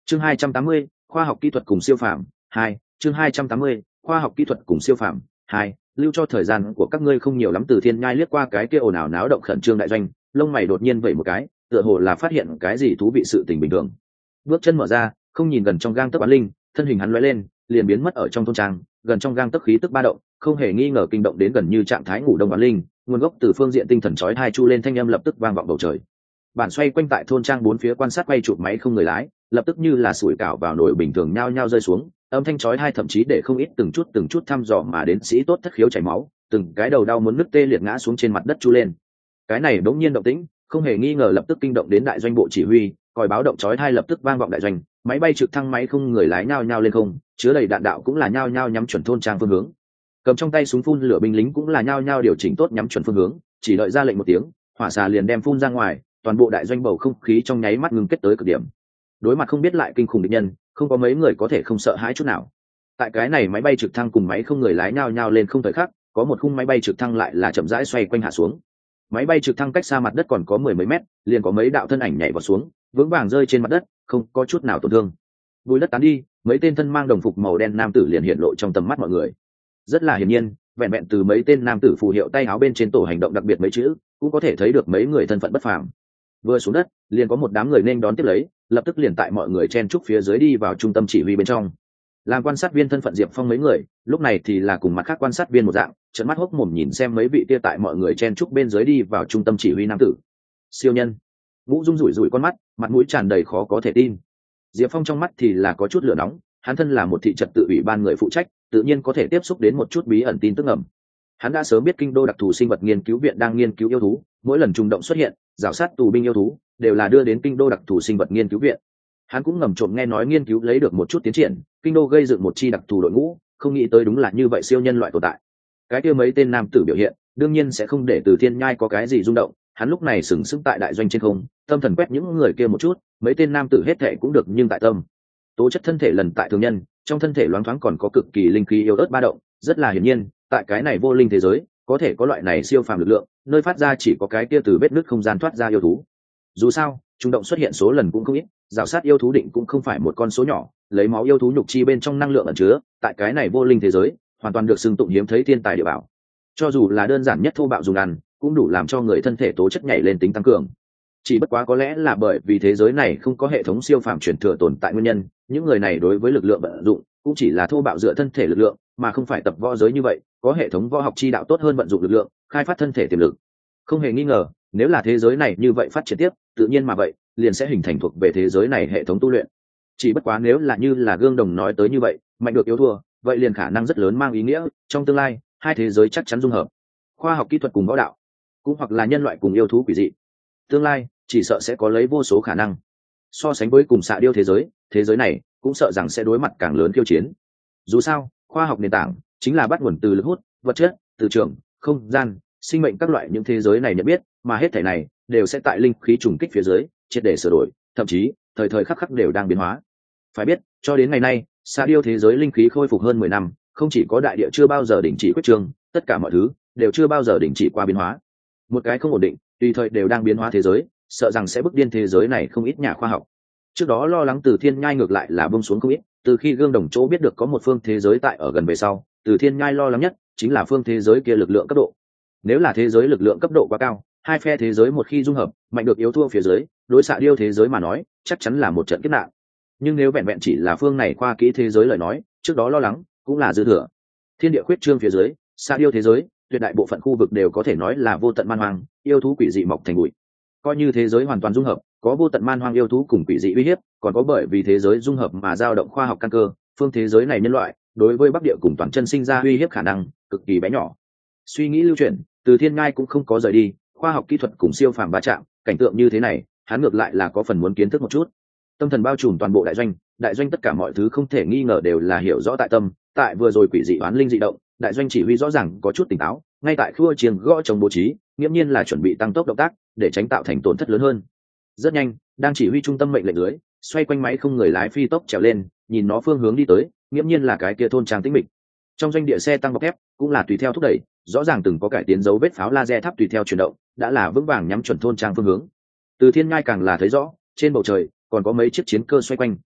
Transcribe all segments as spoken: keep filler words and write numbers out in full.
chương hai trăm tám mươi, khoa học kỹ thuật cùng siêu phàm hai. chương hai trăm tám mươi, khoa học kỹ thuật cùng siêu phàm hai. Lưu cho thời gian của các ngươi không nhiều lắm. Từ Thiên Nhai liếc qua cái kia ồn ào náo động khẩn trương đại doanh, lông mày đột nhiên vẩy một cái, tựa hồ là phát hiện cái gì thú vị sự tình bình thường. Bước chân mở ra, không nhìn gần trong gang tấc bán linh, thân hình hắn lóe lên, liền biến mất ở trong thôn trang. Gần trong gang tấc khí tức ba động, không hề nghi ngờ kinh động đến gần như trạng thái ngủ đông bán linh, nguồn gốc từ phương diện tinh thần chói tai chu lên thanh âm lập tức vang vọng bầu trời. Bản xoay quanh tại thôn trang bốn phía quan sát quay chụp máy không người lái, lập tức như là sủi cảo vào nồi bình thường nhao nhao rơi xuống, âm thanh chói tai thậm chí để không ít từng chút từng chút thăm dò mà đến sĩ tốt thất khiếu chảy máu, từng cái đầu đau muốn nứt tê liệt ngã xuống trên mặt đất chu lên. Cái này đống nhiên động tĩnh, không hề nghi ngờ lập tức kinh động đến đại doanh bộ chỉ huy, còi báo động chói tai lập tức vang vọng đại doanh, máy bay trực thăng máy không người lái nhao nhao lên không, chứa đầy đạn đạo cũng là nhao nhao nhắm chuẩn thôn trang phương hướng. Cầm trong tay súng phun lửa binh lính cũng là nhao nhao điều chỉnh tốt nhắm chuẩn phương hướng, chỉ đợi ra lệnh một tiếng, hỏa xà liền đem phun ra ngoài, toàn bộ đại doanh bầu không khí trong nháy mắt ngưng kết tới cực điểm. Đối mặt không biết lại kinh khủng địch nhân, không có mấy người có thể không sợ hãi chút nào. Tại cái này máy bay trực thăng cùng máy không người lái nhao nhao lên không thời khắc, có một khung máy bay trực thăng lại là chậm rãi xoay quanh hạ xuống. Máy bay trực thăng cách xa mặt đất còn có mười mấy mét, liền có mấy đạo thân ảnh nhảy vào xuống, vững vàng rơi trên mặt đất, không có chút nào tổn thương. Bùi đất tán đi, mấy tên thân mang đồng phục màu đen nam tử liền hiện lộ trong tầm mắt mọi người. Rất là hiển nhiên, vẹn vẹn từ mấy tên nam tử phù hiệu tay áo bên trên tổ hành động đặc biệt mấy chữ, cũng có thể thấy được mấy người thân phận bất phàm. Vừa xuống đất, liền có một đám người nên đón tiếp lấy, lập tức liền tại mọi người chen trúc phía dưới đi vào trung tâm chỉ huy bên trong. Làm quan sát viên thân phận Diệp Phong mấy người, lúc này thì là cùng mặt khác quan sát viên một dạng, trợn mắt hốc mồm nhìn xem mấy vị kia tại mọi người chen trúc bên dưới đi vào trung tâm chỉ huy nam tử. Siêu nhân. Vũ Dung rủi rủi con mắt, mặt mũi tràn đầy khó có thể tin. Diệp Phong trong mắt thì là có chút lửa nóng, hắn thân là một thị trật tự ủy ban người phụ trách, tự nhiên có thể tiếp xúc đến một chút bí ẩn tin tức ngầm. Hắn đã sớm biết kinh đô đặc thù sinh vật nghiên cứu viện đang nghiên cứu yêu thú, mỗi lần trùng động xuất hiện, rào sát tù binh yêu thú đều là đưa đến kinh đô đặc thù sinh vật nghiên cứu viện. Hắn cũng ngầm trộm nghe nói nghiên cứu lấy được một chút tiến triển, kinh đô gây dựng một chi đặc thù đội ngũ, không nghĩ tới đúng là như vậy siêu nhân loại tồn tại. Cái kia mấy tên nam tử biểu hiện, đương nhiên sẽ không để Từ Thiên Nhai có cái gì rung động, hắn lúc này sừng sững tại đại doanh trên không, tâm thần quét những người kia một chút, mấy tên nam tử hết thệ cũng được nhưng tại tâm. Tố chất thân thể lần tại thường nhân, trong thân thể loáng thoáng còn có cực kỳ linh khí yếu ớt ba động, rất là hiển nhiên, tại cái này vô linh thế giới, có thể có loại này siêu phàm lực lượng, nơi phát ra chỉ có cái kia từ vết nứt không gian thoát ra yêu thú. Dù sao, trung động xuất hiện số lần cũng không ít, rào sát yêu thú định cũng không phải một con số nhỏ, lấy máu yêu thú nhục chi bên trong năng lượng ẩn chứa, tại cái này vô linh thế giới, hoàn toàn được xưng tụng hiếm thấy thiên tài địa bảo. Cho dù là đơn giản nhất thô bạo dùng ăn, cũng đủ làm cho người thân thể tố chất nhảy lên tính tăng cường. Chỉ bất quá có lẽ là bởi vì thế giới này không có hệ thống siêu phàm truyền thừa tồn tại nguyên nhân, những người này đối với lực lượng vận dụng cũng chỉ là thô bạo dựa thân thể lực lượng, mà không phải tập võ giới như vậy, có hệ thống võ học chi đạo tốt hơn vận dụng lực lượng, khai phát thân thể tiềm lực. Không hề nghi ngờ, nếu là thế giới này như vậy phát triển tiếp, tự nhiên mà vậy, liền sẽ hình thành thuộc về thế giới này hệ thống tu luyện. Chỉ bất quá nếu là như là Gương Đồng nói tới như vậy, mạnh được yếu thua, vậy liền khả năng rất lớn mang ý nghĩa, trong tương lai, hai thế giới chắc chắn dung hợp. Khoa học kỹ thuật cùng võ đạo, cũng hoặc là nhân loại cùng yêu thú quỷ dị. Tương lai, chỉ sợ sẽ có lấy vô số khả năng. So sánh với cùng xạ điêu thế giới, thế giới này cũng sợ rằng sẽ đối mặt càng lớn khiêu chiến. Dù sao, khoa học nền tảng chính là bắt nguồn từ lực hút, vật chất, từ trường, không gian, sinh mệnh các loại những thế giới này nhận biết, mà hết thảy này đều sẽ tại linh khí trùng kích phía dưới, triệt để sửa đổi, thậm chí thời thời khắc khắc đều đang biến hóa. Phải biết, cho đến ngày nay, xạ điêu thế giới linh khí khôi phục hơn mười năm, không chỉ có đại địa chưa bao giờ đình chỉ quyết trương, tất cả mọi thứ đều chưa bao giờ đình chỉ qua biến hóa. Một cái không ổn định, tùy thời đều đang biến hóa thế giới, sợ rằng sẽ bức điên thế giới này không ít nhà khoa học. Trước đó lo lắng Từ Thiên Nhai ngược lại là buông xuống không ít, từ khi Gương Đồng chỗ biết được có một phương thế giới tại ở gần về sau, Từ Thiên Nhai lo lắng nhất chính là phương thế giới kia lực lượng cấp độ. Nếu là thế giới lực lượng cấp độ quá cao, hai phe thế giới một khi dung hợp, mạnh được yếu thua phía dưới, đối xạ điêu thế giới mà nói, chắc chắn là một trận kiếp nạn. Nhưng nếu vẹn vẹn chỉ là phương này khoa kỹ thế giới lời nói, trước đó lo lắng cũng là dư thừa. Thiên địa khuyết trương phía dưới, xạ điêu thế giới, tuyệt đại bộ phận khu vực đều có thể nói là vô tận man hoang, yêu thú quỷ dị mọc thành bụi. Coi như thế giới hoàn toàn dung hợp, có vô tận man hoang yêu thú cùng quỷ dị uy hiếp, còn có bởi vì thế giới dung hợp mà dao động khoa học căn cơ, phương thế giới này nhân loại đối với bắc địa cùng toàn chân sinh ra uy hiếp khả năng cực kỳ bé nhỏ. Suy nghĩ lưu chuyển, Từ Thiên Ngai cũng không có rời đi, khoa học kỹ thuật cùng siêu phàm va chạm, cảnh tượng như thế này, hắn ngược lại là có phần muốn kiến thức một chút. Tâm thần bao trùm toàn bộ đại doanh, đại doanh tất cả mọi thứ không thể nghi ngờ đều là hiểu rõ tại tâm, tại vừa rồi quỷ dị oán linh dị động, đại doanh chỉ huy rõ ràng có chút tỉnh táo, ngay tại khua chiêng gõ trống bố trí, nghiễm nhiên là chuẩn bị tăng tốc động tác để tránh tạo thành tổn thất lớn hơn. Rất nhanh, đang chỉ huy trung tâm mệnh lệnh lưới, xoay quanh máy không người lái phi tốc trèo lên, nhìn nó phương hướng đi tới, nghiễm nhiên là cái kia thôn trang tĩnh mịch. Trong doanh địa xe tăng bọc thép cũng là tùy theo thúc đẩy, rõ ràng từng có cải tiến dấu vết pháo laser tháp tùy theo chuyển động, đã là vững vàng nhắm chuẩn thôn trang phương hướng. Từ Thiên Ngai càng là thấy rõ, trên bầu trời còn có mấy chiếc chiến cơ xoay quanh,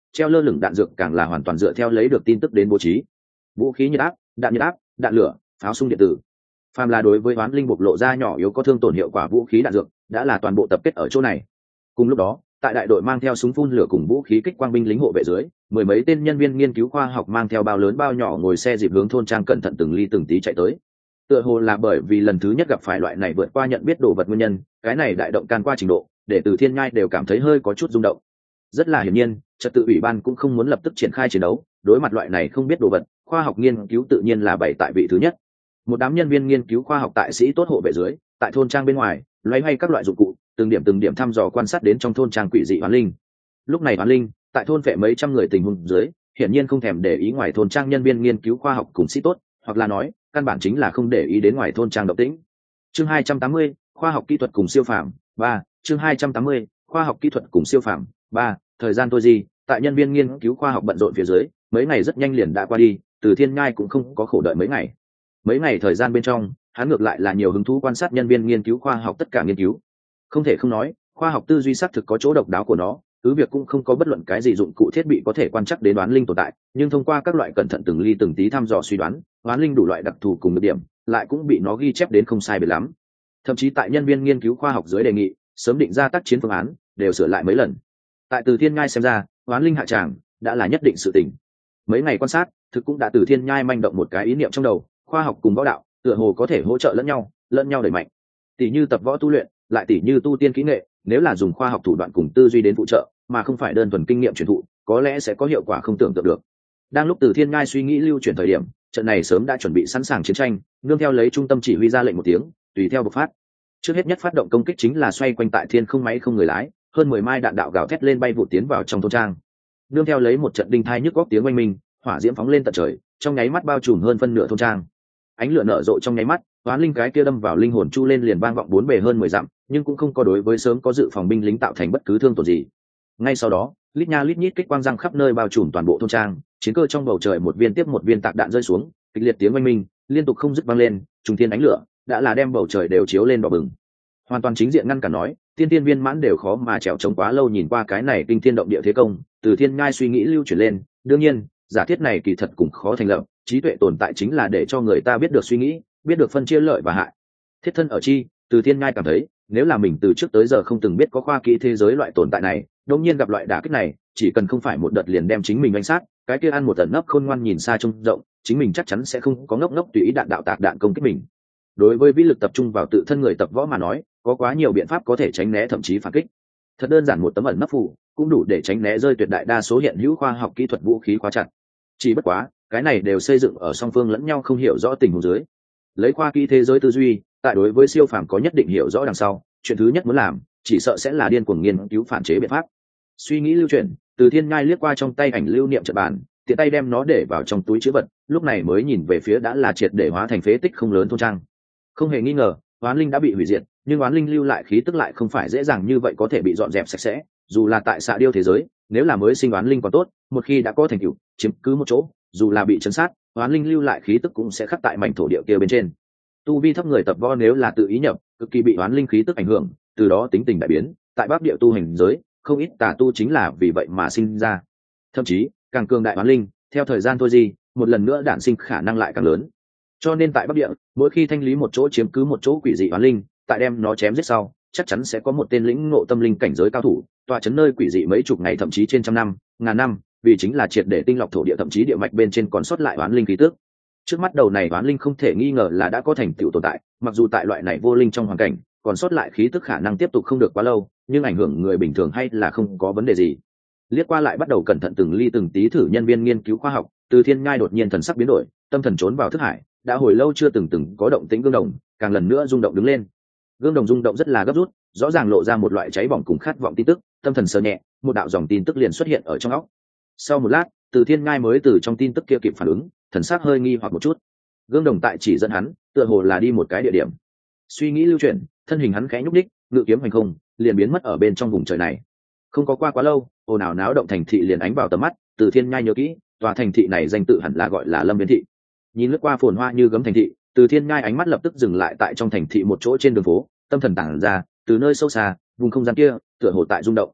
treo lơ lửng đạn dược càng là hoàn toàn dựa theo lấy được tin tức đến bố trí. Vũ khí nhiệt áp, đạn nhiệt áp, đạn lửa, pháo xung điện tử, phàm là đối với hoán linh bộc lộ ra nhỏ yếu có thương tổn hiệu quả vũ khí đạn dược đã là toàn bộ tập kết ở chỗ này. Cùng lúc đó, tại đại đội mang theo súng phun lửa cùng vũ khí kích quang binh lính hộ vệ dưới, mười mấy tên nhân viên nghiên cứu khoa học mang theo bao lớn bao nhỏ ngồi xe dịp hướng thôn trang cẩn thận từng ly từng tí chạy tới. Tựa hồ là bởi vì lần thứ nhất gặp phải loại này vượt qua nhận biết đồ vật nguyên nhân, cái này đại động can qua trình độ để Từ Thiên Nhai đều cảm thấy hơi có chút rung động. Rất là hiển nhiên, trật tự ủy ban cũng không muốn lập tức triển khai chiến đấu, đối mặt loại này không biết đồ vật, khoa học nghiên cứu tự nhiên là bày tại vị thứ nhất. Một đám nhân viên nghiên cứu khoa học tại sĩ tốt hộ vệ dưới, tại thôn trang bên ngoài loay hoay các loại dụng cụ, từng điểm từng điểm thăm dò quan sát đến trong thôn trang quỷ dị hoán linh. Lúc này hoán linh tại thôn vệ mấy trăm người tình huống dưới, hiển nhiên không thèm để ý ngoài thôn trang nhân viên nghiên cứu khoa học cùng sĩ tốt, hoặc là nói căn bản chính là không để ý đến ngoài thôn trang động tĩnh. Chương hai trăm tám mươi, khoa học kỹ thuật cùng siêu phàm ba. Chương hai trăm tám mươi, khoa học kỹ thuật cùng siêu phàm ba. Thời gian tôi gì, tại nhân viên nghiên cứu khoa học bận rộn phía dưới, mấy ngày rất nhanh liền đã qua đi. Từ Thiên Nhai cũng không có khổ đợi mấy ngày. Mấy ngày thời gian bên trong, hắn ngược lại là nhiều hứng thú quan sát nhân viên nghiên cứu khoa học tất cả nghiên cứu. Không thể không nói, khoa học tư duy xác thực có chỗ độc đáo của nó, cứ việc cũng không có bất luận cái gì dụng cụ thiết bị có thể quan trắc đến đoán linh tồn tại, nhưng thông qua các loại cẩn thận từng ly từng tí thăm dò suy đoán, đoán linh đủ loại đặc thù cùng đặc điểm, lại cũng bị nó ghi chép đến không sai biệt lắm. Thậm chí tại nhân viên nghiên cứu khoa học dưới đề nghị, sớm định ra tác chiến phương án, đều sửa lại mấy lần. Tại Từ Thiên Nhai xem ra, đoán linh hạ tràng đã là nhất định sự tình. Mấy ngày quan sát, thực cũng đã Từ Thiên Nhai manh động một cái ý niệm trong đầu, khoa học cùng võ đạo, tựa hồ có thể hỗ trợ lẫn nhau, lẫn nhau đẩy mạnh. Tỷ như tập võ tu luyện, lại tỷ như tu tiên kỹ nghệ, nếu là dùng khoa học thủ đoạn cùng tư duy đến phụ trợ, mà không phải đơn thuần kinh nghiệm truyền thụ, có lẽ sẽ có hiệu quả không tưởng tượng được. Đang lúc Từ Thiên Ngai suy nghĩ lưu chuyển thời điểm, trận này sớm đã chuẩn bị sẵn sàng chiến tranh, nương theo lấy trung tâm chỉ huy ra lệnh một tiếng, tùy theo bộc phát. Trước hết nhất phát động công kích chính là xoay quanh tại thiên không máy không người lái, hơn mười mai đạn đạo gào thét lên bay vụt tiến vào trong thôn trang. Nương theo lấy một trận đinh thai nhức góc tiếng oanh minh, hỏa diễm phóng lên tận trời, trong nháy mắt bao trùm hơn phân nửa thôn trang. Ánh lửa nở rộ trong nháy mắt, toán linh cái kia đâm vào linh hồn chu lên liền vang vọng bốn bề hơn mười dặm, nhưng cũng không có đối với sớm có dự phòng binh lính tạo thành bất cứ thương tổn gì. Ngay sau đó, lít nha lít nhít kích quang răng khắp nơi bao trùm toàn bộ thôn trang, chiến cơ trong bầu trời một viên tiếp một viên tạc đạn rơi xuống, kịch liệt tiếng oanh minh liên tục không dứt vang lên, trùng thiên ánh lửa đã là đem bầu trời đều chiếu lên đỏ bừng. Hoàn toàn chính diện ngăn cản nói, tiên tiên viên mãn đều khó mà trèo chống quá lâu nhìn qua cái này kinh thiên động địa thế công, Từ Thiên Ngai suy nghĩ lưu chuyển lên, đương nhiên, giả thiết này kỳ thật cũng khó thành lập, trí tuệ tồn tại chính là để cho người ta biết được suy nghĩ, biết được phân chia lợi và hại. Thiết thân ở chi, Từ Thiên Ngai cảm thấy, nếu là mình từ trước tới giờ không từng biết có khoa kỹ thế giới loại tồn tại này, đột nhiên gặp loại đả kích này, chỉ cần không phải một đợt liền đem chính mình đánh sát, cái kia ăn một tận nấp khôn ngoan nhìn xa trông rộng, chính mình chắc chắn sẽ không có ngốc ngốc tùy ý đạn đạo tạc đạn công kích mình. Đối với vĩ lực tập trung vào tự thân người tập võ mà nói, có quá nhiều biện pháp có thể tránh né thậm chí phản kích. Thật đơn giản một tấm ẩn nấp phù cũng đủ để tránh né rơi tuyệt đại đa số hiện hữu khoa học kỹ thuật vũ khí khóa chặt. Chỉ bất quá, cái này đều xây dựng ở song phương lẫn nhau không hiểu rõ tình huống dưới. Lấy khoa kỹ thế giới tư duy, tại đối với siêu phàm có nhất định hiểu rõ đằng sau, chuyện thứ nhất muốn làm, chỉ sợ sẽ là điên cuồng nghiên cứu phản chế biện pháp. Suy nghĩ lưu chuyển, Từ Thiên Ngai liếc qua trong tay ảnh lưu niệm trận bàn, tiện tay đem nó để vào trong túi trữ vật, lúc này mới nhìn về phía đã là triệt để hóa thành phế tích không lớn thôn trang. Không hề nghi ngờ, oán linh đã bị hủy diệt, nhưng oán linh lưu lại khí tức lại không phải dễ dàng như vậy có thể bị dọn dẹp sạch sẽ, dù là tại xạ điêu thế giới, nếu là mới sinh oán linh còn tốt, một khi đã có thành tựu, chiếm cứ một chỗ, dù là bị chấn sát, oán linh lưu lại khí tức cũng sẽ khắc tại mảnh thổ địa kia bên trên. Tu vi thấp người tập võ nếu là tự ý nhập, cực kỳ bị oán linh khí tức ảnh hưởng, từ đó tính tình đại biến, tại Bắc Địa tu hành giới, không ít tà tu chính là vì vậy mà sinh ra. Thậm chí, càng cường đại oán linh, theo thời gian thôi gì, một lần nữa đản sinh khả năng lại càng lớn. Cho nên tại Bắc Địa, mỗi khi thanh lý một chỗ chiếm cứ một chỗ quỷ dị oán linh, tại đem nó chém giết sau, chắc chắn sẽ có một tên lĩnh ngộ tâm linh cảnh giới cao thủ, tọa chấn nơi quỷ dị mấy chục ngày thậm chí trên trăm năm, ngàn năm, vì chính là triệt để tinh lọc thổ địa thậm chí địa mạch bên trên còn sót lại oán linh khí tức. Trước mắt đầu này oán linh không thể nghi ngờ là đã có thành tựu tồn tại, mặc dù tại loại này vô linh trong hoàn cảnh, còn sót lại khí tức khả năng tiếp tục không được quá lâu, nhưng ảnh hưởng người bình thường hay là không có vấn đề gì. Liếc qua lại bắt đầu cẩn thận từng ly từng tí thử nhân viên nghiên cứu khoa học, Từ Thiên Ngai đột nhiên thần sắc biến đổi, tâm thần trốn vào thức hải, đã hồi lâu chưa từng từng có động tĩnh gương đồng, càng lần nữa rung động đứng lên. Gương đồng rung động rất là gấp rút, rõ ràng lộ ra một loại cháy bỏng cùng khát vọng tin tức, tâm thần sờ nhẹ, một đạo dòng tin tức liền xuất hiện ở trong óc. Sau một lát, Từ Thiên Ngai mới từ trong tin tức kia kịp phản ứng, thần sắc hơi nghi hoặc một chút. Gương đồng tại chỉ dẫn hắn, tựa hồ là đi một cái địa điểm. Suy nghĩ lưu chuyển, thân hình hắn khẽ nhúc đích, ngự kiếm hành không, liền biến mất ở bên trong vùng trời này. Không có qua quá lâu, ồn ào náo động thành thị liền ánh vào tầm mắt, Từ Thiên Nhai nhớ kỹ, tòa thành thị này danh tự hẳn là gọi là Lâm Viên thị. Nhìn lướt qua phồn hoa như gấm thành thị, Từ Thiên Nhai ánh mắt lập tức dừng lại tại trong thành thị một chỗ trên đường phố, tâm thần tản ra, từ nơi sâu xa, vùng không gian kia, tựa hồ tại rung động.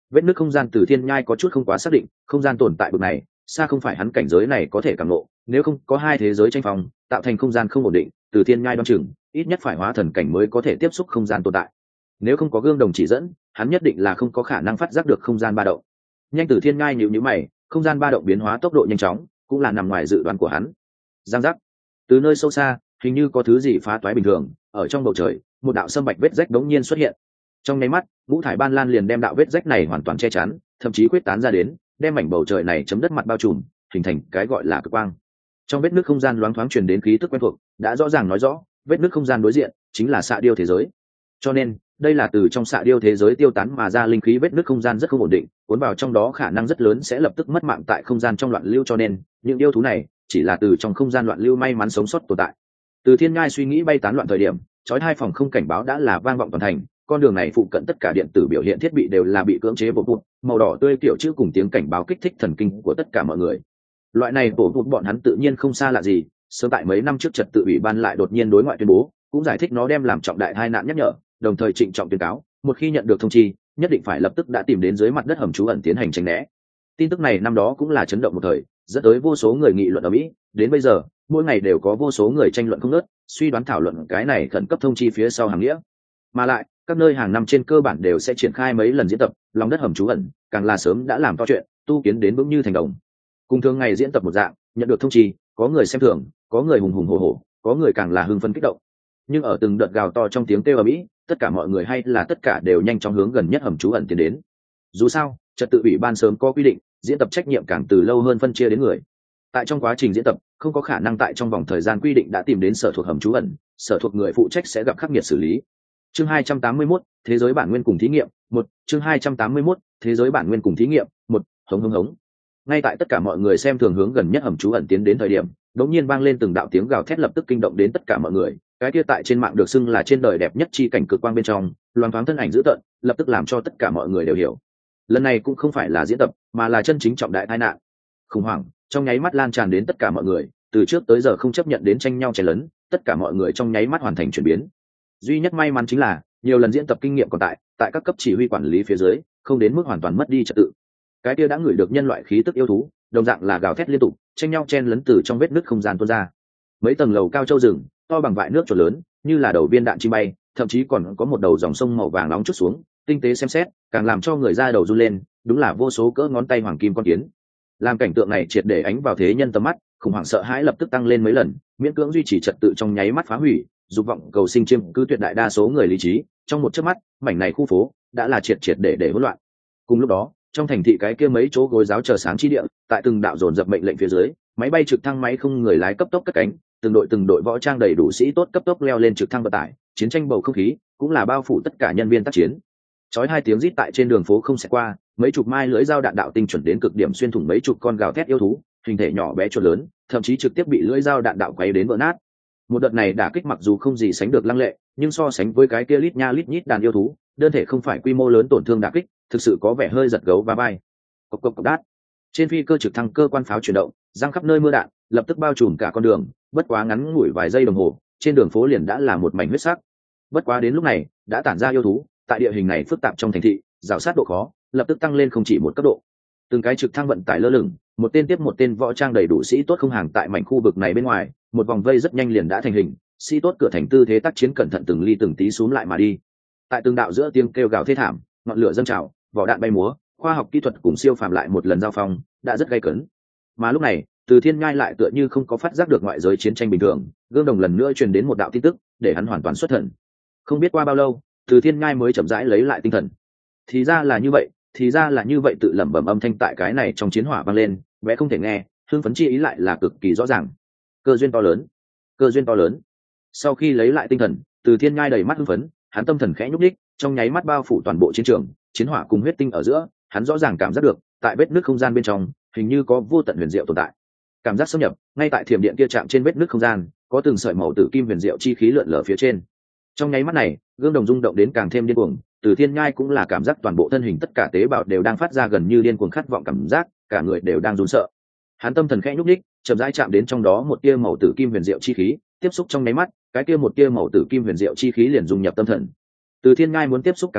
vết nứt không gian từ thiên nhai có chút không quá xác định, không gian tồn tại bực này xa không phải hắn cảnh giới này có thể cảm ngộ, nếu không có hai thế giới tranh phòng tạo thành không gian không ổn định, từ thiên nhai đoan chừng ít nhất phải hóa thần cảnh mới có thể tiếp xúc không gian tồn tại. Nếu không có gương đồng chỉ dẫn, hắn nhất định là không có khả năng phát giác được không gian ba động. Nhanh từ thiên nhai nhíu nhíu mày, không gian ba động biến hóa tốc độ nhanh chóng, cũng là nằm ngoài dự đoán của hắn. Giang giác, từ nơi sâu xa hình như có thứ gì phá toái bình thường, ở trong bầu trời một đạo sâm bạch vết rách đống nhiên xuất hiện. Trong nháy mắt ngũ thải ban lan liền đem đạo vết rách này hoàn toàn che chắn, thậm chí quyết tán ra đến, đem mảnh bầu trời này chấm đất mặt bao trùm, hình thành cái gọi là cực quang. Trong vết nước không gian loáng thoáng truyền đến khí tức quen thuộc, đã rõ ràng nói rõ vết nước không gian đối diện chính là xạ điêu thế giới. Cho nên đây là từ trong xạ điêu thế giới tiêu tán mà ra linh khí, vết nước không gian rất không ổn định, cuốn vào trong đó khả năng rất lớn sẽ lập tức mất mạng tại không gian trong loạn lưu, cho nên những yêu thú này chỉ là từ trong không gian loạn lưu may mắn sống sót tồn tại. Từ thiên ngai suy nghĩ bay tán loạn thời điểm, chói hai phòng không cảnh báo đã là vang vọng toàn thành, con đường này phụ cận tất cả điện tử biểu hiện thiết bị đều là bị cưỡng chế bổ bụt, màu đỏ tươi kiểu chữ cùng tiếng cảnh báo kích thích thần kinh của tất cả mọi người. Loại này bổ bụt bọn hắn tự nhiên không xa lạ gì, sớm tại mấy năm trước trật tự ủy ban lại đột nhiên đối ngoại tuyên bố, cũng giải thích nó đem làm trọng đại tai nạn nhắc nhở, đồng thời trịnh trọng tuyên cáo, một khi nhận được thông chi, nhất định phải lập tức đã tìm đến dưới mặt đất hầm trú ẩn tiến hành tránh né. Tin tức này năm đó cũng là chấn động một thời, dẫn tới vô số người nghị luận ở Mỹ, đến bây giờ, mỗi ngày đều có vô số người tranh luận không ngớt, suy đoán thảo luận cái này khẩn cấp thông chi phía sau hàng nghĩa. Mà lại, các nơi hàng năm trên cơ bản đều sẽ triển khai mấy lần diễn tập, lòng đất hầm trú ẩn, càng là sớm đã làm to chuyện, tu kiến đến vững như thành đồng. Cùng thường ngày diễn tập một dạng, nhận được thông chi, có người xem thường, có người hùng hùng hổ hổ, có người càng là hưng phấn kích động. Nhưng ở từng đợt gào to trong tiếng kêu ở Mỹ, tất cả mọi người hay là tất cả đều nhanh chóng hướng gần nhất hầm trú ẩn tiến đến. Dù sao, trật tự ủy ban sớm có quy định, diễn tập trách nhiệm càng từ lâu hơn phân chia đến người. Tại trong quá trình diễn tập, không có khả năng tại trong vòng thời gian quy định đã tìm đến sở thuộc hầm trú ẩn, sở thuộc người phụ trách sẽ gặp khắc nghiệt xử lý. Chương hai trăm tám mươi mốt, thế giới bản nguyên cùng thí nghiệm, một, chương hai trăm tám mươi mốt, thế giới bản nguyên cùng thí nghiệm, một, hống hống hống. Ngay tại tất cả mọi người xem thường hướng gần nhất hầm trú ẩn tiến đến thời điểm, đột nhiên vang lên từng đạo tiếng gào thét lập tức kinh động đến tất cả mọi người. Cái kia tại trên mạng được xưng là trên đời đẹp nhất chi cảnh cực quang bên trong, loáng thoáng thân ảnh dữ tợn, lập tức làm cho tất cả mọi người đều hiểu. Lần này cũng không phải là diễn tập, mà là chân chính trọng đại tai nạn. Khủng hoảng trong nháy mắt lan tràn đến tất cả mọi người, từ trước tới giờ không chấp nhận đến tranh nhau chén lớn, tất cả mọi người trong nháy mắt hoàn thành chuyển biến. Duy nhất may mắn chính là nhiều lần diễn tập kinh nghiệm còn tại, tại các cấp chỉ huy quản lý phía dưới, không đến mức hoàn toàn mất đi trật tự. Cái kia đã ngửi được nhân loại khí tức yêu thú, đồng dạng là gào thét liên tục, tranh nhau chen lấn từ trong vết nứt không gian tuôn ra. Mấy tầng lầu cao châu rừng, to bằng vại nước chuột lớn, như là đầu viên đạn chim bay, thậm chí còn có một đầu dòng sông màu vàng nóng chút xuống, tinh tế xem xét, càng làm cho người ra đầu run lên, đúng là vô số cỡ ngón tay hoàng kim con kiến. Làm cảnh tượng này triệt để ánh vào thế nhân tầm mắt, khủng hoảng sợ hãi lập tức tăng lên mấy lần, miễn cưỡng duy trì trật tự trong nháy mắt phá hủy, dục vọng cầu sinh chiêm cứ tuyệt đại đa số người lý trí, trong một chớp mắt, mảnh này khu phố đã là triệt triệt để để hỗn loạn. Cùng lúc đó, trong thành thị cái kia mấy chỗ gối giáo chờ sáng chi địa, tại từng đạo dồn dập mệnh lệnh phía dưới, máy bay trực thăng máy không người lái cấp tốc cất cánh, từng đội từng đội võ trang đầy đủ sĩ tốt cấp tốc leo lên trực thăng vận tải, chiến tranh bầu không khí cũng là bao phủ tất cả nhân viên tác chiến. Chói hai tiếng rít tại trên đường phố không xẹt qua, mấy chục mai lưỡi dao đạn đạo tinh chuẩn đến cực điểm xuyên thủng mấy chục con gào thét yêu thú, hình thể nhỏ bé chuột lớn, thậm chí trực tiếp bị lưỡi dao đạn đạo quấy đến vỡ nát. Một đợt này đả kích mặc dù không gì sánh được lăng lệ, nhưng so sánh với cái kia lít nha lít nhít đàn yêu thú, đơn thể không phải quy mô lớn tổn thương đả kích, thực sự có vẻ hơi giật gấu và bay. Cộc cộc cộc đát. Trên phi cơ trực thăng cơ quan pháo chuyển động, giăng khắp nơi mưa đạn, lập tức bao trùm cả con đường, bất quá ngắn ngủi vài giây đồng hồ, trên đường phố liền đã là một mảnh huyết sắc. Bất quá đến lúc này, đã tản ra yêu thú, tại địa hình này phức tạp trong thành thị, rào sát độ khó lập tức tăng lên không chỉ một cấp độ. Từng cái trực thăng vận tải lơ lửng, một tên tiếp một tên võ trang đầy đủ sĩ tốt không hàng tại mảnh khu vực này bên ngoài, một vòng vây rất nhanh liền đã thành hình, sĩ tốt cửa thành tư thế tác chiến cẩn thận từng ly từng tí xuống lại mà đi. Tại từng đạo giữa tiếng kêu gào thê thảm, ngọn lửa dâng trào, vỏ đạn bay múa, khoa học kỹ thuật cùng siêu phàm lại một lần giao phong, đã rất gay cấn. Mà lúc này, từ thiên ngai lại tựa như không có phát giác được ngoại giới chiến tranh bình thường, gương đồng lần nữa truyền đến một đạo tin tức, để hắn hoàn toàn xuất thần. Không biết qua bao lâu, từ thiên ngai mới chậm rãi lấy lại tinh thần. Thì ra là như vậy, thì ra là như vậy, tự lẩm bẩm âm thanh tại cái này trong chiến hỏa vang lên, bé không thể nghe, hưng phấn chi ý lại là cực kỳ rõ ràng. Cơ duyên to lớn, cơ duyên to lớn. Sau khi lấy lại tinh thần, từ thiên ngai đầy mắt hưng phấn, hắn tâm thần khẽ nhúc nhích, trong nháy mắt bao phủ toàn bộ chiến trường, chiến hỏa cùng huyết tinh ở giữa, hắn rõ ràng cảm giác được, tại vết nứt không gian bên trong, hình như có vô tận huyền diệu tồn tại. Cảm giác xâm nhập, ngay tại thiểm điện kia chạm trên vết nứt không gian, có từng sợi màu tử kim huyền diệu chi khí lượn lờ phía trên. Trong nháy mắt này, gương đồng rung động đến càng thêm điên cuồng, từ thiên nhai cũng là cảm giác toàn bộ thân hình tất cả tế bào đều đang phát ra gần như điên cuồng khát vọng cảm giác, cả người đều đang run sợ. Hắn tâm thần khẽ nhúc nhích, chậm rãi chạm đến trong đó một tia màu tử kim huyền diệu chi khí, tiếp xúc trong nháy mắt, cái kia một tia màu tử kim huyền diệu chi khí liền dung nhập tâm thần. Từ thiên nhai muốn tiếp xúc càng nhiều,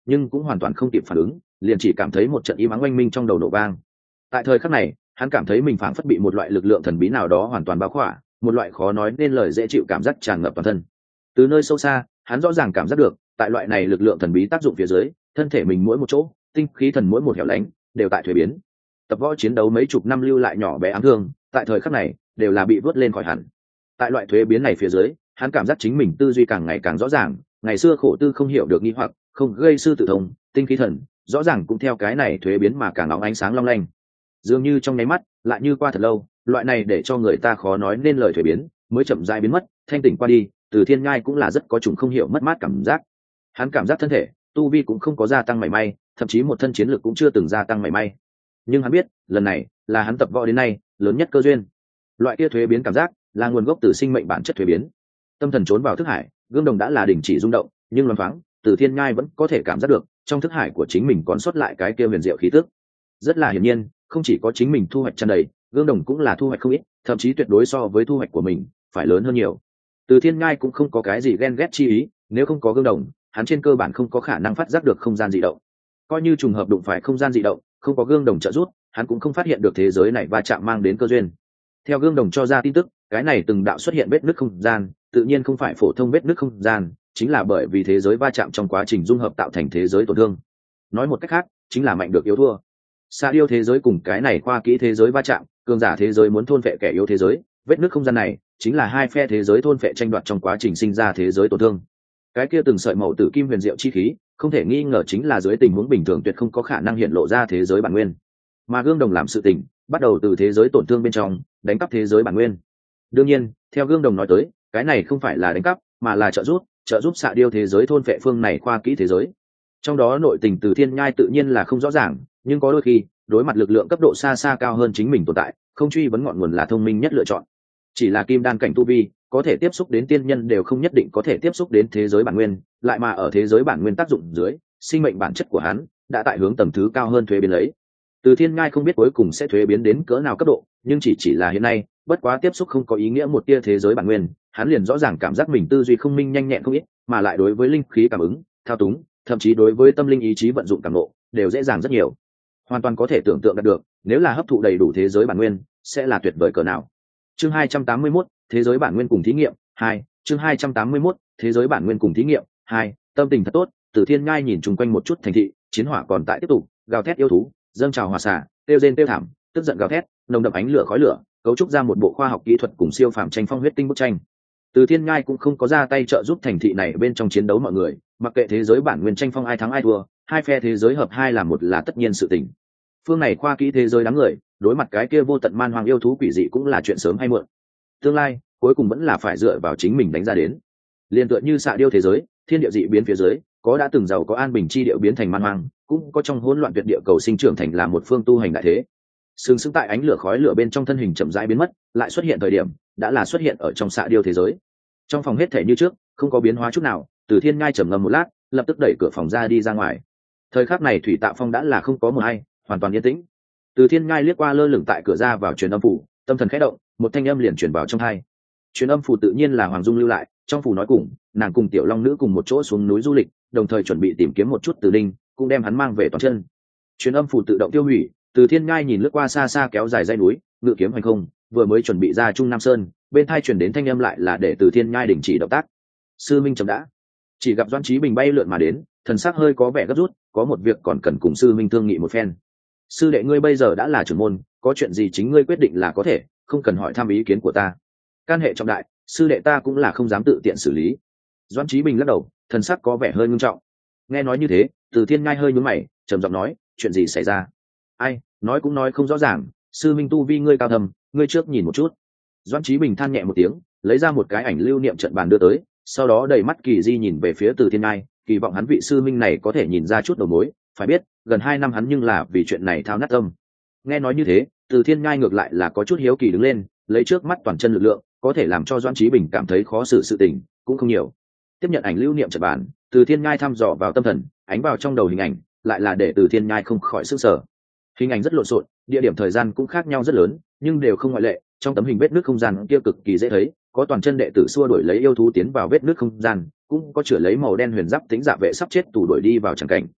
nhưng cũng hoàn toàn không kịp phản ứng, liền chỉ cảm thấy một trận im ắng oanh minh trong đầu nổ vang. Tại thời khắc này, hắn cảm thấy mình phảng phất bị một loại lực lượng thần bí nào đó hoàn toàn bao khỏa, một loại khó nói nên lời dễ chịu cảm giác tràn ngập toàn thân. Từ nơi sâu xa, hắn rõ ràng cảm giác được, tại loại này lực lượng thần bí tác dụng phía dưới, thân thể mình mỗi một chỗ, tinh khí thần mỗi một hẻo lánh, đều tại thuế biến. Tập võ chiến đấu mấy chục năm lưu lại nhỏ bé ám thương, tại thời khắc này, đều là bị vớt lên khỏi hẳn. Tại loại thuế biến này phía dưới, hắn cảm giác chính mình tư duy càng ngày càng rõ ràng, ngày xưa khổ tư không hiểu được nghi hoặc, không gây sư tự thông, tinh khí thần, rõ ràng cũng theo cái này thuế biến mà càng óng ánh sáng long lanh. Dường như trong nháy mắt, lại như qua thật lâu, loại này để cho người ta khó nói nên lời thuế biến, mới chậm rãi biến mất, thanh tỉnh qua đi, Từ Thiên Nhai cũng là rất có trùng không hiểu mất mát cảm giác. Hắn cảm giác thân thể, tu vi cũng không có gia tăng mảy may, thậm chí một thân chiến lực cũng chưa từng gia tăng mảy may. Nhưng hắn biết, lần này là hắn tập võ đến nay lớn nhất cơ duyên. Loại kia thuế biến cảm giác là nguồn gốc từ sinh mệnh bản chất thuế biến. Tâm thần trốn vào thức hải, gương đồng đã là đình chỉ rung động, nhưng loáng thoáng, Từ Thiên Nhai vẫn có thể cảm giác được, trong thức hải của chính mình còn sót lại cái kia huyền diệu khí tức. Rất là hiển nhiên, không chỉ có chính mình thu hoạch tràn đầy, gương đồng cũng là thu hoạch không ít, thậm chí tuyệt đối so với thu hoạch của mình phải lớn hơn nhiều. Từ Thiên Nhai cũng không có cái gì ghen ghét chi ý, nếu không có gương đồng, hắn trên cơ bản không có khả năng phát giác được không gian dị động. Coi như trùng hợp đụng phải không gian dị động, không có gương đồng trợ giúp, hắn cũng không phát hiện được thế giới này va chạm mang đến cơ duyên. Theo gương đồng cho ra tin tức, cái này từng đạo xuất hiện vết nứt không gian, tự nhiên không phải phổ thông vết nứt không gian, chính là bởi vì thế giới va chạm trong quá trình dung hợp tạo thành thế giới tổn thương. Nói một cách khác, chính là mạnh được yếu thua. Xa điêu thế giới cùng cái này khoa kỹ thế giới va chạm, cường giả thế giới muốn thôn phệ kẻ yếu thế giới, vết nứt không gian này chính là hai phe thế giới thôn phệ tranh đoạt trong quá trình sinh ra thế giới tổn thương. Cái kia từng sợi màu tử kim huyền diệu chi khí, không thể nghi ngờ chính là dưới tình huống bình thường tuyệt không có khả năng hiện lộ ra thế giới bản nguyên. Mà gương đồng làm sự tình, bắt đầu từ thế giới tổn thương bên trong, đánh cắp thế giới bản nguyên. Đương nhiên, theo gương đồng nói tới, cái này không phải là đánh cắp, mà là trợ giúp, trợ giúp xạ điêu thế giới thôn phệ phương này khoa kỹ thế giới. Trong đó nội tình Từ Thiên Nhai tự nhiên là không rõ ràng, nhưng có đôi khi, đối mặt lực lượng cấp độ xa xa cao hơn chính mình tồn tại, không truy vấn ngọn nguồn là thông minh nhất lựa chọn. Chỉ là kim đan cảnh tu vi, có thể tiếp xúc đến tiên nhân đều không nhất định có thể tiếp xúc đến thế giới bản nguyên, lại mà ở thế giới bản nguyên tác dụng dưới, sinh mệnh bản chất của hắn đã tại hướng tầm thứ cao hơn thuế biến lấy. Từ Thiên Ngai không biết cuối cùng sẽ thuế biến đến cỡ nào cấp độ, nhưng chỉ chỉ là hiện nay, bất quá tiếp xúc không có ý nghĩa một tia thế giới bản nguyên, hắn liền rõ ràng cảm giác mình tư duy không minh nhanh nhẹn không ít, mà lại đối với linh khí cảm ứng, thao túng, thậm chí đối với tâm linh ý chí vận dụng cảm ngộ, đều dễ dàng rất nhiều. Hoàn toàn có thể tưởng tượng được, nếu là hấp thụ đầy đủ thế giới bản nguyên, sẽ là tuyệt vời cỡ nào. Chương hai trăm tám mươi mốt, thế giới bản nguyên cùng thí nghiệm hai. Chương hai trăm tám mươi mốt, thế giới bản nguyên cùng thí nghiệm hai. Tâm tình thật tốt, Từ Thiên Ngai nhìn chung quanh một chút thành thị, chiến hỏa còn tại tiếp tục, gào thét yêu thú, dâng trào hỏa xả, tiêu rên tiêu thảm, tức giận gào thét, nồng đậm ánh lửa khói lửa, cấu trúc ra một bộ khoa học kỹ thuật cùng siêu phàm tranh phong huyết tinh bức tranh. Từ Thiên Ngai cũng không có ra tay trợ giúp thành thị này bên trong chiến đấu mọi người, mặc kệ thế giới bản nguyên tranh phong ai thắng ai thua, hai phe thế giới hợp hai là một là tất nhiên sự tình. Phương này khoa kỹ thế giới đáng người, đối mặt cái kia vô tận man hoang yêu thú quỷ dị cũng là chuyện sớm hay muộn. Tương lai cuối cùng vẫn là phải dựa vào chính mình đánh ra đến. Liên tựa như xạ điêu thế giới, thiên địa dị biến phía dưới, có đã từng giàu có an bình chi điệu biến thành man hoang, cũng có trong hỗn loạn tuyệt địa cầu sinh trưởng thành là một phương tu hành đại thế. Sừng sững tại ánh lửa khói lửa bên trong thân hình chậm rãi biến mất, lại xuất hiện thời điểm, đã là xuất hiện ở trong xạ điêu thế giới. Trong phòng hết thể như trước, không có biến hóa chút nào, Từ Thiên Ngai trầm ngâm một lát, lập tức đẩy cửa phòng ra đi ra ngoài. Thời khắc này thủy tạo phong đã là không có một ai, hoàn toàn yên tĩnh. Từ Thiên Ngai liếc qua lơ lửng tại cửa ra vào truyền âm phủ, tâm thần khẽ động, một thanh âm liền truyền vào trong tai. Truyền âm phủ tự nhiên là Hoàng Dung lưu lại, trong phủ nói cùng, nàng cùng Tiểu Long nữ cùng một chỗ xuống núi du lịch, đồng thời chuẩn bị tìm kiếm một chút Từ Linh, cũng đem hắn mang về toàn chân. Truyền âm phủ tự động tiêu hủy, Từ Thiên Ngai nhìn lướt qua xa xa kéo dài dãy núi, ngự kiếm hành không, vừa mới chuẩn bị ra Trung Nam Sơn, bên tai truyền đến thanh âm lại là để Từ Thiên Ngai đình chỉ động tác. Sư Minh chậm đã. Chỉ gặp Doãn Chí Bình bay lượn mà đến, thần sắc hơi có vẻ gấp rút, có một việc còn cần cùng sư Minh thương nghị một phen. Sư đệ ngươi bây giờ đã là trưởng môn, có chuyện gì chính ngươi quyết định là có thể, không cần hỏi thăm ý kiến của ta. Can hệ trọng đại, sư đệ ta cũng là không dám tự tiện xử lý. Doãn Chí Bình lắc đầu, thần sắc có vẻ hơi nghiêm trọng. Nghe nói như thế, Từ Thiên Ngai hơi nhướng mày, trầm giọng nói, chuyện gì xảy ra? Ai, nói cũng nói không rõ ràng, sư Minh tu vi ngươi cao thầm, ngươi trước nhìn một chút. Doãn Chí Bình than nhẹ một tiếng, lấy ra một cái ảnh lưu niệm trận bàn đưa tới, sau đó đầy mắt kỳ di nhìn về phía Từ Thiên Ngai, kỳ vọng hắn vị sư Minh này có thể nhìn ra chút đầu mối. Phải biết, gần hai năm hắn nhưng là vì chuyện này thao nát tâm. Nghe nói như thế, Từ Thiên Ngai ngược lại là có chút hiếu kỳ đứng lên, lấy trước mắt toàn chân lực lượng, có thể làm cho Doãn Chí Bình cảm thấy khó xử sự tình cũng không nhiều. Tiếp nhận ảnh lưu niệm trận bàn, Từ Thiên Ngai thăm dò vào tâm thần, ánh vào trong đầu hình ảnh, lại là để Từ Thiên Ngai không khỏi sức sở. Hình ảnh rất lộn xộn, địa điểm thời gian cũng khác nhau rất lớn, nhưng đều không ngoại lệ. Trong tấm hình vết nước không gian kia cực kỳ dễ thấy, có toàn chân đệ tử xua đuổi lấy yêu thú tiến vào vết nước không gian, cũng có chữa lấy màu đen huyền giáp tính dạ vệ sắp chết tù đuổi đi vào chẳng cảnh.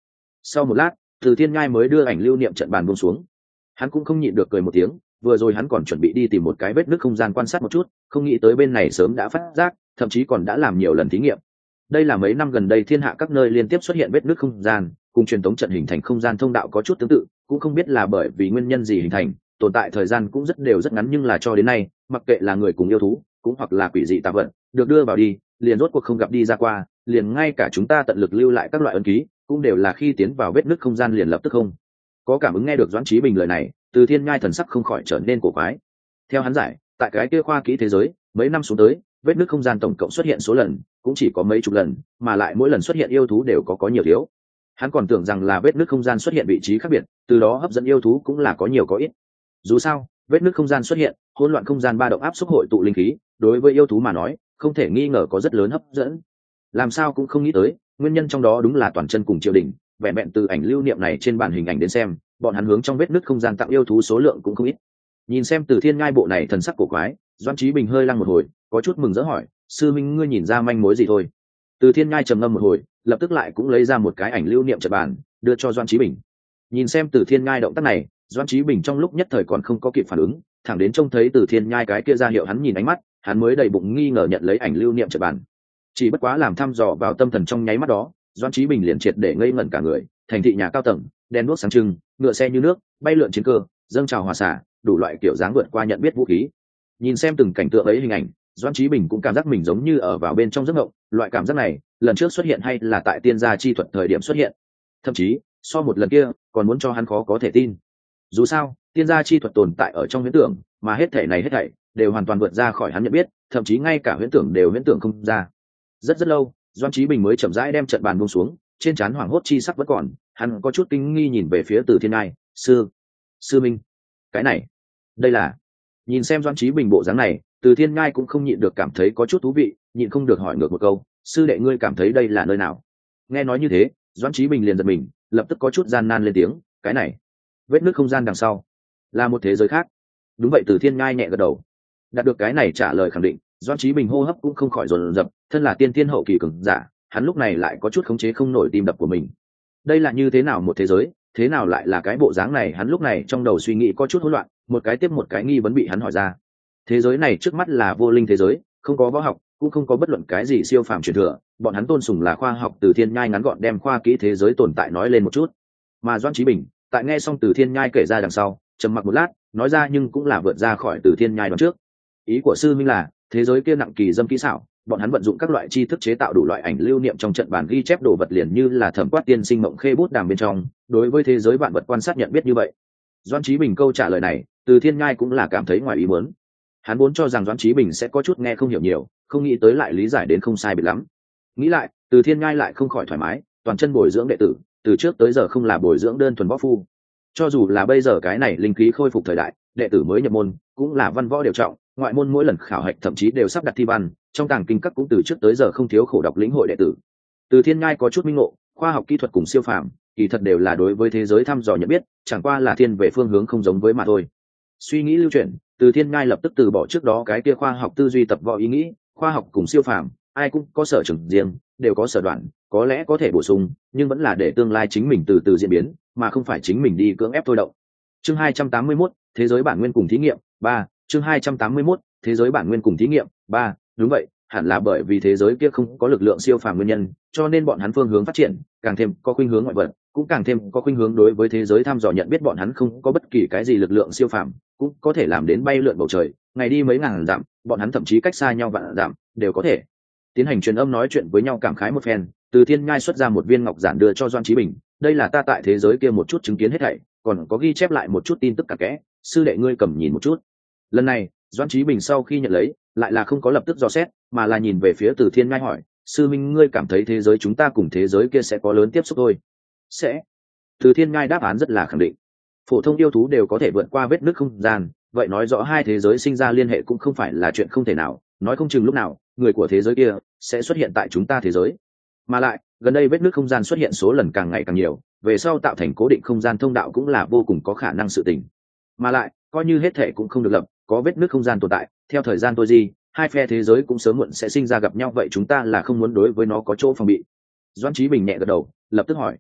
Sau một lát, Từ Thiên Nhai mới đưa ảnh lưu niệm trận bàn buông xuống. Hắn cũng không nhịn được cười một tiếng, vừa rồi hắn còn chuẩn bị đi tìm một cái vết nứt không gian quan sát một chút, không nghĩ tới bên này sớm đã phát giác, thậm chí còn đã làm nhiều lần thí nghiệm. Đây là mấy năm gần đây thiên hạ các nơi liên tiếp xuất hiện vết nứt không gian, cùng truyền thống trận hình thành không gian thông đạo có chút tương tự, cũng không biết là bởi vì nguyên nhân gì hình thành, tồn tại thời gian cũng rất đều rất ngắn, nhưng là cho đến nay, mặc kệ là người cùng yêu thú, cũng hoặc là quỷ dị tà vật, được đưa vào đi, liền rốt cuộc không gặp đi ra qua, liền ngay cả chúng ta tận lực lưu lại các loại ấn ký, cũng đều là khi tiến vào vết nứt không gian liền lập tức không có cảm ứng. Nghe được Doãn Chí Bình lời này, Từ Thiên Nhai thần sắc không khỏi trở nên cổ quái. Theo hắn giải, tại cái kia khoa kỹ thế giới, mấy năm xuống tới, vết nứt không gian tổng cộng xuất hiện số lần cũng chỉ có mấy chục lần, mà lại mỗi lần xuất hiện yêu thú đều có có nhiều thiếu. Hắn còn tưởng rằng là vết nứt không gian xuất hiện vị trí khác biệt, từ đó hấp dẫn yêu thú cũng là có nhiều có ít. Dù sao, vết nứt không gian xuất hiện, hỗn loạn không gian ba động áp xúc hội tụ linh khí, đối với yêu thú mà nói, không thể nghi ngờ có rất lớn hấp dẫn. Làm sao cũng không nghĩ tới, nguyên nhân trong đó đúng là toàn chân cùng triều đình, vẹn vẹn từ ảnh lưu niệm này trên bản hình ảnh đến xem, bọn hắn hướng trong vết nứt không gian tặng yêu thú số lượng cũng không ít. Nhìn xem Từ Thiên Nhai bộ này thần sắc cổ quái, Doãn Chí Bình hơi lăng một hồi, có chút mừng rỡ hỏi, sư minh ngươi nhìn ra manh mối gì thôi? Từ Thiên Nhai trầm ngâm một hồi, lập tức lại cũng lấy ra một cái ảnh lưu niệm trận bàn, đưa cho Doãn Chí Bình. Nhìn xem Từ Thiên Nhai động tác này, Doãn Chí Bình trong lúc nhất thời còn không có kịp phản ứng, thẳng đến trông thấy Từ Thiên Nhai cái kia ra hiệu hắn nhìn ánh mắt, hắn mới đầy bụng nghi ngờ nhận lấy ảnh lưu niệm trận bàn. Chỉ bất quá làm thăm dò vào tâm thần trong nháy mắt đó, Doãn Chí Bình liền triệt để ngây ngẩn cả người. Thành thị nhà cao tầng, đèn đuốc sáng trưng, ngựa xe như nước, bay lượn chiến cơ, dâng trào hòa xả, đủ loại kiểu dáng vượt qua nhận biết vũ khí. Nhìn xem từng cảnh tượng ấy hình ảnh, Doãn Chí Bình cũng cảm giác mình giống như ở vào bên trong giấc mộng. Loại cảm giác này, lần trước xuất hiện hay là tại tiên gia chi thuật thời điểm xuất hiện, thậm chí so một lần kia còn muốn cho hắn khó có thể tin. Dù sao, tiên gia chi thuật tồn tại ở trong huyễn tưởng, mà hết thảy này hết thảy đều hoàn toàn vượt ra khỏi hắn nhận biết, thậm chí ngay cả huyễn tưởng đều huyễn tưởng không ra. Rất rất lâu, Doãn Chí Bình mới chậm rãi đem trận bàn buông xuống, trên trán hoảng hốt chi sắc vẫn còn, hắn có chút kinh nghi nhìn về phía Từ Thiên Nhai, sư sư minh, cái này đây là. Nhìn xem Doãn Chí Bình bộ dáng này, Từ Thiên Nhai cũng không nhịn được cảm thấy có chút thú vị, nhịn không được hỏi ngược một câu, sư đệ ngươi cảm thấy đây là nơi nào? Nghe nói như thế, Doãn Chí Bình liền giật mình, lập tức có chút gian nan lên tiếng, cái này vết nứt không gian đằng sau là một thế giới khác. Đúng vậy, Từ Thiên Nhai nhẹ gật đầu. Đạt được cái này trả lời khẳng định, Doãn Chí Bình hô hấp cũng không khỏi dồn dập, thân là tiên tiên hậu kỳ cường giả, hắn lúc này lại có chút khống chế không nổi tim đập của mình. Đây là như thế nào một thế giới, thế nào lại là cái bộ dáng này? Hắn lúc này trong đầu suy nghĩ có chút hỗn loạn, một cái tiếp một cái nghi vấn bị hắn hỏi ra. Thế giới này trước mắt là vô linh thế giới, không có võ học, cũng không có bất luận cái gì siêu phàm truyền thừa, bọn hắn tôn sùng là khoa học. Từ Thiên Nhai ngắn gọn đem khoa kỹ thế giới tồn tại nói lên một chút, mà Doãn Chí Bình tại nghe xong Từ Thiên Nhai kể ra đằng sau, trầm mặc một lát, nói ra nhưng cũng là vượt ra khỏi Từ Thiên Nhai đoán trước. Ý của sư minh là thế giới kia nặng kỳ dâm kỹ xảo, bọn hắn vận dụng các loại tri thức chế tạo đủ loại ảnh lưu niệm trong trận bàn ghi chép đồ vật, liền như là thẩm quát tiên sinh mộng khê bút đàm bên trong, đối với thế giới vạn vật quan sát nhận biết như vậy. Doãn Chí Bình câu trả lời này, Từ Thiên Nhai cũng là cảm thấy ngoài ý muốn. Hắn vốn cho rằng Doãn Chí Bình sẽ có chút nghe không hiểu nhiều, không nghĩ tới lại lý giải đến không sai biệt lắm. Nghĩ lại, Từ Thiên Nhai lại không khỏi thoải mái, toàn chân bồi dưỡng đệ tử, từ trước tới giờ không là bồi dưỡng đơn thuần võ phu. Cho dù là bây giờ cái này linh khí khôi phục thời đại, đệ tử mới nhập môn cũng là văn võ đều trọng, ngoại môn mỗi lần khảo hạch thậm chí đều sắp đặt thi văn, trong tàng kinh các cũng từ trước tới giờ không thiếu khổ đọc lĩnh hội đệ tử. Từ Thiên Nhai có chút minh ngộ, khoa học kỹ thuật cùng siêu phàm, kỳ thật đều là đối với thế giới thăm dò nhận biết, chẳng qua là thiên về phương hướng không giống với mà thôi. Suy nghĩ lưu chuyển, Từ Thiên Nhai lập tức từ bỏ trước đó cái kia khoa học tư duy tập võ ý nghĩ, khoa học cùng siêu phàm, ai cũng có sở trường riêng, đều có sở đoạn, có lẽ có thể bổ sung, nhưng vẫn là để tương lai chính mình từ từ diễn biến, mà không phải chính mình đi cưỡng ép thôi động. Chương hai trăm tám mươi mốt, thế giới bản nguyên cùng thí nghiệm, ba. Chương hai trăm tám mươi mốt, thế giới bản nguyên cùng thí nghiệm, ba. Đúng vậy, hẳn là bởi vì thế giới kia không có lực lượng siêu phàm nguyên nhân, cho nên bọn hắn phương hướng phát triển càng thêm có khuynh hướng ngoại vật, cũng càng thêm có khuynh hướng đối với thế giới thăm dò nhận biết. Bọn hắn không có bất kỳ cái gì lực lượng siêu phàm, cũng có thể làm đến bay lượn bầu trời, ngày đi mấy ngàn dặm, bọn hắn thậm chí cách xa nhau vạn dặm đều có thể tiến hành truyền âm nói chuyện với nhau. Cảm khái một phen, Từ Thiên Nhai xuất ra một viên ngọc giản đưa cho Doãn Chí Bình, đây là ta tại thế giới kia một chút chứng kiến hết thảy, còn có ghi chép lại một chút tin tức cặn kẽ, sư đệ ngươi cầm nhìn một chút. Lần này Doãn Chí Bình sau khi nhận lấy, lại là không có lập tức dò xét, mà là nhìn về phía Từ Thiên Nhai hỏi, sư minh ngươi cảm thấy thế giới chúng ta cùng thế giới kia sẽ có lớn tiếp xúc thôi? Sẽ. Từ Thiên Nhai đáp án rất là khẳng định. Phổ thông yêu thú đều có thể vượt qua vết nứt không gian, vậy nói rõ hai thế giới sinh ra liên hệ cũng không phải là chuyện không thể nào, nói không chừng lúc nào người của thế giới kia sẽ xuất hiện tại chúng ta thế giới. Mà lại gần đây vết nứt không gian xuất hiện số lần càng ngày càng nhiều, về sau tạo thành cố định không gian thông đạo cũng là vô cùng có khả năng sự tình. Mà lại coi như hết thể cũng không được lập, có vết nứt không gian tồn tại, theo thời gian tôi gì, hai phe thế giới cũng sớm muộn sẽ sinh ra gặp nhau, vậy chúng ta là không muốn đối với nó có chỗ phòng bị. Doãn Chí Bình nhẹ gật đầu, lập tức hỏi,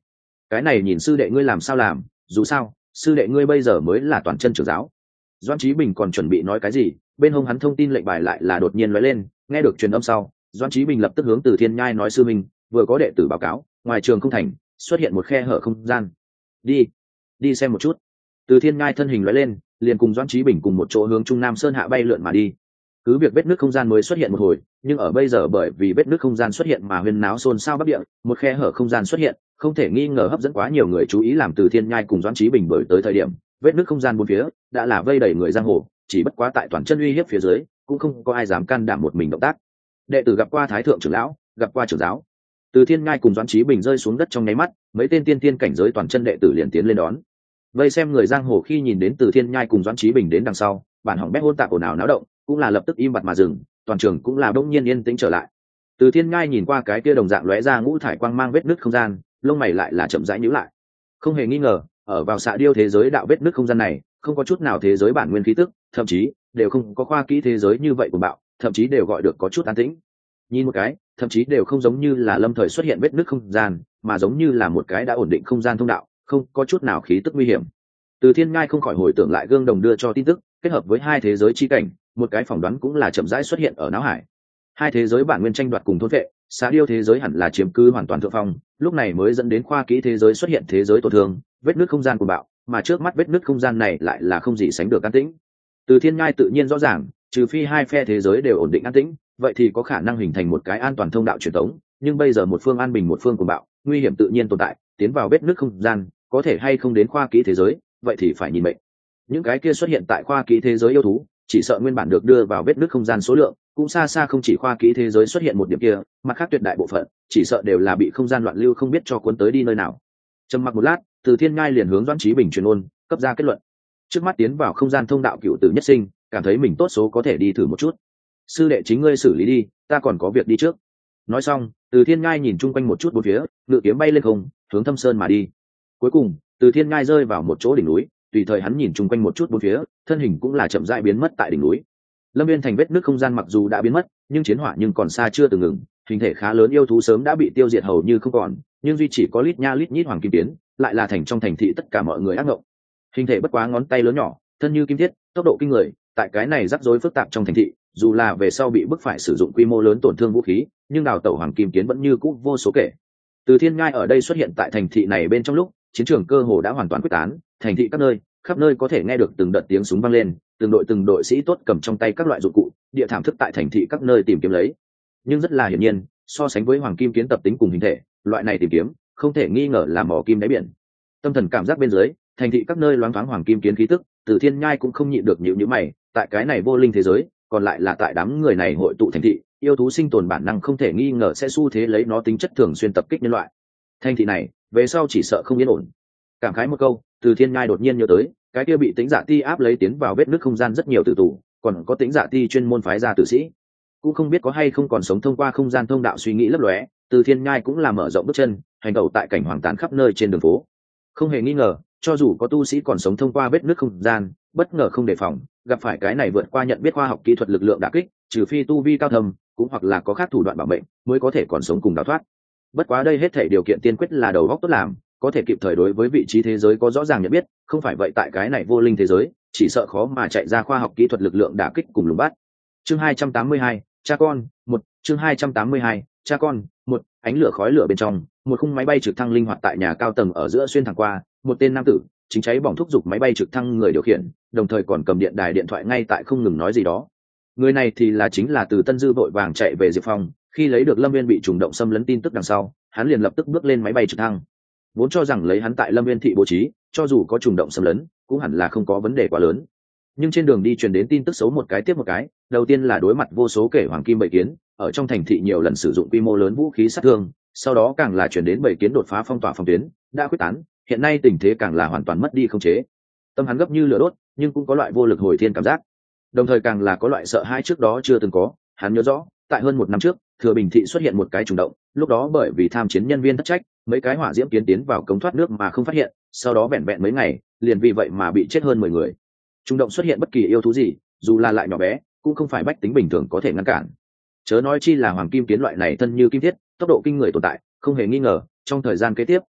cái này nhìn sư đệ ngươi làm sao làm, dù sao sư đệ ngươi bây giờ mới là toàn chân trưởng giáo. Doãn Chí Bình còn chuẩn bị nói cái gì, bên hông hắn thông tin lệnh bài lại là đột nhiên lóe lên, nghe được truyền âm sau, Doãn Chí Bình lập tức hướng Từ Thiên Nhai nói: sư minh, vừa có đệ tử báo cáo, ngoài trường không thành xuất hiện một khe hở không gian. Đi, đi xem một chút. Từ Thiên Nhai thân hình lóe lên, liền cùng Doãn Chí Bình cùng một chỗ hướng Trung Nam Sơn hạ bay lượn mà đi. Cứ việc vết nứt không gian mới xuất hiện một hồi, nhưng ở bây giờ bởi vì vết nứt không gian xuất hiện mà huyên náo xôn xao bắc địa, một khe hở không gian xuất hiện, không thể nghi ngờ hấp dẫn quá nhiều người chú ý, làm Từ Thiên Nhai cùng Doãn Chí Bình đổi tới thời điểm, vết nứt không gian bốn phía đã là vây đầy người giang hồ, chỉ bất quá tại toàn chân uy hiếp phía dưới, cũng không có ai dám can đảm một mình động tác. Đệ tử gặp qua Thái thượng trưởng lão, gặp qua trưởng giáo. Từ Thiên Nhai cùng Doãn Chí Bình rơi xuống đất trong nháy mắt, mấy tên tiên tiên cảnh giới toàn chân đệ tử liền tiến lên đón. Vây xem người giang hồ khi nhìn đến Từ Thiên Nhai cùng Doãn Chí Bình đến đằng sau, bản hỏng bét hỗn tạp ồn ào náo động, cũng là lập tức im bặt mà dừng, toàn trường cũng là đông nhiên yên tĩnh trở lại. Từ Thiên Nhai nhìn qua cái kia đồng dạng lóe ra ngũ thải quang mang vết nứt không gian, lông mày lại là chậm rãi nhíu lại. Không hề nghi ngờ, ở vào xạ điêu thế giới đạo vết nứt không gian này, không có chút nào thế giới bản nguyên khí tức, thậm chí đều không có khoa kỹ thế giới như vậy của bạo, thậm chí đều gọi được có chút an tĩnh. Nhìn một cái, thậm chí đều không giống như là lâm thời xuất hiện vết nứt không gian, mà giống như là một cái đã ổn định không gian thông đạo, không có chút nào khí tức nguy hiểm. Từ Thiên Nhai không khỏi hồi tưởng lại gương đồng đưa cho tin tức, kết hợp với hai thế giới chi cảnh, một cái phỏng đoán cũng là chậm rãi xuất hiện ở não hải. Hai thế giới bản nguyên tranh đoạt cùng thôn vệ, xạ điêu thế giới hẳn là chiếm cứ hoàn toàn thượng phong, lúc này mới dẫn đến khoa kỹ thế giới xuất hiện thế giới tổn thương, vết nứt không gian của bạo, mà trước mắt vết nứt không gian này lại là không gì sánh được an tĩnh. Từ Thiên Nhai tự nhiên rõ ràng, trừ phi hai phe thế giới đều ổn định an tĩnh, vậy thì có khả năng hình thành một cái an toàn thông đạo truyền thống, nhưng bây giờ một phương an bình một phương của bạo, nguy hiểm tự nhiên tồn tại, tiến vào vết nứt không gian, có thể hay không đến khoa kỹ thế giới, vậy thì phải nhìn mệnh. Những cái kia xuất hiện tại khoa kỹ thế giới yêu thú, chỉ sợ nguyên bản được đưa vào vết nứt không gian số lượng cũng xa xa không chỉ khoa kỹ thế giới xuất hiện một điểm kia, mặt khác tuyệt đại bộ phận chỉ sợ đều là bị không gian loạn lưu không biết cho cuốn tới đi nơi nào. Trầm mặc một lát, Từ Thiên Nhai liền hướng Doãn Chí Bình truyền ôn, cấp ra kết luận. Trước mắt tiến vào không gian thông đạo cựu tử nhất sinh, cảm thấy mình tốt số có thể đi thử một chút. Sư đệ chính ngươi xử lý đi, ta còn có việc đi trước. Nói xong, Từ Thiên Nhai nhìn chung quanh một chút bốn phía, ngự kiếm bay lên không, hướng Thâm Sơn mà đi. Cuối cùng, Từ Thiên Nhai rơi vào một chỗ đỉnh núi, tùy thời hắn nhìn chung quanh một chút bốn phía, thân hình cũng là chậm rãi biến mất tại đỉnh núi. Lâm viên thành vết nước không gian mặc dù đã biến mất, nhưng chiến hỏa nhưng còn xa chưa từng ngừng, hình thể khá lớn yêu thú sớm đã bị tiêu diệt hầu như không còn, nhưng duy chỉ có lít nha lít nhít hoàng kim tiến, lại là thành trong thành thị tất cả mọi người ác ngộng. Hình thể bất quá ngón tay lớn nhỏ, thân như kim thiết, tốc độ kinh người, tại cái này rắc rối phức tạp trong thành thị, dù là về sau bị bức phải sử dụng quy mô lớn tổn thương vũ khí, nhưng đào tẩu hoàng kim kiến vẫn như cũ vô số kể. Từ Thiên Nhai ở đây xuất hiện tại thành thị này bên trong lúc, chiến trường cơ hồ đã hoàn toàn quyết tán, thành thị các nơi, khắp nơi có thể nghe được từng đợt tiếng súng vang lên, từng đội từng đội sĩ tốt cầm trong tay các loại dụng cụ, địa thảm thức tại thành thị các nơi tìm kiếm lấy. Nhưng rất là hiển nhiên, so sánh với hoàng kim kiến tập tính cùng hình thể, loại này tìm kiếm không thể nghi ngờ là mỏ kim đáy biển. Tâm thần cảm giác bên dưới, thành thị các nơi loáng thoáng hoàng kim kiến khí tức, Từ Thiên Nhai cũng không nhịn được nhíu nhíu mày, tại cái này vô linh thế giới, còn lại là tại đám người này hội tụ thành thị, yêu thú sinh tồn bản năng không thể nghi ngờ sẽ xu thế lấy nó tính chất thường xuyên tập kích nhân loại. Thành thị này, về sau chỉ sợ không yên ổn. Cảm khái một câu, Từ Thiên Nhai đột nhiên nhớ tới, cái kia bị Tĩnh Dạ Ti áp lấy tiến vào vết nứt không gian rất nhiều tử tù, còn có Tĩnh Dạ Ti chuyên môn phái ra tử sĩ, cũng không biết có hay không còn sống thông qua không gian thông đạo suy nghĩ lấp lóe. Từ Thiên Nhai cũng là mở rộng bước chân, hành động tại cảnh hoàng tàn khắp nơi trên đường phố. Không hề nghi ngờ, cho dù có tu sĩ còn sống thông qua vết nứt không gian, bất ngờ không đề phòng, gặp phải cái này vượt qua nhận biết khoa học kỹ thuật lực lượng đả kích, trừ phi tu vi cao thâm, cũng hoặc là có khác thủ đoạn bảo mệnh, mới có thể còn sống cùng đào thoát. Bất quá đây hết thảy điều kiện tiên quyết là đầu óc tốt làm, có thể kịp thời đối với vị trí thế giới có rõ ràng nhận biết, không phải vậy tại cái này vô linh thế giới, chỉ sợ khó mà chạy ra khoa học kỹ thuật lực lượng đả kích cùng lùng bắt. Chương hai trăm tám mươi hai, cha con, một, chương hai trăm tám mươi hai, cha con, một, ánh lửa khói lửa bên trong, một khung máy bay trực thăng linh hoạt tại nhà cao tầng ở giữa xuyên thẳng qua, một tên nam tử chính cháy bỏng thúc giục máy bay trực thăng người điều khiển, đồng thời còn cầm điện đài điện thoại ngay tại không ngừng nói gì đó. Người này thì là chính là từ Tân Dư vội vàng chạy về Diệp Phong, khi lấy được Lâm Viên bị trùng động xâm lấn tin tức đằng sau, hắn liền lập tức bước lên máy bay trực thăng. Vốn cho rằng lấy hắn tại Lâm Viên thị bố trí, cho dù có trùng động xâm lấn, cũng hẳn là không có vấn đề quá lớn. Nhưng trên đường đi truyền đến tin tức xấu một cái tiếp một cái, đầu tiên là đối mặt vô số kể hoàng kim bầy kiến, ở trong thành thị nhiều lần sử dụng quy mô lớn vũ khí sát thương, sau đó càng là truyền đến bầy kiến đột phá phong tỏa phòng tuyến, đã quyết tán, hiện nay tình thế càng là hoàn toàn mất đi khống chế. Tâm hắn gấp như lửa đốt, nhưng cũng có loại vô lực hồi thiên cảm giác. Đồng thời càng là có loại sợ hãi trước đó chưa từng có. Hắn nhớ rõ, tại hơn một năm trước, Thừa Bình thị xuất hiện một cái trùng động, lúc đó bởi vì tham chiến nhân viên thất trách, mấy cái hỏa diễm kiến tiến vào cống thoát nước mà không phát hiện, sau đó vẹn vẹn mấy ngày, liền vì vậy mà bị chết hơn mười người. Trùng động xuất hiện bất kỳ yêu thú gì, dù là lại nhỏ bé, cũng không phải bách tính bình thường có thể ngăn cản. Chớ nói chi là hoàng kim kiến loại này thân như kim thiết, tốc độ kinh người tồn tại, không hề nghi ngờ, trong thời gian kế tiếp,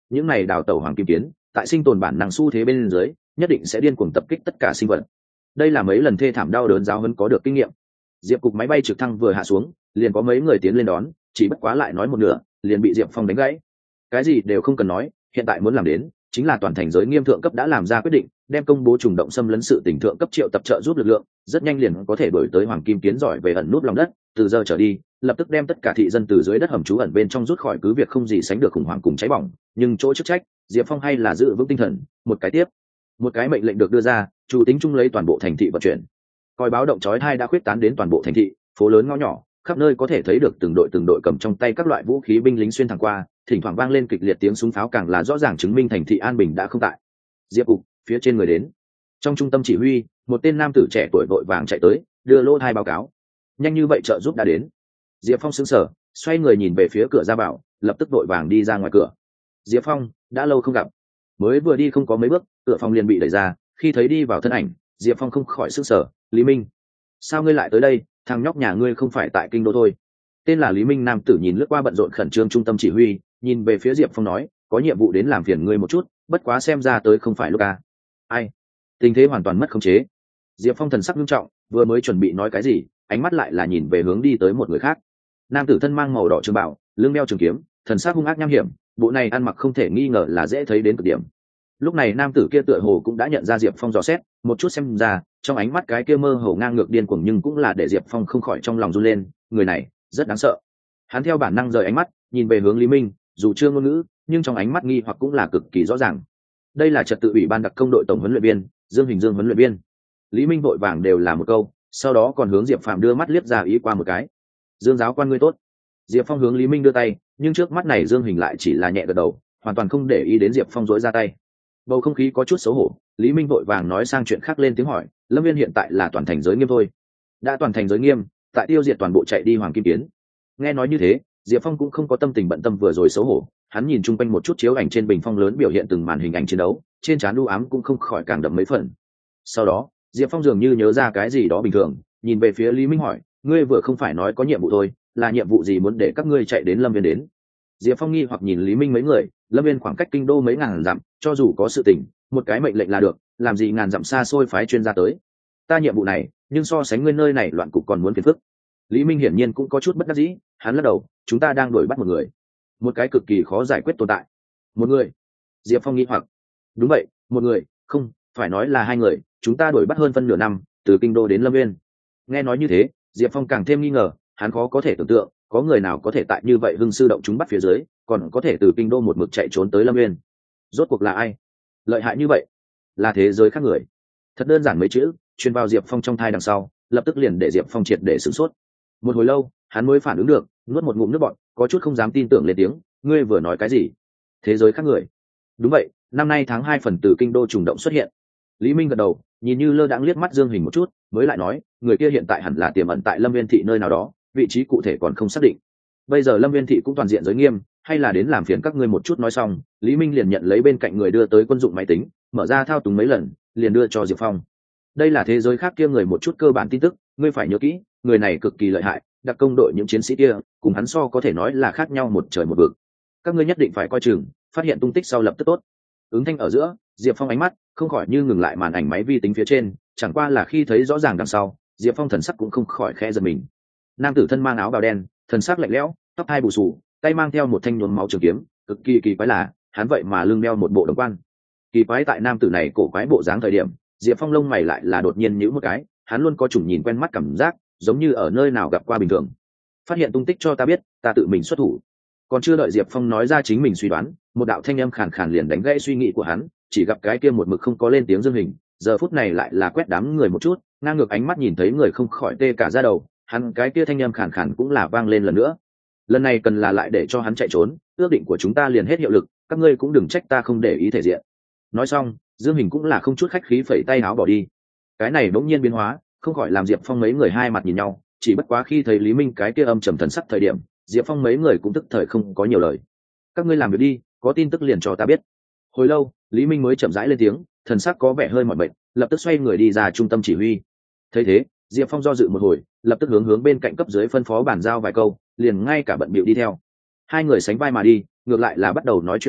những này đào tẩu hoàng kim kiến tại sinh tồn bản năng xu thế bên dưới nhất định sẽ điên cuồng tập kích tất cả sinh vật. Đây là mấy lần thê thảm đau đớn giáo huấn có được kinh nghiệm. Diệp cục máy bay trực thăng vừa hạ xuống liền có mấy người tiến lên đón, chỉ bất quá lại nói một nửa liền bị Diệp Phong đánh gãy. Cái gì đều không cần nói, hiện tại muốn làm đến chính là toàn thành giới nghiêm thượng cấp đã làm ra quyết định, đem công bố trùng động xâm lấn sự tỉnh thượng cấp triệu tập trợ giúp lực lượng, rất nhanh liền có thể đổi tới hoàng kim kiến giỏi về ẩn nút lòng đất, từ giờ trở đi lập tức đem tất cả thị dân từ dưới đất hầm trú ẩn bên trong rút khỏi, cứ việc không gì sánh được khủng hoảng cùng cháy bỏng, nhưng chỗ chức trách Diệp Phong hay là giữ vững tinh thần. Một cái tiếp một cái mệnh lệnh được đưa ra, chủ tính chung lấy toàn bộ thành thị vận chuyển. Coi báo động chói tai đã khuyết tán đến toàn bộ thành thị, phố lớn ngõ nhỏ khắp nơi có thể thấy được từng đội từng đội cầm trong tay các loại vũ khí binh lính xuyên thẳng qua, thỉnh thoảng vang lên kịch liệt tiếng súng pháo, càng là rõ ràng chứng minh thành thị an bình đã không tại. Diệp cục phía trên người đến. Trong trung tâm chỉ huy, một tên nam tử trẻ tuổi vội vàng chạy tới, đưa lô thai báo cáo. Nhanh như vậy trợ giúp đã đến. Diệp Phong sững sờ, xoay người nhìn về phía cửa ra vào, lập tức vội vàng đi ra ngoài cửa. Diệp Phong đã lâu không gặp. Mới vừa đi không có mấy bước, cửa phòng liền bị đẩy ra, khi thấy đi vào thân ảnh, Diệp Phong không khỏi sững sờ. Lý Minh, sao ngươi lại tới đây? Thằng nhóc nhà ngươi không phải tại kinh đô thôi? Tên là Lý Minh nam tử nhìn lướt qua bận rộn khẩn trương trung tâm chỉ huy, nhìn về phía Diệp Phong nói, có nhiệm vụ đến làm phiền ngươi một chút, bất quá xem ra tới không phải lúc à. Ai? Tình thế hoàn toàn mất khống chế. Diệp Phong thần sắc nghiêm trọng, vừa mới chuẩn bị nói cái gì, ánh mắt lại là nhìn về hướng đi tới một người khác. Nam tử thân mang màu đỏ trường bảo, lưng đeo trường kiếm, thần sắc hung ác nham hiểm, bộ này ăn mặc không thể nghi ngờ là dễ thấy đến cực điểm. Lúc này nam tử kia tựa hồ cũng đã nhận ra Diệp Phong dò xét, một chút xem ra, trong ánh mắt cái kia mơ hồ ngang ngược điên cuồng, nhưng cũng là để Diệp Phong không khỏi trong lòng run lên, người này rất đáng sợ. Hắn theo bản năng rời ánh mắt, nhìn về hướng Lý Minh, dù chưa ngôn ngữ, nhưng trong ánh mắt nghi hoặc cũng là cực kỳ rõ ràng. Đây là trật tự ủy ban đặc công đội tổng huấn luyện viên, Dương Hình Dương huấn luyện viên. Lý Minh vội vàng đều là một câu, sau đó còn hướng Diệp Phạm đưa mắt liếc ra ý qua một cái. Dương giáo quan ngươi tốt. Diệp Phong hướng Lý Minh đưa tay, nhưng trước mắt này Dương Hình lại chỉ là nhẹ gật đầu, hoàn toàn không để ý đến Diệp Phong dỗi ra tay. Bầu không khí có chút xấu hổ, Lý Minh vội vàng nói sang chuyện khác, lên tiếng hỏi, Lâm Viên hiện tại là toàn thành giới nghiêm thôi? Đã toàn thành giới nghiêm, tại tiêu diệt toàn bộ chạy đi hoàng kim kiến. Nghe nói như thế, Diệp Phong cũng không có tâm tình bận tâm vừa rồi xấu hổ, hắn nhìn chung quanh một chút chiếu ảnh trên bình phong lớn biểu hiện từng màn hình ảnh chiến đấu, trên trán u ám cũng không khỏi càng đậm mấy phần. Sau đó Diệp Phong dường như nhớ ra cái gì đó bình thường, nhìn về phía Lý Minh hỏi, ngươi vừa không phải nói có nhiệm vụ thôi, là nhiệm vụ gì muốn để các ngươi chạy đến Lâm Viên đến? Diệp Phong nghi hoặc nhìn Lý Minh mấy người, Lâm Viên khoảng cách kinh đô mấy ngàn dặm, cho dù có sự tình, một cái mệnh lệnh là được, làm gì ngàn dặm xa xôi phái chuyên gia tới. Ta nhiệm vụ này, nhưng so sánh ngươi nơi này loạn cục còn muốn phiền phức. Lý Minh hiển nhiên cũng có chút bất đắc dĩ, hắn lắc đầu, chúng ta đang đuổi bắt một người, một cái cực kỳ khó giải quyết tồn tại. Một người? Diệp Phong nghi hoặc. Đúng vậy, một người, không phải nói là hai người, chúng ta đuổi bắt hơn phân nửa năm, từ kinh đô đến Lâm Viên. Nghe nói như thế, Diệp Phong càng thêm nghi ngờ, hắn khó có thể tưởng tượng có người nào có thể tại như vậy hưng sư động chúng bắt phía dưới, còn có thể từ kinh đô một mực chạy trốn tới Lâm Viên. Rốt cuộc là ai lợi hại như vậy? Là thế giới khác người. Thật đơn giản mấy chữ truyền vào Diệp Phong trong thai đằng sau, lập tức liền để Diệp Phong triệt để sửng sốt. Một hồi lâu hắn mới phản ứng được, nuốt một ngụm nước bọt, có chút không dám tin tưởng lên tiếng, ngươi vừa nói cái gì? Thế giới khác người? Đúng vậy, năm nay tháng hai phần từ kinh đô trùng động xuất hiện. Lý Minh gật đầu, nhìn như lơ đãng liếc mắt Dương Hình một chút, mới lại nói, người kia hiện tại hẳn là tiềm ẩn tại Lâm Viên thị nơi nào đó, vị trí cụ thể còn không xác định. Bây giờ Lâm Viên thị cũng toàn diện giới nghiêm, hay là đến làm phiền các ngươi một chút. Nói xong, Lý Minh liền nhận lấy bên cạnh người đưa tới quân dụng máy tính, mở ra thao túng mấy lần, liền đưa cho Diệp Phong. Đây là thế giới khác kia người một chút cơ bản tin tức, ngươi phải nhớ kỹ, người này cực kỳ lợi hại, đặc công đội những chiến sĩ kia cùng hắn so có thể nói là khác nhau một trời một vực. Các ngươi nhất định phải coi chừng, phát hiện tung tích sau lập tức tốt. Ứng thanh ở giữa, Diệp Phong ánh mắt không khỏi như ngừng lại màn ảnh máy vi tính phía trên, chẳng qua là khi thấy rõ ràng đằng sau, Diệp Phong thần sắc cũng không khỏi khẽ giật mình. Nam tử thân mang áo bào đen, thần sắc lạnh lẽo, tóc hai bù xù, tay mang theo một thanh nhuốm máu trường kiếm, cực kỳ kỳ quái là hắn vậy mà lưng đeo một bộ đồng quan. Kỳ quái tại nam tử này cổ quái bộ dáng thời điểm, Diệp Phong lông mày lại là đột nhiên nhíu một cái, hắn luôn có chủng nhìn quen mắt cảm giác, giống như ở nơi nào gặp qua bình thường. Phát hiện tung tích cho ta biết, ta tự mình xuất thủ. Còn chưa đợi Diệp Phong nói ra chính mình suy đoán, một đạo thanh âm khàn khàn liền đánh gãy suy nghĩ của hắn, chỉ gặp cái kia một mực không có lên tiếng Dương Hình, giờ phút này lại là quét đám người một chút, ngang ngược ánh mắt nhìn thấy người không khỏi tê cả da đầu, hắn cái kia thanh âm khàn khàn cũng là vang lên lần nữa. Lần này cần là lại để cho hắn chạy trốn, ước định của chúng ta liền hết hiệu lực, các ngươi cũng đừng trách ta không để ý thể diện. Nói xong, Dương Hình cũng là không chút khách khí phẩy tay áo bỏ đi. Cái này bỗng nhiên biến hóa, không khỏi làm Diệp Phong mấy người hai mặt nhìn nhau, chỉ bất quá khi thấy Lý Minh cái kia âm trầm thần sắc thời điểm, Diệp Phong mấy người cũng tức thời không có nhiều lời. Các ngươi làm việc đi, có tin tức liền cho ta biết. Hồi lâu, Lý Minh mới chậm rãi lên tiếng, thần sắc có vẻ hơi mỏi mệt, lập tức xoay người đi ra trung tâm chỉ huy. Thấy thế, Diệp Phong do dự một hồi, lập tức hướng hướng bên cạnh cấp dưới phân phó bàn giao vài câu, liền ngay cả bận bịu đi theo. Hai người sánh vai mà đi, ngược lại là bắt đầu nói chuyện phiếm,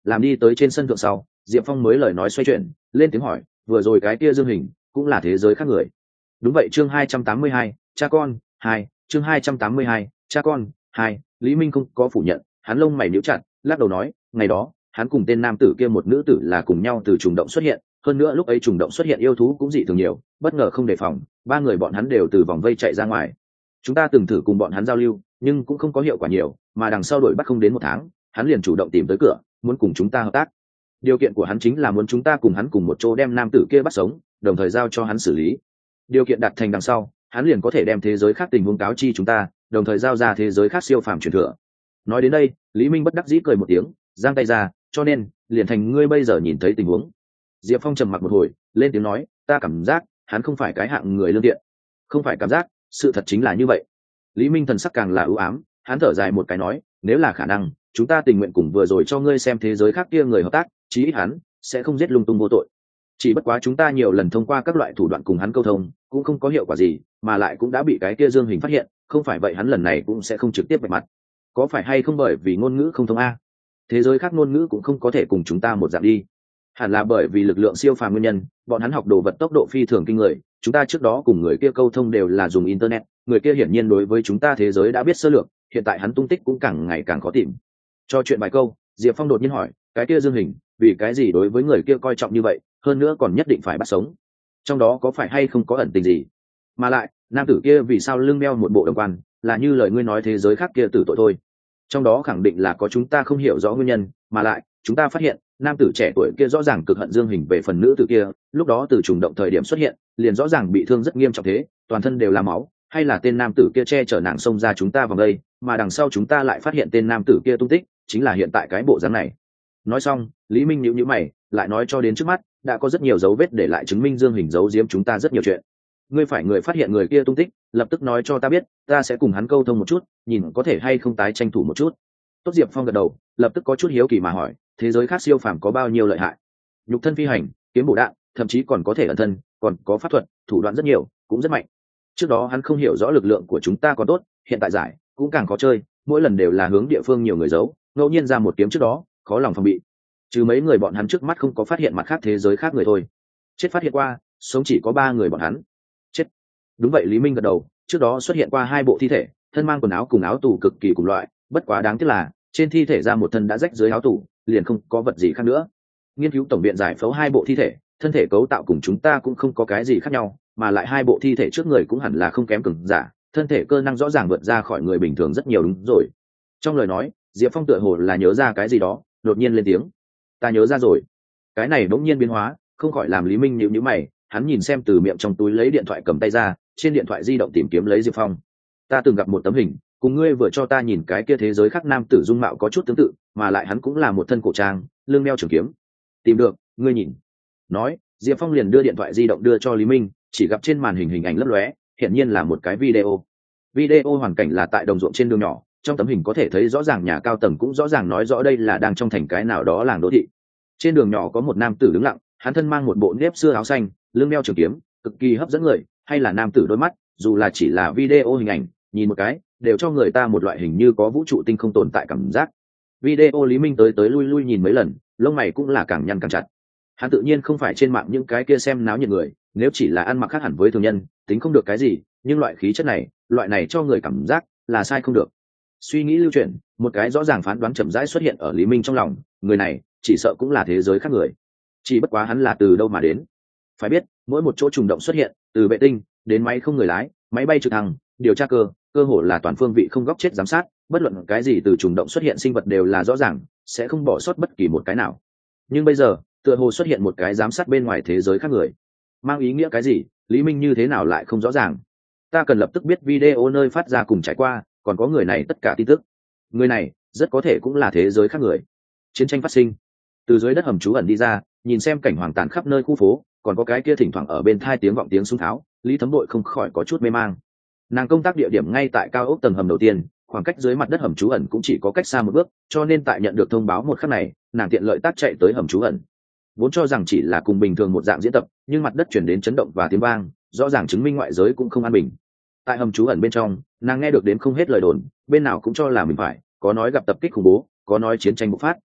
làm đi tới trên sân thượng sau, Diệp Phong mới lời nói xoay chuyển, lên tiếng hỏi, vừa rồi cái kia Dương Hình cũng là thế giới khác người? Đúng vậy. Chương hai trăm tám mươi hai, cha con hai. Chương hai trăm tám mươi hai, cha con hai. Lý Minh không có phủ nhận, hắn lông mày nhíu chặt, lắc đầu nói, ngày đó hắn cùng tên nam tử kia một nữ tử là cùng nhau từ trùng động xuất hiện, hơn nữa lúc ấy trùng động xuất hiện yêu thú cũng dị thường nhiều, bất ngờ không đề phòng, ba người bọn hắn đều từ vòng vây chạy ra ngoài. Chúng ta từng thử cùng bọn hắn giao lưu, nhưng cũng không có hiệu quả nhiều, mà đằng sau đuổi bắt không đến một tháng, hắn liền chủ động tìm tới cửa, muốn cùng chúng ta hợp tác. Điều kiện của hắn chính là muốn chúng ta cùng hắn cùng một chỗ đem nam tử kia bắt sống, đồng thời giao cho hắn xử lý. Điều kiện đạt thành đằng sau, hắn liền có thể đem thế giới khác tình huống cáo chi chúng ta, đồng thời giao ra thế giới khác siêu phàm truyền thừa. Nói đến đây, Lý Minh bất đắc dĩ cười một tiếng, giang tay ra, cho nên liền thành ngươi bây giờ nhìn thấy tình huống. Diệp Phong trầm mặc một hồi, lên tiếng nói, ta cảm giác hắn không phải cái hạng người lương thiện. Không phải cảm giác, sự thật chính là như vậy. Lý Minh thần sắc càng là ưu ám, hắn thở dài một cái nói, nếu là khả năng, chúng ta tình nguyện cùng vừa rồi cho ngươi xem thế giới khác kia người hợp tác, chí ít hắn sẽ không giết lung tung vô tội. Chỉ bất quá chúng ta nhiều lần thông qua các loại thủ đoạn cùng hắn câu thông, cũng không có hiệu quả gì, mà lại cũng đã bị cái kia Dương Hình phát hiện, không phải vậy hắn lần này cũng sẽ không trực tiếp vạch mặt. Có phải hay không bởi vì ngôn ngữ không thông a? Thế giới khác ngôn ngữ cũng không có thể cùng chúng ta một dạng đi. Hẳn là bởi vì lực lượng siêu phàm nguyên nhân, bọn hắn học đồ vật tốc độ phi thường kinh người, chúng ta trước đó cùng người kia câu thông đều là dùng internet, người kia hiển nhiên đối với chúng ta thế giới đã biết sơ lược, hiện tại hắn tung tích cũng càng ngày càng khó tìm. Cho chuyện vài câu, Diệp Phong đột nhiên hỏi, cái kia Dương Hình, vì cái gì đối với người kia coi trọng như vậy, hơn nữa còn nhất định phải bắt sống? Trong đó có phải hay không có ẩn tình gì? Mà lại, nam tử kia vì sao lưng đeo một bộ đồng quan, là như lời ngươi nói thế giới khác kia tử tội thôi. Trong đó khẳng định là có chúng ta không hiểu rõ nguyên nhân, mà lại, chúng ta phát hiện, nam tử trẻ tuổi kia rõ ràng cực hận Dương Hình về phần nữ tử kia, lúc đó từ trùng động thời điểm xuất hiện, liền rõ ràng bị thương rất nghiêm trọng thế, toàn thân đều là máu, hay là tên nam tử kia che chở nàng xông ra chúng ta vào đây, mà đằng sau chúng ta lại phát hiện tên nam tử kia tung tích, chính là hiện tại cái bộ dáng này. Nói xong, Lý Minh nhíu nhíu mày, lại nói cho đến trước mắt, đã có rất nhiều dấu vết để lại chứng minh Dương Hình giấu giếm chúng ta rất nhiều chuyện. Ngươi phải người phát hiện người kia tung tích, lập tức nói cho ta biết, ta sẽ cùng hắn câu thông một chút, nhìn có thể hay không tái tranh thủ một chút. Tốt. Diệp Phong gật đầu, lập tức có chút hiếu kỳ mà hỏi, thế giới khác siêu phàm có bao nhiêu lợi hại? Nhục thân phi hành, kiếm bổ đạn, thậm chí còn có thể ẩn thân, còn có pháp thuật, thủ đoạn rất nhiều, cũng rất mạnh. Trước đó hắn không hiểu rõ lực lượng của chúng ta còn tốt, hiện tại giải cũng càng khó chơi, mỗi lần đều là hướng địa phương nhiều người giấu, ngẫu nhiên ra một kiếm trước đó, khó lòng phòng bị. Trừ mấy người bọn hắn trước mắt không có phát hiện mặt khác thế giới khác người thôi. Chết phát hiện qua, sống chỉ có ba người bọn hắn. Chết. Đúng vậy. Lý Minh gật đầu, trước đó xuất hiện qua hai bộ thi thể, thân mang quần áo cùng áo tù cực kỳ cùng loại, bất quá đáng tiếc là trên thi thể ra một thân đã rách dưới áo tù, liền không có vật gì khác nữa. Nghiên cứu tổng viện giải phẫu hai bộ thi thể, thân thể cấu tạo cùng chúng ta cũng không có cái gì khác nhau, mà lại hai bộ thi thể trước người cũng hẳn là không kém cường giả, thân thể cơ năng rõ ràng vượt ra khỏi người bình thường rất nhiều. Đúng rồi. Trong lời nói, Diệp Phong tựa hồ là nhớ ra cái gì đó, đột nhiên lên tiếng, ta nhớ ra rồi. Cái này bỗng nhiên biến hóa, không khỏi làm Lý Minh nhíu nhíu mày, hắn nhìn xem từ miệng trong túi lấy điện thoại cầm tay ra, trên điện thoại di động tìm kiếm lấy Diệp Phong. Ta từng gặp một tấm hình, cùng ngươi vừa cho ta nhìn cái kia thế giới khác nam tử dung mạo có chút tương tự, mà lại hắn cũng là một thân cổ trang, lưng đeo trường kiếm. Tìm được, ngươi nhìn. Nói, Diệp Phong liền đưa điện thoại di động đưa cho Lý Minh, chỉ gặp trên màn hình hình ảnh lấp lóe, hiện nhiên là một cái video. Video hoàn cảnh là tại đồng ruộng trên đường nhỏ, trong tấm hình có thể thấy rõ ràng nhà cao tầng, cũng rõ ràng nói rõ đây là đang trong thành cái nào đó làng đô thị. Trên đường nhỏ có một nam tử đứng lặng, hắn thân mang một bộ nếp xưa áo xanh, lưng đeo trường kiếm, cực kỳ hấp dẫn người, hay là nam tử đôi mắt, dù là chỉ là video hình ảnh, nhìn một cái đều cho người ta một loại hình như có vũ trụ tinh không tồn tại cảm giác. Video Lý Minh tới tới lui lui nhìn mấy lần, lông mày cũng là càng nhăn càng chặt. Hắn tự nhiên không phải trên mạng những cái kia xem náo nhiệt người, nếu chỉ là ăn mặc khác hẳn với thường nhân, tính không được cái gì, nhưng loại khí chất này, loại này cho người cảm giác là sai không được. Suy nghĩ lưu chuyển, một cái rõ ràng phán đoán chậm rãi xuất hiện ở Lý Minh trong lòng, người này chỉ sợ cũng là thế giới khác người, chỉ bất quá hắn là từ đâu mà đến. Phải biết, mỗi một chỗ trùng động xuất hiện, từ vệ tinh đến máy không người lái, máy bay trực thăng, điều tra cơ, cơ hồ là toàn phương vị không góc chết giám sát, bất luận cái gì từ trùng động xuất hiện sinh vật đều là rõ ràng, sẽ không bỏ sót bất kỳ một cái nào. Nhưng bây giờ, tựa hồ xuất hiện một cái giám sát bên ngoài thế giới khác người, mang ý nghĩa cái gì, Lý Minh như thế nào lại không rõ ràng. Ta cần lập tức biết video nơi phát ra cùng trải qua, còn có người này tất cả tin tức. Người này rất có thể cũng là thế giới khác người. Chiến tranh phát sinh, từ dưới đất hầm trú ẩn đi ra, nhìn xem cảnh hoàng tàn khắp nơi khu phố, còn có cái kia thỉnh thoảng ở bên thai tiếng vọng tiếng súng tháo, Lý Thấm Bội không khỏi có chút mê mang. Nàng công tác địa điểm ngay tại cao ốc tầng hầm đầu tiên, khoảng cách dưới mặt đất hầm trú ẩn cũng chỉ có cách xa một bước, cho nên tại nhận được thông báo một khắc này, nàng tiện lợi tác chạy tới hầm trú ẩn. Vốn cho rằng chỉ là cùng bình thường một dạng diễn tập, nhưng mặt đất chuyển đến chấn động và tiếng vang, rõ ràng chứng minh ngoại giới cũng không an bình. Tại hầm trú ẩn bên trong, nàng nghe được đến không hết lời đồn, bên nào cũng cho là mình phải, có nói gặp tập kích khủng bố, có nói chiến tranh bộc phát,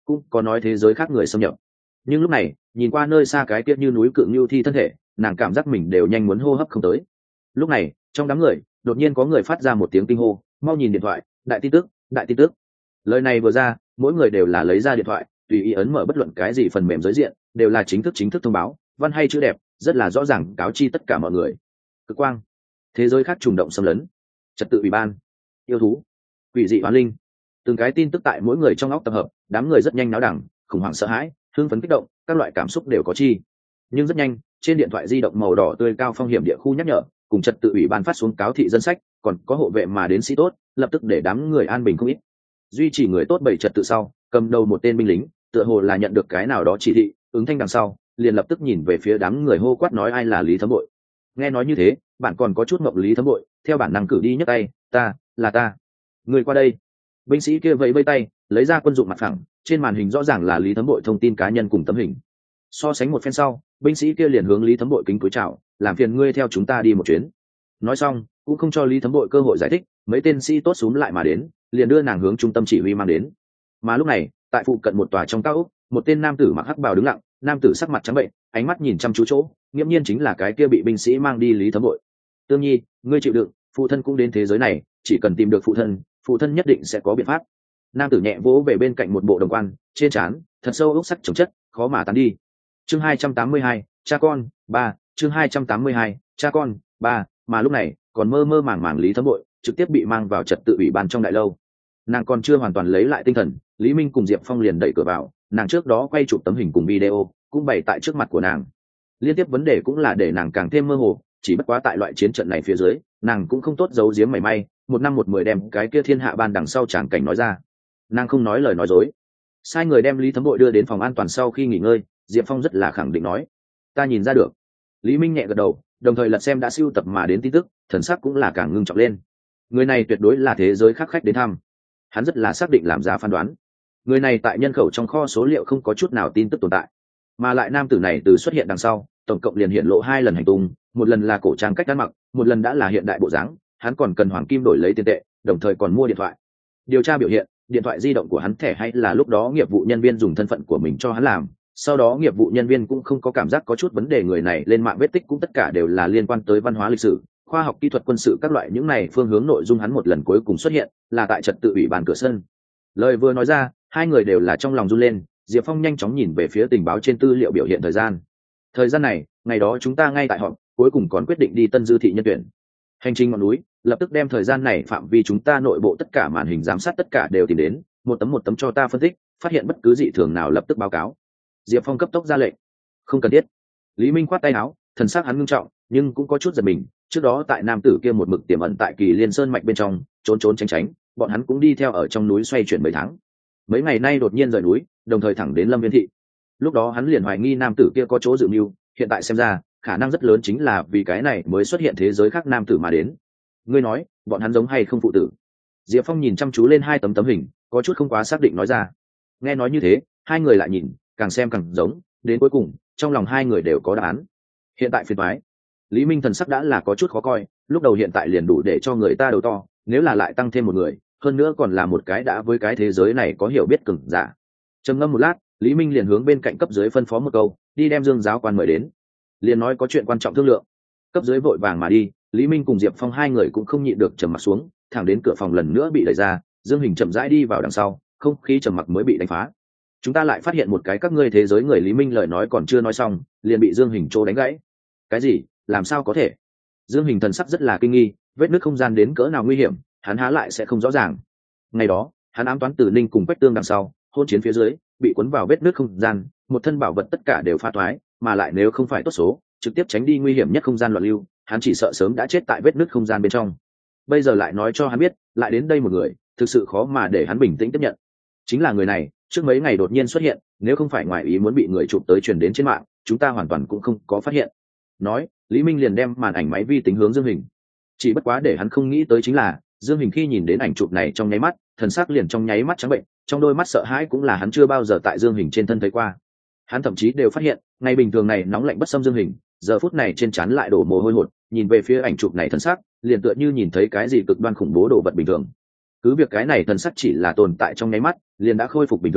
cũng có nói thế giới khác người xâm nhập. Nhưng lúc này nhìn qua nơi xa cái kia như núi cự ngưu thi thân thể, nàng cảm giác mình đều nhanh muốn hô hấp không tới. Lúc này trong đám người đột nhiên có người phát ra một tiếng kinh hô, mau nhìn điện thoại, đại tin tức, đại tin tức. Lời này vừa ra, mỗi người đều là lấy ra điện thoại, tùy ý ấn mở bất luận cái gì phần mềm giới diện, đều là chính thức chính thức thông báo, văn hay chữ đẹp, rất là rõ ràng cáo chi tất cả mọi người. Cực quang, thế giới khác trùng động xâm lấn, trật tự ủy ban, yêu thú, quỷ dị hoán linh, từng cái tin tức tại mỗi người trong óc tập hợp, đám người rất nhanh náo đẳng, khủng hoảng sợ hãi, hưng phấn kích động, các loại cảm xúc đều có chi. Nhưng rất nhanh, trên điện thoại di động màu đỏ tươi cao phong hiểm địa khu nhắc nhở, cùng trật tự ủy ban phát xuống cáo thị dân sách, còn có hộ vệ mà đến sĩ tốt, lập tức để đám người an bình không ít. Duy trì người tốt bảy trật tự sau, cầm đầu một tên binh lính, tựa hồ là nhận được cái nào đó chỉ thị, ứng thanh đằng sau, liền lập tức nhìn về phía đám người hô quát nói ai là Lý Thấm Bội. Nghe nói như thế, bạn còn có chút mộng Lý Thấm Bội, theo bản năng cử đi nhấc tay, ta, là ta. Người qua đây. Binh sĩ kia vẫy vẫy tay, lấy ra quân dụng mặt phẳng, trên màn hình rõ ràng là Lý Thấm Bội thông tin cá nhân cùng tấm hình. So sánh một phen sau, binh sĩ kia liền hướng Lý Thấm Bội kính cúi chào, làm phiền ngươi theo chúng ta đi một chuyến. Nói xong, cũng không cho Lý Thấm Bội cơ hội giải thích, mấy tên sĩ tốt xúm lại mà đến, liền đưa nàng hướng trung tâm chỉ huy mang đến. Mà lúc này, tại phụ cận một tòa trong cao ốc, một tên nam tử mặc hắc bào đứng lặng, nam tử sắc mặt trắng bệnh, ánh mắt nhìn chăm chú chỗ, nghiễm nhiên chính là cái kia bị binh sĩ mang đi Lý Thấm Bội. Tương Nhi, ngươi chịu đựng, phụ thân cũng đến thế giới này, chỉ cần tìm được phụ thân, phụ thân nhất định sẽ có biện pháp. Nam tử nhẹ vỗ về bên cạnh một bộ đồng quan, trên trán thật sâu ốc sắc chồng chất, khó mà tán đi. Chương hai trăm tám mươi hai, cha con ba. Chương hai trăm tám mươi hai, cha con ba. Mà lúc này còn mơ mơ màng màng Lý Thấm Bội trực tiếp bị mang vào trật tự ủy ban trong đại lâu. Nàng còn chưa hoàn toàn lấy lại tinh thần, Lý Minh cùng Diệp Phong liền đẩy cửa vào, nàng trước đó quay chụp tấm hình cùng video cũng bày tại trước mặt của nàng. Liên tiếp vấn đề cũng là để nàng càng thêm mơ hồ, chỉ bất quá tại loại chiến trận này phía dưới, nàng cũng không tốt giấu giếm mảy may, một năm một mười đem cái kia thiên hạ ban đằng sau tràng cảnh nói ra. Nàng không nói lời nói dối, sai người đem Lý Thấm Bội đưa đến phòng an toàn. Sau khi nghỉ ngơi, Diệp Phong rất là khẳng định nói, ta nhìn ra được. Lý Minh nhẹ gật đầu, đồng thời lật xem đã siêu tập mà đến tin tức, thần sắc cũng là càng ngưng trọng lên. Người này tuyệt đối là thế giới khác khách đến thăm, hắn rất là xác định làm ra phán đoán. Người này tại nhân khẩu trong kho số liệu không có chút nào tin tức tồn tại, mà lại nam tử này từ xuất hiện đằng sau, tổng cộng liền hiện lộ hai lần hành tung, một lần là cổ trang cách ăn mặc, một lần đã là hiện đại bộ dáng. Hắn còn cần hoàng kim đổi lấy tiền tệ, đồng thời còn mua điện thoại. Điều tra biểu hiện, điện thoại di động của hắn thẻ hay là lúc đó nghiệp vụ nhân viên dùng thân phận của mình cho hắn làm, sau đó nghiệp vụ nhân viên cũng không có cảm giác có chút vấn đề. Người này lên mạng vết tích cũng tất cả đều là liên quan tới văn hóa lịch sử, khoa học kỹ thuật, quân sự các loại những này phương hướng nội dung. Hắn một lần cuối cùng xuất hiện là tại trật tự ủy ban cửa sân. Lời vừa nói ra, hai người đều là trong lòng run lên. Diệp Phong nhanh chóng nhìn về phía tình báo trên tư liệu biểu hiện thời gian. Thời gian này, ngày đó chúng ta ngay tại họp, cuối cùng còn quyết định đi Tân Dư thị nhân tuyển. Hành trình ngọn núi, lập tức đem thời gian này phạm vi chúng ta nội bộ tất cả màn hình giám sát tất cả đều tìm đến, một tấm một tấm cho ta phân tích, phát hiện bất cứ dị thường nào lập tức báo cáo. Diệp Phong cấp tốc ra lệnh. Không cần thiết. Lý Minh khoát tay áo, thần sắc hắn ngưng trọng, nhưng cũng có chút giật mình. Trước đó tại nam tử kia một mực tiềm ẩn tại Kỳ Liên Sơn mạch bên trong, trốn trốn tránh tránh, bọn hắn cũng đi theo ở trong núi xoay chuyển mấy tháng. Mấy ngày nay đột nhiên rời núi, đồng thời thẳng đến Lâm Viên thị. Lúc đó hắn liền hoài nghi nam tử kia có chỗ dự mưu, hiện tại xem ra, khả năng rất lớn chính là vì cái này mới xuất hiện thế giới khác nam tử mà đến. Ngươi nói, bọn hắn giống hay không phụ tử? Diệp Phong nhìn chăm chú lên hai tấm tấm hình, có chút không quá xác định nói ra. Nghe nói như thế, hai người lại nhìn, càng xem càng giống, đến cuối cùng, trong lòng hai người đều có đáp án. Hiện tại phiền toái. Lý Minh thần sắc đã là có chút khó coi, lúc đầu hiện tại liền đủ để cho người ta đầu to, nếu là lại tăng thêm một người, hơn nữa còn là một cái đã với cái thế giới này có hiểu biết cường giả. Trầm ngâm một lát, Lý Minh liền hướng bên cạnh cấp dưới phân phó một câu, đi đem Dương giáo quan mời đến. Liền nói có chuyện quan trọng thương lượng. Cấp dưới vội vàng mà đi, Lý Minh cùng Diệp Phong hai người cũng không nhịn được trầm mặc xuống, thẳng đến cửa phòng lần nữa bị đẩy ra, Dương Hình chậm rãi đi vào đằng sau, không khí trầm mặc mới bị đánh phá. Chúng ta lại phát hiện một cái các ngươi thế giới người. Lý Minh lời nói còn chưa nói xong, liền bị Dương Hình trô đánh gãy. Cái gì? Làm sao có thể? Dương Hình thần sắc rất là kinh nghi, vết nứt không gian đến cỡ nào nguy hiểm, hắn há lại sẽ không rõ ràng. Ngày đó, hắn ám toán Tử Ninh cùng Quách Tương đằng sau, hôn chiến phía dưới, bị cuốn vào vết nứt không gian, một thân bảo vật tất cả đều pha toái, mà lại nếu không phải tốt số, trực tiếp tránh đi nguy hiểm nhất không gian loạn lưu, hắn chỉ sợ sớm đã chết tại vết nứt không gian bên trong. Bây giờ lại nói cho hắn biết, lại đến đây một người, thực sự khó mà để hắn bình tĩnh tiếp nhận. Chính là người này, trước mấy ngày đột nhiên xuất hiện, nếu không phải ngoại ý muốn bị người chụp tới truyền đến trên mạng, chúng ta hoàn toàn cũng không có phát hiện. Nói, Lý Minh liền đem màn ảnh máy vi tính hướng Dương Hình. Chỉ bất quá để hắn không nghĩ tới chính là, Dương Hình khi nhìn đến ảnh chụp này trong nháy mắt, thần sắc liền trong nháy mắt trắng bệnh, trong đôi mắt sợ hãi cũng là hắn chưa bao giờ tại Dương Hình trên thân thấy qua. Hắn thậm chí đều phát hiện, ngày bình thường này nóng lạnh bất xâm Dương Hình, giờ phút này trên trán lại đổ mồ hôi hột, nhìn về phía ảnh chụp này thần sắc, liền tựa như nhìn thấy cái gì cực đoan khủng bố đồ vật bình thường. Cứ việc cái này thần sắc chỉ là tồn tại trong nháy mắt, liền đã khôi phục bình thường,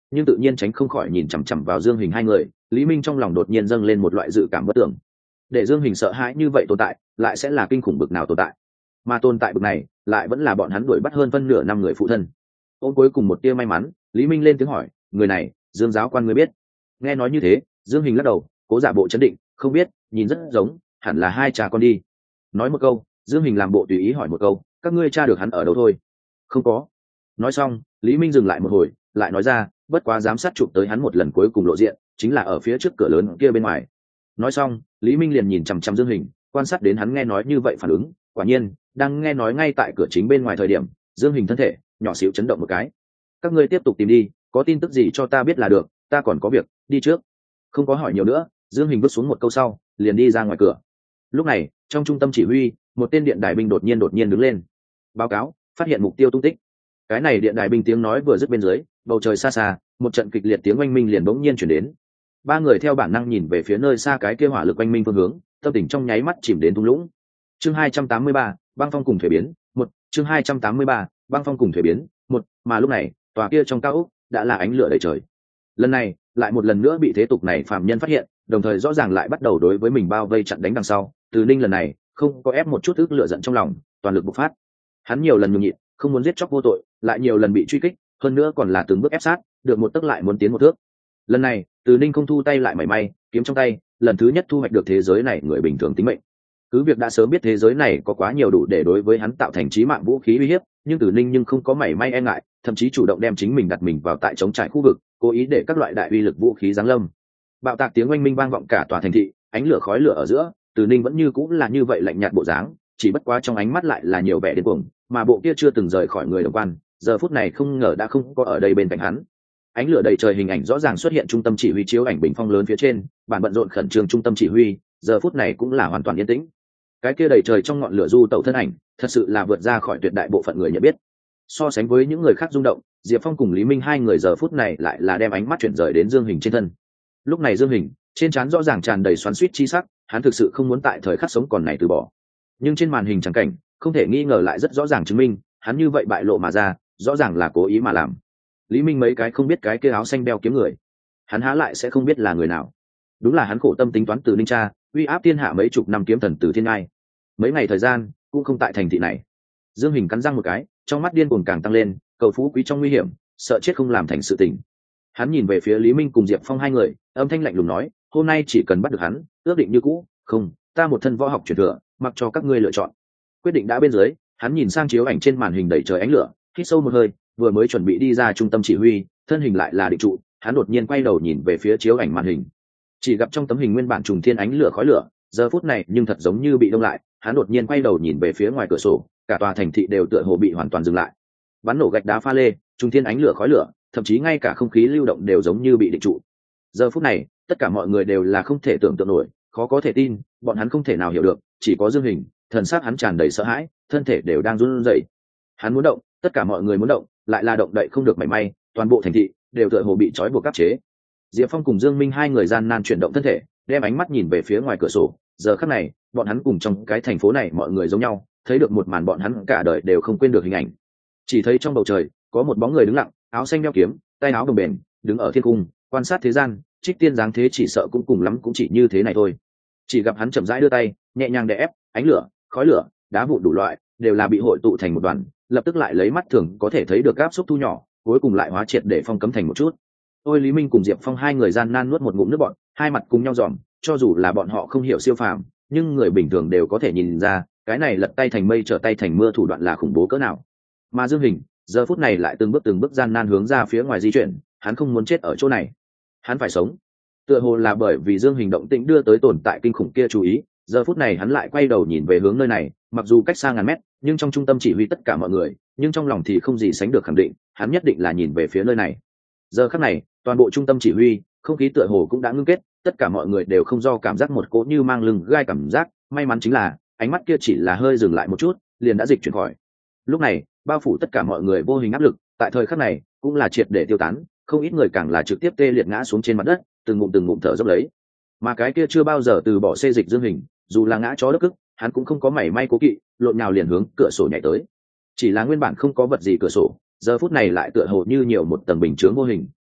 nhưng tự nhiên tránh không khỏi nhìn chằm chằm vào Dương Hình hai người. Lý Minh trong lòng đột nhiên dâng lên một loại dự cảm bất tưởng. Để Dương Hình sợ hãi như vậy tồn tại, lại sẽ là kinh khủng bực nào tồn tại? Mà tồn tại bực này, lại vẫn là bọn hắn đuổi bắt hơn phân nửa năm người phụ thân. Ôm cuối cùng một tia may mắn, Lý Minh lên tiếng hỏi, người này, Dương giáo quan ngươi biết? Nghe nói như thế, Dương Hình lắc đầu, cố giả bộ chấn định, không biết, nhìn rất giống, hẳn là hai cha con đi. Nói một câu, Dương Hình làm bộ tùy ý hỏi một câu, các ngươi tra được hắn ở đâu thôi? Không có. Nói xong, Lý Minh dừng lại một hồi, lại nói ra, bất quá giám sát chụp tới hắn một lần cuối cùng lộ diện, chính là ở phía trước cửa lớn kia bên ngoài. Nói xong, Lý Minh liền nhìn chằm chằm Dương Hình, quan sát đến hắn nghe nói như vậy phản ứng. Quả nhiên, đang nghe nói ngay tại cửa chính bên ngoài thời điểm, Dương Hình thân thể nhỏ xíu chấn động một cái. Các ngươi tiếp tục tìm đi, có tin tức gì cho ta biết là được, ta còn có việc, đi trước. Không có hỏi nhiều nữa, Dương Hình vứt xuống một câu sau, liền đi ra ngoài cửa. Lúc này, trong trung tâm chỉ huy, một tên điện đài binh đột nhiên đột nhiên đứng lên. Báo cáo, phát hiện mục tiêu tung tích. Cái này điện đài binh tiếng nói vừa dứt bên dưới, bầu trời xa xa, một trận kịch liệt tiếng oanh minh liền bỗng nhiên chuyển đến. Ba người theo bản năng nhìn về phía nơi xa cái kia hỏa lực oanh minh phương hướng, tâm tình trong nháy mắt chìm đến thung lũng. Chương hai trăm tám mươi ba, băng phong cùng thủy biến, một, chương hai trăm tám mươi ba, băng phong cùng thủy biến, một, mà lúc này, tòa kia trong cao ốc đã là ánh lửa đầy trời. Lần này, lại một lần nữa bị thế tục này phàm nhân phát hiện, đồng thời rõ ràng lại bắt đầu đối với mình bao vây chặn đánh đằng sau. Từ Ninh lần này, không có ép một chút ức lửa giận trong lòng, toàn lực bộc phát. Hắn nhiều lần nhường nhịn, không muốn giết chóc vô tội, lại nhiều lần bị truy kích, hơn nữa còn là từng bước ép sát, được một tấc lại muốn tiến một thước. Lần này, Từ Ninh không thu tay lại mảy may, kiếm trong tay, lần thứ nhất thu hoạch được thế giới này người bình thường tính mệnh. Cứ việc đã sớm biết thế giới này có quá nhiều đủ để đối với hắn tạo thành chí mạng vũ khí uy hiếp, nhưng Từ Ninh nhưng không có mảy may e ngại, thậm chí chủ động đem chính mình đặt mình vào tại chống trải khu vực, cố ý để các loại đại uy lực vũ khí giáng lâm. Bạo tạc tiếng oanh minh vang vọng cả tòa thành thị, ánh lửa khói lửa ở giữa, Từ Ninh vẫn như cũng là như vậy lạnh nhạt bộ dáng, chỉ bất quá trong ánh mắt lại là nhiều vẻ điên cuồng, mà bộ kia chưa từng rời khỏi người đồng quan, giờ phút này không ngờ đã không có ở đây bên cạnh hắn. Ánh lửa đầy trời hình ảnh rõ ràng xuất hiện trung tâm chỉ huy chiếu ảnh bình phong lớn phía trên, bản bận rộn khẩn trương trung tâm chỉ huy, giờ phút này cũng là hoàn toàn yên tĩnh. Cái kia đầy trời trong ngọn lửa du tẩu thân ảnh, thật sự là vượt ra khỏi tuyệt đại bộ phận người nhận biết. So sánh với những người khác rung động, Diệp Phong cùng Lý Minh hai người giờ phút này lại là đem ánh mắt chuyển rời đến Dương Hình trên thân. Lúc này Dương Hình, trên trán rõ ràng tràn đầy xoắn xuýt chi sắc, hắn thực sự không muốn tại thời khắc sống còn này từ bỏ. Nhưng trên màn hình trắng cảnh, không thể nghi ngờ lại rất rõ ràng chứng minh, hắn như vậy bại lộ mà ra, rõ ràng là cố ý mà làm. Lý Minh mấy cái không biết cái kia áo xanh đeo kiếm người, hắn há lại sẽ không biết là người nào. Đúng là hắn khổ tâm tính toán từ Ninh Cha, uy áp thiên hạ mấy chục năm kiếm thần từ thiên ngai. Mấy ngày thời gian, cũng không tại thành thị này. Dương Hình cắn răng một cái, trong mắt điên cuồng càng tăng lên, cầu phú quý trong nguy hiểm, sợ chết không làm thành sự tình. Hắn nhìn về phía Lý Minh cùng Diệp Phong hai người, âm thanh lạnh lùng nói, hôm nay chỉ cần bắt được hắn, ước định như cũ, không, ta một thân võ học truyền thừa, mặc cho các ngươi lựa chọn. Quyết định đã bên dưới, hắn nhìn sang chiếu ảnh trên màn hình đầy trời ánh lửa, hít sâu một hơi, vừa mới chuẩn bị đi ra trung tâm chỉ huy, thân hình lại là định trụ, hắn đột nhiên quay đầu nhìn về phía chiếu ảnh màn hình. Chỉ gặp trong tấm hình nguyên bản trùng thiên ánh lửa khói lửa, giờ phút này nhưng thật giống như bị đông lại, hắn đột nhiên quay đầu nhìn về phía ngoài cửa sổ, cả tòa thành thị đều tựa hồ bị hoàn toàn dừng lại. Bắn nổ gạch đá pha lê, trùng thiên ánh lửa khói lửa, thậm chí ngay cả không khí lưu động đều giống như bị định trụ. Giờ phút này, tất cả mọi người đều là không thể tưởng tượng nổi, khó có thể tin, bọn hắn không thể nào hiểu được, chỉ có Dương Hình, thần sắc hắn tràn đầy sợ hãi, thân thể đều đang run rẩy. Hắn muốn động, tất cả mọi người muốn động, lại là động đậy không được mảy may, toàn bộ thành thị đều tựa hồ bị trói buộc áp chế. Diệp Phong cùng Dương Minh hai người gian nan chuyển động thân thể, đem ánh mắt nhìn về phía ngoài cửa sổ. Giờ khắc này, bọn hắn cùng trong cái thành phố này mọi người giống nhau, thấy được một màn bọn hắn cả đời đều không quên được hình ảnh. Chỉ thấy trong bầu trời có một bóng người đứng lặng, áo xanh đeo kiếm, tay áo đồng bền, đứng ở thiên cung, quan sát thế gian. Trích Tiên dáng thế chỉ sợ cũng cùng lắm cũng chỉ như thế này thôi. Chỉ gặp hắn chậm rãi đưa tay, nhẹ nhàng đè ép, ánh lửa, khói lửa, đá vụn đủ loại, đều là bị hội tụ thành một đoàn, lập tức lại lấy mắt thường có thể thấy được áp xúc thu nhỏ, cuối cùng lại hóa triệt để phong cấm thành một chút. Ôi Lý Minh cùng Diệp Phong hai người gian nan nuốt một ngụm nước bọt, hai mặt cùng nhau dòm, cho dù là bọn họ không hiểu siêu phàm, nhưng người bình thường đều có thể nhìn ra, cái này lật tay thành mây trở tay thành mưa thủ đoạn là khủng bố cỡ nào. Mà Dương Hình, giờ phút này lại từng bước từng bước gian nan hướng ra phía ngoài di chuyển, hắn không muốn chết ở chỗ này, hắn phải sống. Tựa hồ là bởi vì Dương Hình động tĩnh đưa tới tồn tại kinh khủng kia chú ý, giờ phút này hắn lại quay đầu nhìn về hướng nơi này, mặc dù cách xa ngàn mét, nhưng trong trung tâm chỉ huy tất cả mọi người, nhưng trong lòng thì không gì sánh được khẳng định, hắn nhất định là nhìn về phía nơi này. Giờ khắc này, toàn bộ trung tâm chỉ huy, không khí tựa hồ cũng đã ngưng kết, tất cả mọi người đều không do cảm giác một cỗ như mang lưng gai cảm giác, may mắn chính là ánh mắt kia chỉ là hơi dừng lại một chút, liền đã dịch chuyển khỏi. Lúc này, bao phủ tất cả mọi người vô hình áp lực, tại thời khắc này cũng là triệt để tiêu tán, không ít người càng là trực tiếp tê liệt ngã xuống trên mặt đất, từng ngụm từng ngụm thở dốc lấy. Mà cái kia chưa bao giờ từ bỏ xê dịch Dương Hình, dù là ngã chó đất cức, hắn cũng không có mảy may cố kỵ, lộn nhào liền hướng cửa sổ nhảy tới. Chỉ là nguyên bản không có vật gì cửa sổ, giờ phút này lại tựa hồ như nhiều một tầng bình chướng vô hình,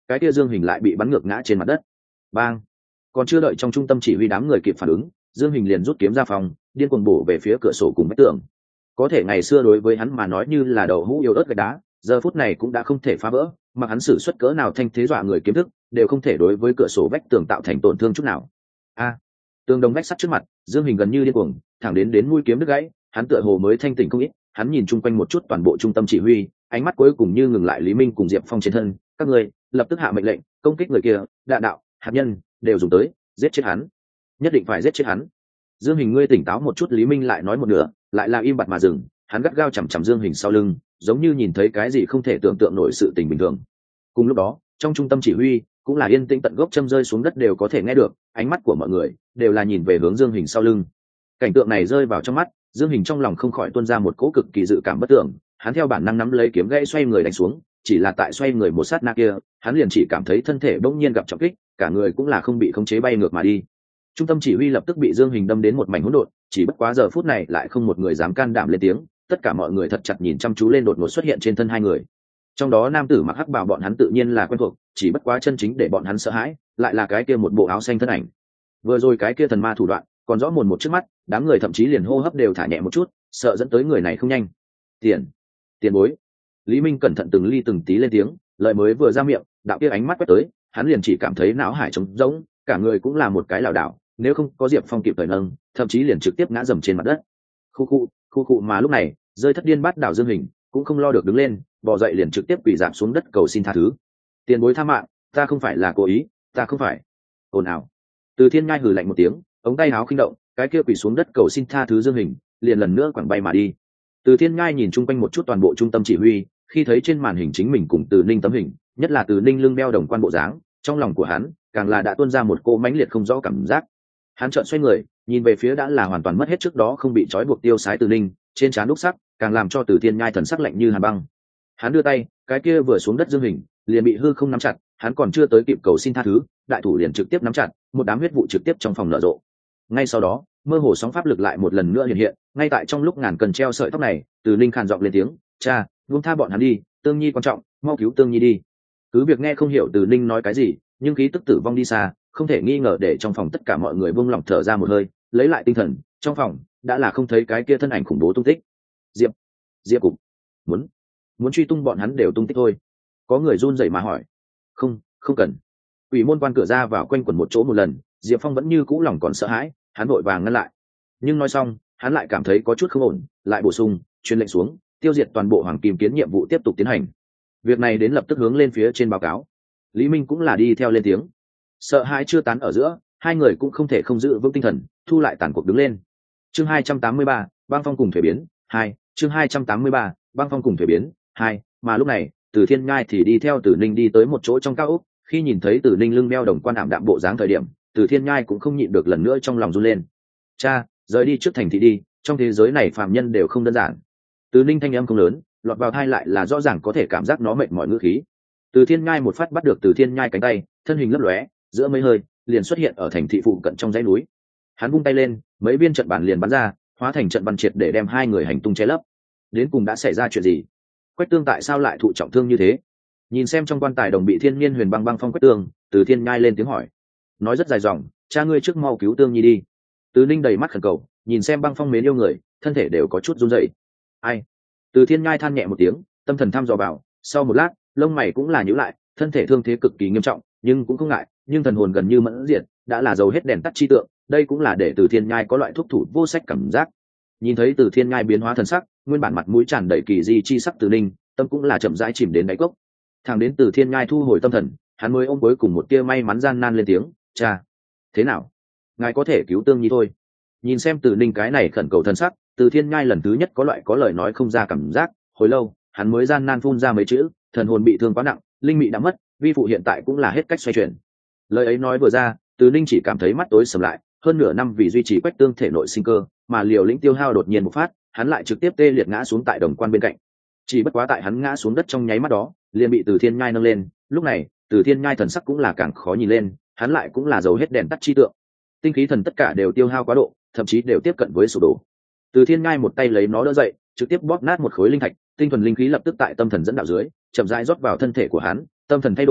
cái kia Dương Hình lại bị bắn ngược ngã trên mặt đất. Bang! Còn chưa đợi trong trung tâm chỉ huy đám người kịp phản ứng, Dương Hình liền rút kiếm ra phòng, điên cuồng bổ về phía cửa sổ cùng vách tường. Có thể ngày xưa đối với hắn mà nói như là đầu hũ yếu ớt gạch đá, giờ phút này cũng đã không thể phá vỡ, mà hắn sử xuất cỡ nào thanh thế dọa người kiếm thức, đều không thể đối với cửa sổ vách tường tạo thành tổn thương chút nào. A! Tường đồng vách sắt trước mặt, Dương Hình gần như điên cuồng, thẳng đến đến mũi kiếm đứt gãy, hắn tựa hồ mới thanh tỉnh không ít, hắn nhìn chung quanh một chút toàn bộ trung tâm chỉ huy, ánh mắt cuối cùng như ngừng lại Lý Minh cùng Diệp Phong trên thân, các người lập tức hạ mệnh lệnh, công kích người kia, đạn đạo, hạt nhân đều dùng tới, giết chết hắn, nhất định phải giết chết hắn. Dương Hình ngươi tỉnh táo một chút, Lý Minh lại nói một nửa, lại là im bặt mà dừng, hắn gắt gao chằm chằm Dương Hình sau lưng, giống như nhìn thấy cái gì không thể tưởng tượng nổi sự tình bình thường. Cùng lúc đó, trong trung tâm chỉ huy cũng là yên tĩnh, tận gốc châm rơi xuống đất đều có thể nghe được, ánh mắt của mọi người đều là nhìn về hướng Dương Hình sau lưng. Cảnh tượng này rơi vào trong mắt, Dương Hình trong lòng không khỏi tuôn ra một cỗ cực kỳ dự cảm bất tưởng, hắn theo bản năng nắm lấy kiếm gãy xoay người đánh xuống, chỉ là tại xoay người một sát na kia, hắn liền chỉ cảm thấy thân thể bỗng nhiên gặp trọng kích, cả người cũng là không bị khống chế bay ngược mà đi. Trung tâm chỉ huy lập tức bị Dương Hình đâm đến một mảnh hỗn độn, chỉ bất quá giờ phút này lại không một người dám can đảm lên tiếng, tất cả mọi người thật chặt nhìn chăm chú lên đột ngột xuất hiện trên thân hai người. Trong đó nam tử mặc hắc bào bọn hắn tự nhiên là quen thuộc, chỉ bất quá chân chính để bọn hắn sợ hãi, lại là cái kia một bộ áo xanh thân ảnh. Vừa rồi cái kia thần ma thủ đoạn, còn rõ mồn một trước mắt, đám người thậm chí liền hô hấp đều thả nhẹ một chút, sợ dẫn tới người này không nhanh. Tiền, tiền bối. Lý Minh cẩn thận từng ly từng tí lên tiếng, lời mới vừa ra miệng, đạo kia ánh mắt quét tới, hắn liền chỉ cảm thấy não hải trống rỗng, cả người cũng là một cái lảo đảo, nếu không có Diệp Phong kịp thời nâng, thậm chí liền trực tiếp ngã dầm trên mặt đất. Khu khu, khu khu, mà lúc này, rơi thất điên bát đảo Dương Hình, cũng không lo được đứng lên, bò dậy liền trực tiếp quỳ rạp xuống đất cầu xin tha thứ. Tiền bối tha mạng, ta không phải là cố ý, ta không phải. Ồn ào. Từ Thiên Nhai hừ lạnh một tiếng, ống tay áo khinh động, cái kia quỳ xuống đất cầu xin tha thứ Dương Hình, liền lần nữa quẳng bay mà đi. Từ Thiên Nhai nhìn chung quanh một chút toàn bộ trung tâm chỉ huy, khi thấy trên màn hình chính mình cùng Từ Ninh tấm hình, nhất là Từ Ninh lưng đeo đồng quan bộ dáng, trong lòng của hắn càng là đã tuôn ra một cô mãnh liệt không rõ cảm giác. Hắn trợn xoay người, nhìn về phía đã là hoàn toàn mất hết trước đó không bị trói buộc tiêu sái Từ Ninh, trên trán đúc sắc, càng làm cho Từ Thiên Nhai thần sắc lạnh như hàn băng. Hắn đưa tay, cái kia vừa xuống đất Dương Hình, liền bị hư không nắm chặt, hắn còn chưa tới kịp cầu xin tha thứ, đại thủ liền trực tiếp nắm chặt, một đám huyết vụ trực tiếp trong phòng nở rộ. Ngay sau đó, mơ hồ sóng pháp lực lại một lần nữa hiện hiện, ngay tại trong lúc ngàn cần treo sợi tóc này, Từ Ninh khàn giọng lên tiếng, "Cha, buông tha bọn hắn đi, Tương Nhi quan trọng, mau cứu Tương Nhi đi." Cứ việc nghe không hiểu Từ Ninh nói cái gì, nhưng khí tức tử vong đi xa, không thể nghi ngờ để trong phòng tất cả mọi người buông lỏng thở ra một hơi, lấy lại tinh thần, trong phòng đã là không thấy cái kia thân ảnh khủng bố tung tích. Diệp, Diệp Cục, muốn muốn truy tung bọn hắn đều tung tích thôi. Có người run rẩy mà hỏi. Không, không cần. Ủy môn quan cửa ra vào quanh quẩn một chỗ một lần, Diệp Phong vẫn như cũ lòng còn sợ hãi, hắn vội vàng ngăn lại. Nhưng nói xong, hắn lại cảm thấy có chút không ổn, lại bổ sung, truyền lệnh xuống, tiêu diệt toàn bộ Hoàng Kim Kiến nhiệm vụ tiếp tục tiến hành. Việc này đến lập tức hướng lên phía trên báo cáo. Lý Minh cũng là đi theo lên tiếng. Sợ hãi chưa tán ở giữa, hai người cũng không thể không giữ vững tinh thần, thu lại tàn cuộc đứng lên. Chương hai trăm tám mươi ba, băng phong cùng thủy biến, hai, chương hai trăm tám mươi ba, băng phong cùng thủy biến, hai, mà lúc này, Từ Thiên Nhai thì đi theo Từ Ninh đi tới một chỗ trong cao ốc, khi nhìn thấy Từ Ninh lưng đeo đồng quan ảm đạm bộ dáng thời điểm, Từ Thiên Nhai cũng không nhịn được lần nữa trong lòng run lên. Cha, rời đi trước thành thị đi, trong thế giới này phàm nhân đều không đơn giản. Từ Ninh thanh âm không lớn, lọt vào tai lại là rõ ràng có thể cảm giác nó mệt mỏi ngữ khí. Từ Thiên Nhai một phát bắt được Từ Thiên Nhai cánh tay, thân hình lấp lóe, giữa mấy hơi, liền xuất hiện ở thành thị phụ cận trong dãy núi. Hắn vung tay lên, mấy viên trận bàn liền bắn ra, hóa thành trận bắn triệt để đem hai người hành tung che lấp. Đến cùng đã xảy ra chuyện gì? Quách Tương tại sao lại thụ trọng thương như thế? Nhìn xem trong quan tài đồng bị thiên niên huyền băng băng phong Quách Tương, Từ Thiên Nhai lên tiếng hỏi. Nói rất dài dòng, cha ngươi trước mau cứu Tương Nhi đi. Từ Ninh đầy mắt khẩn cầu, nhìn xem băng phong mến yêu người, thân thể đều có chút run rẩy. Ai? Từ Thiên Nhai than nhẹ một tiếng, tâm thần thăm dò vào, sau một lát, lông mày cũng là nhíu lại, thân thể thương thế cực kỳ nghiêm trọng, nhưng cũng không ngại, nhưng thần hồn gần như mẫn diệt, đã là dầu hết đèn tắt chi tượng, đây cũng là để Từ Thiên Nhai có loại thúc thủ vô sách cảm giác. Nhìn thấy Từ Thiên Nhai biến hóa thần sắc, nguyên bản mặt mũi tràn đầy kỳ di chi sắc Từ Ninh, tâm cũng là chậm rãi chìm đến đáy cốc. Thẳng đến Từ Thiên Nhai thu hồi tâm thần, hắn mới ôm cuối cùng một tia may mắn gian nan lên tiếng, "Cha, thế nào? Ngài có thể cứu Tương Nhi thôi." Nhìn xem Từ Ninh cái này khẩn cầu thần sắc, Từ Thiên Nhai lần thứ nhất có loại có lời nói không ra cảm giác, hồi lâu, hắn mới gian nan phun ra mấy chữ, "Thần hồn bị thương quá nặng, linh mị đã mất, vi phụ hiện tại cũng là hết cách xoay chuyển." Lời ấy nói vừa ra, Từ Ninh chỉ cảm thấy mắt tối sầm lại, hơn nửa năm vì duy trì Quách Tương thể nội sinh cơ, mà liều lĩnh tiêu hao đột nhiên một phát, hắn lại trực tiếp tê liệt ngã xuống tại đồng quan bên cạnh. Chỉ bất quá tại hắn ngã xuống đất trong nháy mắt đó, liền bị Từ Thiên Nhai nâng lên, lúc này, Từ Thiên Nhai thần sắc cũng là càng khó nhìn lên, hắn lại cũng là dầu hết đèn tắt chi tượng. Tinh khí thần tất cả đều tiêu hao quá độ, thậm chí đều tiếp cận với sụp đổ. Từ Thiên Nhai một tay lấy nó đỡ dậy, trực tiếp bóp nát một khối linh thạch, tinh thuần linh khí lập tức tại tâm thần dẫn đạo dưới, chậm rãi rót vào thân thể của hắn, tâm thần thay đổi,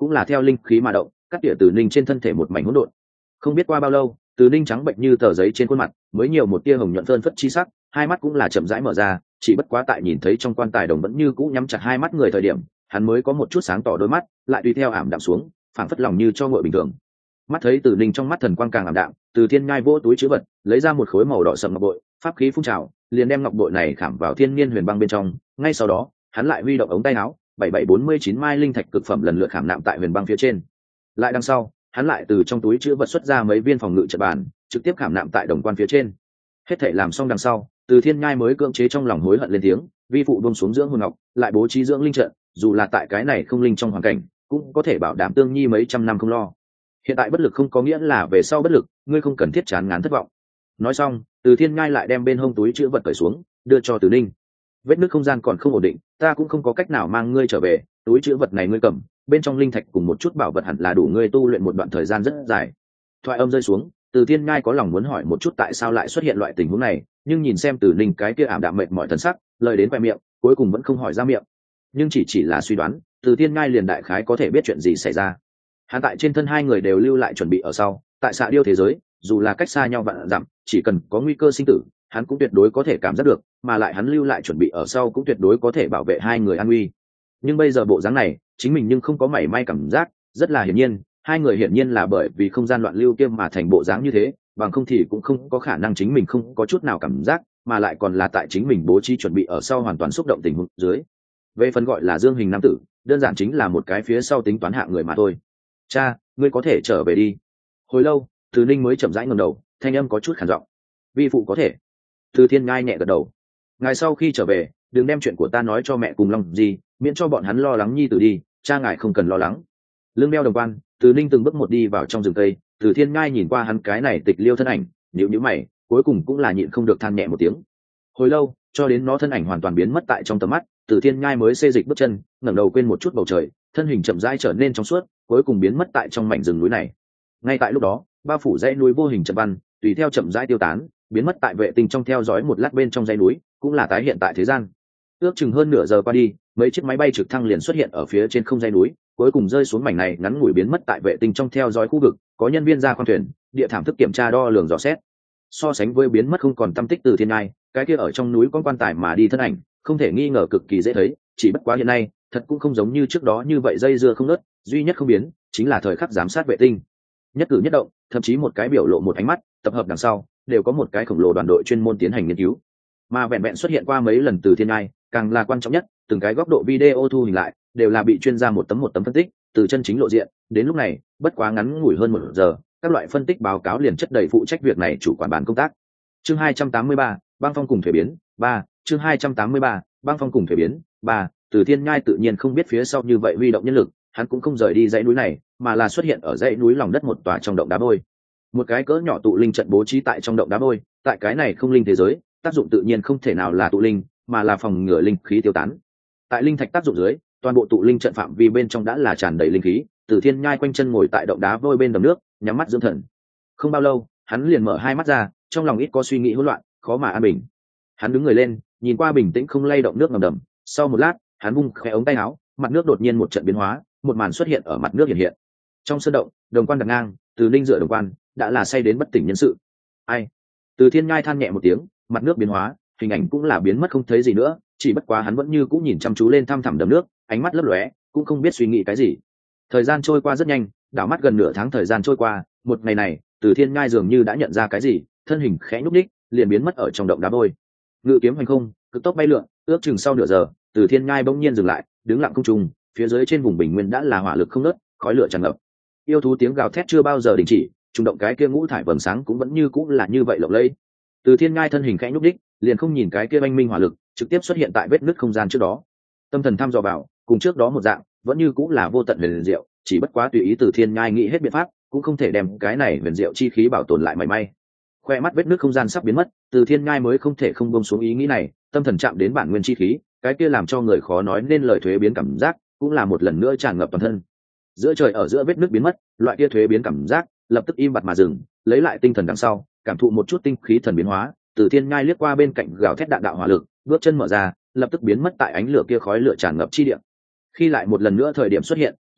cũng là theo linh khí mà động, cắt tỉa Từ Ninh trên thân thể một mảnh hỗn độn. Không biết qua bao lâu, Từ Ninh trắng bệnh như tờ giấy trên khuôn mặt mới nhiều một tia hồng nhuận phơn phất chi sắc, hai mắt cũng là chậm rãi mở ra, chỉ bất quá tại nhìn thấy trong quan tài đồng vẫn như cũ nhắm chặt hai mắt người thời điểm, hắn mới có một chút sáng tỏ đôi mắt, lại tùy theo ảm đạm xuống, phảng phất lòng như cho nguội bình thường. Mắt thấy Từ Ninh trong mắt thần quang càng ảm đạm, Từ Thiên Nhai vỗ túi trữ vật, lấy ra một khối màu đỏ sẫm ngọc bội, pháp khí phun trào, liền đem ngọc bội này khảm vào thiên niên huyền băng bên trong. Ngay sau đó, hắn lại huy động ống tay áo, bảy bảy bốn mươi chín mai linh thạch cực phẩm lần lượt khảm nạm tại huyền băng phía trên. Lại đằng sau, hắn lại từ trong túi trữ vật xuất ra mấy viên phòng ngự trận bàn, trực tiếp khảm nạm tại đồng quan phía trên. Hết thảy làm xong đằng sau, Từ Thiên Nhai mới cưỡng chế trong lòng hối hận lên tiếng, vi phụ buông xuống dưỡng hồn ngọc, lại bố trí dưỡng linh trận, dù là tại cái này không linh trong hoàn cảnh, cũng có thể bảo đảm tương nhi mấy trăm năm không lo. Hiện tại bất lực không có nghĩa là về sau bất lực, ngươi không cần thiết chán ngán thất vọng. Nói xong, Từ Thiên Nhai lại đem bên hông túi trữ vật cởi xuống, đưa cho Từ Ninh. Vết nứt không gian còn không ổn định, ta cũng không có cách nào mang ngươi trở về, túi trữ vật này ngươi cầm, bên trong linh thạch cùng một chút bảo vật hẳn là đủ ngươi tu luyện một đoạn thời gian rất dài. Thoại âm rơi xuống, Từ Thiên Nhai có lòng muốn hỏi một chút tại sao lại xuất hiện loại tình huống này, nhưng nhìn xem Từ Ninh cái kia ảm đạm mệt mỏi thần sắc, lời đến khoe miệng, cuối cùng vẫn không hỏi ra miệng. Nhưng chỉ chỉ là suy đoán, Từ Thiên Nhai liền đại khái có thể biết chuyện gì xảy ra. Hắn tại trên thân hai người đều lưu lại chuẩn bị ở sau, tại xạ điêu thế giới, dù là cách xa nhau vạn dặm, chỉ cần có nguy cơ sinh tử, hắn cũng tuyệt đối có thể cảm giác được, mà lại hắn lưu lại chuẩn bị ở sau cũng tuyệt đối có thể bảo vệ hai người an nguy. Nhưng bây giờ bộ dáng này, chính mình nhưng không có mảy may cảm giác, rất là hiển nhiên, hai người hiển nhiên là bởi vì không gian loạn lưu kia mà thành bộ dáng như thế, bằng không thì cũng không có khả năng chính mình không có chút nào cảm giác, mà lại còn là tại chính mình bố trí chuẩn bị ở sau hoàn toàn xúc động tình huống dưới. Về phần gọi là dương hình nam tử, đơn giản chính là một cái phía sau tính toán hạng người mà thôi. Cha, ngươi có thể trở về đi. Hồi lâu, Từ Ninh mới chậm rãi ngẩng đầu, thanh âm có chút khàn giọng. Vi phụ có thể. Từ Thiên Nhai nhẹ gật đầu. Ngài sau khi trở về, đừng đem chuyện của ta nói cho mẹ cùng Long gì, miễn cho bọn hắn lo lắng nhi tử đi. Cha ngài không cần lo lắng. Lưng đeo đồng quan, Từ Ninh từng bước một đi vào trong rừng cây. Từ Thiên Nhai nhìn qua hắn cái này tịch liêu thân ảnh, nhíu nhíu mày, cuối cùng cũng là nhịn không được than nhẹ một tiếng. Hồi lâu, cho đến nó thân ảnh hoàn toàn biến mất tại trong tầm mắt, Từ Thiên Nhai mới xê dịch bước chân, ngẩng đầu quên một chút bầu trời, thân hình chậm rãi trở nên trong suốt, cuối cùng biến mất tại trong mảnh rừng núi này. Ngay tại lúc đó, bao phủ dãy núi vô hình trận văn, tùy theo chậm rãi tiêu tán, biến mất tại vệ tinh trong theo dõi một lát bên trong dãy núi, cũng là tái hiện tại thế gian. Ước chừng hơn nửa giờ qua đi, mấy chiếc máy bay trực thăng liền xuất hiện ở phía trên không dãy núi, cuối cùng rơi xuống mảnh này ngắn ngủi biến mất tại vệ tinh trong theo dõi khu vực, có nhân viên ra khoang thuyền, địa thảm thức kiểm tra đo lường dò xét. So sánh với biến mất không còn tăm tích Từ Thiên Nhai, cái kia ở trong núi có quan tài mà đi thân ảnh, không thể nghi ngờ cực kỳ dễ thấy, chỉ bất quá hiện nay, thật cũng không giống như trước đó như vậy dây dưa không ngớt, duy nhất không biến, chính là thời khắc giám sát vệ tinh. Nhất cử nhất động, thậm chí một cái biểu lộ một ánh mắt, tập hợp đằng sau, đều có một cái khổng lồ đoàn đội chuyên môn tiến hành nghiên cứu. Mà vẹn vẹn xuất hiện qua mấy lần Từ Thiên Nhai, càng là quan trọng nhất, từng cái góc độ video thu hình lại, đều là bị chuyên gia một tấm một tấm phân tích, từ chân chính lộ diện, đến lúc này, bất quá ngắn ngủi hơn một giờ, các loại phân tích báo cáo liền chất đầy phụ trách việc này chủ quản bán công tác. Chương hai trăm tám mươi ba, băng phong cùng thủy biến, ba, chương hai trăm tám mươi ba, băng phong cùng thủy biến, ba, Từ Thiên Nhai tự nhiên không biết phía sau như vậy huy động nhân lực, hắn cũng không rời đi dãy núi này, mà là xuất hiện ở dãy núi lòng đất một tòa trong động đá vôi. Một cái cỡ nhỏ tụ linh trận bố trí tại trong động đá vôi, tại cái này không linh thế giới, tác dụng tự nhiên không thể nào là tụ linh, mà là phòng ngừa linh khí tiêu tán. Tại linh thạch tác dụng dưới, toàn bộ tụ linh trận phạm vi bên trong đã là tràn đầy linh khí. Từ Thiên Nhai quanh chân ngồi tại động đá vôi bên đầm nước, nhắm mắt dưỡng thần. Không bao lâu, hắn liền mở hai mắt ra, trong lòng ít có suy nghĩ hỗn loạn, khó mà an bình. Hắn đứng người lên, nhìn qua bình tĩnh không lay động nước ngầm đầm, sau một lát, hắn vung khẽ ống tay áo, mặt nước đột nhiên một trận biến hóa, một màn xuất hiện ở mặt nước hiện hiện. Trong sơn động, đồng quan đặt ngang, Từ Ninh dựa đồng quan, đã là say đến bất tỉnh nhân sự. Ai? Từ Thiên Nhai than nhẹ một tiếng, mặt nước biến hóa, hình ảnh cũng là biến mất không thấy gì nữa, chỉ bất quá hắn vẫn như cũ nhìn chăm chú lên thăm thẳm đầm nước, ánh mắt lấp lóe, cũng không biết suy nghĩ cái gì. Thời gian trôi qua rất nhanh, đảo mắt gần nửa tháng thời gian trôi qua, một ngày này, Từ Thiên Nhai dường như đã nhận ra cái gì, thân hình khẽ nhúc nhích, liền biến mất ở trong động đá vôi. Ngự kiếm hành không, cực tốc bay lượn, ước chừng sau nửa giờ, Từ Thiên Nhai bỗng nhiên dừng lại, đứng lặng không trung, phía dưới trên vùng bình nguyên đã là hỏa lực không ngớt, khói lửa tràn ngập. Yêu thú tiếng gào thét chưa bao giờ đình chỉ, trung động cái kia ngũ thải vầng sáng cũng vẫn như cũng là như vậy lộng lẫy. Từ Thiên Nhai thân hình khẽ nhúc nhích, liền không nhìn cái kia oanh minh hỏa lực, trực tiếp xuất hiện tại vết nứt không gian trước đó. Tâm thần thăm dò vào, cùng trước đó một dạng, vẫn như cũng là vô tận huyền diệu, chỉ bất quá tùy ý Từ Thiên Nhai nghĩ hết biện pháp, cũng không thể đem cái này huyền diệu chi khí bảo tồn lại mảy may. Khoe mắt vết nứt không gian sắp biến mất, Từ Thiên Nhai mới không thể không buông xuống ý nghĩ này, tâm thần chạm đến bản nguyên chi khí, cái kia làm cho người khó nói nên lời thuế biến cảm giác, cũng là một lần nữa tràn ngập toàn thân. Giữa trời ở giữa vết nứt biến mất, loại kia thuế biến cảm giác, lập tức im bặt mà dừng, lấy lại tinh thần đằng sau, cảm thụ một chút tinh khí thần biến hóa, Từ Thiên Nhai liếc qua bên cạnh gào thét đạn đạo hỏa lực, bước chân mở ra, lập tức biến mất tại ánh lửa kia khói lửa tràn ngập chi địa. Khi lại một lần nữa thời điểm xuất hiện,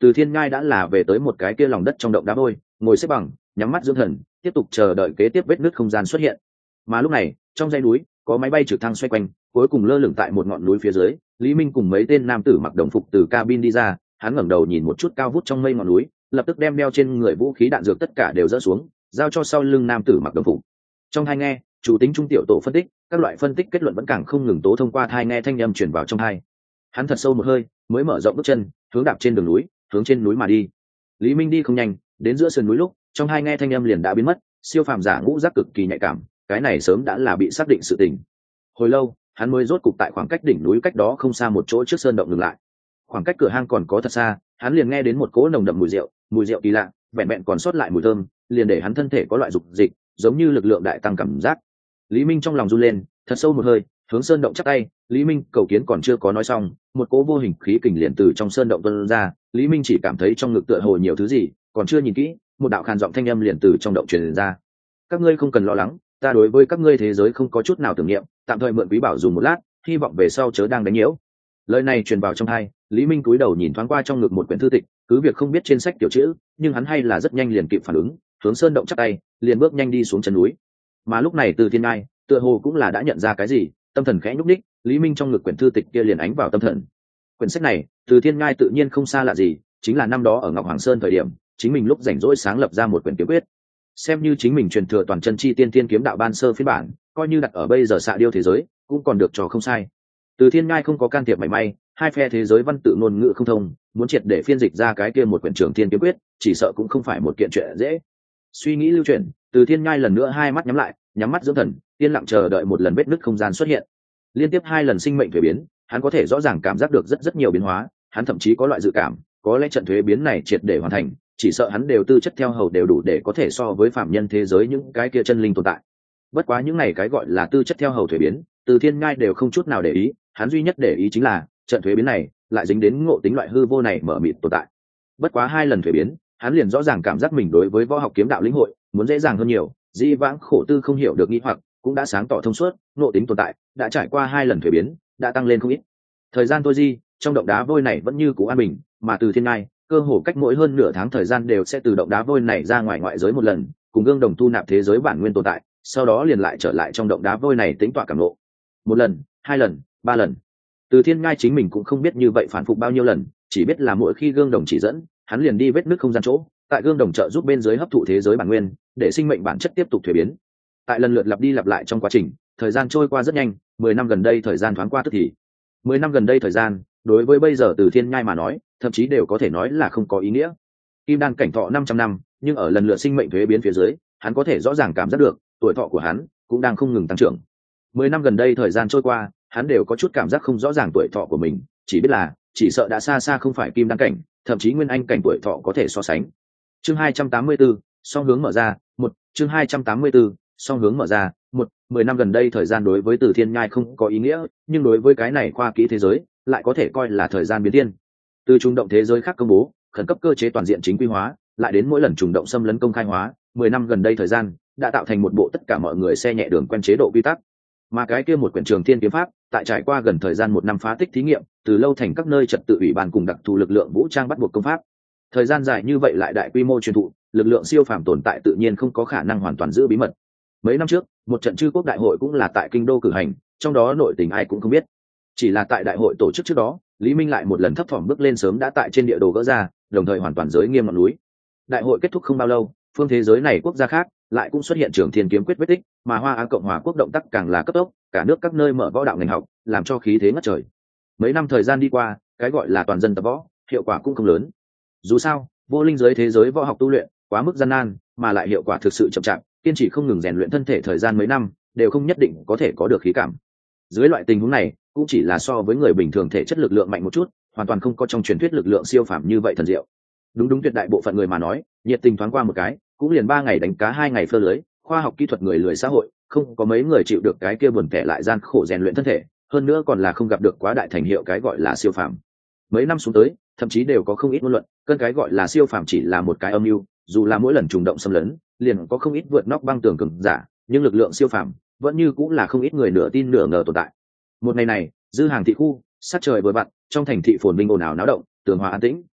Từ Thiên Nhai đã là về tới một cái kia lòng đất trong động đá vôi, ngồi xếp bằng, nhắm mắt dưỡng thần, tiếp tục chờ đợi kế tiếp vết nứt không gian xuất hiện. Mà lúc này, trong dãy núi, có máy bay trực thăng xoay quanh, cuối cùng lơ lửng tại một ngọn núi phía dưới. Lý Minh cùng mấy tên nam tử mặc đồng phục từ cabin đi ra, hắn ngẩng đầu nhìn một chút cao vút trong mây ngọn núi, lập tức đem đeo trên người vũ khí đạn dược tất cả đều dỡ xuống, giao cho sau lưng nam tử mặc đồng phục. Trong hai nghe, chủ tính trung tiểu tổ phân tích, các loại phân tích kết luận vẫn càng không ngừng tố thông qua thai nghe thanh âm truyền vào trong hai. Hắn thật sâu một hơi, mới mở rộng bước chân, hướng đạp trên đường núi, hướng trên núi mà đi. Lý Minh đi không nhanh, đến giữa sườn núi lúc, trong hai nghe thanh âm liền đã biến mất, siêu phàm giả ngũ giác cực kỳ nhạy cảm, cái này sớm đã là bị xác định sự tình. Hồi lâu, hắn mới rốt cục tại khoảng cách đỉnh núi cách đó không xa một chỗ trước sơn động dừng lại. Khoảng cách cửa hang còn có thật xa, hắn liền nghe đến một cỗ nồng đậm mùi rượu, mùi rượu kỳ lạ, vẹn vẹn còn sót lại mùi thơm, liền để hắn thân thể có loại dục dịch, giống như lực lượng đại tăng cảm giác. Lý Minh trong lòng run lên, thật sâu một hơi, hướng sơn động chắp tay. Lý Minh cầu kiến còn chưa có nói xong, một cỗ vô hình khí kình liền từ trong sơn động tuôn ra. Lý Minh chỉ cảm thấy trong ngực tựa hồ nhiều thứ gì, còn chưa nhìn kỹ, một đạo khàn giọng thanh âm liền từ trong động truyền ra. Các ngươi không cần lo lắng, ta đối với các ngươi thế giới không có chút nào tưởng niệm, tạm thời mượn quý bảo dùng một lát, hy vọng về sau chớ đang đánh nhiễu. Lời này truyền vào trong tai, Lý Minh cúi đầu nhìn thoáng qua trong ngực một quyển thư tịch, cứ việc không biết trên sách tiểu chữ, nhưng hắn hay là rất nhanh liền kịp phản ứng, hướng sơn động chắp tay, liền bước nhanh đi xuống chân núi. Mà lúc này Từ Thiên Ngai, tựa hồ cũng là đã nhận ra cái gì, tâm thần khẽ nhúc nhích, Lý Minh trong ngực quyển thư tịch kia liền ánh vào tâm thần. Quyển sách này, Từ Thiên Ngai tự nhiên không xa lạ gì, chính là năm đó ở Ngọc Hoàng Sơn thời điểm, chính mình lúc rảnh rỗi sáng lập ra một quyển kiếm quyết. Xem như chính mình truyền thừa toàn chân chi tiên tiên kiếm đạo ban sơ phiên bản, coi như đặt ở bây giờ xạ điêu thế giới, cũng còn được trò không sai. Từ Thiên Ngai không có can thiệp mảy may, hai phe thế giới văn tự ngôn ngữ không thông, muốn triệt để phiên dịch ra cái kia một quyển trường thiên kiếm quyết, chỉ sợ cũng không phải một kiện chuyện dễ. Suy nghĩ lưu chuyển, Từ Thiên Ngai lần nữa hai mắt nhắm lại, nhắm mắt dưỡng thần, yên lặng chờ đợi một lần vết nứt không gian xuất hiện. Liên tiếp hai lần sinh mệnh thuế biến, hắn có thể rõ ràng cảm giác được rất rất nhiều biến hóa, hắn thậm chí có loại dự cảm, có lẽ trận thuế biến này triệt để hoàn thành, chỉ sợ hắn đều tư chất theo hầu đều đủ để có thể so với phạm nhân thế giới những cái kia chân linh tồn tại. Bất quá những này cái gọi là tư chất theo hầu thuế biến, Từ Thiên Ngai đều không chút nào để ý, hắn duy nhất để ý chính là trận thuế biến này lại dính đến ngộ tính loại hư vô này mở mịt tồn tại. Bất quá hai lần thuế biến, hắn liền rõ ràng cảm giác mình đối với võ học kiếm đạo lĩnh hội muốn dễ dàng hơn nhiều, dĩ vãng khổ tư không hiểu được nghi hoặc cũng đã sáng tỏ thông suốt, ngộ tính tồn tại đã trải qua hai lần thuế biến, đã tăng lên không ít. Thời gian tôi di, trong động đá vôi này vẫn như cũ an bình, mà Từ Thiên Ngai cơ hồ cách mỗi hơn nửa tháng thời gian đều sẽ từ động đá vôi này ra ngoài ngoại giới một lần, cùng gương đồng thu nạp thế giới bản nguyên tồn tại, sau đó liền lại trở lại trong động đá vôi này tĩnh tọa cảm ngộ. Một lần, hai lần, ba lần. Từ Thiên Ngai chính mình cũng không biết như vậy phản phục bao nhiêu lần, chỉ biết là mỗi khi gương đồng chỉ dẫn, hắn liền đi vết nứt không gian chỗ, tại gương đồng trợ giúp bên dưới hấp thụ thế giới bản nguyên, để sinh mệnh bản chất tiếp tục thuế biến. Tại lần lượt lặp đi lặp lại trong quá trình, thời gian trôi qua rất nhanh, mười năm gần đây thời gian thoáng qua tức thì. Mười năm gần đây thời gian, đối với bây giờ Từ Thiên Nhai mà nói, thậm chí đều có thể nói là không có ý nghĩa. Kim đan cảnh thọ năm trăm năm, nhưng ở lần lượt sinh mệnh thuế biến phía dưới, hắn có thể rõ ràng cảm giác được, tuổi thọ của hắn cũng đang không ngừng tăng trưởng. Mười năm gần đây thời gian trôi qua, hắn đều có chút cảm giác không rõ ràng tuổi thọ của mình, chỉ biết là, chỉ sợ đã xa xa không phải kim đan cảnh, thậm chí nguyên anh cảnh tuổi thọ có thể so sánh. Chương hai trăm tám mươi tư, song hướng mở ra, một, chương hai trăm tám mươi tư, song hướng mở ra, một, mười năm gần đây thời gian đối với Từ Thiên Nhai không có ý nghĩa, nhưng đối với cái này khoa kỹ thế giới, lại có thể coi là thời gian biến thiên. Từ trùng động thế giới khác công bố, khẩn cấp cơ chế toàn diện chính quy hóa, lại đến mỗi lần trùng động xâm lấn công khai hóa, mười năm gần đây thời gian đã tạo thành một bộ tất cả mọi người xe nhẹ đường quen chế độ quy tắc. Mà cái kia một quyển Trường Thiên kiếm pháp, tại trải qua gần thời gian một năm phá tích thí nghiệm, từ lâu thành các nơi trật tự ủy ban cùng đặc thù lực lượng vũ trang bắt buộc công pháp. Thời gian dài như vậy lại đại quy mô truyền thụ, lực lượng siêu phàm tồn tại tự nhiên không có khả năng hoàn toàn giữ bí mật. Mấy năm trước, một trận chư quốc đại hội cũng là tại kinh đô cử hành, trong đó nội tình ai cũng không biết. Chỉ là tại đại hội tổ chức trước đó, Lý Minh lại một lần thấp thỏm bước lên sớm đã tại trên địa đồ gỡ ra, đồng thời hoàn toàn giới nghiêm ngọn núi. Đại hội kết thúc không bao lâu, phương thế giới này quốc gia khác lại cũng xuất hiện Trường Thiên kiếm quyết vết tích, mà Hoa Á Cộng hòa quốc động tác càng là cấp tốc, cả nước các nơi mở võ đạo ngành học, làm cho khí thế ngất trời. Mấy năm thời gian đi qua, cái gọi là toàn dân tập võ, hiệu quả cũng không lớn. Dù sao, vô linh giới thế giới võ học tu luyện quá mức gian nan, mà lại hiệu quả thực sự chậm chạp, kiên trì không ngừng rèn luyện thân thể thời gian mấy năm, đều không nhất định có thể có được khí cảm. Dưới loại tình huống này, cũng chỉ là so với người bình thường thể chất lực lượng mạnh một chút, hoàn toàn không có trong truyền thuyết lực lượng siêu phàm như vậy thần diệu. Đúng đúng tuyệt đại bộ phận người mà nói, nhiệt tình thoáng qua một cái, cũng liền ba ngày đánh cá hai ngày phơ lưới, khoa học kỹ thuật người lười xã hội, không có mấy người chịu được cái kia buồn tẻ lại gian khổ rèn luyện thân thể, hơn nữa còn là không gặp được quá đại thành hiệu cái gọi là siêu phàm. Mấy năm xuống tới, thậm chí đều có không ít ngôn luận, cơn cái gọi là siêu phàm chỉ là một cái âm mưu, dù là mỗi lần trùng động xâm lấn, liền có không ít vượt nóc băng tường cường giả, nhưng lực lượng siêu phàm vẫn như cũng là không ít người nửa tin nửa ngờ tồn tại. Một ngày này, dư hàng thị khu, sát trời vừa vặn, trong thành thị phồn vinh ồn ào náo động, tường hòa an tĩnh.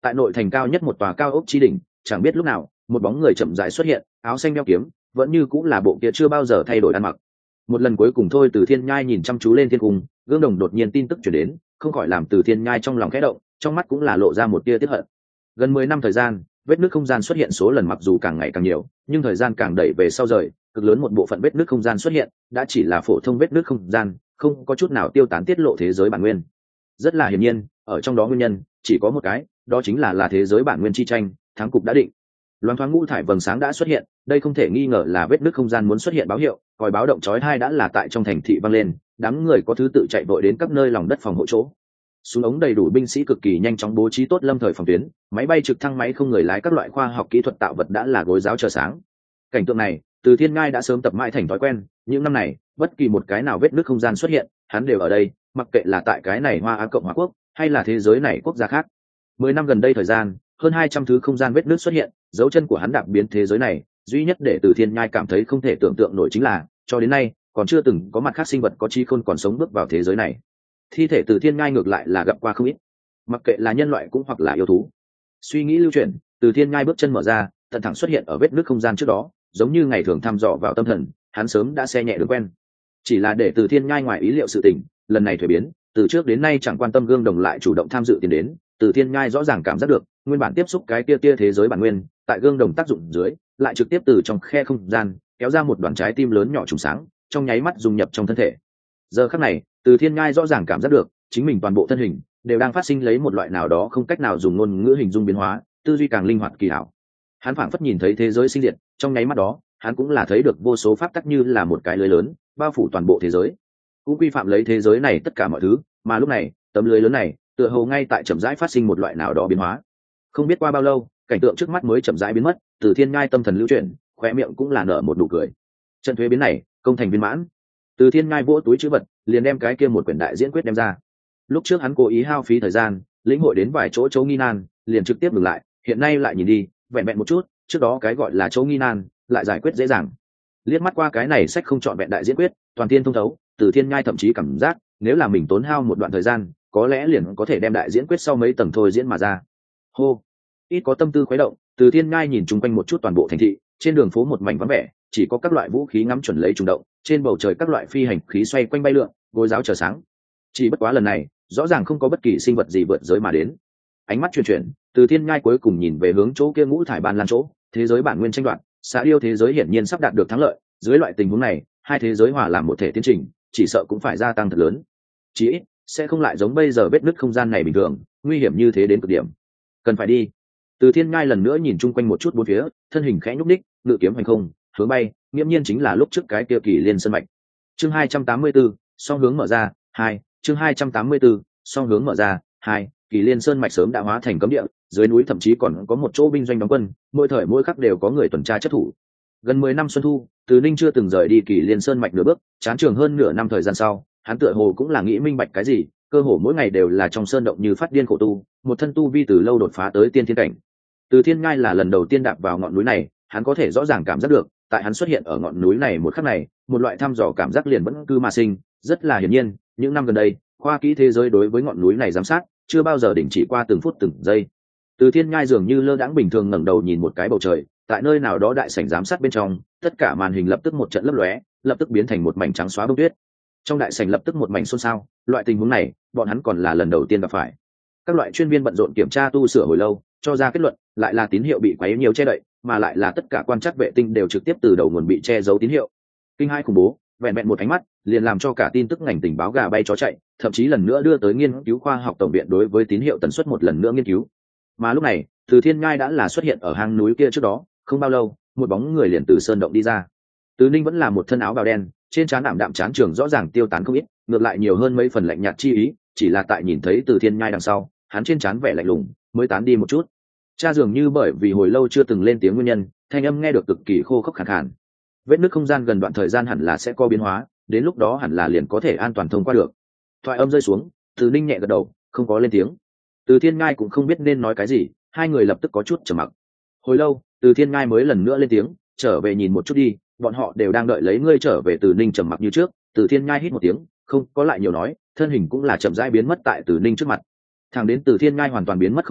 tại nội thành cao nhất một tòa cao ốc chi đỉnh, chẳng biết lúc nào một bóng người chậm rãi xuất hiện, áo xanh đeo kiếm, vẫn như cũng là bộ kia chưa bao giờ thay đổi ăn mặc. Một lần cuối cùng thôi, Từ Thiên Nhai nhìn chăm chú lên thiên cung, gương đồng đột nhiên tin tức chuyển đến, không khỏi làm Từ Thiên Nhai trong lòng khẽ động, trong mắt cũng là lộ ra một tia tiếc hận. Gần mười năm thời gian, vết nứt không gian xuất hiện số lần mặc dù càng ngày càng nhiều, nhưng thời gian càng đẩy về sau rời, cực lớn một bộ phận vết nứt không gian xuất hiện đã chỉ là phổ thông vết nứt không gian, không có chút nào tiêu tán tiết lộ thế giới bản nguyên. Rất là hiển nhiên, ở trong đó nguyên nhân chỉ có một cái, đó chính là là thế giới bản nguyên chi tranh, thắng cục đã định. Loáng thoáng ngũ thải vầng sáng đã xuất hiện, đây không thể nghi ngờ là vết nứt không gian muốn xuất hiện báo hiệu, còi báo động chói tai đã là tại trong thành thị vang lên, đám người có thứ tự chạy vội đến các nơi lòng đất phòng hộ chỗ. Súng ống đầy đủ binh sĩ cực kỳ nhanh chóng bố trí tốt lâm thời phòng tuyến, máy bay trực thăng máy không người lái các loại khoa học kỹ thuật tạo vật đã là gối giáo chờ sáng. Cảnh tượng này, Từ Thiên Ngai đã sớm tập mãi thành thói quen, những năm này, bất kỳ một cái nào vết nứt không gian xuất hiện, hắn đều ở đây, mặc kệ là tại cái này Hoa Á Cộng hòa quốc, hay là thế giới này quốc gia khác. Mười năm gần đây thời gian, hơn hai trăm thứ không gian vết nứt xuất hiện, dấu chân của hắn đạp biến thế giới này, duy nhất để Từ Thiên Nhai cảm thấy không thể tưởng tượng nổi chính là, cho đến nay, còn chưa từng có mặt khác sinh vật có trí khôn còn sống bước vào thế giới này. Thi thể Từ Thiên Nhai ngược lại là gặp qua không ít, mặc kệ là nhân loại cũng hoặc là yêu thú. Suy nghĩ lưu chuyển, Từ Thiên Nhai bước chân mở ra, tận thẳng xuất hiện ở vết nứt không gian trước đó, giống như ngày thường thăm dò vào tâm thần, hắn sớm đã xe nhẹ đường quen. Chỉ là để Từ Thiên Nhai ngoài ý liệu sự tình, lần này thay biến, từ trước đến nay chẳng quan tâm gương đồng lại chủ động tham dự tiến đến, Từ Thiên Nhai rõ ràng cảm giác được, nguyên bản tiếp xúc cái tia tia thế giới bản nguyên, tại gương đồng tác dụng dưới, lại trực tiếp từ trong khe không gian kéo ra một đoàn trái tim lớn nhỏ trùng sáng, trong nháy mắt dung nhập trong thân thể. Giờ khắc này, Từ Thiên Nhai rõ ràng cảm giác được, chính mình toàn bộ thân hình đều đang phát sinh lấy một loại nào đó không cách nào dùng ngôn ngữ hình dung biến hóa, tư duy càng linh hoạt kỳ hảo. Hắn phảng phất nhìn thấy thế giới sinh diệt, trong nháy mắt đó, hắn cũng là thấy được vô số pháp tắc như là một cái lưới lớn, bao phủ toàn bộ thế giới, cũng quy phạm lấy thế giới này tất cả mọi thứ, mà lúc này, tấm lưới lớn này, tựa hồ ngay tại chậm rãi phát sinh một loại nào đó biến hóa. Không biết qua bao lâu, cảnh tượng trước mắt mới chậm rãi biến mất, Từ Thiên Nhai tâm thần lưu chuyển, khóe miệng cũng là nở một nụ cười. Trận thuế biến này, công thành viên mãn. Từ Thiên Nhai vỗ túi trữ vật, liền đem cái kia một quyển đại diễn quyết đem ra. Lúc trước hắn cố ý hao phí thời gian, lĩnh hội đến vài chỗ chỗ nghi nan, liền trực tiếp ngừng lại, hiện nay lại nhìn đi, vẹn vẹn một chút, trước đó cái gọi là chỗ nghi nan, lại giải quyết dễ dàng. Liếc mắt qua cái này sách không chọn vẹn đại diễn quyết, toàn thiên thông thấu, Từ Thiên Nhai thậm chí cảm giác, nếu là mình tốn hao một đoạn thời gian, có lẽ liền có thể đem đại diễn quyết sau mấy tầng thôi diễn mà ra. Hô, ít có tâm tư khuấy động, Từ Thiên Nhai nhìn chung quanh một chút toàn bộ thành thị, trên đường phố một mảnh vắng vẻ, chỉ có các loại vũ khí ngắm chuẩn lấy trùng động, trên bầu trời các loại phi hành khí xoay quanh bay lượn, gối giáo chờ sáng. Chỉ bất quá lần này, rõ ràng không có bất kỳ sinh vật gì vượt giới mà đến. Ánh mắt chuyển chuyển, Từ Thiên Nhai cuối cùng nhìn về hướng chỗ kia ngũ thải ban lan chỗ, thế giới bản nguyên tranh đoạt, xã điêu thế giới hiển nhiên sắp đạt được thắng lợi, dưới loại tình huống này, hai thế giới hòa làm một thể tiến trình, chỉ sợ cũng phải gia tăng thật lớn. Chỉ ít sẽ không lại giống bây giờ vết nứt không gian này bình thường, nguy hiểm như thế đến cực điểm. Cần phải đi. Từ Thiên Nhai lần nữa nhìn chung quanh một chút bốn phía, thân hình khẽ nhúc nhích, ngự kiếm hành không, hướng bay, nghiễm nhiên chính là lúc trước cái kia Kỳ Liên Sơn mạch. Chương hai trăm tám mươi tư, song hướng mở ra, hai, chương hai trăm tám mươi tư, song hướng mở ra, hai, Kỳ Liên Sơn mạch sớm đã hóa thành cấm địa, dưới núi thậm chí còn có một chỗ binh doanh đóng quân, mỗi thời mỗi khắc đều có người tuần tra chất thủ. Gần mười năm xuân thu, Từ Ninh chưa từng rời đi Kỳ Liên Sơn mạch nửa bước, chán trường hơn nửa năm thời gian sau, hắn tựa hồ cũng là nghĩ minh bạch cái gì, cơ hồ mỗi ngày đều là trong sơn động như phát điên khổ tu, một thân tu vi từ lâu đột phá tới tiên thiên cảnh. Từ Thiên Ngai là lần đầu tiên đạp vào ngọn núi này, hắn có thể rõ ràng cảm giác được, tại hắn xuất hiện ở ngọn núi này một khắc này, một loại thăm dò cảm giác liền vẫn cứ mà sinh, rất là hiển nhiên, những năm gần đây, khoa kỹ thế giới đối với ngọn núi này giám sát, chưa bao giờ đình chỉ qua từng phút từng giây. Từ Thiên Ngai dường như lơ đãng bình thường ngẩng đầu nhìn một cái bầu trời, tại nơi nào đó đại sảnh giám sát bên trong, tất cả màn hình lập tức một trận lấp lóe, lập tức biến thành một mảnh trắng xóa bông tuyết. Trong đại sảnh lập tức một mảnh xôn xao, loại tình huống này, bọn hắn còn là lần đầu tiên gặp phải. Các loại chuyên viên bận rộn kiểm tra tu sửa hồi lâu, cho ra kết luận, lại là tín hiệu bị quấy nhiều che đậy, mà lại là tất cả quan trắc vệ tinh đều trực tiếp từ đầu nguồn bị che giấu tín hiệu. Kinh hai khủng bố, vẹn vẹn một ánh mắt, liền làm cho cả tin tức ngành tình báo gà bay chó chạy, thậm chí lần nữa đưa tới nghiên cứu khoa học tổng viện đối với tín hiệu tần suất một lần nữa nghiên cứu. Mà lúc này, Từ Thiên Ngai đã là xuất hiện ở hang núi kia trước đó, không bao lâu, một bóng người liền từ sơn động đi ra. Từ Ninh vẫn là một thân áo bào đen, trên trán ảm đạm chán trường rõ ràng tiêu tán không ít, ngược lại nhiều hơn mấy phần lạnh nhạt chi ý, chỉ là tại nhìn thấy Từ Thiên Nhai đằng sau, hắn trên trán vẻ lạnh lùng mới tán đi một chút. Cha dường như bởi vì hồi lâu chưa từng lên tiếng nguyên nhân, thanh âm nghe được cực kỳ khô khốc khàn khàn. Vết nứt không gian gần đoạn thời gian hẳn là sẽ có biến hóa, đến lúc đó hẳn là liền có thể an toàn thông qua được. Thoại âm rơi xuống, Từ Ninh nhẹ gật đầu, không có lên tiếng. Từ Thiên Nhai cũng không biết nên nói cái gì, hai người lập tức có chút trầm mặc. Hồi lâu, Từ Thiên Nhai mới lần nữa lên tiếng, trở về nhìn một chút đi, bọn họ đều đang đợi lấy ngươi trở về. Từ Ninh trầm mặc như trước. Từ Thiên Nhai hít một tiếng, không có lại nhiều nói, thân hình cũng là chậm rãi biến mất tại Từ Ninh trước mặt. Thẳng đến Từ Thiên Nhai hoàn toàn biến mất không thấy,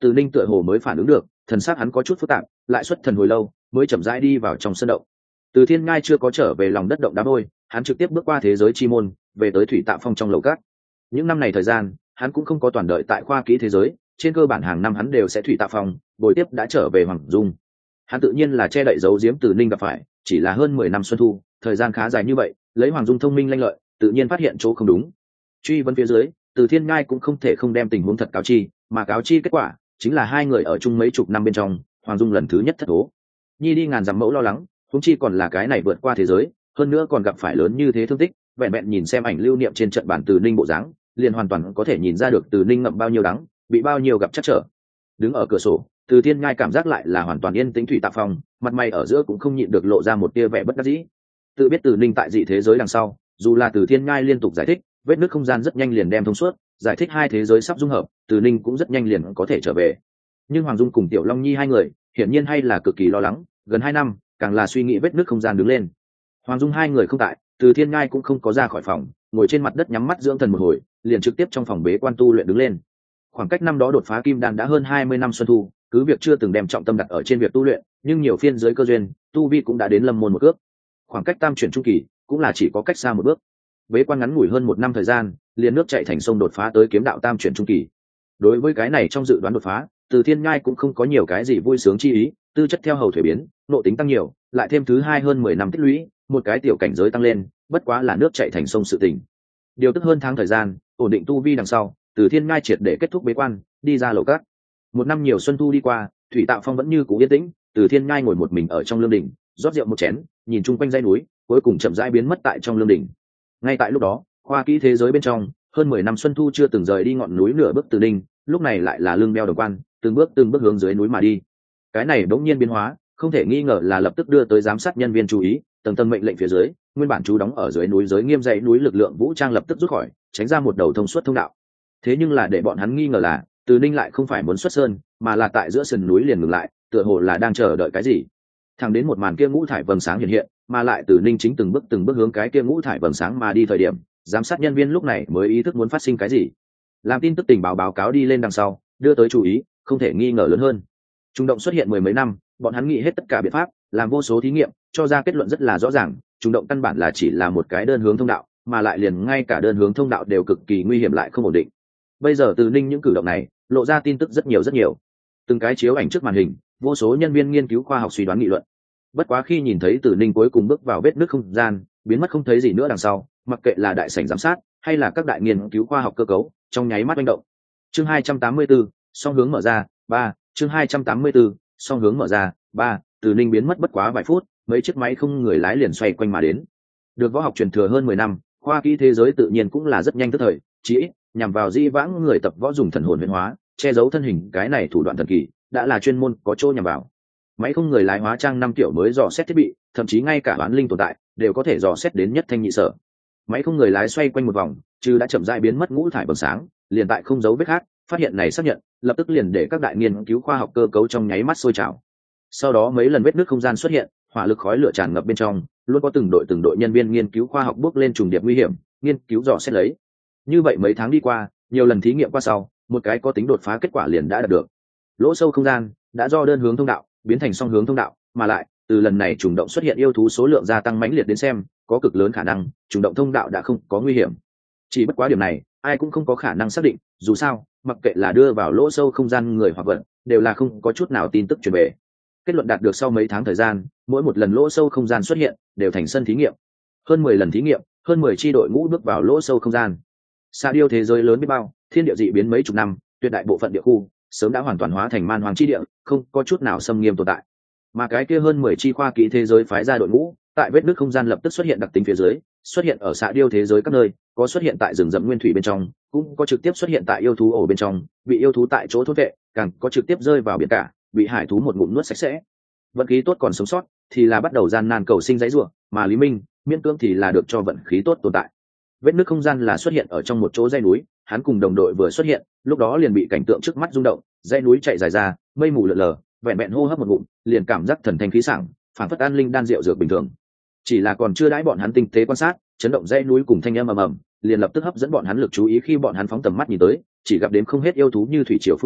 Từ Ninh tựa hồ mới phản ứng được, thần sắc hắn có chút phức tạp, lại xuất thần hồi lâu mới chậm rãi đi vào trong sân động. Từ Thiên Ngai chưa có trở về lòng đất động đá vôi, hắn trực tiếp bước qua thế giới chi môn, về tới Thủy Tạ Phong trong lầu cát. Những năm này thời gian, hắn cũng không có toàn đợi tại khoa kỹ thế giới, trên cơ bản hàng năm hắn đều sẽ Thủy Tạ Phong, buổi tiếp đã trở về Hoàng Dung. Hắn tự nhiên là che đậy giấu giếm Từ Ninh gặp phải, chỉ là hơn mười năm xuân thu, thời gian khá dài như vậy, lấy Hoàng Dung thông minh lanh lợi, tự nhiên phát hiện chỗ không đúng. Truy vấn phía dưới, Từ Thiên Ngai cũng không thể không đem tình huống thật cáo chi, mà cáo chi kết quả chính là hai người ở chung mấy chục năm bên trong, Hoàng Dung lần thứ nhất thất thố. Nhi đi ngàn dặm mẫu lo lắng, huống chi còn là cái này vượt qua thế giới, hơn nữa còn gặp phải lớn như thế thương tích, vẹn vẹn nhìn xem ảnh lưu niệm trên trận bản Từ Ninh bộ dáng, liền hoàn toàn có thể nhìn ra được Từ Ninh ngậm bao nhiêu đắng, bị bao nhiêu gặp trắc trở. Đứng ở cửa sổ, Từ Thiên Ngai cảm giác lại là hoàn toàn yên tĩnh Thủy Tạ Phong, mặt mày ở giữa cũng không nhịn được lộ ra một tia vẻ bất đắc dĩ. Tự biết Từ Ninh tại dị thế giới đằng sau, dù là Từ Thiên Ngai liên tục giải thích, vết nứt không gian rất nhanh liền đem thông suốt, giải thích hai thế giới sắp dung hợp, Từ Ninh cũng rất nhanh liền có thể trở về. Nhưng Hoàng Dung cùng Tiểu Long Nhi hai người, hiển nhiên hay là cực kỳ lo lắng, gần hai năm, càng là suy nghĩ vết nứt không gian đứng lên. Hoàng Dung hai người không tại, Từ Thiên Ngai cũng không có ra khỏi phòng, ngồi trên mặt đất nhắm mắt dưỡng thần một hồi, liền trực tiếp trong phòng bế quan tu luyện đứng lên. Khoảng cách năm đó đột phá kim đan đã hơn hai mươi năm xuân thu, cứ việc chưa từng đem trọng tâm đặt ở trên việc tu luyện, nhưng nhiều phiên dưới cơ duyên, tu vi cũng đã đến lâm môn một bước. Khoảng cách tam chuyển trung kỳ, cũng là chỉ có cách xa một bước. Bế quan ngắn ngủi hơn một năm thời gian, liền nước chảy thành sông đột phá tới kiếm đạo tam chuyển trung kỳ. Đối với cái này trong dự đoán đột phá, Từ Thiên Ngai cũng không có nhiều cái gì vui sướng chi ý, tư chất theo hầu thuế biến, nộ tính tăng nhiều, lại thêm thứ hai hơn mười năm tích lũy, một cái tiểu cảnh giới tăng lên, bất quá là nước chảy thành sông sự tình. Điều tức hơn tháng thời gian, ổn định tu vi đằng sau, Từ Thiên Ngai triệt để kết thúc bế quan, đi ra lầu cát. Một năm nhiều xuân thu đi qua, Thủy Tạ Phong vẫn như cũ yên tĩnh, Từ Thiên Ngai ngồi một mình ở trong lương đỉnh, rót rượu một chén, nhìn chung quanh dãy núi, cuối cùng chậm rãi biến mất tại trong lương đỉnh. Ngay tại lúc đó, khoa kỹ thế giới bên trong, hơn mười năm xuân thu chưa từng rời đi ngọn núi nửa bước Từ Ninh, lúc này lại là lưng đeo đồng quan, từng bước từng bước hướng dưới núi mà đi. Cái này đống nhiên biến hóa, không thể nghi ngờ là lập tức đưa tới giám sát nhân viên chú ý, tầng tầng mệnh lệnh phía dưới, nguyên bản chú đóng ở dưới núi giới nghiêm dãy núi lực lượng vũ trang lập tức rút khỏi, tránh ra một đầu thông suốt thông đạo. Thế nhưng là để bọn hắn nghi ngờ là, Từ Ninh lại không phải muốn xuất sơn, mà là tại giữa sườn núi liền ngừng lại, tựa hồ là đang chờ đợi cái gì. Thẳng đến một màn kia ngũ thải vầng sáng hiện hiện, mà lại Từ Ninh chính từng bước từng bước hướng cái kia ngũ thải vầng sáng mà đi thời điểm, giám sát nhân viên lúc này mới ý thức muốn phát sinh cái gì. Làm tin tức tình báo báo cáo đi lên đằng sau, đưa tới chú ý, không thể nghi ngờ lớn hơn. Trung động xuất hiện mười mấy năm, bọn hắn nghĩ hết tất cả biện pháp, làm vô số thí nghiệm, cho ra kết luận rất là rõ ràng, trung động căn bản là chỉ là một cái đơn hướng thông đạo, mà lại liền ngay cả đơn hướng thông đạo đều cực kỳ nguy hiểm lại không ổn định. Bây giờ Từ Ninh những cử động này, lộ ra tin tức rất nhiều rất nhiều. Từng cái chiếu ảnh trước màn hình, vô số nhân viên nghiên cứu khoa học suy đoán nghị luận. Bất quá khi nhìn thấy Từ Ninh cuối cùng bước vào vết nứt không gian, biến mất không thấy gì nữa đằng sau, mặc kệ là đại sảnh giám sát hay là các đại nghiên cứu khoa học cơ cấu, trong nháy mắt manh động. Chương hai trăm tám mươi tư, song hướng mở ra, ba, chương hai trăm tám mươi tư, song hướng mở ra, ba, Từ Ninh biến mất bất quá vài phút, mấy chiếc máy không người lái liền xoay quanh mà đến. Được võ học truyền thừa hơn mười năm, khoa kỹ thế giới tự nhiên cũng là rất nhanh tức thời, chỉ ít nhằm vào di vãng người tập võ dùng thần hồn huyền hóa, che giấu thân hình cái này thủ đoạn thần kỳ, đã là chuyên môn có chỗ nhằm vào. Máy không người lái hóa trang năm kiểu mới dò xét thiết bị, thậm chí ngay cả đoán linh tồn tại đều có thể dò xét đến nhất thanh nhị sở. Máy không người lái xoay quanh một vòng, trừ đã chậm rãi biến mất ngũ thải bừng sáng, liền tại không dấu vết khác, phát hiện này xác nhận, lập tức liền để các đại nghiên cứu khoa học cơ cấu trong nháy mắt sôi trào. Sau đó mấy lần vết nước không gian xuất hiện, hỏa lực khói lửa tràn ngập bên trong, luôn có từng đội từng đội nhân viên nghiên cứu khoa học bước lên trùng điệp nguy hiểm, nghiên cứu dò xét lấy. Như vậy mấy tháng đi qua, nhiều lần thí nghiệm qua sau, một cái có tính đột phá kết quả liền đã đạt được. Lỗ sâu không gian đã do đơn hướng thông đạo biến thành song hướng thông đạo, mà lại từ lần này trùng động xuất hiện yêu thú số lượng gia tăng mãnh liệt đến xem, có cực lớn khả năng trùng động thông đạo đã không có nguy hiểm. Chỉ bất quá điểm này, ai cũng không có khả năng xác định, dù sao, mặc kệ là đưa vào lỗ sâu không gian người hoặc vật, đều là không có chút nào tin tức truyền về. Kết luận đạt được sau mấy tháng thời gian, mỗi một lần lỗ sâu không gian xuất hiện, đều thành sân thí nghiệm. Hơn mười lần thí nghiệm, hơn mười chi đội ngũ bước vào lỗ sâu không gian. Xa điêu thế giới lớn biết bao, thiên địa dị biến mấy chục năm, tuyệt đại bộ phận địa khu sớm đã hoàn toàn hóa thành man hoang chi địa, không có chút nào xâm nghiêm tồn tại. Mà cái kia hơn mười chi khoa kỹ thế giới phái ra đội ngũ, tại vết nứt không gian lập tức xuất hiện đặc tính phía dưới, xuất hiện ở xạ điêu thế giới các nơi, có xuất hiện tại rừng rậm nguyên thủy bên trong, cũng có trực tiếp xuất hiện tại yêu thú ổ bên trong, bị yêu thú tại chỗ thôn vệ, càng có trực tiếp rơi vào biển cả, bị hải thú một ngụm nuốt sạch sẽ. Vận khí tốt còn sống sót, thì là bắt đầu gian nan cầu sinh dãy rủa, mà Lý Minh, miễn cưỡng thì là được cho vận khí tốt tồn tại. Vết nứt không gian là xuất hiện ở trong một chỗ dãy núi, hắn cùng đồng đội vừa xuất hiện, lúc đó liền bị cảnh tượng trước mắt rung động, dãy núi chạy dài ra, mây mù lượn lờ, vẹn vẹn hô hấp một ngụm, liền cảm giác thần thanh khí sảng, phản phất an linh đan rượu dược bình thường. Chỉ là còn chưa đãi bọn hắn tinh tế quan sát, chấn động dãy núi cùng thanh âm ầm ầm, liền lập tức hấp dẫn bọn hắn lực chú ý. Khi bọn hắn phóng tầm mắt nhìn tới, chỉ gặp đến không hết yêu thú như thủy triều phun trào,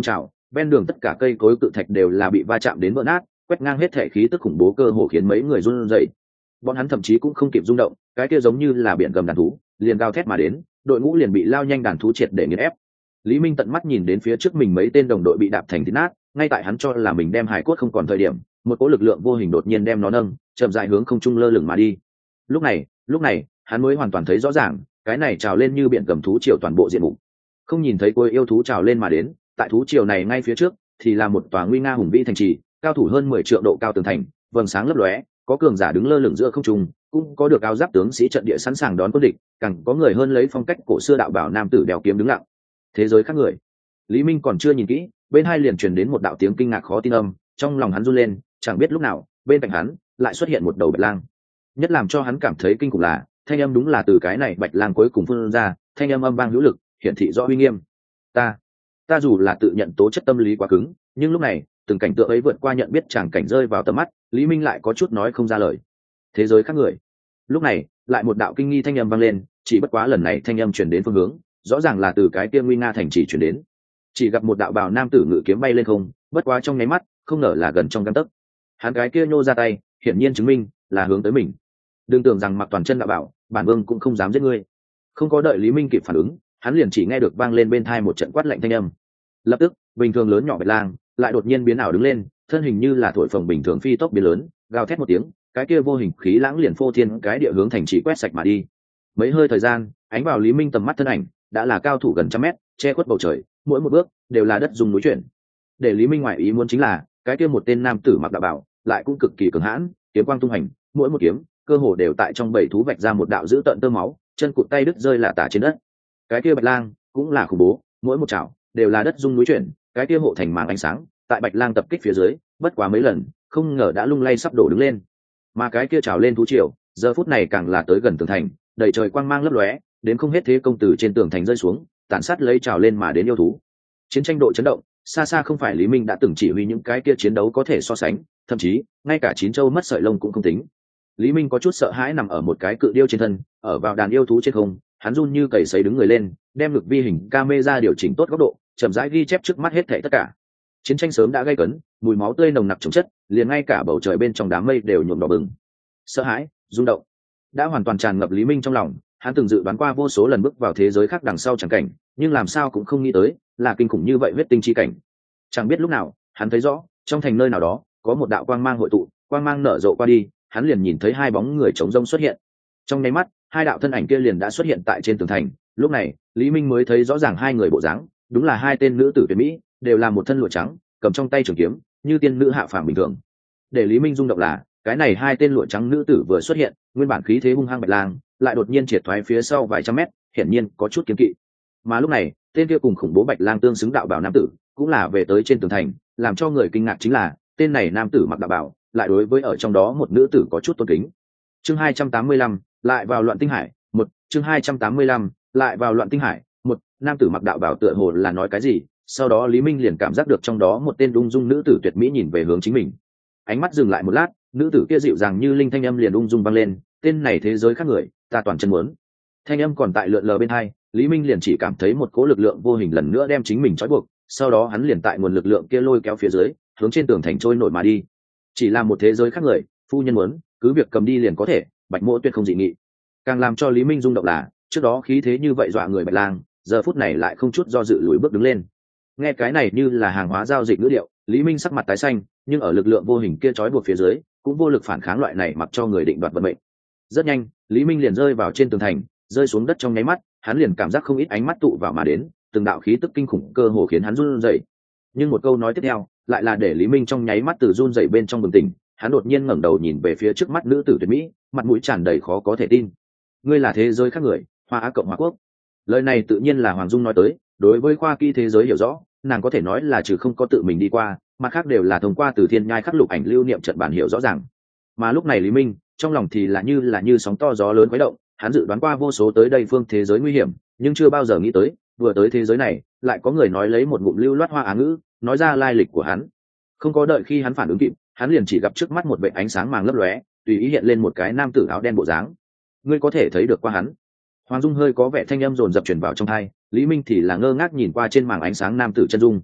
ven đường tất cả cây cối cự thạch đều là bị va chạm đến vỡ nát, quét ngang hết thể khí tức khủng bố cơ hồ khiến mấy người run rẩy. Bọn hắn thậm chí cũng không kịp rung động, cái kia giống như là biển gầm đàn thú liền gào thét mà đến, đội ngũ liền bị lao nhanh đàn thú triệt để nghiền ép. Lý Minh tận mắt nhìn đến phía trước mình mấy tên đồng đội bị đạp thành thít nát, ngay tại hắn cho là mình đem hải cốt không còn thời điểm, một cỗ lực lượng vô hình đột nhiên đem nó nâng chậm rãi hướng không trung lơ lửng mà đi. Lúc này, lúc này, hắn mới hoàn toàn thấy rõ ràng, cái này trào lên như biển gầm thú triều toàn bộ diện mục. Không nhìn thấy cuối yêu thú trào lên mà đến, tại thú triều này ngay phía trước thì là một tòa nguy nga hùng vĩ thành trì, cao thủ hơn mười triệu độ cao tường thành, vầng sáng lấp lóe, có cường giả đứng lơ lửng giữa không trung, cũng có được áo giáp tướng sĩ trận địa sẵn sàng đón quân địch, càng có người hơn lấy phong cách cổ xưa đạo bảo nam tử đeo kiếm đứng lặng. Thế giới khác người. Lý Minh còn chưa nhìn kỹ, bên hai liền truyền đến một đạo tiếng kinh ngạc khó tin âm, trong lòng hắn run lên, chẳng biết lúc nào, bên cạnh hắn lại xuất hiện một đầu bạch lang. Nhất làm cho hắn cảm thấy kinh khủng là, thanh âm đúng là từ cái này bạch lang cuối cùng phun ra, thanh âm âm vang hữu lực, hiển thị rõ uy nghiêm. Ta, ta dù là tự nhận tố chất tâm lý quá cứng, nhưng lúc này, từng cảnh tượng ấy vượt qua nhận biết chẳng cảnh rơi vào tầm mắt, Lý Minh lại có chút nói không ra lời. Thế giới khác người. Lúc này, lại một đạo kinh nghi thanh âm vang lên, chỉ bất quá lần này thanh âm truyền đến phương hướng, rõ ràng là từ cái kia nguy nga thành chỉ truyền đến. Chỉ gặp một đạo bào nam tử ngự kiếm bay lên không, bất quá trong nháy mắt, không ngờ là gần trong gang tấc. Hắn cái kia nhô ra tay, hiển nhiên chứng minh là hướng tới mình. Đừng tưởng rằng mặc toàn chân đạo bảo, bản vương cũng không dám giết ngươi. Không có đợi Lý Minh kịp phản ứng, hắn liền chỉ nghe được vang lên bên tai một trận quát lạnh thanh âm. Lập tức, bình thường lớn nhỏ bạch lang lại đột nhiên biến ảo đứng lên, thân hình như là thổi phồng bình thường phi tốc biến lớn, gào thét một tiếng, cái kia vô hình khí lãng liền phô thiên cái địa hướng thành trì quét sạch mà đi. Mấy hơi thời gian, ánh vào Lý Minh tầm mắt thân ảnh đã là cao thủ gần trăm mét, che khuất bầu trời, mỗi một bước đều là đất dùng núi chuyển. Để Lý Minh ngoại ý muốn chính là, cái kia một tên nam tử mặc đạo bảo lại cũng cực kỳ cường hãn, kiếm quang tung hành, mỗi một kiếm cơ hồ đều tại trong bảy thú vạch ra một đạo dữ tợn tơ máu, chân cụt tay đứt rơi lả tả trên đất. Cái kia bạch lang cũng là khủng bố, mỗi một chảo đều là đất rung núi chuyển, cái kia hộ thành màng ánh sáng tại bạch lang tập kích phía dưới, bất quá mấy lần không ngờ đã lung lay sắp đổ đứng lên. Mà cái kia trào lên thú triều giờ phút này càng là tới gần tường thành, đầy trời quang mang lấp lóe, đến không hết thế công từ trên tường thành rơi xuống, tàn sát lấy trào lên mà đến yêu thú. Chiến tranh độ chấn động xa xa không phải Lý Minh đã từng chỉ huy những cái kia chiến đấu có thể so sánh, thậm chí ngay cả chín châu mất sợi lông cũng không tính. Lý Minh có chút sợ hãi nằm ở một cái cự điêu trên thân, ở vào đàn yêu thú trên không, hắn run như cầy sấy đứng người lên, đem lực vi hình camera điều chỉnh tốt góc độ, chậm rãi ghi chép trước mắt hết thảy tất cả. Chiến tranh sớm đã gây cấn, mùi máu tươi nồng nặc chồng chất, liền ngay cả bầu trời bên trong đám mây đều nhuộm đỏ bừng. Sợ hãi, rung động đã hoàn toàn tràn ngập Lý Minh trong lòng. Hắn từng dự đoán qua vô số lần bước vào thế giới khác đằng sau chẳng cảnh, nhưng làm sao cũng không nghĩ tới là kinh khủng như vậy huyết tinh chi cảnh. Chẳng biết lúc nào, hắn thấy rõ, trong thành nơi nào đó có một đạo quang mang hội tụ, quang mang nở rộ qua đi, hắn liền nhìn thấy hai bóng người trống rông xuất hiện. Trong nháy mắt, hai đạo thân ảnh kia liền đã xuất hiện tại trên tường thành. Lúc này, Lý Minh mới thấy rõ ràng hai người bộ dáng, đúng là hai tên nữ tử tuyệt mỹ, đều là một thân lụa trắng, cầm trong tay trường kiếm, như tiên nữ hạ phàm bình thường. Để Lý Minh rung động là, cái này hai tên lụa trắng nữ tử vừa xuất hiện, nguyên bản khí thế hung hăng bạch lang lại đột nhiên triệt thoái phía sau vài trăm mét, hiển nhiên có chút kiêng kỵ. Mà lúc này, tên kia cùng khủng bố bạch lang tương xứng đạo bảo nam tử, cũng là về tới trên tường thành, làm cho người kinh ngạc chính là, tên này nam tử mặc đạo bảo, lại đối với ở trong đó một nữ tử có chút tôn kính. Chương hai trăm tám mươi lăm, lại vào loạn tinh hải, một, chương hai trăm tám mươi lăm, lại vào loạn tinh hải, một, nam tử mặc đạo bảo tựa hồ là nói cái gì, sau đó Lý Minh liền cảm giác được trong đó một tên ung dung nữ tử tuyệt mỹ nhìn về hướng chính mình. Ánh mắt dừng lại một lát, nữ tử kia dịu dàng như linh thanh âm liền ung dung vang lên, tên này thế giới khác người, ta toàn chân muốn. Thanh âm còn tại lượn lờ bên hai, Lý Minh liền chỉ cảm thấy một cỗ lực lượng vô hình lần nữa đem chính mình trói buộc, sau đó hắn liền tại nguồn lực lượng kia lôi kéo phía dưới, hướng trên tường thành trôi nổi mà đi. Chỉ là một thế giới khác người, phu nhân muốn, cứ việc cầm đi liền có thể, Bạch Mộ tuyệt không dị nghị. Càng làm cho Lý Minh rung động là, trước đó khí thế như vậy dọa người Bạch Lang, giờ phút này lại không chút do dự lùi bước đứng lên. Nghe cái này như là hàng hóa giao dịch ngữ điệu, Lý Minh sắc mặt tái xanh, nhưng ở lực lượng vô hình kia trói buộc phía dưới, cũng vô lực phản kháng loại này mặc cho người định đoạt vận mệnh. Rất nhanh, Lý Minh liền rơi vào trên tường thành, rơi xuống đất trong nháy mắt, hắn liền cảm giác không ít ánh mắt tụ vào mà đến, từng đạo khí tức kinh khủng cơ hồ khiến hắn run rẩy. Nhưng một câu nói tiếp theo, lại là để Lý Minh trong nháy mắt từ run rẩy bên trong bừng tỉnh, hắn đột nhiên ngẩng đầu nhìn về phía trước mắt nữ tử tuyệt mỹ, mặt mũi tràn đầy khó có thể tin. Ngươi là thế giới khác người, Hoa Á Cộng Hòa Quốc. Lời này tự nhiên là Hoàng Dung nói tới, đối với khoa kỹ thế giới hiểu rõ, nàng có thể nói là trừ không có tự mình đi qua, mặt khác đều là thông qua từ thiên nhai khắc lục ảnh lưu niệm trận bản hiểu rõ ràng. Mà lúc này Lý Minh, trong lòng thì là như là như sóng to gió lớn quấy động, hắn dự đoán qua vô số tới đây phương thế giới nguy hiểm, nhưng chưa bao giờ nghĩ tới, vừa tới thế giới này, lại có người nói lấy một ngụm lưu loát Hoa Á ngữ, nói ra lai lịch của hắn. Không có đợi khi hắn phản ứng kịp, hắn liền chỉ gặp trước mắt một vệt ánh sáng màng lấp lóe, tùy ý hiện lên một cái nam tử áo đen bộ dáng. Ngươi có thể thấy được qua hắn? Hoàng Dung hơi có vẻ thanh âm dồn dập truyền vào trong tai, Lý Minh thì là ngơ ngác nhìn qua trên màng ánh sáng nam tử chân dung.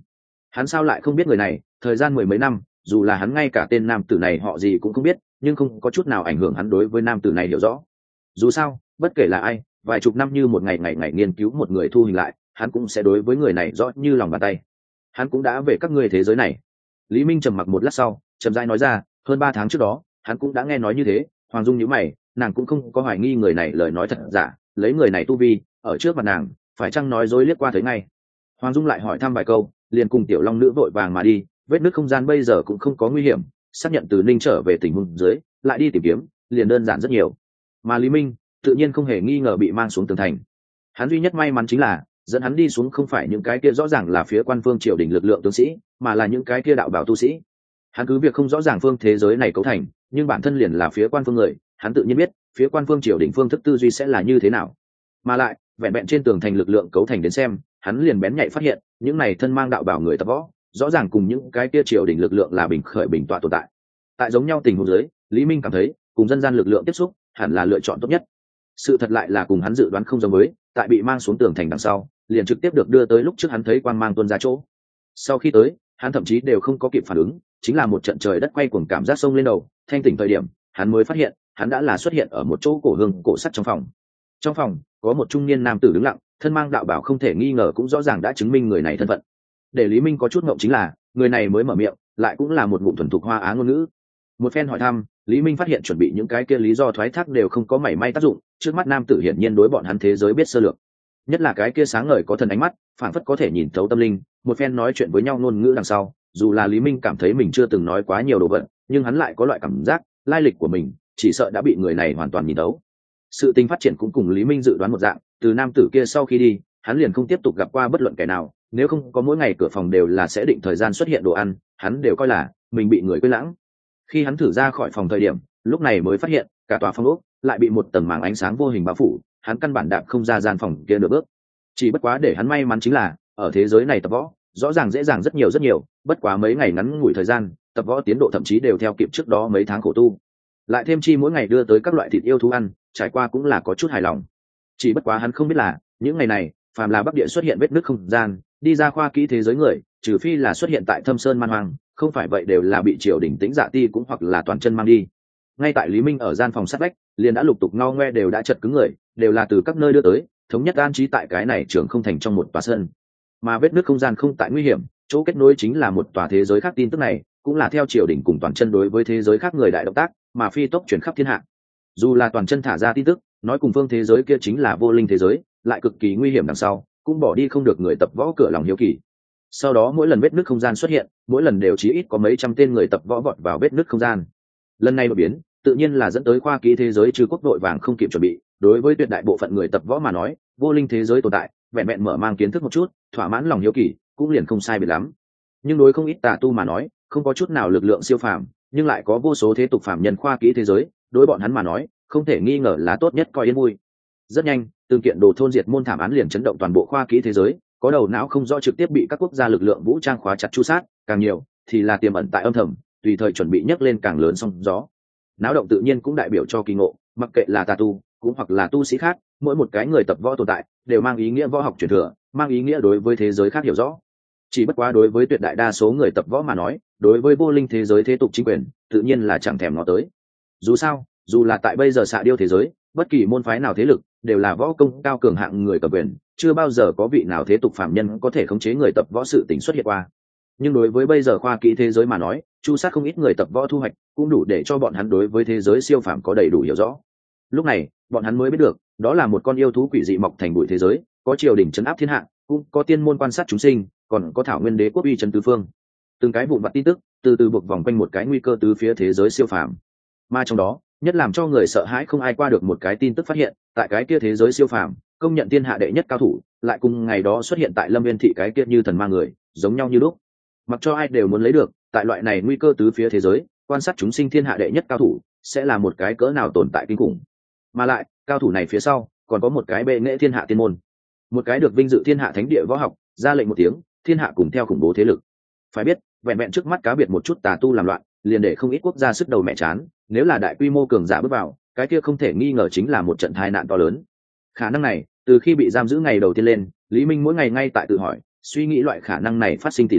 Hắn sao lại không biết người này, thời gian mười mấy năm, dù là hắn ngay cả tên nam tử này họ gì cũng không biết, nhưng không có chút nào ảnh hưởng hắn đối với nam tử này hiểu rõ. Dù sao, bất kể là ai, vài chục năm như một ngày ngày ngày nghiên cứu một người thu hình lại, hắn cũng sẽ đối với người này rõ như lòng bàn tay. Hắn cũng đã về các ngươi thế giới này. Lý Minh trầm mặc một lát sau, chậm rãi nói ra, hơn ba tháng trước đó, hắn cũng đã nghe nói như thế. Hoàng Dung nhíu mày, nàng cũng không có hoài nghi người này lời nói thật giả, lấy người này tu vi, ở trước mặt nàng, phải chăng nói dối liếc qua thấy ngay. Hoàng Dung lại hỏi thăm vài câu, liền cùng tiểu long nữ vội vàng mà đi. Vết nứt không gian bây giờ cũng không có nguy hiểm, xác nhận từ Ninh trở về tình huống dưới, lại đi tìm kiếm, liền đơn giản rất nhiều. Mà Lý Minh tự nhiên không hề nghi ngờ bị mang xuống tường thành. Hắn duy nhất may mắn chính là dẫn hắn đi xuống không phải những cái kia rõ ràng là phía quan phương triều đình lực lượng tướng sĩ, mà là những cái kia đạo bảo tu sĩ. Hắn cứ việc không rõ ràng phương thế giới này cấu thành, nhưng bản thân liền là phía quan phương người, hắn tự nhiên biết phía quan phương triều đình phương thức tư duy sẽ là như thế nào. Mà lại vẹn vẹn trên tường thành lực lượng cấu thành đến xem, hắn liền bén nhạy phát hiện những này thân mang đạo bảo người tập võ rõ ràng cùng những cái kia triều đình lực lượng là bình khởi bình tọa tồn tại. Tại giống nhau tình huống dưới, Lý Minh cảm thấy cùng dân gian lực lượng tiếp xúc hẳn là lựa chọn tốt nhất. Sự thật lại là cùng hắn dự đoán không giống với, tại bị mang xuống tường thành đằng sau, liền trực tiếp được đưa tới lúc trước hắn thấy quang mang tuôn ra chỗ. Sau khi tới, hắn thậm chí đều không có kịp phản ứng, chính là một trận trời đất quay cuồng cảm giác sông lên đầu, thanh tỉnh thời điểm, hắn mới phát hiện, hắn đã là xuất hiện ở một chỗ cổ hương cổ sắt trong phòng. Trong phòng, có một trung niên nam tử đứng lặng, thân mang đạo bảo không thể nghi ngờ cũng rõ ràng đã chứng minh người này thân phận. Để Lý Minh có chút ngộng chính là, người này mới mở miệng, lại cũng là một ngụm thuần thục Hoa Á ngôn ngữ. Một phen hỏi thăm, Lý Minh phát hiện chuẩn bị những cái kia lý do thoái thác đều không có mảy may tác dụng, trước mắt nam tử hiển nhiên đối bọn hắn thế giới biết sơ lược. Nhất là cái kia sáng ngời có thần ánh mắt, phản phất có thể nhìn thấu tâm linh, một phen nói chuyện với nhau ngôn ngữ đằng sau, dù là Lý Minh cảm thấy mình chưa từng nói quá nhiều đồ vật, nhưng hắn lại có loại cảm giác, lai lịch của mình chỉ sợ đã bị người này hoàn toàn nhìn thấu. Sự tình phát triển cũng cùng Lý Minh dự đoán một dạng, từ nam tử kia sau khi đi, hắn liền không tiếp tục gặp qua bất luận kẻ nào, nếu không có mỗi ngày cửa phòng đều là sẽ định thời gian xuất hiện đồ ăn, hắn đều coi là mình bị người quên lãng. Khi hắn thử ra khỏi phòng thời điểm, lúc này mới phát hiện cả tòa phòng ốc lại bị một tầng màng ánh sáng vô hình bao phủ, hắn căn bản đạp không ra gian phòng kia nửa bước. Chỉ bất quá để hắn may mắn chính là ở thế giới này tập võ rõ ràng dễ dàng rất nhiều rất nhiều, bất quá mấy ngày ngắn ngủi thời gian, tập võ tiến độ thậm chí đều theo kịp trước đó mấy tháng khổ tu. Lại thêm chi mỗi ngày đưa tới các loại thịt yêu thú ăn, trải qua cũng là có chút hài lòng. Chỉ bất quá hắn không biết là những ngày này, phàm là Bắc Địa xuất hiện vết nứt không gian, đi ra khoa kỹ thế giới người, trừ phi là xuất hiện tại Thâm Sơn Man Hoang, không phải vậy đều là bị triều đình Tĩnh Dạ Ti cũng hoặc là toàn chân mang đi. Ngay tại Lý Minh ở gian phòng sát vách, liền đã lục tục ngao ngoe đều đã chật cứng người, đều là từ các nơi đưa tới, thống nhất an trí tại cái này trường không thành trong một tòa sân. Mà vết nứt không gian không tại nguy hiểm, chỗ kết nối chính là một tòa thế giới khác, tin tức này cũng là theo triều đình cùng toàn chân đối với thế giới khác người đại động tác, mà phi tốc chuyển khắp thiên hạ. Dù là toàn chân thả ra tin tức, nói cùng phương thế giới kia chính là vô linh thế giới, lại cực kỳ nguy hiểm đằng sau, cũng bỏ đi không được người tập võ cửa lòng hiếu kỳ. Sau đó mỗi lần vết nứt không gian xuất hiện, mỗi lần đều chí ít có mấy trăm tên người tập võ vọt vào vết nứt không gian. Lần này đột biến, tự nhiên là dẫn tới khoa kỹ thế giới trừ quốc đội vàng không kịp chuẩn bị. Đối với tuyệt đại bộ phận người tập võ mà nói, vô linh thế giới tồn tại, vẹn vẹn mở mang kiến thức một chút, thỏa mãn lòng hiếu kỳ, cũng liền không sai biệt lắm. Nhưng đối không ít tà tu mà nói, không có chút nào lực lượng siêu phàm, nhưng lại có vô số thế tục phàm nhân khoa kỹ thế giới, đối bọn hắn mà nói, không thể nghi ngờ là tốt nhất coi yên vui. Rất nhanh, từng kiện đồ thôn diệt môn thảm án liền chấn động toàn bộ khoa kỹ thế giới, có đầu não không rõ trực tiếp bị các quốc gia lực lượng vũ trang khóa chặt chu sát, càng nhiều thì là tiềm ẩn tại âm thầm, tùy thời chuẩn bị nhấc lên càng lớn sóng gió. Náo động tự nhiên cũng đại biểu cho kỳ ngộ, mặc kệ là tà tu cũng hoặc là tu sĩ khác, mỗi một cái người tập võ tồn tại đều mang ý nghĩa võ học truyền thừa, mang ý nghĩa đối với thế giới khác hiểu rõ. Chỉ bất quá đối với tuyệt đại đa số người tập võ mà nói, đối với vô linh thế giới thế tục chính quyền tự nhiên là chẳng thèm ngó tới. Dù sao, dù là tại bây giờ xạ điêu thế giới, bất kỳ môn phái nào thế lực đều là võ công cao cường hạng người cầm quyền, chưa bao giờ có vị nào thế tục phạm nhân có thể khống chế người tập võ sự tình xuất hiện qua. Nhưng đối với bây giờ khoa kỹ thế giới mà nói, chu sát không ít người tập võ thu hoạch cũng đủ để cho bọn hắn đối với thế giới siêu phàm có đầy đủ hiểu rõ. Lúc này bọn hắn mới biết được, đó là một con yêu thú quỷ dị mọc thành bụi thế giới, có triều đình trấn áp thiên hạ, cũng có tiên môn quan sát chúng sinh, còn có thảo nguyên đế quốc uy trấn tứ phương. Từng cái vụn vặt tin tức từ từ buộc vòng quanh một cái nguy cơ tứ phía thế giới siêu phàm. Mà trong đó nhất làm cho người sợ hãi không ai qua được một cái tin tức phát hiện, tại cái kia thế giới siêu phàm công nhận thiên hạ đệ nhất cao thủ, lại cùng ngày đó xuất hiện tại Lâm Viên thị cái kia như thần ma người giống nhau như lúc. Mặc cho ai đều muốn lấy được, tại loại này nguy cơ tứ phía thế giới, quan sát chúng sinh thiên hạ đệ nhất cao thủ sẽ là một cái cỡ nào tồn tại kinh khủng. Mà lại cao thủ này phía sau còn có một cái bệ nghệ thiên hạ tiên môn, một cái được vinh dự thiên hạ thánh địa võ học, ra lệnh một tiếng thiên hạ cùng theo khủng bố thế lực. Phải biết vẹn vẹn trước mắt cá biệt một chút tà tu làm loạn, liền để không ít quốc gia sức đầu mẹ chán, nếu là đại quy mô cường giả bước vào, cái kia không thể nghi ngờ chính là một trận tai nạn to lớn. Khả năng này từ khi bị giam giữ ngày đầu tiên lên, Lý Minh mỗi ngày ngay tại tự hỏi, suy nghĩ loại khả năng này phát sinh tỷ lệ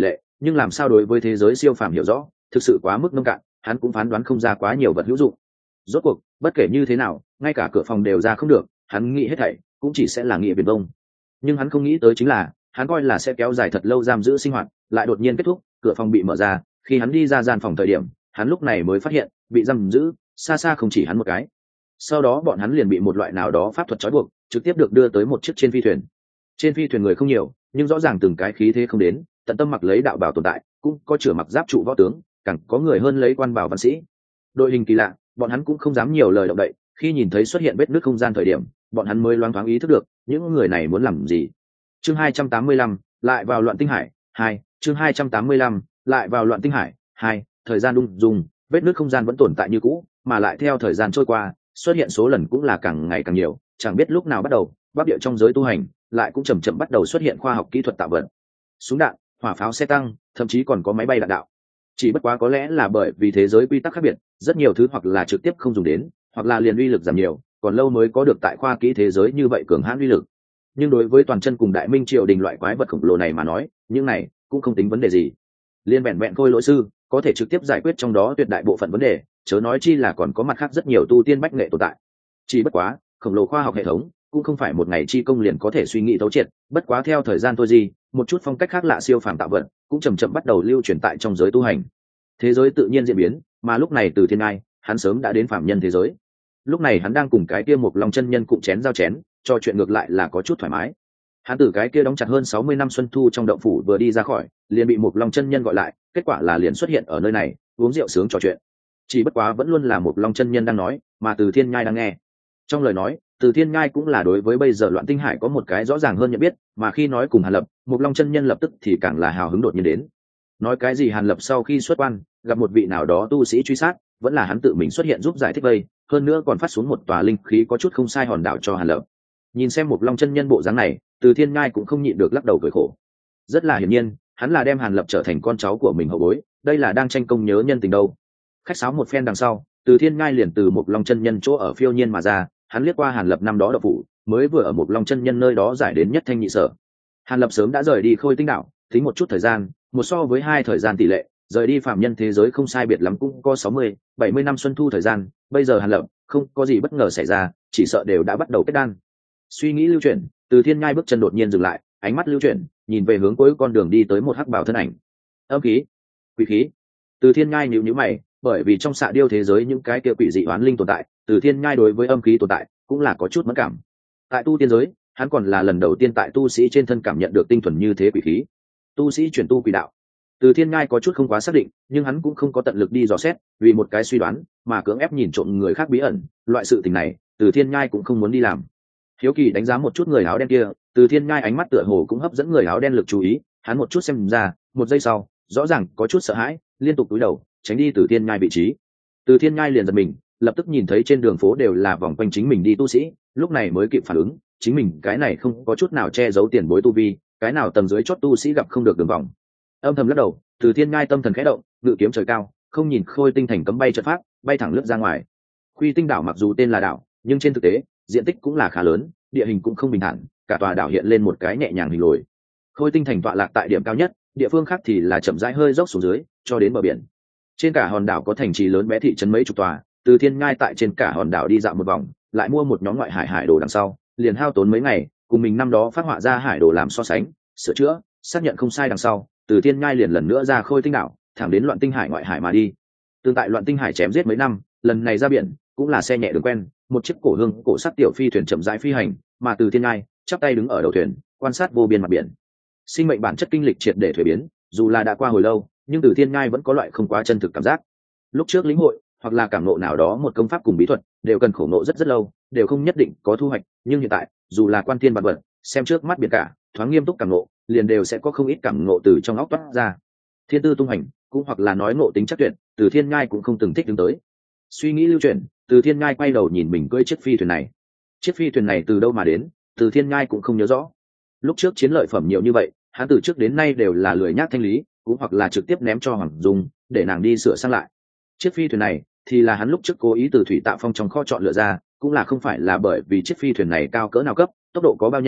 nhưng làm sao đối với thế giới siêu phàm hiểu rõ thực sự quá mức nông cạn, hắn cũng phán đoán không ra quá nhiều vật hữu dụng. Rốt cuộc bất kể như thế nào, ngay cả cửa phòng đều ra không được, hắn nghĩ hết thảy cũng chỉ sẽ là nghĩa viền vông. Nhưng hắn không nghĩ tới chính là hắn coi là sẽ kéo dài thật lâu giam giữ sinh hoạt lại đột nhiên kết thúc, cửa phòng bị mở ra. Khi hắn đi ra gian phòng thời điểm, hắn lúc này mới phát hiện bị giam giữ xa xa không chỉ hắn một cái. Sau đó bọn hắn liền bị một loại nào đó pháp thuật trói buộc, trực tiếp được đưa tới một chiếc trên phi thuyền. Trên phi thuyền người không nhiều, nhưng rõ ràng từng cái khí thế không đến, tận tâm mặc lấy đạo bào tồn tại, cũng có chửa mặc giáp trụ võ tướng, càng có người hơn lấy quan bảo văn sĩ. Đội hình kỳ lạ, bọn hắn cũng không dám nhiều lời động đậy. Khi nhìn thấy xuất hiện vết nứt không gian thời điểm, bọn hắn mới loáng thoáng ý thức được những người này muốn làm gì. Chương hai trăm tám mươi lăm, lại vào loạn tinh hải hai. Chương hai trăm tám mươi lăm, lại vào loạn tinh hải hai. Thời gian ung dung, vết nứt không gian vẫn tồn tại như cũ, mà lại theo thời gian trôi qua, xuất hiện số lần cũng là càng ngày càng nhiều. Chẳng biết lúc nào bắt đầu, bắc địa trong giới tu hành lại cũng chậm chậm bắt đầu xuất hiện khoa học kỹ thuật tạo vật, súng đạn, hỏa pháo, xe tăng, thậm chí còn có máy bay đạn đạo. Chỉ bất quá có lẽ là bởi vì thế giới quy tắc khác biệt, rất nhiều thứ hoặc là trực tiếp không dùng đến, hoặc là liền uy lực giảm nhiều, còn lâu mới có được tại khoa kỹ thế giới như vậy cường hãn uy lực. Nhưng đối với toàn chân cùng đại minh triều đình loại quái vật khổng lồ này mà nói, những này cũng không tính vấn đề gì. Liên vẹn vẹn khôi lỗi sư có thể trực tiếp giải quyết trong đó tuyệt đại bộ phận vấn đề, chớ nói chi là còn có mặt khác rất nhiều tu tiên bách nghệ tồn tại. Chỉ bất quá khổng lồ khoa học hệ thống cũng không phải một ngày chi công liền có thể suy nghĩ thấu triệt, bất quá theo thời gian thôi gì, một chút phong cách khác lạ siêu phàm tạo vật cũng chậm chậm bắt đầu lưu truyền tại trong giới tu hành. Thế giới tự nhiên diễn biến, mà lúc này Từ Thiên Ngai, hắn sớm đã đến phạm nhân thế giới. Lúc này hắn đang cùng cái kia một Long chân nhân cụm chén giao chén, cho chuyện ngược lại là có chút thoải mái. Hắn từ cái kia đóng chặt hơn sáu mươi năm xuân thu trong động phủ vừa đi ra khỏi, liền bị một Long chân nhân gọi lại, kết quả là liền xuất hiện ở nơi này, uống rượu sướng trò chuyện. Chỉ bất quá vẫn luôn là một Long chân nhân đang nói, mà Từ Thiên Ngai đang nghe. Trong lời nói, Từ Thiên Ngai cũng là đối với bây giờ loạn tinh hải có một cái rõ ràng hơn nhận biết, mà khi nói cùng Hàn Lập, một Long chân nhân lập tức thì càng là hào hứng đột nhiên đến. Nói cái gì Hàn Lập sau khi xuất quan, gặp một vị nào đó tu sĩ truy sát, vẫn là hắn tự mình xuất hiện giúp giải thích vây, hơn nữa còn phát xuống một tòa linh khí có chút không sai hòn đảo cho Hàn Lập. Nhìn xem một Long chân nhân bộ dáng này, Từ Thiên Ngai cũng không nhịn được lắc đầu cười khổ. Rất là hiển nhiên, hắn là đem Hàn Lập trở thành con cháu của mình hậu bối, đây là đang tranh công nhớ nhân tình đâu. Khách sáo một phen đằng sau, Từ Thiên Ngai liền từ một Long chân nhân chỗ ở phiêu nhiên mà ra, hắn liếc qua Hàn Lập năm đó đậu phủ, mới vừa ở một Long chân nhân nơi đó giải đến nhất thanh nhị sở. Hàn Lập sớm đã rời đi Khôi Tinh đảo, tính một chút thời gian, một so với hai thời gian tỷ lệ, rời đi phạm nhân thế giới không sai biệt lắm cũng có sáu mươi, bảy mươi năm xuân thu thời gian, bây giờ Hàn Lập không có gì bất ngờ xảy ra, chỉ sợ đều đã bắt đầu kết đan. Suy nghĩ lưu chuyển, Từ Thiên Ngai bước chân đột nhiên dừng lại, ánh mắt lưu chuyển, nhìn về hướng cuối con đường đi tới một hắc bào thân ảnh. Âm khí, quỷ khí. Từ Thiên Ngai nhíu nhíu mày, bởi vì trong xạ điêu thế giới những cái kia quỷ dị oán linh tồn tại, Từ Thiên Ngai đối với âm khí tồn tại cũng là có chút mẫn cảm. Tại tu tiên giới, hắn còn là lần đầu tiên tại tu sĩ trên thân cảm nhận được tinh thuần như thế quỷ khí. Tu sĩ chuyển tu quỷ đạo, Từ Thiên Ngai có chút không quá xác định, nhưng hắn cũng không có tận lực đi dò xét, vì một cái suy đoán mà cưỡng ép nhìn trộm người khác bí ẩn, loại sự tình này, Từ Thiên Ngai cũng không muốn đi làm. Hiếu kỳ đánh giá một chút người áo đen kia, Từ Thiên Ngai ánh mắt tựa hồ cũng hấp dẫn người áo đen lực chú ý, hắn một chút xem ra, một giây sau, rõ ràng có chút sợ hãi, liên tục cúi đầu, tránh đi Từ Thiên Ngai vị trí. Từ Thiên Ngai liền giật mình, lập tức nhìn thấy trên đường phố đều là vòng quanh chính mình đi tu sĩ, lúc này mới kịp phản ứng, chính mình cái này không có chút nào che giấu tiền bối tu vi, cái nào tầng dưới chót tu sĩ gặp không được đường vòng. Âm thầm lắc đầu, Từ Thiên Ngai tâm thần khẽ động, ngự kiếm trời cao, không nhìn Khôi Tinh thành cấm bay trận pháp, bay thẳng lướt ra ngoài. Khuy Tinh đảo mặc dù tên là đảo, nhưng trên thực tế, diện tích cũng là khá lớn, địa hình cũng không bình thản, cả tòa đảo hiện lên một cái nhẹ nhàng hình lồi. Khôi Tinh thành tọa lạc tại điểm cao nhất, địa phương khác thì là chậm rãi hơi dốc xuống dưới, cho đến bờ biển. Trên cả hòn đảo có thành trì lớn bé thị trấn mấy chục tòa, Từ Thiên Ngai tại trên cả hòn đảo đi dạo một vòng, lại mua một nhóm ngoại hải hải đồ đằng sau, liền hao tốn mấy ngày, cùng mình năm đó phát họa ra hải đồ làm so sánh, sửa chữa, xác nhận không sai đằng sau, Từ Thiên Ngai liền lần nữa ra Khôi Tinh đảo, thẳng đến Loạn Tinh hải ngoại hải mà đi. Tương tại Loạn Tinh hải chém giết mấy năm, lần này ra biển cũng là xe nhẹ đường quen, một chiếc cổ hương cổ sắc tiểu phi thuyền chậm rãi phi hành, mà Từ Thiên Ngai chắp tay đứng ở đầu thuyền, quan sát vô biên mặt biển. Sinh mệnh bản chất kinh lịch triệt để thuế biến, dù là đã qua hồi lâu, nhưng Từ Thiên Ngai vẫn có loại không quá chân thực cảm giác. Lúc trước lĩnh hội hoặc là cảm ngộ nào đó một công pháp cùng bí thuật, đều cần khổ ngộ rất rất lâu, đều không nhất định có thu hoạch, nhưng hiện tại, dù là quan thiên bạt vật, xem trước mắt biển cả, thoáng nghiêm túc cảm ngộ, liền đều sẽ có không ít cảm ngộ từ trong óc toát ra. Thiên tư tung hành, cũng hoặc là nói ngộ tính chắc tuyệt, Từ Thiên Ngai cũng không từng thích đứng tới. Suy nghĩ lưu chuyển, Từ Thiên Ngai quay đầu nhìn mình cưỡi chiếc phi thuyền này. Chiếc phi thuyền này từ đâu mà đến, Từ Thiên Ngai cũng không nhớ rõ. Lúc trước chiến lợi phẩm nhiều như vậy, hắn từ trước đến nay đều là lười nhác thanh lý, cũng hoặc là trực tiếp ném cho Hoàng Dung, để nàng đi sửa sang lại. Chiếc phi thuyền này thì là hắn lúc trước cố ý từ thủy tạ phong trong kho chọn lựa ra, cũng là không phải là bởi vì chiếc phi thuyền này cao cỡ nào cấp, tốc độ có bao nhanh,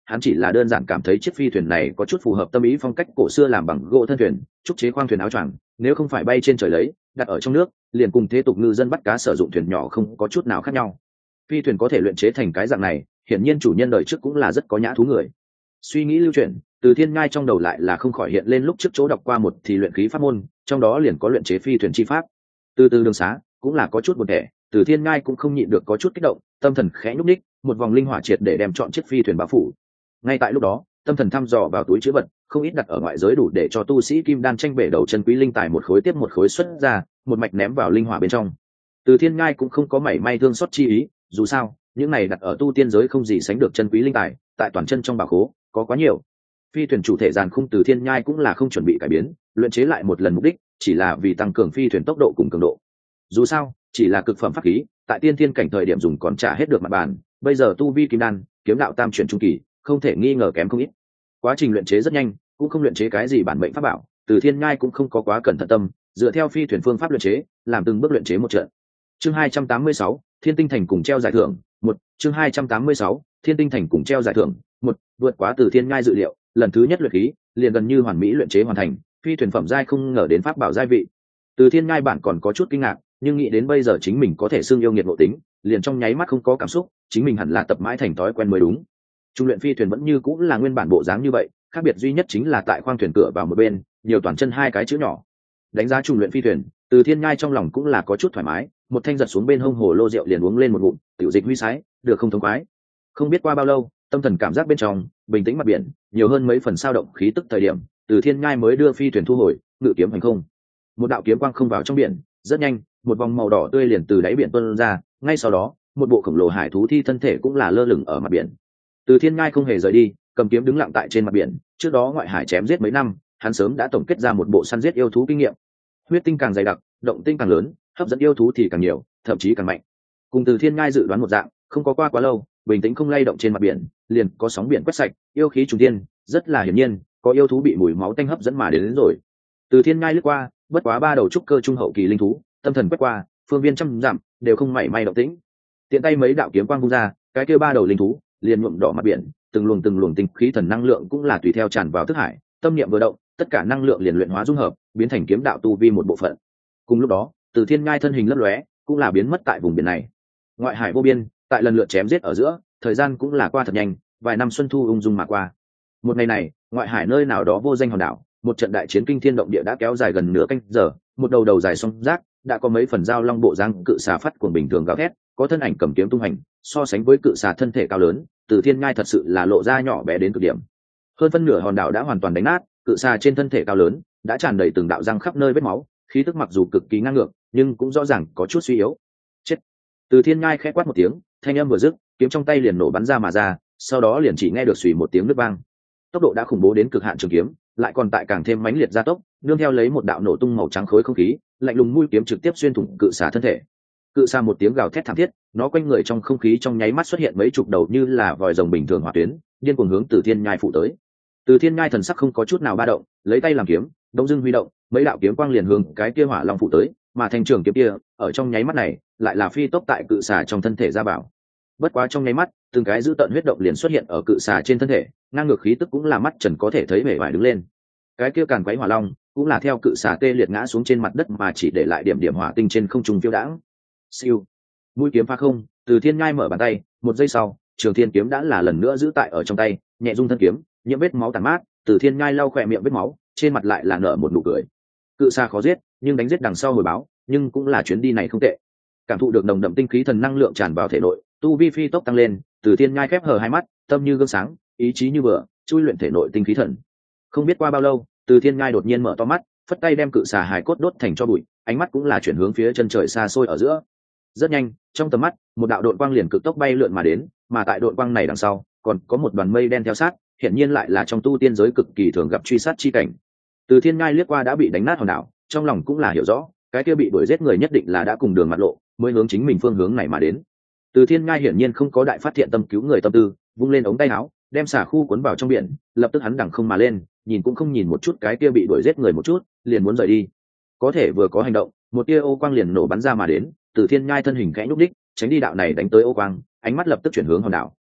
hắn chỉ là đơn giản cảm thấy chiếc phi thuyền này có chút phù hợp tâm ý phong cách cổ xưa làm bằng gỗ thân thuyền, trúc chế khoang thuyền áo choàng, nếu không phải bay trên trời lấy, đặt ở trong nước, liền cùng thế tục ngư dân bắt cá sử dụng thuyền nhỏ không có chút nào khác nhau. Phi thuyền có thể luyện chế thành cái dạng này, hiển nhiên chủ nhân đời trước cũng là rất có nhã thú người. Suy nghĩ lưu chuyển, Từ Thiên Nhai trong đầu lại là không khỏi hiện lên lúc trước chỗ đọc qua một thì luyện khí pháp môn, trong đó liền có luyện chế phi thuyền chi pháp. Từ từ đường xá, cũng là có chút buồn tẻ, Từ Thiên Nhai cũng không nhịn được có chút kích động, tâm thần khẽ nhúc nhích, một vòng linh hỏa triệt để đem chọn chiếc phi thuyền bao phủ. Ngay tại lúc đó, tâm thần thăm dò vào túi chứa vật, không ít đặt ở ngoại giới đủ để cho tu sĩ kim đan tranh bể đầu chân quý linh tài một khối tiếp một khối xuất ra, một mạch ném vào linh hỏa bên trong. Từ Thiên Nhai cũng không có mảy may thương xót chi ý, dù sao, những này đặt ở tu tiên giới không gì sánh được chân quý linh tài, tại toàn chân trong bảo khố có quá nhiều. Phi thuyền chủ thể giàn khung Từ Thiên Nhai cũng là không chuẩn bị cải biến, luyện chế lại một lần mục đích chỉ là vì tăng cường phi thuyền tốc độ cùng cường độ. Dù sao, chỉ là cực phẩm pháp khí, tại tiên thiên cảnh thời điểm dùng còn trả hết được mặt bàn, bây giờ tu vi kim đan, kiếm đạo tam chuyển trung kỳ, không thể nghi ngờ kém không ít. Quá trình luyện chế rất nhanh, cũng không luyện chế cái gì bản mệnh pháp bảo, Từ Thiên Nhai cũng không có quá cẩn thận tâm, dựa theo phi thuyền phương pháp luyện chế, làm từng bước luyện chế một trận. Chương hai trăm tám mươi sáu, Thiên Tinh Thành cùng treo giải thưởng, một, chương hai trăm tám mươi sáu, Thiên Tinh Thành cùng treo giải thưởng, một, vượt quá Từ Thiên Nhai dự liệu, lần thứ nhất luyện khí, liền gần như hoàn mỹ luyện chế hoàn thành, phi thuyền phẩm giai không ngờ đến pháp bảo giai vị. Từ Thiên Nhai bản còn có chút kinh ngạc, nhưng nghĩ đến bây giờ chính mình có thể xưng yêu nghiệt ngộ tính, liền trong nháy mắt không có cảm xúc, chính mình hẳn là tập mãi thành thói quen mới đúng. Trung luyện phi thuyền vẫn như cũng là nguyên bản bộ dáng như vậy, khác biệt duy nhất chính là tại khoang thuyền cửa vào một bên, nhiều toàn chân hai cái chữ nhỏ. Đánh giá trung luyện phi thuyền, Từ Thiên Nhai trong lòng cũng là có chút thoải mái, một thanh giật xuống bên hông hồ lô rượu liền uống lên một ngụm, tiểu dịch huy sái, được không thống khoái. Không biết qua bao lâu, tâm thần cảm giác bên trong bình tĩnh mặt biển, nhiều hơn mấy phần sao động khí tức thời điểm, Từ Thiên Nhai mới đưa phi thuyền thu hồi, ngự kiếm hành không. Một đạo kiếm quang không vào trong biển, rất nhanh, một vòng màu đỏ tươi liền từ đáy biển tuôn ra, ngay sau đó, một bộ khổng lồ hải thú thi thân thể cũng là lơ lửng ở mặt biển. Từ Thiên Nhai không hề rời đi, cầm kiếm đứng lặng tại trên mặt biển, trước đó ngoại hải chém giết mấy năm, hắn sớm đã tổng kết ra một bộ săn giết yêu thú kinh nghiệm. Huyết tinh càng dày đặc, động tinh càng lớn, hấp dẫn yêu thú thì càng nhiều, thậm chí càng mạnh. Cùng Từ Thiên Nhai dự đoán một dạng, không có qua quá lâu, bình tĩnh không lay động trên mặt biển, liền có sóng biển quét sạch, yêu khí trùng thiên, rất là hiển nhiên, có yêu thú bị mùi máu tanh hấp dẫn mà đến, đến rồi. Từ Thiên Nhai lướt qua, bất quá ba đầu trúc cơ trung hậu kỳ linh thú, tâm thần quét qua, phương viên trăm dặm đều không mảy may động tĩnh. Tiện tay mấy đạo kiếm quang vung ra, cái kia ba đầu linh thú liền nhuộm đỏ mặt biển, từng luồng từng luồng tinh khí thần năng lượng cũng là tùy theo tràn vào thức hải, tâm niệm vừa động, tất cả năng lượng liền luyện hóa dung hợp, biến thành kiếm đạo tu vi một bộ phận. Cùng lúc đó, Từ Thiên Nhai thân hình lấp lóe, cũng là biến mất tại vùng biển này. Ngoại hải vô biên, tại lần lượt chém giết ở giữa, thời gian cũng là qua thật nhanh, vài năm xuân thu ung dung mà qua. Một ngày này, ngoại hải nơi nào đó vô danh hòn đảo, một trận đại chiến kinh thiên động địa đã kéo dài gần nửa canh giờ, một đầu đầu dài song rác, đã có mấy phần dao long bộ dáng cự xà phát cuồng bình thường gào thét, có thân ảnh cầm kiếm tung hành, so sánh với cự xà thân thể cao lớn, Từ Thiên Nhai thật sự là lộ ra nhỏ bé đến cực điểm. Hơn phân nửa hòn đảo đã hoàn toàn đánh nát, cự xà trên thân thể cao lớn đã tràn đầy từng đạo răng khắp nơi vết máu, khí tức mặc dù cực kỳ ngang ngược, nhưng cũng rõ ràng có chút suy yếu. Chết! Từ Thiên Nhai khẽ quát một tiếng, thanh âm vừa dứt, kiếm trong tay liền nổ bắn ra mà ra, sau đó liền chỉ nghe được xùy một tiếng nứt vang. Tốc độ đã khủng bố đến cực hạn trường kiếm, lại còn tại càng thêm mãnh liệt gia tốc, nương theo lấy một đạo nổ tung màu trắng khối không khí, lạnh lùng mũi kiếm trực tiếp xuyên thủng cự xà thân thể. Cự xà một tiếng gào thét thảm thiết, nó quanh người trong không khí trong nháy mắt xuất hiện mấy chục đầu như là vòi rồng bình thường hỏa tuyến, điên cuồng hướng Từ Thiên Nhai phụ tới. Từ Thiên Nhai thần sắc không có chút nào ba động, lấy tay làm kiếm, đông dưng huy động, mấy đạo kiếm quang liền hướng cái kia hỏa long phụ tới, mà thanh trường kiếm kia, ở trong nháy mắt này, lại là phi tốc tại cự xà trong thân thể ra bảo. Bất quá trong nháy mắt, từng cái dữ tợn huyết động liền xuất hiện ở cự xà trên thân thể, ngang ngược khí tức cũng là mắt trần có thể thấy bể bại đứng lên. Cái kia càn quấy hỏa long, cũng là theo cự xà tê liệt ngã xuống trên mặt đất mà chỉ để lại điểm điểm hỏa tinh trên không trung phiêu đãng. Siêu, mũi kiếm phá không, Từ Thiên Nhai mở bàn tay, một giây sau, Trường Thiên kiếm đã là lần nữa giữ tại ở trong tay, nhẹ rung thân kiếm, nhiễm vết máu tàn mát, Từ Thiên Nhai lau khỏe miệng vết máu, trên mặt lại là nở một nụ cười. Cự xà khó giết, nhưng đánh giết đằng sau hồi báo, nhưng cũng là chuyến đi này không tệ. Cảm thụ được nồng đậm tinh khí thần năng lượng tràn vào thể nội, tu vi phi tốc tăng lên, Từ Thiên Nhai khép hờ hai mắt, tâm như gương sáng, ý chí như vừa, chui luyện thể nội tinh khí thần. Không biết qua bao lâu, Từ Thiên Nhai đột nhiên mở to mắt, phất tay đem cự xà hài cốt đốt thành cho bụi, ánh mắt cũng là chuyển hướng phía chân trời xa xôi ở giữa. Rất nhanh, trong tầm mắt, một đạo đội quang liền cực tốc bay lượn mà đến, mà tại đội quang này đằng sau, còn có một đoàn mây đen theo sát, hiển nhiên lại là trong tu tiên giới cực kỳ thường gặp truy sát chi cảnh. Từ Thiên Nhai liếc qua đã bị đánh nát hòn đảo, trong lòng cũng là hiểu rõ, cái kia bị đuổi giết người nhất định là đã cùng đường mặt lộ, mới hướng chính mình phương hướng này mà đến. Từ Thiên Nhai hiển nhiên không có đại phát hiện tâm cứu người tâm tư, vung lên ống tay áo, đem xà khu cuốn vào trong biển, lập tức hắn đằng không mà lên, nhìn cũng không nhìn một chút cái kia bị đuổi giết người một chút, liền muốn rời đi. Có thể vừa có hành động, một tia ô quang liền nổ bắn ra mà đến, Từ Thiên Nhai thân hình khẽ nhúc nhích, tránh đi đạo này đánh tới ô quang, ánh mắt lập tức chuyển hướng hòn đảo.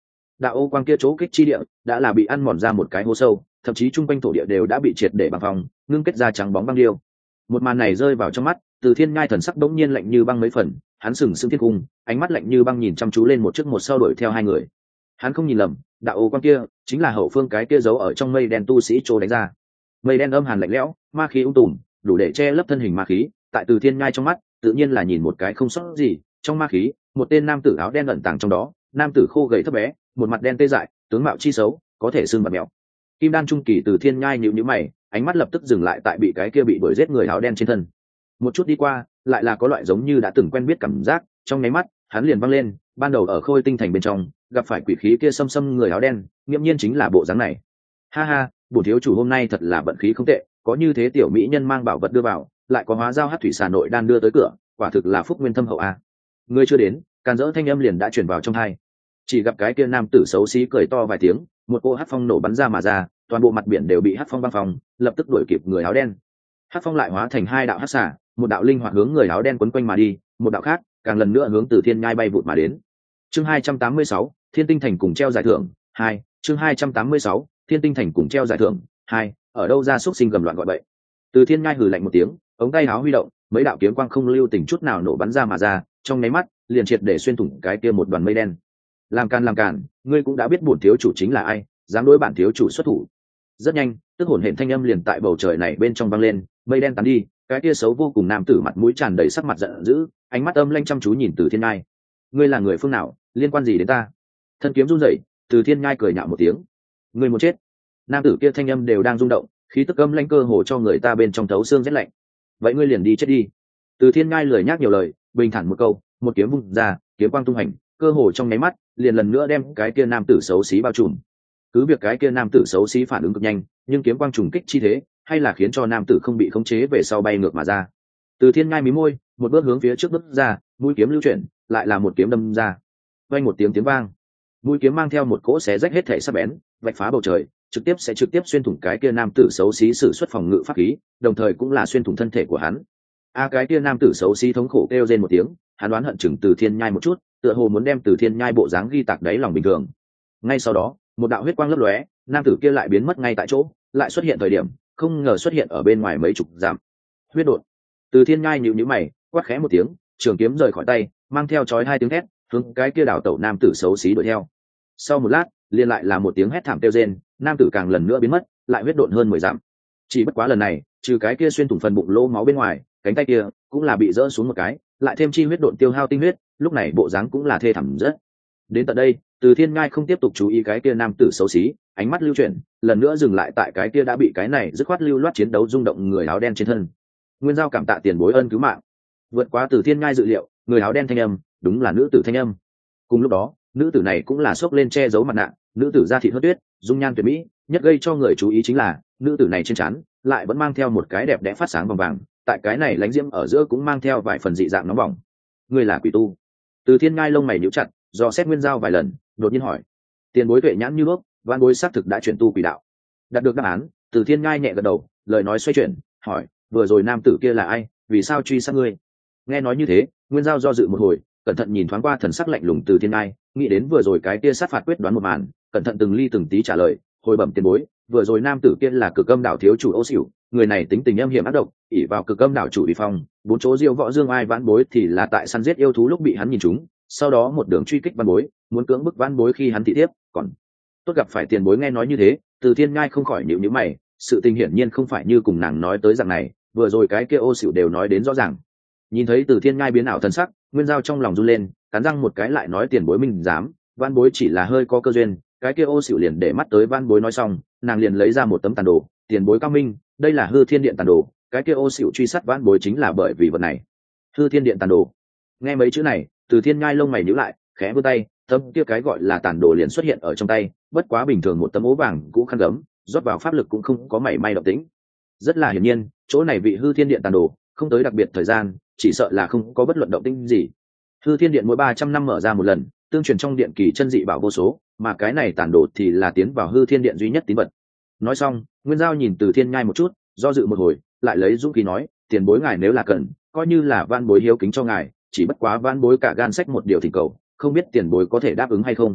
đạo ô quang kia chỗ kích chi địa đã là bị ăn mòn ra một cái hố sâu, thậm chí chung quanh thổ địa đều đã bị triệt để bằng phòng ngưng kết ra trắng bóng băng điêu. Một màn này rơi vào trong mắt Từ Thiên Nhai, thần sắc bỗng nhiên lạnh như băng mấy phần, hắn sừng sững thiên cung, ánh mắt lạnh như băng nhìn chăm chú lên một trước một sau đuổi theo hai người. Hắn không nhìn lầm, đạo ô quang kia chính là hậu phương cái kia giấu ở trong mây đen tu sĩ trô đánh ra. Mây đen âm hàn lạnh lẽo, ma khí ung tùm, đủ để che lấp thân hình ma khí, tại Từ Thiên Nhai trong mắt tự nhiên là nhìn một cái không sót gì. Trong ma khí, một tên nam tử áo đen ẩn tàng trong đó, nam tử khô gầy thấp bé, một mặt đen tê dại, tướng mạo chi xấu, có thể xương mặt mèo. Kim đan trung kỳ Từ Thiên Nhai nhíu nhíu mày, ánh mắt lập tức dừng lại tại bị cái kia bị đuổi giết người áo đen trên thân. Một chút đi qua, lại là có loại giống như đã từng quen biết cảm giác, trong nháy mắt hắn liền văng lên. Ban đầu ở Khôi Tinh Thành bên trong gặp phải quỷ khí kia xâm xâm người áo đen, nghiễm nhiên chính là bộ dáng này. Ha ha, bổn thiếu chủ hôm nay thật là vận khí không tệ, có như thế tiểu mỹ nhân mang bảo vật đưa vào, lại có hóa giao hắc thủy xà nội đan đưa tới cửa, quả thực là phúc nguyên thâm hậu a. Người chưa đến, càn dỡ thanh âm liền đã truyền vào trong tai. Chỉ gặp cái kia nam tử xấu xí cười to vài tiếng, một cỗ hắc phong nổ bắn ra mà ra, toàn bộ mặt biển đều bị hắc phong băng phong, lập tức đuổi kịp người áo đen. Hắc phong lại hóa thành hai đạo hắc xà, một đạo linh hoạt hướng người áo đen quấn quanh mà đi, một đạo khác càng lần nữa hướng Từ Thiên Nhai bay vụt mà đến. Chương hai trăm tám mươi sáu, Thiên Tinh Thành cùng treo giải thưởng hai. Chương hai trăm tám mươi sáu, Thiên Tinh Thành cùng treo giải thưởng hai. Ở đâu ra xúc sinh gầm loạn gọi bậy. Từ Thiên Nhai hừ lạnh một tiếng, ống tay áo huy động, mấy đạo kiếm quang không lưu tình chút nào nổ bắn ra mà ra, trong nháy mắt liền triệt để xuyên thủng cái kia một đoàn mây đen. Làm càn làm càn, ngươi cũng đã biết bổn thiếu chủ chính là ai, dám đối bản thiếu chủ xuất thủ. Rất nhanh, tức hồn hển thanh âm liền tại bầu trời này bên trong vang lên, mây đen tán đi, cái kia xấu vô cùng nam tử mặt mũi tràn đầy sắc mặt giận dữ, ánh mắt âm lanh chăm chú nhìn Từ Thiên Nhai. Ngươi là người phương nào, liên quan gì đến ta? Thân kiếm run rẩy, Từ Thiên Nhai cười nhạo một tiếng. Ngươi muốn chết? Nam tử kia thanh âm đều đang rung động, khí tức âm lanh cơ hồ cho người ta bên trong thấu xương rét lạnh. Vậy ngươi liền đi chết đi. Từ Thiên Nhai lười nhác nhiều lời, bình thản một câu, một kiếm vung ra, kiếm quang tung hành, cơ hồ trong nháy mắt liền lần nữa đem cái kia nam tử xấu xí bao trùm. Cứ việc cái kia nam tử xấu xí phản ứng cực nhanh, nhưng kiếm quang trùng kích chi thế hay là khiến cho nam tử không bị khống chế về sau bay ngược mà ra. Từ Thiên Nhai mí môi, một bước hướng phía trước bước ra, mũi kiếm lưu chuyển, lại là một kiếm đâm ra. Vang một tiếng tiếng vang, mũi kiếm mang theo một cỗ xé rách hết thảy sắc bén, vạch phá bầu trời, trực tiếp sẽ trực tiếp xuyên thủng cái kia nam tử xấu xí sử xuất phòng ngự pháp khí, đồng thời cũng là xuyên thủng thân thể của hắn. A cái kia nam tử xấu xí thống khổ kêu rên một tiếng, hắn đoán hận chừng Từ Thiên Nhai một chút, tựa hồ muốn đem Từ Thiên Nhai bộ dáng ghi tạc đáy lòng bình thường. Ngay sau đó, một đạo huyết quang lấp lóe, nam tử kia lại biến mất ngay tại chỗ, lại xuất hiện thời điểm, không ngờ xuất hiện ở bên ngoài mấy chục dặm. Huyết đột. Từ Thiên Nhai nhíu nhíu mày, quát khẽ một tiếng, trường kiếm rời khỏi tay, mang theo chói hai tiếng thét, hướng cái kia đảo tẩu nam tử xấu xí đuổi theo. Sau một lát, liền lại là một tiếng hét thảm kêu rên, nam tử càng lần nữa biến mất, lại huyết độn hơn mười dặm. Chỉ bất quá lần này, trừ cái kia xuyên thủng phần bụng lỗ máu bên ngoài, cánh tay kia cũng là bị rỡ xuống một cái, lại thêm chi huyết độn tiêu hao tinh huyết, lúc này bộ dáng cũng là thê thảm rất. Đến tận đây, Từ Thiên Nhai không tiếp tục chú ý cái kia nam tử xấu xí, ánh mắt lưu chuyển, lần nữa dừng lại tại cái kia đã bị cái này dứt khoát lưu loát chiến đấu rung động người áo đen trên thân. Nguyên giao cảm tạ tiền bối ân cứu mạng. Vượt quá Từ Thiên Nhai dự liệu, người áo đen thanh âm, đúng là nữ tử thanh âm. Cùng lúc đó, nữ tử này cũng là xốc lên che giấu mặt nạ, nữ tử da thịt hớt tuyết, dung nhan tuyệt mỹ, nhất gây cho người chú ý chính là, nữ tử này trên trán lại vẫn mang theo một cái đẹp đẽ phát sáng vàng vàng, tại cái này lánh diễm ở giữa cũng mang theo vài phần dị dạng nóng bỏng. Người là quỷ tu? Từ Thiên Nhai lông mày nhíu chặt, dò xét Nguyên giao vài lần, đột nhiên hỏi. Tiền bối tuệ nhãn như nước, văn bối xác thực đã chuyển tu quỷ đạo. Đạt được đáp án, Từ Thiên Nhai nhẹ gật đầu, lời nói xoay chuyển, hỏi, vừa rồi nam tử kia là ai, vì sao truy sát ngươi? Nghe nói như thế, Nguyên giao do dự một hồi, cẩn thận nhìn thoáng qua thần sắc lạnh lùng Từ Thiên Nhai, nghĩ đến vừa rồi cái kia sát phạt quyết đoán một màn, cẩn thận từng ly từng tí trả lời, hồi bẩm tiền bối, vừa rồi nam tử kia là Cực Âm đảo thiếu chủ Ô Sửu, người này tính tình âm hiểm ác độc, ỷ vào Cực Âm đảo chủ uy phong, bốn chỗ diêu võ dương ai vãn bối thì là tại săn giết yêu thú lúc bị hắn nhìn trúng, sau đó một đường truy kích vãn bối, muốn cưỡng bức vãn bối khi hắn thị thiếp, còn tốt gặp phải tiền bối. Nghe nói như thế, Từ Thiên Nhai không khỏi nhíu nhíu mày, sự tình hiển nhiên không phải như cùng nàng nói tới rằng này, vừa rồi cái kia Ô Sửu đều nói đến rõ ràng. Nhìn thấy Từ Thiên Nhai biến ảo thần sắc, Nguyên giao trong lòng run lên, cắn răng một cái lại nói tiền bối mình dám, vãn bối chỉ là hơi có cơ duyên. Cái kia Ô Sửu liền để mắt tới vãn bối nói xong, nàng liền lấy ra một tấm tàn đồ, tiền bối cao minh, đây là Hư Thiên Điện tàn đồ, cái kia Ô Sửu truy sát vãn bối chính là bởi vì vật này. Hư Thiên Điện tàn đồ. Nghe mấy chữ này, Từ Thiên Nhai lông mày nhíu lại, khẽ vươn tay, tấm kia cái gọi là tàn đồ liền xuất hiện ở trong tay, bất quá bình thường một tấm ố vàng cũ khăn gấm, rót vào pháp lực cũng không có mảy may động tĩnh. Rất là hiển nhiên, chỗ này vị Hư Thiên Điện tàn đồ, không tới đặc biệt thời gian, chỉ sợ là không có bất luận động tĩnh gì. Hư Thiên Điện mỗi ba trăm năm mở ra một lần, tương truyền trong điện kỳ chân dị bảo vô số, mà cái này tàn đồ thì là tiến vào Hư Thiên Điện duy nhất tín vật. Nói xong, Nguyên giao nhìn Từ Thiên Nhai một chút, do dự một hồi, lại lấy dũng khí nói, tiền bối ngài nếu là cần, coi như là van bối hiếu kính cho ngài, chỉ bất quá van bối cả gan sách một điều thỉnh cầu, không biết tiền bối có thể đáp ứng hay không.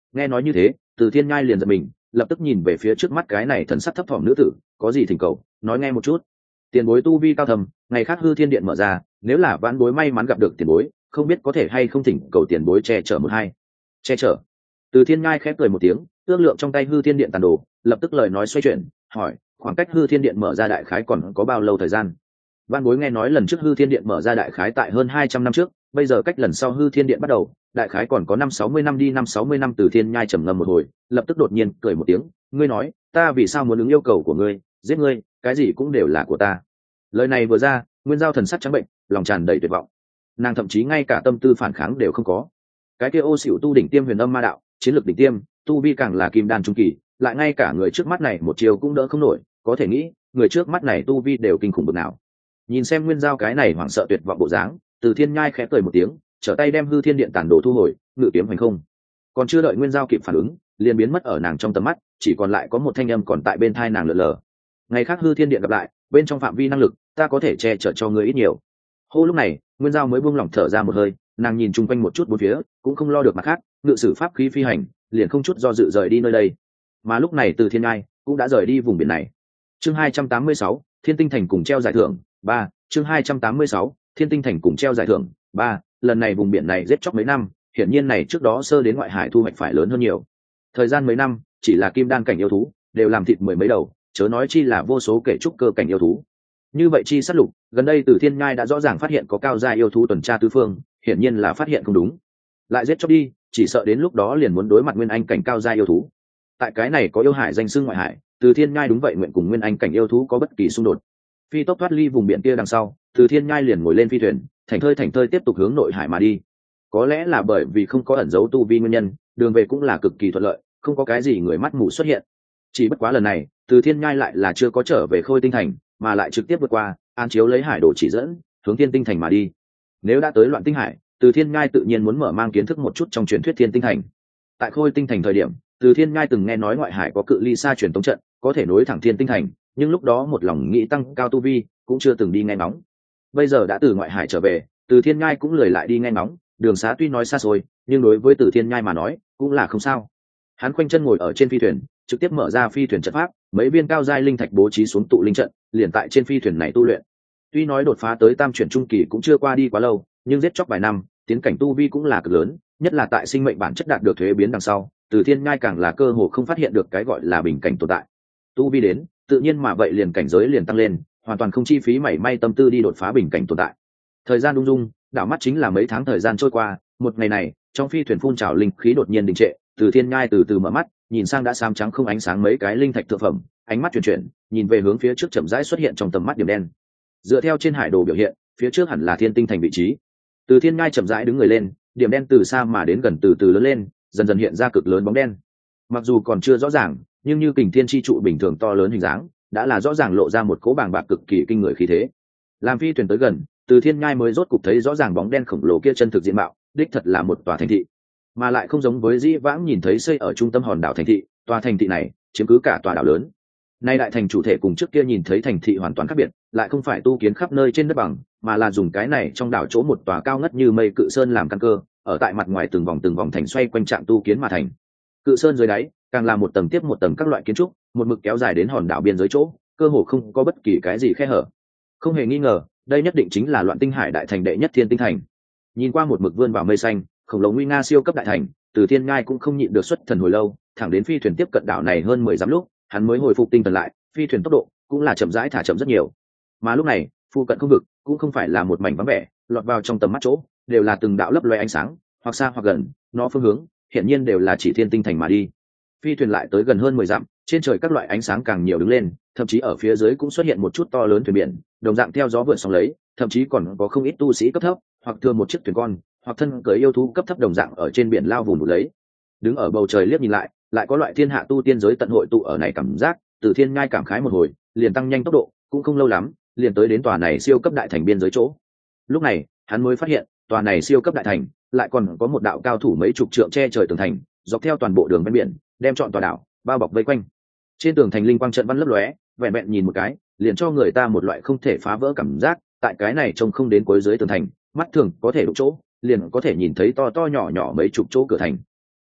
Nghe nói như thế, Từ Thiên Nhai liền giật mình, lập tức nhìn về phía trước mắt cái này thần sắc thấp thỏm nữ tử, có gì thỉnh cầu, nói nghe một chút. Tiền bối tu vi cao thầm, ngày khác hư thiên điện mở ra, nếu là vãn bối may mắn gặp được tiền bối, không biết có thể hay không thỉnh cầu tiền bối che chở một hai. Che chở. Từ Thiên Nhai khép cười một tiếng, ước lượng trong tay hư thiên điện tàn đồ, lập tức lời nói xoay chuyển, hỏi, khoảng cách hư thiên điện mở ra đại khái còn có bao lâu thời gian? Vãn bối nghe nói lần trước hư thiên điện mở ra đại khái tại hơn hai trăm năm trước, bây giờ cách lần sau hư thiên điện bắt đầu, đại khái còn có năm sáu mươi năm đi năm sáu mươi năm. Từ Thiên Nhai trầm ngâm một hồi, lập tức đột nhiên cười một tiếng, ngươi nói, ta vì sao muốn ứng yêu cầu của ngươi, giết ngươi, cái gì cũng đều là của ta. Lời này vừa ra, Nguyên Giao thần sắc trắng bệnh, lòng tràn đầy tuyệt vọng. Nàng thậm chí ngay cả tâm tư phản kháng đều không có. Cái kia ô xỉu tu đỉnh tiêm huyền âm ma đạo, chiến lược đỉnh tiêm, tu vi càng là kim đan trung kỳ, lại ngay cả người trước mắt này một chiều cũng đỡ không nổi, có thể nghĩ, người trước mắt này tu vi đều kinh khủng bực nào. Nhìn xem Nguyên Giao cái này hoảng sợ tuyệt vọng bộ dáng, Từ Thiên Nhai khẽ cười một tiếng, trở tay đem hư thiên điện tản đồ thu hồi, ngự kiếm hành không. Còn chưa đợi Nguyên Giao kịp phản ứng, liền biến mất ở nàng trong tầm mắt, chỉ còn lại có một thanh âm còn tại bên tai nàng lượn lờ. Ngày khác hư thiên điện gặp lại, bên trong phạm vi năng lực, ta có thể che chở cho ngươi ít nhiều. Hô, lúc này, Nguyên Giao mới buông lỏng thở ra một hơi, nàng nhìn chung quanh một chút bốn phía, cũng không lo được mặt khác, ngự sử pháp khí phi hành, liền không chút do dự rời đi nơi đây. Mà lúc này Từ Thiên Nhai cũng đã rời đi vùng biển này. Chương hai trăm tám mươi sáu, Thiên Tinh Thành cùng treo giải thưởng ba. Chương hai trăm tám mươi sáu, Thiên Tinh Thành cùng treo giải thưởng ba. Lần này vùng biển này giết chóc mấy năm, hiển nhiên này trước đó sơ đến ngoại hải thu hoạch phải lớn hơn nhiều. Thời gian mấy năm, chỉ là kim đan cảnh yêu thú đều làm thịt mười mấy đầu, chớ nói chi là vô số kể trúc cơ cảnh yêu thú. Như vậy chi sát lục, gần đây Từ Thiên Nhai đã rõ ràng phát hiện có cao gia yêu thú tuần tra tứ phương, hiển nhiên là phát hiện không đúng. Lại giết chóc đi, chỉ sợ đến lúc đó liền muốn đối mặt nguyên anh cảnh cao gia yêu thú. Tại cái này có yêu hải danh xưng ngoại hải, Từ Thiên Nhai đúng vậy nguyện cùng nguyên anh cảnh yêu thú có bất kỳ xung đột. Phi tốc thoát ly vùng biển kia đằng sau, Từ Thiên Nhai liền ngồi lên phi thuyền, thành thơi thành thơi tiếp tục hướng nội hải mà đi. Có lẽ là bởi vì không có ẩn dấu tu vi nguyên nhân, đường về cũng là cực kỳ thuận lợi, không có cái gì người mắt mù xuất hiện. Chỉ bất quá lần này, Từ Thiên Nhai lại là chưa có trở về Khôi Tinh Thành, mà lại trực tiếp vượt qua, an chiếu lấy hải đồ chỉ dẫn, hướng Thiên Tinh Thành mà đi. Nếu đã tới Loạn Tinh Hải, Từ Thiên Nhai tự nhiên muốn mở mang kiến thức một chút trong truyền thuyết Thiên Tinh Thành. Tại Khôi Tinh Thành thời điểm, Từ Thiên Nhai từng nghe nói ngoại hải có cự ly xa truyền tống trận, có thể nối thẳng Thiên Tinh Thành, nhưng lúc đó một lòng nghĩ tăng cao tu vi, cũng chưa từng đi nghe ngóng. Bây giờ đã từ ngoại hải trở về, Từ Thiên Nhai cũng lười lại đi nghe ngóng, đường xá tuy nói xa xôi, nhưng đối với Từ Thiên Nhai mà nói, cũng là không sao. Hắn khoanh chân ngồi ở trên phi thuyền, trực tiếp mở ra phi thuyền trận pháp, mấy viên cao giai linh thạch bố trí xuống tụ linh trận, liền tại trên phi thuyền này tu luyện. Tuy nói đột phá tới tam chuyển trung kỳ cũng chưa qua đi quá lâu, nhưng giết chóc vài năm, tiến cảnh tu vi cũng là cực lớn, nhất là tại sinh mệnh bản chất đạt được thuế biến đằng sau, Từ Thiên Nhai càng là cơ hồ không phát hiện được cái gọi là bình cảnh tồn tại. Tu vi đến, tự nhiên mà vậy liền cảnh giới liền tăng lên, hoàn toàn không chi phí mảy may tâm tư đi đột phá bình cảnh tồn tại. Thời gian ung dung, đảo mắt chính là mấy tháng thời gian trôi qua, một ngày này, trong phi thuyền phun trào linh khí đột nhiên đình trệ, Từ Thiên Nhai từ từ mở mắt, nhìn sang đã xám trắng không ánh sáng mấy cái linh thạch thượng phẩm, ánh mắt chuyển chuyển, nhìn về hướng phía trước chậm rãi xuất hiện trong tầm mắt điểm đen. Dựa theo trên hải đồ biểu hiện, phía trước hẳn là Thiên Tinh Thành vị trí. Từ Thiên Nhai chậm rãi đứng người lên, điểm đen từ xa mà đến gần từ từ lớn lên, dần dần hiện ra cực lớn bóng đen. Mặc dù còn chưa rõ ràng, nhưng như kình thiên chi trụ bình thường to lớn hình dáng, đã là rõ ràng lộ ra một cỗ bàng bạc cực kỳ kinh người khí thế. Làm phi thuyền tới gần, Từ Thiên Nhai mới rốt cục thấy rõ ràng bóng đen khổng lồ kia chân thực diện mạo, đích thật là một tòa thành thị, mà lại không giống với dĩ vãng nhìn thấy xây ở trung tâm hòn đảo thành thị. Tòa thành thị này chiếm cứ cả tòa đảo lớn. Nay đại thành chủ thể cùng trước kia nhìn thấy thành thị hoàn toàn khác biệt, lại không phải tu kiến khắp nơi trên đất bằng, mà là dùng cái này trong đảo chỗ một tòa cao ngất như mây cự sơn làm căn cơ, ở tại mặt ngoài từng vòng từng vòng thành xoay quanh trạng tu kiến mà thành. Cự sơn dưới đáy càng là một tầng tiếp một tầng các loại kiến trúc, một mực kéo dài đến hòn đảo biên giới chỗ, cơ hồ không có bất kỳ cái gì khe hở. Không hề nghi ngờ, đây nhất định chính là Loạn Tinh Hải đại thành đệ nhất Thiên Tinh Thành. Nhìn qua một mực vươn vào mây xanh, khổng lồ nguy nga siêu cấp đại thành, Từ Thiên Nhai cũng không nhịn được xuất thần hồi lâu, thẳng đến phi thuyền tiếp cận đảo này hơn mười dặm lúc, hắn mới hồi phục tinh thần lại, phi thuyền tốc độ cũng là chậm rãi thả chậm rất nhiều. Mà lúc này, phụ cận không vực cũng không phải là một mảnh vắng vẻ, lọt vào trong tầm mắt chỗ, đều là từng đạo lấp loé ánh sáng, hoặc xa hoặc gần, nó phương hướng hiển nhiên đều là chỉ Thiên Tinh Thành mà đi. Phi thuyền lại tới gần hơn mười dặm, trên trời các loại ánh sáng càng nhiều đứng lên, thậm chí ở phía dưới cũng xuất hiện một chút to lớn thuyền biển, đồng dạng theo gió vượn sóng lấy, thậm chí còn có không ít tu sĩ cấp thấp, hoặc thường một chiếc thuyền con, hoặc thân cưỡi yêu thú cấp thấp đồng dạng ở trên biển lao vùng vụt lấy. Đứng ở bầu trời liếc nhìn lại, lại có loại thiên hạ tu tiên giới tận hội tụ ở này cảm giác, Từ Thiên Nhai cảm khái một hồi, liền tăng nhanh tốc độ, cũng không lâu lắm, liền tới đến tòa này siêu cấp đại thành biên giới chỗ. Lúc này, hắn mới phát hiện, tòa này siêu cấp đại thành, lại còn có một đạo cao thủ mấy chục trượng che trời tường thành, dọc theo toàn bộ đường ven biển, đem trọn tòa đảo bao bọc vây quanh. Trên tường thành linh quang trận văn lấp lóe, vẹn vẹn nhìn một cái, liền cho người ta một loại không thể phá vỡ cảm giác. Tại cái này trông không đến cuối dưới tường thành, mắt thường có thể đụng chỗ, liền có thể nhìn thấy to to nhỏ nhỏ mấy chục chỗ cửa thành.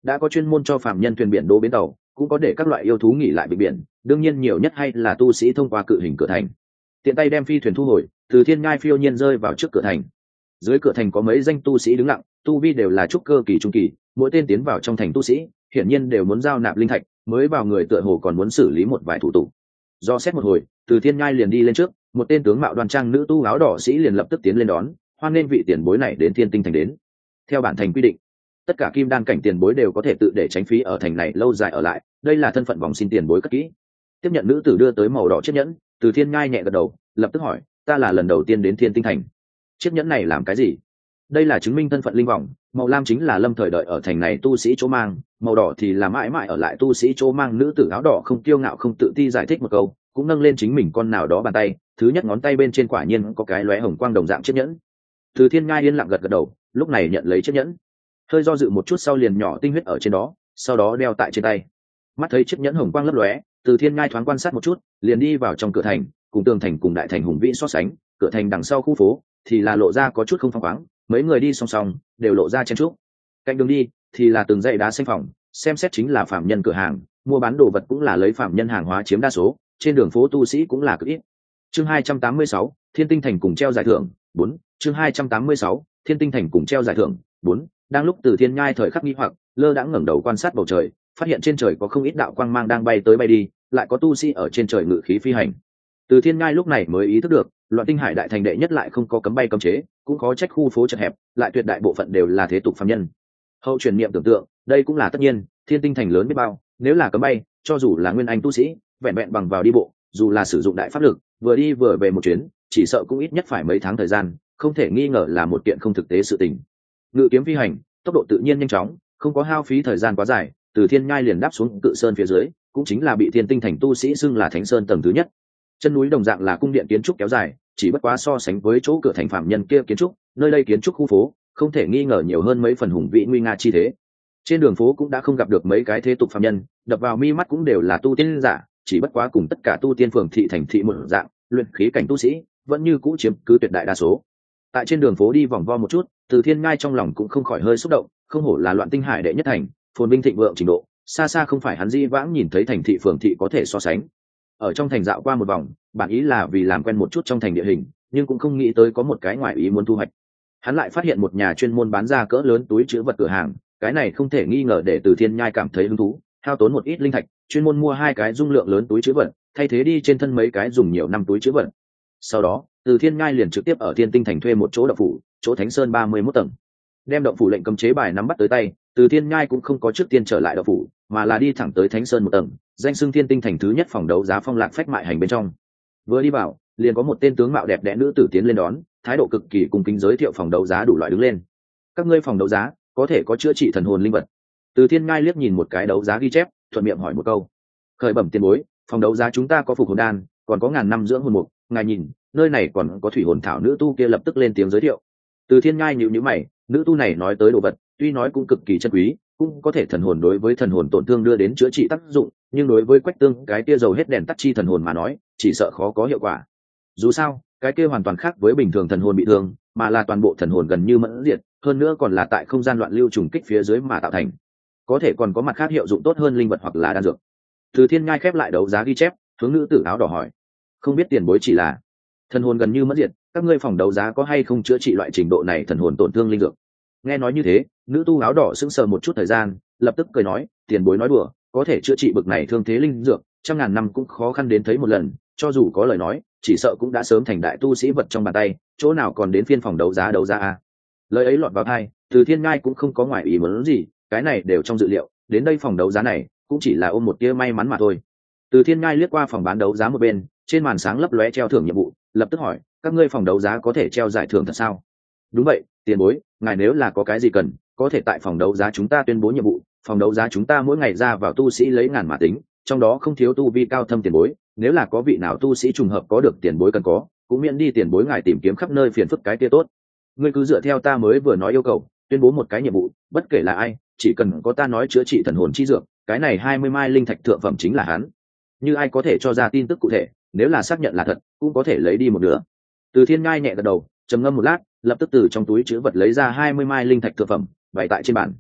đã có chuyên môn cho phạm nhân thuyền biển đỗ bến tàu, cũng có để các loại yêu thú nghỉ lại vịnh biển, đương nhiên nhiều nhất hay là tu sĩ thông qua cự hình cửa thành tiện tay đem phi thuyền thu hồi, từ thiên ngai phiêu nhiên rơi vào trước cửa thành. Dưới cửa thành có mấy danh tu sĩ đứng lặng, tu vi đều là trúc cơ kỳ trung kỳ, mỗi tên tiến vào trong thành tu sĩ hiển nhiên đều muốn giao nạp linh thạch, mới vào người tựa hồ còn muốn xử lý một vài thủ tục. Do xét một hồi, từ thiên ngai liền đi lên trước, một tên tướng mạo đoan trang nữ tu áo đỏ sĩ liền lập tức tiến lên đón, hoan nên vị tiền bối này đến thiên tinh thành đến. Theo bản thành quy định, tất cả kim đan cảnh tiền bối đều có thể tự để tránh phí ở thành này lâu dài ở lại, đây là thân phận vòng xin tiền bối cất kỹ. Tiếp nhận nữ tử đưa tới màu đỏ chiếc nhẫn, từ thiên ngai nhẹ gật đầu, lập tức hỏi, ta là lần đầu tiên đến thiên tinh thành, chiếc nhẫn này làm cái gì? Đây là chứng minh thân phận linh vòng, màu lam chính là lâm thời đợi ở thành này tu sĩ chỗ mang, màu đỏ thì là mãi mãi ở lại tu sĩ chỗ mang. Nữ tử áo đỏ không kiêu ngạo không tự ti giải thích một câu, cũng nâng lên chính mình con nào đó bàn tay, thứ nhất ngón tay bên trên quả nhiên có cái lóe hồng quang đồng dạng chiếc nhẫn. Từ thiên ngai yên lặng gật gật đầu, lúc này nhận lấy chiếc nhẫn, hơi do dự một chút sau liền nhỏ tinh huyết ở trên đó, sau đó đeo tại trên tay. Mắt thấy chiếc nhẫn hồng quang lấp lóe, từ thiên ngai thoáng quan sát một chút, liền đi vào trong cửa thành. Cùng tường thành cùng đại thành hùng vĩ so sánh, cửa thành đằng sau khu phố thì là lộ ra có chút không phăng khoáng, mấy người đi song song đều lộ ra chen trúc. Cạnh đường đi thì là từng dãy đá xanh phòng, xem xét chính là phạm nhân cửa hàng, mua bán đồ vật cũng là lấy phạm nhân hàng hóa chiếm đa số, trên đường phố tu sĩ cũng là cực ít. Chương hai trăm tám mươi sáu, Thiên Tinh Thành cùng treo giải thưởng bốn. Chương hai trăm tám mươi sáu, Thiên Tinh Thành cùng treo giải thưởng bốn. Đang lúc Từ Thiên Nhai thời khắc nghi hoặc, lơ đãng ngẩng đầu quan sát bầu trời, phát hiện trên trời có không ít đạo quang mang đang bay tới bay đi, lại có tu sĩ ở trên trời ngự khí phi hành. Từ Thiên Nhai lúc này mới ý thức được, Loạn Tinh Hải đại thành đệ nhất lại không có cấm bay cấm chế, cũng khó trách khu phố chật hẹp, lại tuyệt đại bộ phận đều là thế tục phàm nhân. Hậu truyền niệm tưởng tượng, đây cũng là tất nhiên, Thiên Tinh Thành lớn biết bao, nếu là cấm bay, cho dù là nguyên anh tu sĩ, vẹn vẹn bằng vào đi bộ, dù là sử dụng đại pháp lực, vừa đi vừa về một chuyến, chỉ sợ cũng ít nhất phải mấy tháng thời gian, không thể nghi ngờ là một kiện không thực tế sự tình. Ngự kiếm phi hành, tốc độ tự nhiên nhanh chóng, không có hao phí thời gian quá dài, Từ Thiên Nhai liền đáp xuống cự sơn phía dưới, cũng chính là bị Thiên Tinh Thành tu sĩ xưng là Thánh Sơn tầng thứ nhất. Chân núi đồng dạng là cung điện kiến trúc kéo dài, chỉ bất quá so sánh với chỗ cửa thành phạm nhân kia kiến trúc, nơi đây kiến trúc khu phố không thể nghi ngờ nhiều hơn mấy phần hùng vĩ nguy nga chi thế. Trên đường phố cũng đã không gặp được mấy cái thế tục phạm nhân, đập vào mi mắt cũng đều là tu tiên giả, chỉ bất quá cùng tất cả tu tiên phường thị thành thị một dạng, luyện khí cảnh tu sĩ vẫn như cũ chiếm cứ tuyệt đại đa số. Tại trên đường phố đi vòng vo một chút, Từ Thiên Ngai trong lòng cũng không khỏi hơi xúc động, không hổ là Loạn Tinh Hải đệ nhất thành, phồn vinh thịnh vượng trình độ, xa xa không phải hắn di vãng nhìn thấy thành thị phường thị có thể so sánh. Ở trong thành dạo qua một vòng, bản ý là vì làm quen một chút trong thành địa hình, nhưng cũng không nghĩ tới có một cái ngoại ý muốn thu hoạch. Hắn lại phát hiện một nhà chuyên môn bán ra cỡ lớn túi trữ vật cửa hàng, cái này không thể nghi ngờ để Từ Thiên Nhai cảm thấy hứng thú, hao tốn một ít linh thạch, chuyên môn mua hai cái dung lượng lớn túi trữ vật, thay thế đi trên thân mấy cái dùng nhiều năm túi trữ vật. Sau đó, Từ Thiên Nhai liền trực tiếp ở Thiên Tinh Thành thuê một chỗ động phủ, chỗ Thánh Sơn ba mươi mốt tầng. Đem động phủ lệnh cấm chế bài nắm bắt tới tay, Từ Thiên Nhai cũng không có trước tiên trở lại động phủ, mà là đi thẳng tới Thánh Sơn một tầng, danh xưng Thiên Tinh Thành thứ nhất phòng đấu giá Phong Lạc Phách mại hành bên trong. Vừa đi vào, liền có một tên tướng mạo đẹp đẽ nữ tử tiến lên đón, thái độ cực kỳ cung kính giới thiệu phòng đấu giá đủ loại đứng lên. Các ngươi phòng đấu giá có thể có chữa trị thần hồn linh vật. Từ Thiên Ngai liếc nhìn một cái đấu giá ghi chép, thuận miệng hỏi một câu. Khởi bẩm tiền bối, phòng đấu giá chúng ta có phục hồn đan, còn có ngàn năm dưỡng hồn mục, ngài nhìn, nơi này còn có thủy hồn thảo. Nữ tu kia lập tức lên tiếng giới thiệu. Từ Thiên Ngai nhíu nhíu mày, nữ tu này nói tới đồ vật, tuy nói cũng cực kỳ chân quý, cũng có thể thần hồn đối với thần hồn tổn thương đưa đến chữa trị tác dụng, nhưng đối với Quách Tương cái kia dầu hết đèn tắt chi thần hồn mà nói, chỉ sợ khó có hiệu quả. Dù sao, cái kia hoàn toàn khác với bình thường thần hồn bị thương, mà là toàn bộ thần hồn gần như mẫn diệt, hơn nữa còn là tại không gian loạn lưu trùng kích phía dưới mà tạo thành. Có thể còn có mặt khác hiệu dụng tốt hơn linh vật hoặc là đan dược. Từ Thiên Ngai khép lại đấu giá ghi chép, hướng nữ tử áo đỏ hỏi: không biết tiền bối chỉ là thần hồn gần như mất diệt, các ngươi phòng đấu giá có hay không chữa trị loại trình độ này thần hồn tổn thương linh dược? Nghe nói như thế, nữ tu áo đỏ sững sờ một chút thời gian, lập tức cười nói: tiền bối nói đùa, có thể chữa trị bực này thương thế linh dược, trăm ngàn năm cũng khó khăn đến thấy một lần, cho dù có lời nói, chỉ sợ cũng đã sớm thành đại tu sĩ vật trong bàn tay, chỗ nào còn đến phiên phòng đấu giá đấu giá a. Lời ấy lọt vào tai, Từ Thiên Ngai cũng không có ngoài ý muốn gì, cái này đều trong dự liệu, đến đây phòng đấu giá này cũng chỉ là ôm một tia may mắn mà thôi. Từ Thiên Ngai liếc qua phòng bán đấu giá một bên, trên màn sáng lấp lóe treo thưởng nhiệm vụ, lập tức hỏi: các ngươi phòng đấu giá có thể treo giải thưởng thật sao? Đúng vậy, tiền bối, ngài nếu là có cái gì cần, có thể tại phòng đấu giá chúng ta tuyên bố nhiệm vụ. Phòng đấu giá chúng ta mỗi ngày ra vào tu sĩ lấy ngàn mà tính, trong đó không thiếu tu vi cao thâm tiền bối, nếu là có vị nào tu sĩ trùng hợp có được tiền bối cần có, cũng miễn đi tiền bối ngài tìm kiếm khắp nơi phiền phức cái kia tốt. Ngươi cứ dựa theo ta mới vừa nói yêu cầu, tuyên bố một cái nhiệm vụ, bất kể là ai, chỉ cần có ta nói chữa trị thần hồn chi dược, cái này hai mươi mai linh thạch thượng phẩm chính là hắn. Như ai có thể cho ra tin tức cụ thể, nếu là xác nhận là thật, cũng có thể lấy đi một nửa. Từ Thiên Ngai nhẹ gật đầu, trầm ngâm một lát, lập tức từ trong túi trữ vật lấy ra hai mươi mai linh thạch thượng phẩm, bày tại trên bàn.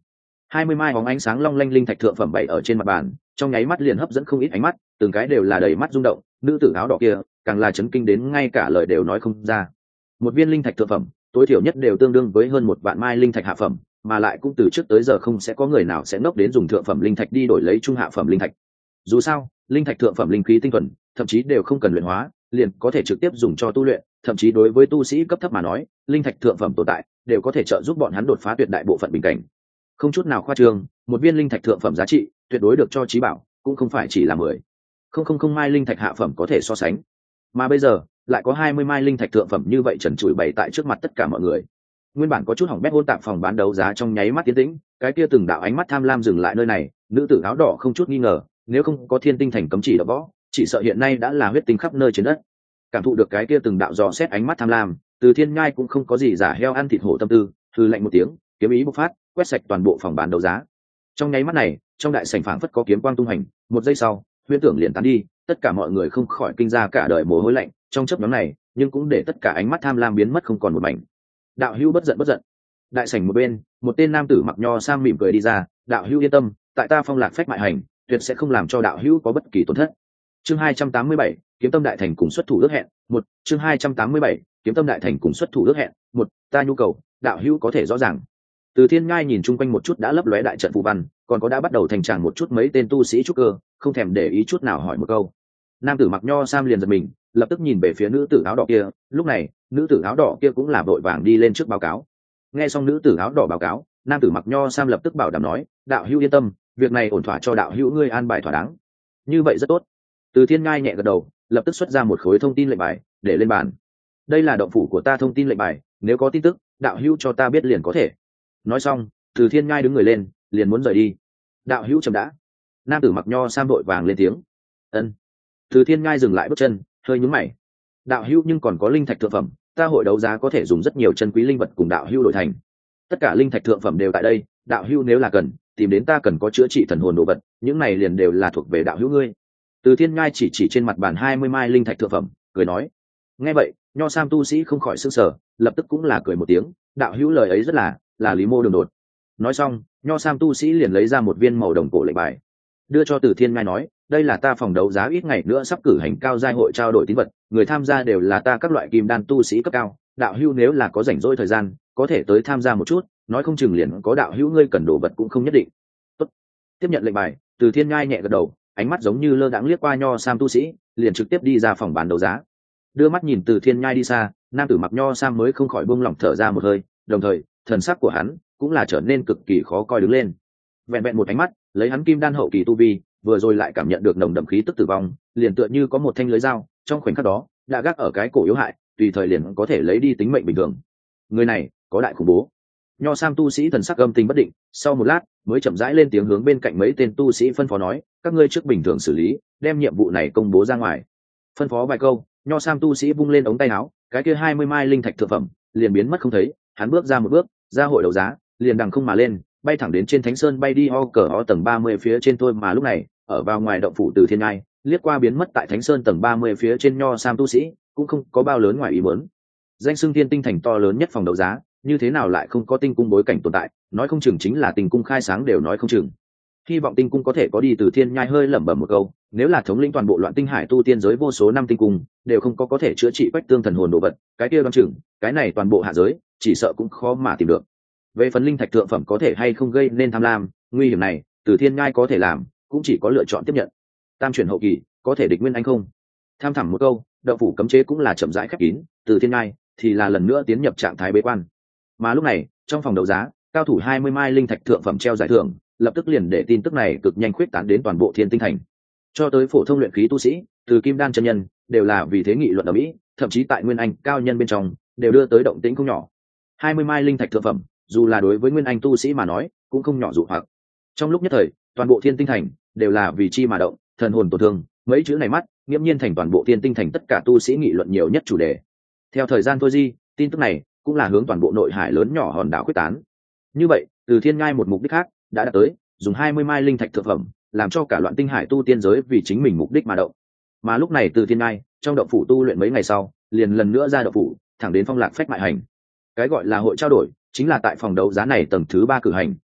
hai mươi mai bóng ánh sáng long lanh linh thạch thượng phẩm bày ở trên mặt bàn, trong nháy mắt liền hấp dẫn không ít ánh mắt, từng cái đều là đầy mắt rung động. Nữ tử áo đỏ kia càng là chấn kinh đến ngay cả lời đều nói không ra. Một viên linh thạch thượng phẩm tối thiểu nhất đều tương đương với hơn một vạn mai linh thạch hạ phẩm, mà lại cũng từ trước tới giờ không sẽ có người nào sẽ ngốc đến dùng thượng phẩm linh thạch đi đổi lấy trung hạ phẩm linh thạch. Dù sao linh thạch thượng phẩm linh khí tinh thuần, thậm chí đều không cần luyện hóa, liền có thể trực tiếp dùng cho tu luyện, thậm chí đối với tu sĩ cấp thấp mà nói, linh thạch thượng phẩm tồn tại đều có thể trợ giúp bọn hắn đột phá tuyệt đại bộ phận bình cảnh. Không chút nào khoa trương, một viên linh thạch thượng phẩm giá trị tuyệt đối được cho trí bảo, cũng không phải chỉ là mười không không không mai linh thạch hạ phẩm có thể so sánh. Mà bây giờ lại có hai mươi mai linh thạch thượng phẩm như vậy trần trụi bày tại trước mặt tất cả mọi người. Nguyên bản có chút hỏng bét hỗn tạp phòng bán đấu giá trong nháy mắt tiến tĩnh, cái kia từng đạo ánh mắt tham lam dừng lại nơi này. Nữ tử áo đỏ không chút nghi ngờ, nếu không có thiên tinh thành cấm chỉ đập võ, chỉ sợ hiện nay đã là huyết tinh khắp nơi trên đất. Cảm thụ được cái kia từng đạo dò xét ánh mắt tham lam, Từ Thiên Nhai cũng không có gì giả heo ăn thịt hổ tâm tư, hừ lạnh một tiếng, kiếm ý bộc phát, quét sạch toàn bộ phòng bán đấu giá. Trong nháy mắt này, trong đại sảnh phảng phất có kiếm quang tung hành, một giây sau, huyễn tưởng liền tán đi, tất cả mọi người không khỏi kinh ra cả đời mồ hôi lạnh. Trong chớp nhoáng này, nhưng cũng để tất cả ánh mắt tham lam biến mất không còn một mảnh. Đạo hữu bất giận bất giận. Đại sảnh một bên, một tên nam tử mặc nho sam mỉm cười đi ra, đạo hữu yên tâm, tại ta Phong Lạc Phách mại hành, tuyệt sẽ không làm cho đạo hữu có bất kỳ tổn thất. Chương hai trăm tám mươi bảy, kiếm tâm đại thành cùng xuất thủ ước hẹn. Một, chương hai trăm tám mươi bảy, kiếm tâm đại thành cùng xuất thủ ước hẹn. Một, ta nhu cầu, đạo hữu có thể rõ ràng. Từ Thiên Nhai nhìn chung quanh một chút đã lấp lóe đại trận phù văn, còn có đã bắt đầu thành tràng một chút mấy tên tu sĩ trúc cơ, không thèm để ý chút nào hỏi một câu. Nam tử mặc nho sam liền giật mình, lập tức nhìn về phía nữ tử áo đỏ kia. Lúc này, nữ tử áo đỏ kia cũng là vội vàng đi lên trước báo cáo. Nghe xong nữ tử áo đỏ báo cáo, nam tử mặc nho sam lập tức bảo đảm nói, đạo hữu yên tâm, việc này ổn thỏa cho đạo hữu ngươi an bài thỏa đáng. Như vậy rất tốt. Từ Thiên Ngai nhẹ gật đầu, lập tức xuất ra một khối thông tin lệnh bài để lên bàn. Đây là động phủ của ta thông tin lệnh bài, nếu có tin tức, đạo hữu cho ta biết liền có thể. Nói xong, Từ Thiên Ngai đứng người lên, liền muốn rời đi. Đạo hữu chậm đã. Nam tử mặc nho sam vội vàng lên tiếng. Ân. Từ Thiên Ngai dừng lại bước chân, hơi nhướng mày. Đạo hữu nhưng còn có linh thạch thượng phẩm, ta hội đấu giá có thể dùng rất nhiều chân quý linh vật cùng đạo hữu đổi thành. Tất cả linh thạch thượng phẩm đều tại đây, đạo hữu nếu là cần, tìm đến ta cần có chữa trị thần hồn đồ vật, những này liền đều là thuộc về đạo hữu ngươi. Từ Thiên Ngai chỉ chỉ trên mặt bàn hai mươi mai linh thạch thượng phẩm, cười nói. Nghe vậy, nho sam tu sĩ không khỏi sửng sở, lập tức cũng là cười một tiếng, đạo hữu lời ấy rất là là lý mô đường đột. Nói xong, nho sam tu sĩ liền lấy ra một viên màu đồng cổ lệnh bài, đưa cho Từ Thiên Ngai nói, đây là ta phòng đấu giá ít ngày nữa sắp cử hành cao giai hội trao đổi tín vật, người tham gia đều là ta các loại kim đan tu sĩ cấp cao, đạo hữu nếu là có rảnh rỗi thời gian, có thể tới tham gia một chút, nói không chừng liền có đạo hữu ngươi cần đồ vật cũng không nhất định. Tốt. Tiếp nhận lệnh bài, Từ Thiên Ngai nhẹ gật đầu, ánh mắt giống như lơ đãng liếc qua nho sam tu sĩ, liền trực tiếp đi ra phòng bán đấu giá. Đưa mắt nhìn Từ Thiên Ngai đi xa, nam tử mặc nho sam mới không khỏi buông lỏng thở ra một hơi, đồng thời, thần sắc của hắn cũng là trở nên cực kỳ khó coi đứng lên. Vẹn vẹn một ánh mắt, lấy hắn kim đan hậu kỳ tu vi, vừa rồi lại cảm nhận được nồng đậm khí tức tử vong, liền tựa như có một thanh lưới dao, trong khoảnh khắc đó, đã gác ở cái cổ yếu hại, tùy thời liền có thể lấy đi tính mệnh bình thường. Người này, có đại khủng bố. Nho sam tu sĩ thần sắc âm tình bất định, sau một lát, mới chậm rãi lên tiếng hướng bên cạnh mấy tên tu sĩ phân phó nói, các ngươi trước bình thường xử lý, đem nhiệm vụ này công bố ra ngoài. Phân phó vài câu, nho sam tu sĩ vung lên ống tay áo, cái kia hai mươi mai linh thạch thượng phẩm liền biến mất không thấy, hắn bước ra một bước, ra hội đấu giá, liền đằng không mà lên, bay thẳng đến trên Thánh Sơn bay đi o cờ o tầng ba mươi phía trên thôi. Mà lúc này, ở vào ngoài động phủ Từ Thiên Ngai, liếc qua biến mất tại Thánh Sơn tầng ba mươi phía trên nho sam tu sĩ, cũng không có bao lớn ngoài ý muốn. Danh xưng Thiên Tinh Thành to lớn nhất phòng đấu giá, như thế nào lại không có tinh cung bối cảnh tồn tại, nói không chừng chính là tinh cung khai sáng đều nói không chừng. Hy vọng tinh cung có thể có đi. Từ Thiên Nhai hơi lẩm bẩm một câu, nếu là thống lĩnh toàn bộ Loạn Tinh Hải tu tiên giới vô số năm tinh cung đều không có có thể chữa trị quách tương thần hồn đồ vật, cái kia đoán chừng cái này toàn bộ hạ giới chỉ sợ cũng khó mà tìm được. Về phần linh thạch thượng phẩm có thể hay không gây nên tham lam nguy hiểm này, Từ Thiên Nhai có thể làm cũng chỉ có lựa chọn tiếp nhận. Tam chuyển hậu kỳ có thể địch nguyên anh không? Tham thẳm một câu, động phủ cấm chế cũng là chậm rãi khép kín, Từ Thiên Nhai thì là lần nữa tiến nhập trạng thái bế quan. Mà lúc này, trong phòng đấu giá, cao thủ hai mươi mai linh thạch thượng phẩm treo giải thưởng, lập tức liền để tin tức này cực nhanh khuyết tán đến toàn bộ Thiên Tinh Thành. Cho tới phổ thông luyện khí tu sĩ, từ kim đan chân nhân, đều là vì thế nghị luận ở mỹ, thậm chí tại nguyên anh cao nhân bên trong, đều đưa tới động tĩnh không nhỏ. hai mươi mai linh thạch thượng phẩm, dù là đối với nguyên anh tu sĩ mà nói, cũng không nhỏ dụ hoặc. Trong lúc nhất thời, toàn bộ Thiên Tinh Thành đều là vì chi mà động, thần hồn tổn thương, mấy chữ này mắt, nghiễm nhiên thành toàn bộ Thiên Tinh Thành tất cả tu sĩ nghị luận nhiều nhất chủ đề. Theo thời gian trôi di, tin tức này cũng là hướng toàn bộ nội hải lớn nhỏ hòn đảo quyết tán. Như vậy, Từ Thiên Ngai một mục đích khác đã đạt tới, dùng hai mươi mai linh thạch thượng phẩm, làm cho cả Loạn Tinh Hải tu tiên giới vì chính mình mục đích mà động. Mà lúc này Từ Thiên Ngai trong động phủ tu luyện mấy ngày sau, liền lần nữa ra động phủ, thẳng đến Phong Lạc Phách mại hành. Cái gọi là hội trao đổi, chính là tại phòng đấu giá này tầng thứ ba cử hành,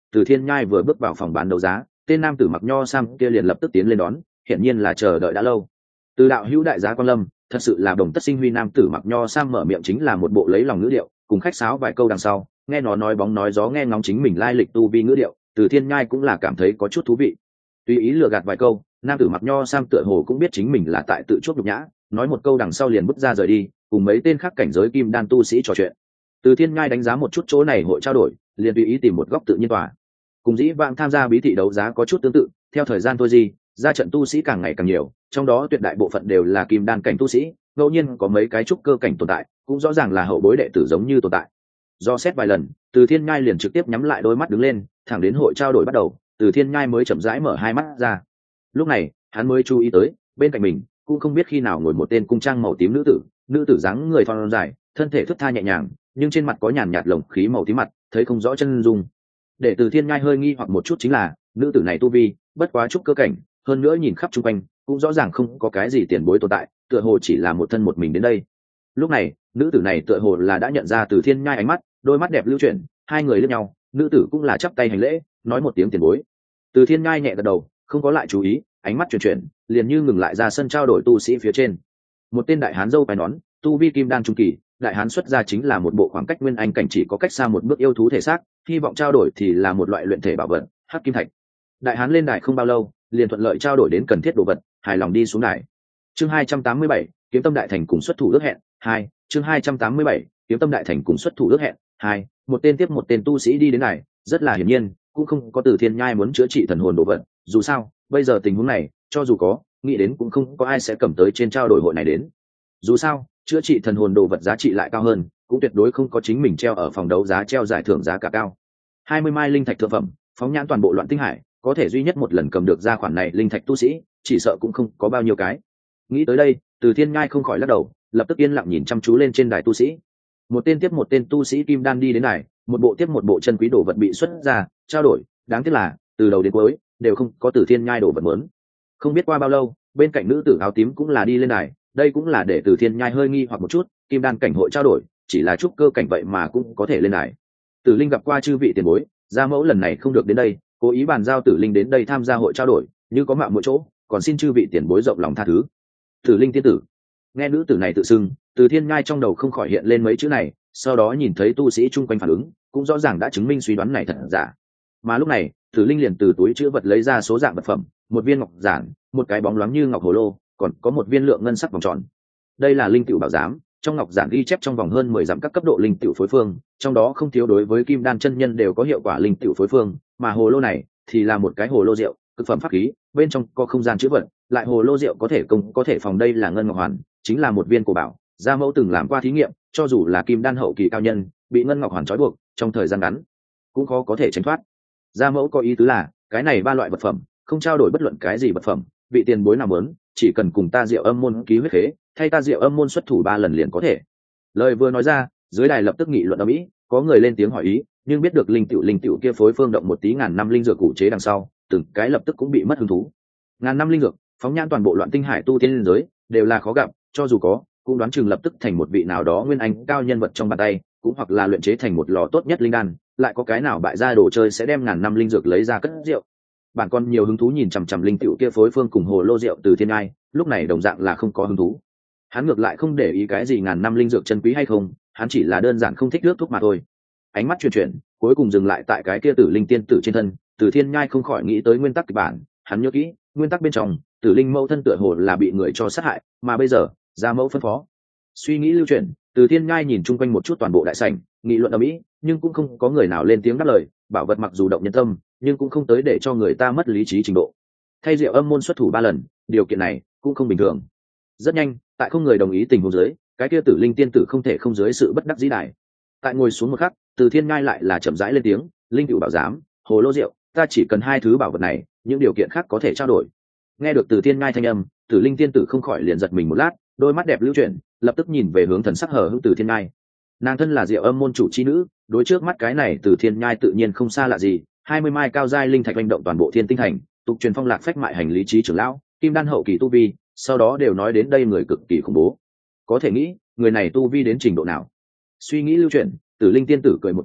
Từ Thiên Nhai vừa bước vào phòng bán đấu giá, tên nam tử mặc nho sam kia liền lập tức tiến lên đón, hiển nhiên là chờ đợi đã lâu. Từ đạo hữu đại giá quan lâm, thật sự là đồng tất sinh huy. Nam tử mặc nho sam mở miệng chính là một bộ lấy lòng ngữ điệu, cùng khách sáo vài câu đằng sau, nghe nó nói bóng nói gió, nghe ngóng chính mình lai lịch tu vi ngữ điệu, Từ Thiên Nhai cũng là cảm thấy có chút thú vị. Tùy ý lừa gạt vài câu, nam tử mặc nho sam tựa hồ cũng biết chính mình là tại tự chuốc nhục nhã, nói một câu đằng sau liền bước ra rời đi, cùng mấy tên khác cảnh giới kim đan tu sĩ trò chuyện. Từ Thiên Nhai đánh giá một chút chỗ này hội trao đổi, liền tùy ý tìm một góc tự nhiên tòa. Cùng dĩ vãng tham gia bí thị đấu giá có chút tương tự, theo thời gian thôi gì, ra trận tu sĩ càng ngày càng nhiều, trong đó tuyệt đại bộ phận đều là kim đan cảnh tu sĩ, ngẫu nhiên có mấy cái trúc cơ cảnh tồn tại, cũng rõ ràng là hậu bối đệ tử giống như tồn tại. Do xét vài lần, Từ Thiên Nhai liền trực tiếp nhắm lại đôi mắt đứng lên, thẳng đến hội trao đổi bắt đầu, Từ Thiên Nhai mới chậm rãi mở hai mắt ra. Lúc này, hắn mới chú ý tới, bên cạnh mình cũng không biết khi nào ngồi một tên cung trang màu tím nữ tử, nữ tử dáng người thon dài, thân thể thướt tha nhẹ nhàng, nhưng trên mặt có nhàn nhạt lồng khí màu tím mặt, thấy không rõ chân dung. Để Từ Thiên Nhai hơi nghi hoặc một chút chính là, nữ tử này tu vi bất quá trúc cơ cảnh, hơn nữa nhìn khắp chung quanh cũng rõ ràng không có cái gì tiền bối tồn tại, tựa hồ chỉ là một thân một mình đến đây. Lúc này, nữ tử này tựa hồ là đã nhận ra Từ Thiên Nhai ánh mắt, đôi mắt đẹp lưu chuyển, hai người liếc nhau, nữ tử cũng là chắp tay hành lễ, nói một tiếng tiền bối. Từ Thiên Nhai nhẹ gật đầu, không có lại chú ý, ánh mắt chuyển chuyển, liền như ngừng lại ra sân trao đổi tu sĩ phía trên. Một tên đại hán râu quai nón, tu vi kim đan trung kỳ, đại hán xuất ra chính là một bộ khoảng cách nguyên anh cảnh chỉ có cách xa một bước yêu thú thể xác, hy vọng trao đổi thì là một loại luyện thể bảo vật, hắc kim thạch. Đại hán lên đài không bao lâu, liền thuận lợi trao đổi đến cần thiết đồ vật, hài lòng đi xuống đài. Chương hai trăm tám mươi bảy, kiếm tâm đại thành cùng xuất thủ ước hẹn hai. Chương hai trăm tám mươi bảy, kiếm tâm đại thành cùng xuất thủ ước hẹn hai. Một tên tiếp một tên tu sĩ đi đến đài, rất là hiển nhiên, cũng không có Từ Thiên Nhai muốn chữa trị thần hồn đồ vật, dù sao, bây giờ tình huống này, cho dù có, nghĩ đến cũng không có ai sẽ cầm tới trên trao đổi hội này đến. Dù sao, chữa trị thần hồn đồ vật giá trị lại cao hơn, cũng tuyệt đối không có chính mình treo ở phòng đấu giá treo giải thưởng giá cả cao. Hai mươi mai linh thạch thượng phẩm, phóng nhãn toàn bộ Loạn Tinh Hải, có thể duy nhất một lần cầm được ra khoản này linh thạch tu sĩ, chỉ sợ cũng không có bao nhiêu cái. Nghĩ tới đây, Từ Thiên Nhai không khỏi lắc đầu, lập tức yên lặng nhìn chăm chú lên trên đài tu sĩ. Một tên tiếp một tên tu sĩ kim đan đi đến đài, một bộ tiếp một bộ chân quý đồ vật bị xuất ra, trao đổi, đáng tiếc là, từ đầu đến cuối đều không có Từ Thiên Nhai đồ vật muốn. Không biết qua bao lâu, bên cạnh nữ tử áo tím cũng là đi lên đài, đây cũng là để Từ Thiên Nhai hơi nghi hoặc một chút, kim đan cảnh hội trao đổi, chỉ là trúc cơ cảnh vậy mà cũng có thể lên đài. Tử Linh gặp qua chư vị tiền bối, gia mẫu lần này không được đến đây, cố ý bàn giao Tử Linh đến đây tham gia hội trao đổi, như có mạo mỗi chỗ, còn xin chư vị tiền bối rộng lòng tha thứ. Tử Linh tiên tử. Nghe nữ tử này tự xưng, Từ Thiên Nhai trong đầu không khỏi hiện lên mấy chữ này, sau đó nhìn thấy tu sĩ chung quanh phản ứng, cũng rõ ràng đã chứng minh suy đoán này thật giả. Mà lúc này, Tử Linh liền từ túi chữ vật lấy ra số dạng vật phẩm, một viên ngọc giản, một cái bóng loáng như ngọc hồ lô, còn có một viên lượng ngân sắc vòng tròn. Đây là linh tựu bảo giám, trong ngọc giản ghi chép trong vòng hơn mười dặm các cấp độ linh tựu phối phương, trong đó không thiếu đối với kim đan chân nhân đều có hiệu quả linh tựu phối phương, mà hồ lô này thì là một cái hồ lô rượu, cực phẩm pháp khí, bên trong có không gian chứa vật, lại hồ lô rượu có thể công có thể phòng, đây là ngân ngọc hoàn, chính là một viên cổ bảo, gia mẫu từng làm qua thí nghiệm, cho dù là kim đan hậu kỳ cao nhân, bị ngân ngọc hoàn trói buộc, trong thời gian ngắn cũng khó có thể tránh thoát. Gia mẫu có ý tứ là, cái này ba loại vật phẩm, không trao đổi bất luận cái gì vật phẩm, vị tiền bối nào muốn, chỉ cần cùng ta Diệu Âm môn ký huyết khế, thay ta Diệu Âm môn xuất thủ ba lần liền có thể. Lời vừa nói ra, dưới đài lập tức nghị luận ầm ĩ, có người lên tiếng hỏi ý, nhưng biết được linh tiểu linh tiểu kia phối phương động một tí ngàn năm linh dược cụ chế đằng sau, từng cái lập tức cũng bị mất hứng thú. Ngàn năm linh dược, phóng nhãn toàn bộ Loạn Tinh Hải tu tiên liên giới, đều là khó gặp, cho dù có, cũng đoán chừng lập tức thành một vị nào đó nguyên anh cao nhân vật trong bàn tay, cũng hoặc là luyện chế thành một lò tốt nhất linh đan, lại có cái nào bại gia đồ chơi sẽ đem ngàn năm linh dược lấy ra cất rượu. Bản con nhiều hứng thú nhìn chằm chằm linh tiểu kia phối phương cùng hồ lô rượu Từ Thiên Nhai, lúc này đồng dạng là không có hứng thú. Hắn ngược lại không để ý cái gì ngàn năm linh dược chân quý hay không, hắn chỉ là đơn giản không thích nước thuốc mà thôi. Ánh mắt chuyển chuyển, cuối cùng dừng lại tại cái kia Tử Linh tiên tử trên thân, Từ Thiên Nhai không khỏi nghĩ tới nguyên tắc kịch bản, hắn nhớ kỹ, nguyên tắc bên trong, Tử Linh mẫu thân tựa hồ là bị người cho sát hại, mà bây giờ, gia mẫu phân phó. Suy nghĩ lưu chuyển, Từ Thiên Nhai nhìn chung quanh một chút toàn bộ đại sảnh, nghị luận ầm ĩ, nhưng cũng không có người nào lên tiếng đáp lời, bảo vật mặc dù động nhân tâm, nhưng cũng không tới để cho người ta mất lý trí trình độ. Thay Diệu Âm môn xuất thủ ba lần, điều kiện này cũng không bình thường. Rất nhanh, tại không người đồng ý tình huống dưới, cái kia Tử Linh tiên tử không thể không dưới sự bất đắc dĩ đại. Tại ngồi xuống một khắc, Từ Thiên Nhai lại là chậm rãi lên tiếng, linh cựu bảo giám, hồ lô rượu, ta chỉ cần hai thứ bảo vật này, những điều kiện khác có thể trao đổi. Nghe được Từ Thiên Nhai thanh âm, Tử Linh tiên tử không khỏi liền giật mình một lát, đôi mắt đẹp lưu chuyển, lập tức nhìn về hướng thần sắc hờ hững Từ Thiên Nhai. Nàng thân là Diệu Âm môn chủ chi nữ, đối trước mắt cái này Từ Thiên Nhai tự nhiên không xa lạ gì, hai mươi mai cao giai linh thạch hành động toàn bộ Thiên Tinh thành, tục truyền phong lạc phách mại hành lý trí trưởng lão, kim đan hậu kỳ tu vi, sau đó đều nói đến đây người cực kỳ khủng bố. Có thể nghĩ, người này tu vi đến trình độ nào? Suy nghĩ lưu chuyển, Tử Linh tiên tử cười một tiếng,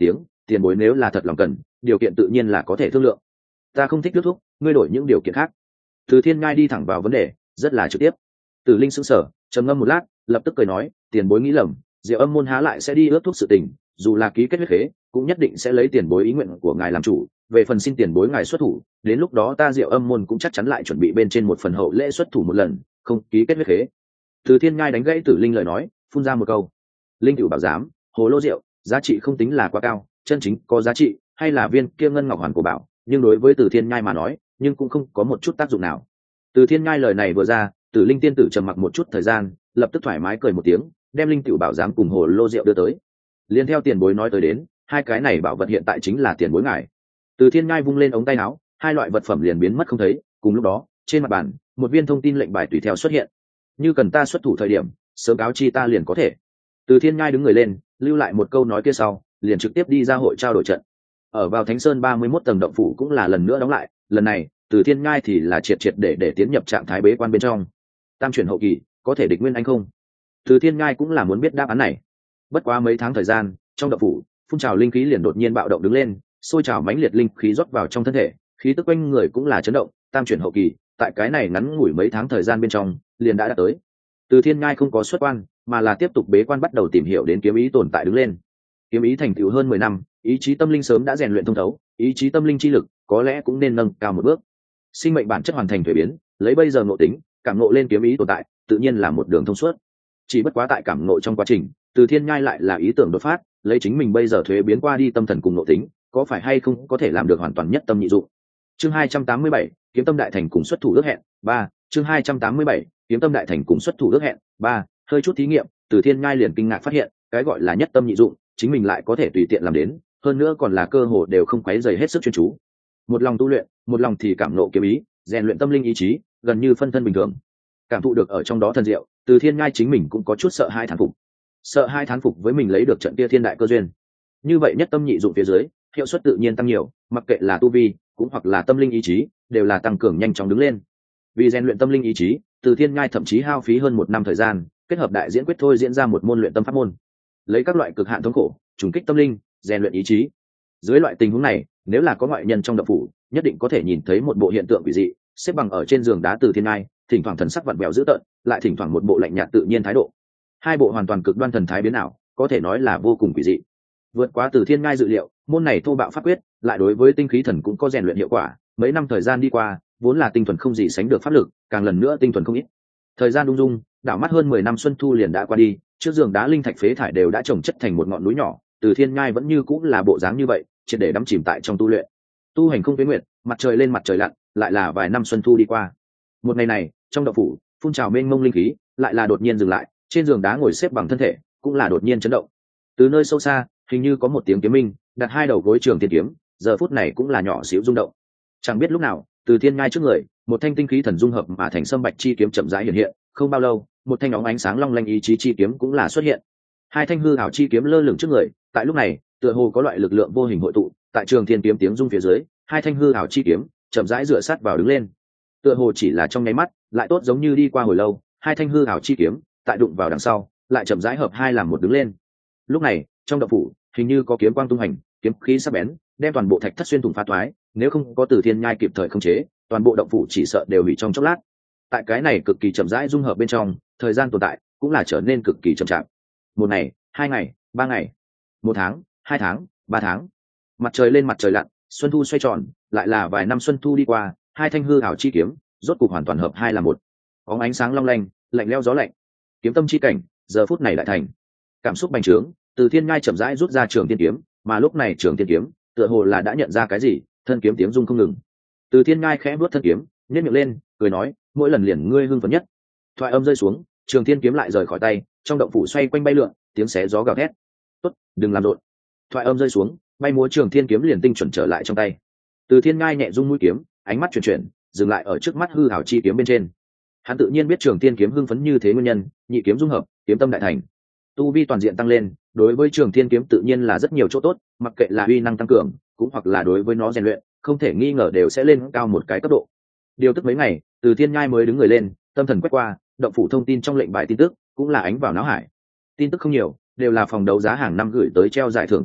tiền bối nếu là thật lòng cần điều kiện tự nhiên là có thể thương lượng. Ta không thích nước thuốc, ngươi đổi những điều kiện khác. Từ Thiên Ngai đi thẳng vào vấn đề, rất là trực tiếp. Tử Linh sững sờ, trầm ngâm một lát, lập tức cười nói, tiền bối nghĩ lầm, Diệu Âm môn há lại sẽ đi ước thúc sự tình, dù là ký kết huyết khế, cũng nhất định sẽ lấy tiền bối ý nguyện của ngài làm chủ. Về phần xin tiền bối ngài xuất thủ, đến lúc đó ta Diệu Âm môn cũng chắc chắn lại chuẩn bị bên trên một phần hậu lễ xuất thủ một lần, không ký kết huyết khế. Từ Thiên Ngai đánh gãy Tử Linh lời nói, phun ra một câu: Linh cửu bảo giám, hồ lô rượu, giá trị không tính là quá cao, chân chính có giá trị hay là viên kia ngân ngọc hoàn của bảo, nhưng đối với Từ Thiên Ngai mà nói, nhưng cũng không có một chút tác dụng nào. Từ Thiên Ngai lời này vừa ra, Tử Linh tiên tử trầm mặc một chút thời gian, lập tức thoải mái cười một tiếng, đem linh tiểu bảo giám cùng hồ lô rượu đưa tới. Liên theo tiền bối nói tới đến, hai cái này bảo vật hiện tại chính là tiền bối ngài. Từ Thiên Ngai vung lên ống tay áo, hai loại vật phẩm liền biến mất không thấy. Cùng lúc đó, trên mặt bàn, một viên thông tin lệnh bài tùy theo xuất hiện. Như cần ta xuất thủ thời điểm, sớm cáo chi ta liền có thể. Từ Thiên Ngai đứng người lên, lưu lại một câu nói kia sau, liền trực tiếp đi ra hội trao đổi trận. Ở vào Thánh Sơn ba mươi mốt tầng động phủ cũng là lần nữa đóng lại, lần này, Từ Thiên Ngai thì là triệt triệt để để tiến nhập trạng thái bế quan bên trong. Tam chuyển hậu kỳ, có thể địch nguyên anh không? Từ Thiên Ngai cũng là muốn biết đáp án này. Bất quá mấy tháng thời gian, trong động phủ, phun trào linh khí liền đột nhiên bạo động đứng lên, sôi trào mãnh liệt linh khí rót vào trong thân thể, khí tức quanh người cũng là chấn động. Tam chuyển hậu kỳ, tại cái này ngắn ngủi mấy tháng thời gian bên trong, liền đã đạt tới. Từ Thiên Ngai không có xuất quan, mà là tiếp tục bế quan bắt đầu tìm hiểu đến kiếm ý tồn tại đứng lên. Kiếm ý thành tựu hơn mười năm, ý chí tâm linh sớm đã rèn luyện thông thấu, ý chí tâm linh chi lực có lẽ cũng nên nâng cao một bước. Sinh mệnh bản chất hoàn thành thuế biến, lấy bây giờ ngộ tính, cảm ngộ lên kiếm ý tồn tại, tự nhiên là một đường thông suốt. Chỉ bất quá tại cảm ngộ trong quá trình, Từ Thiên Ngai lại là ý tưởng đột phát, lấy chính mình bây giờ thuế biến qua đi tâm thần cùng ngộ tính, có phải hay không có thể làm được hoàn toàn nhất tâm nhị dụng. Chương hai trăm tám mươi bảy, kiếm tâm đại thành cùng xuất thủ ước hẹn, ba. Chương hai trăm tám mươi bảy, kiếm tâm đại thành cùng xuất thủ ước hẹn, ba. Hơi chút thí nghiệm, Từ Thiên Ngai liền kinh ngạc phát hiện, cái gọi là nhất tâm nhị dụng, chính mình lại có thể tùy tiện làm đến, hơn nữa còn là cơ hồ đều không quấy rầy hết sức chuyên chú. Một lòng tu luyện, một lòng thì cảm ngộ kiếm ý, rèn luyện tâm linh ý chí, gần như phân thân bình thường. Cảm thụ được ở trong đó thần diệu, Từ Thiên Ngai chính mình cũng có chút sợ hai thán phục. Sợ hai thán phục với mình lấy được trận kia thiên đại cơ duyên. Như vậy nhất tâm nhị dụng phía dưới, hiệu suất tự nhiên tăng nhiều, mặc kệ là tu vi, cũng hoặc là tâm linh ý chí, đều là tăng cường nhanh chóng đứng lên. Vì rèn luyện tâm linh ý chí, Từ Thiên Ngai thậm chí hao phí hơn một năm thời gian, kết hợp đại diễn quyết thôi diễn ra một môn luyện tâm pháp môn, lấy các loại cực hạn thống khổ, trùng kích tâm linh, rèn luyện ý chí. Dưới loại tình huống này, nếu là có ngoại nhân trong động phủ, nhất định có thể nhìn thấy một bộ hiện tượng quỷ dị, xếp bằng ở trên giường đá Từ Thiên Ngai, thỉnh thoảng thần sắc vặn vẹo dữ tợn, lại thỉnh thoảng một bộ lạnh nhạt tự nhiên thái độ. Hai bộ hoàn toàn cực đoan thần thái biến ảo, có thể nói là vô cùng quỷ dị. Vượt quá Từ Thiên Ngai dự liệu, môn này thô bạo pháp quyết, lại đối với tinh khí thần cũng có rèn luyện hiệu quả. Mấy năm thời gian đi qua, vốn là tinh thuần không gì sánh được pháp lực, càng lần nữa tinh thuần không ít. Thời gian ung dung, đảo mắt hơn mười năm xuân thu liền đã qua đi, trước giường đá linh thạch phế thải đều đã trồng chất thành một ngọn núi nhỏ, Từ Thiên Ngai vẫn như cũng là bộ dáng như vậy, triệt để đắm chìm tại trong tu luyện. Tu hành không tuyến nguyện, mặt trời lên mặt trời lặn, lại là vài năm xuân thu đi qua. Một ngày này, trong động phủ, phun trào mênh mông linh khí, lại là đột nhiên dừng lại, trên giường đá ngồi xếp bằng thân thể, cũng là đột nhiên chấn động. Từ nơi sâu xa, hình như có một tiếng kiếm minh, đặt hai đầu gối trường thiên kiếm, giờ phút này cũng là nhỏ xíu rung động. Chẳng biết lúc nào, Từ Thiên Ngai trước người, một thanh tinh khí thần dung hợp mà thành sâm bạch chi kiếm chậm rãi hiện hiện, không bao lâu, một thanh óng ánh sáng long lanh ý chí chi kiếm cũng là xuất hiện. Hai thanh hư ảo chi kiếm lơ lửng trước người, tại lúc này, tựa hồ có loại lực lượng vô hình hội tụ, tại trường thiên kiếm tiếng rung phía dưới, hai thanh hư ảo chi kiếm chậm rãi dựa sát vào đứng lên. Tựa hồ chỉ là trong nháy mắt, lại tốt giống như đi qua hồi lâu, hai thanh hư ảo chi kiếm, tại đụng vào đằng sau, lại chậm rãi hợp hai làm một đứng lên. Lúc này, trong động phủ, hình như có kiếm quang tung hành, kiếm khí sắc bén, đem toàn bộ thạch thất xuyên thủng phá toái, nếu không có Từ Thiên Nhai kịp thời khống chế, toàn bộ động phủ chỉ sợ đều hủy trong chốc lát. Tại cái này cực kỳ chậm rãi dung hợp bên trong, thời gian tồn tại cũng là trở nên cực kỳ chậm chạp. Một ngày, hai ngày, ba ngày, một tháng, hai tháng, ba tháng. Mặt trời lên mặt trời lặn, xuân thu xoay tròn, lại là vài năm xuân thu đi qua, hai thanh hư ảo chi kiếm, rốt cục hoàn toàn hợp hai là một. Bóng ánh sáng long lanh, lạnh lẽo gió lạnh. Kiếm tâm chi cảnh, giờ phút này lại thành. Cảm xúc bành trướng, Từ Thiên Nhai chậm rãi rút ra trường tiên kiếm, mà lúc này trường tiên kiếm, tựa hồ là đã nhận ra cái gì, thân kiếm tiếng rung không ngừng. Từ Thiên Nhai khẽ vuốt thân kiếm, nhếch miệng lên, cười nói, mỗi lần liền ngươi hưng phấn nhất. Thoại âm rơi xuống, trường tiên kiếm lại rời khỏi tay, trong động phủ xoay quanh bay lượn, tiếng xé gió gào thét. Tốt, đừng làm rộn. Thoại âm rơi xuống, bay múa trường thiên kiếm liền tinh chuẩn trở lại trong tay. Từ Thiên Nhai nhẹ rung mũi kiếm, ánh mắt chuyển chuyển, dừng lại ở trước mắt hư ảo chi kiếm bên trên. Hắn tự nhiên biết trường thiên kiếm hưng phấn như thế nguyên nhân, nhị kiếm dung hợp, kiếm tâm đại thành, tu vi toàn diện tăng lên, đối với trường thiên kiếm tự nhiên là rất nhiều chỗ tốt, mặc kệ là uy năng tăng cường, cũng hoặc là đối với nó rèn luyện, không thể nghi ngờ đều sẽ lên cao một cái cấp độ. Điều tức mấy ngày, Từ Thiên Nhai mới đứng người lên, tâm thần quét qua, động phủ thông tin trong lệnh bài tin tức cũng là ánh vào não hải. Tin tức không nhiều, đều là phòng đấu giá hàng năm gửi tới treo giải thưởng tiến độ,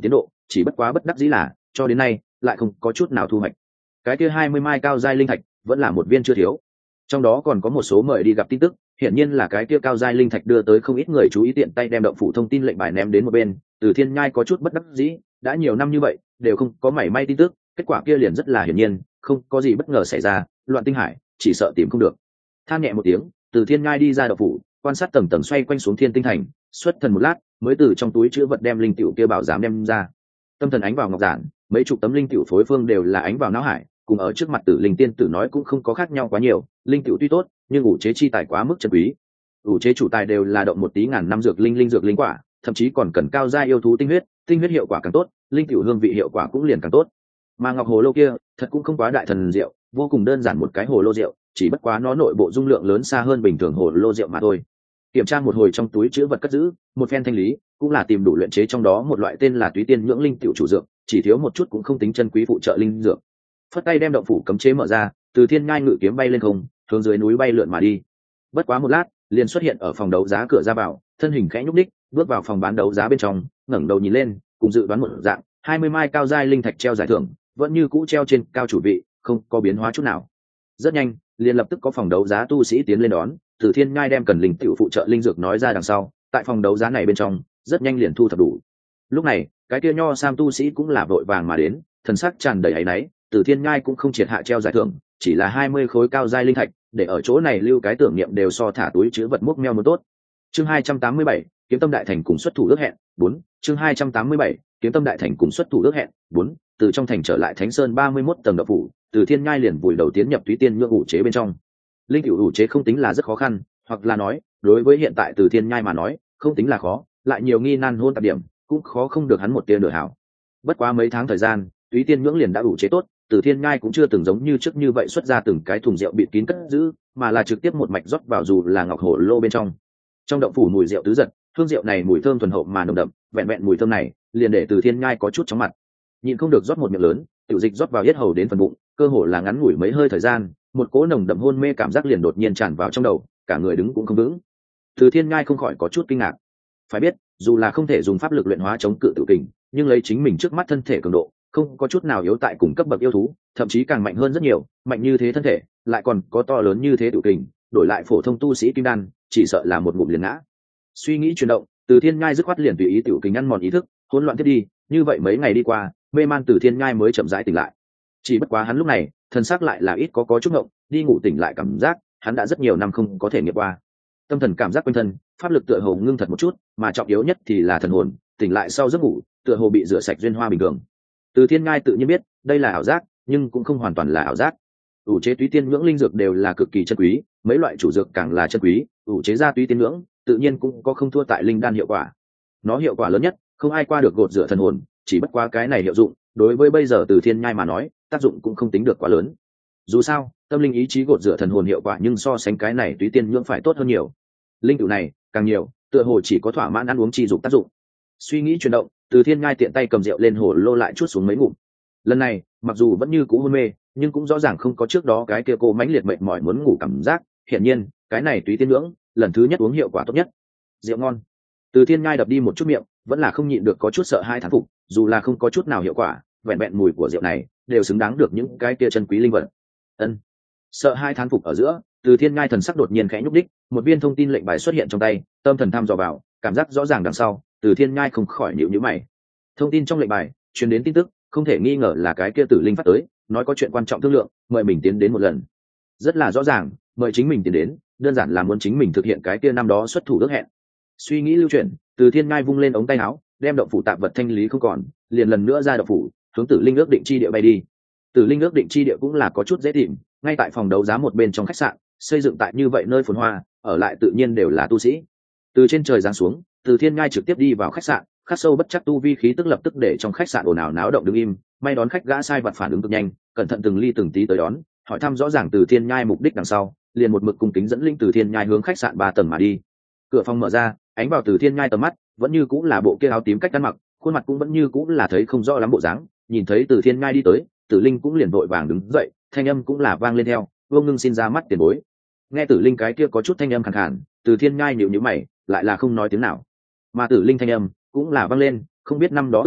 chỉ bất quá bất đắc dĩ là cho đến nay lại không có chút nào thu hoạch. Cái kia hai mươi mai cao giai linh thạch vẫn là một viên chưa thiếu, trong đó còn có một số mời đi gặp tin tức, hiển nhiên là cái kia cao giai linh thạch đưa tới không ít người chú ý, tiện tay đem động phủ thông tin lệnh bài ném đến một bên. Từ Thiên Nhai có chút bất đắc dĩ, đã nhiều năm như vậy đều không có mảy may tin tức, kết quả kia liền rất là hiển nhiên, không có gì bất ngờ xảy ra, loạn tinh hải chỉ sợ tìm không được. Than nhẹ một tiếng, Từ Thiên Nhai đi ra động phủ, quan sát tầng tầng xoay quanh xuống Thiên Tinh Thành, xuất thần một lát, mới từ trong túi chứa vật đem linh tiểu kia bảo giám đem ra. Tâm thần ánh vào ngọc giản, mấy chục tấm linh tiểu phối phương đều là ánh vào não hải, cùng ở trước mặt Tử Linh tiên tử nói cũng không có khác nhau quá nhiều. Linh tiểu tuy tốt, nhưng ủ chế chi tài quá mức chân quý. Ủ chế chủ tài đều là động một tí ngàn năm dược linh linh dược linh quả, thậm chí còn cần cao gia yêu thú tinh huyết, tinh huyết hiệu quả càng tốt, linh tiểu hương vị hiệu quả cũng liền càng tốt. Mà ngọc hồ lô kia, thật cũng không quá đại thần diệu, vô cùng đơn giản một cái hồ lô rượu, chỉ bất quá nó nội bộ dung lượng lớn xa hơn bình thường hồ lô rượu mà thôi. Kiểm tra một hồi trong túi chứa vật cất giữ, một phen thanh lý, cũng là tìm đủ luyện chế trong đó một loại tên là Túy Tiên Nhưỡng Linh tiểu chủ dược, chỉ thiếu một chút cũng không tính chân quý phụ trợ linh dược. Phất tay đem động phủ cấm chế mở ra, Từ Thiên Nhai ngự kiếm bay lên không, hướng dưới núi bay lượn mà đi. Bất quá một lát, liền xuất hiện ở phòng đấu giá cửa ra vào, thân hình khẽ nhúc nhích, bước vào phòng bán đấu giá bên trong, ngẩng đầu nhìn lên, cùng dự đoán một dạng, hai mươi mai cao giai linh thạch treo giải thưởng, vẫn như cũ treo trên cao chủ vị, không có biến hóa chút nào. Rất nhanh, liền lập tức có phòng đấu giá tu sĩ tiến lên đón, Từ Thiên Nhai đem cần linh tiểu phụ trợ linh dược nói ra đằng sau, tại phòng đấu giá này bên trong, rất nhanh liền thu thập đủ. Lúc này, cái kia nho sam tu sĩ cũng là vội vàng mà đến, thần sắc tràn đầy áy náy. Từ Thiên Nhai cũng không triệt hạ treo giải thưởng, chỉ là hai mươi khối cao giai linh thạch, để ở chỗ này lưu cái tưởng niệm đều so thả túi chứa vật múc meo một tốt. Chương hai trăm tám mươi bảy, Kiếm Tâm Đại Thành cùng xuất thủ ước hẹn, bốn. Chương hai trăm tám mươi bảy, Kiếm Tâm Đại Thành cùng xuất thủ ước hẹn, bốn. Từ trong thành trở lại Thánh Sơn ba mươi mốt tầng động phủ, Từ Thiên Nhai liền vùi đầu tiến nhập Túy Tiên Nhưỡng ủ chế bên trong. Linh tiểu ủ chế không tính là rất khó khăn, hoặc là nói, đối với hiện tại Từ Thiên Nhai mà nói, không tính là khó, lại nhiều nghi nan hôn tạp điểm, cũng khó không được hắn một tia nửa hảo. Bất quá mấy tháng thời gian, Túy Tiên Nhưỡng liền đã ủ chế tốt, Từ Thiên Nhai cũng chưa từng giống như trước như vậy xuất ra từng cái thùng rượu bịt kín cất giữ, mà là trực tiếp một mạch rót vào dù là ngọc hổ lô bên trong. Trong động phủ mùi rượu tứ giật, hương rượu này mùi thơm thuần hậu mà nồng đậm, vẹn vẹn mùi thơm này, liền để Từ Thiên Nhai có chút chóng mặt. Nhịn không được rót một miệng lớn, tiểu dịch rót vào yết hầu đến phần bụng, cơ hồ là ngắn ngủi mấy hơi thời gian, một cỗ nồng đậm hôn mê cảm giác liền đột nhiên tràn vào trong đầu, cả người đứng cũng không vững. Từ Thiên Nhai không khỏi có chút kinh ngạc. Phải biết, dù là không thể dùng pháp lực luyện hóa chống cự tự kình, nhưng lấy chính mình trước mắt thân thể cường độ, không có chút nào yếu tại cùng cấp bậc yêu thú, thậm chí càng mạnh hơn rất nhiều, mạnh như thế thân thể, lại còn có to lớn như thế tự kình, đổi lại phổ thông tu sĩ kim đan, chỉ sợ là một ngụm liền ngã. Suy nghĩ chuyển động, Từ Thiên Nhai dứt khoát liền tùy ý tự kình ăn mòn ý thức, hỗn loạn tiếp đi, như vậy mấy ngày đi qua, mê man Từ Thiên Nhai mới chậm rãi tỉnh lại. Chỉ bất quá hắn lúc này, thân xác lại là ít có có chút ngộng, đi ngủ tỉnh lại cảm giác, hắn đã rất nhiều năm không có thể nghiệm qua. Tâm thần cảm giác quanh thân, pháp lực tựa hồ ngưng thật một chút, mà trọng yếu nhất thì là thần hồn, tỉnh lại sau giấc ngủ, tựa hồ bị rửa sạch duyên hoa bình thường. Từ Thiên Nhai tự nhiên biết, đây là ảo giác, nhưng cũng không hoàn toàn là ảo giác. Ủ chế Túy Tiên Nhưỡng linh dược đều là cực kỳ chân quý, mấy loại chủ dược càng là chân quý, ủ chế ra Túy Tiên Nhưỡng, tự nhiên cũng có không thua tại linh đan hiệu quả. Nó hiệu quả lớn nhất, không ai qua được gột rửa thần hồn, chỉ bất quá cái này hiệu dụng, đối với bây giờ Từ Thiên Nhai mà nói, tác dụng cũng không tính được quá lớn. Dù sao, tâm linh ý chí gột rửa thần hồn hiệu quả nhưng so sánh cái này Túy Tiên Nhưỡng phải tốt hơn nhiều. Linh cựu này càng nhiều, tựa hồ chỉ có thỏa mãn ăn uống chi dục tác dụng. Suy nghĩ chuyển động, Từ Thiên Nhai tiện tay cầm rượu lên hồ lô lại chuốt xuống mấy ngụm. Lần này, mặc dù vẫn như cũ hôn mê, nhưng cũng rõ ràng không có trước đó cái kia cô mãnh liệt mệt mỏi muốn ngủ cảm giác. Hiển nhiên, cái này Túy Tiên Nhưỡng, lần thứ nhất uống hiệu quả tốt nhất. Rượu ngon. Từ Thiên Nhai đập đi một chút miệng, vẫn là không nhịn được có chút sợ hai thán phục, dù là không có chút nào hiệu quả, vẹn vẹn mùi của rượu này đều xứng đáng được những cái kia chân quý linh vật. Ân. Sợ hai thán phục ở giữa, Từ Thiên Nhai thần sắc đột nhiên khẽ nhúc đích, một viên thông tin lệnh bài xuất hiện trong tay, tâm thần thăm dò vào, cảm giác rõ ràng đằng sau, Từ Thiên Nhai không khỏi nhíu nhíu mày. Thông tin trong lệnh bài truyền đến tin tức, không thể nghi ngờ là cái kia Tử Linh phát tới, nói có chuyện quan trọng thương lượng, mời mình tiến đến một lần. Rất là rõ ràng, mời chính mình tiến đến, đơn giản là muốn chính mình thực hiện cái kia năm đó xuất thủ ước hẹn. Suy nghĩ lưu chuyển, Từ Thiên Nhai vung lên ống tay áo, đem động phủ tạp vật thanh lý không còn, liền lần nữa ra động phủ, hướng Tử Linh ước định chi địa bay đi. Tử Linh ước định chi địa cũng là có chút dễ tìm, ngay tại phòng đấu giá một bên trong khách sạn, xây dựng tại như vậy nơi phồn hoa, ở lại tự nhiên đều là tu sĩ. Từ trên trời giáng xuống, Từ Thiên Nhai trực tiếp đi vào khách sạn, khắc sâu bất chắc tu vi khí tức lập tức để trong khách sạn ồn ào náo động đứng im, may đón khách gã sai vặt phản ứng cực nhanh, cẩn thận từng ly từng tí tới đón, hỏi thăm rõ ràng Từ Thiên Nhai mục đích đằng sau, liền một mực cung kính dẫn linh Từ Thiên Nhai hướng khách sạn ba tầng mà đi. Cửa phòng mở ra, ánh vào Từ Thiên Nhai tầm mắt, vẫn như cũng là bộ kia áo tím cách ăn mặc, khuôn mặt cũng vẫn như cũng là thấy không rõ lắm bộ dáng, nhìn thấy Từ Thiên Nhai đi tới, Tử Linh cũng liền vội vàng đứng dậy, thanh âm cũng là vang lên theo, Vương Ngưng xin ra mắt tiền bối. Nghe Tử Linh cái kia có chút thanh âm khàn khàn, Từ Thiên Nhai nhíu nhíu mày, lại là không nói tiếng nào. Mà Tử Linh thanh âm cũng là vang lên, không biết năm đó ước hẹn,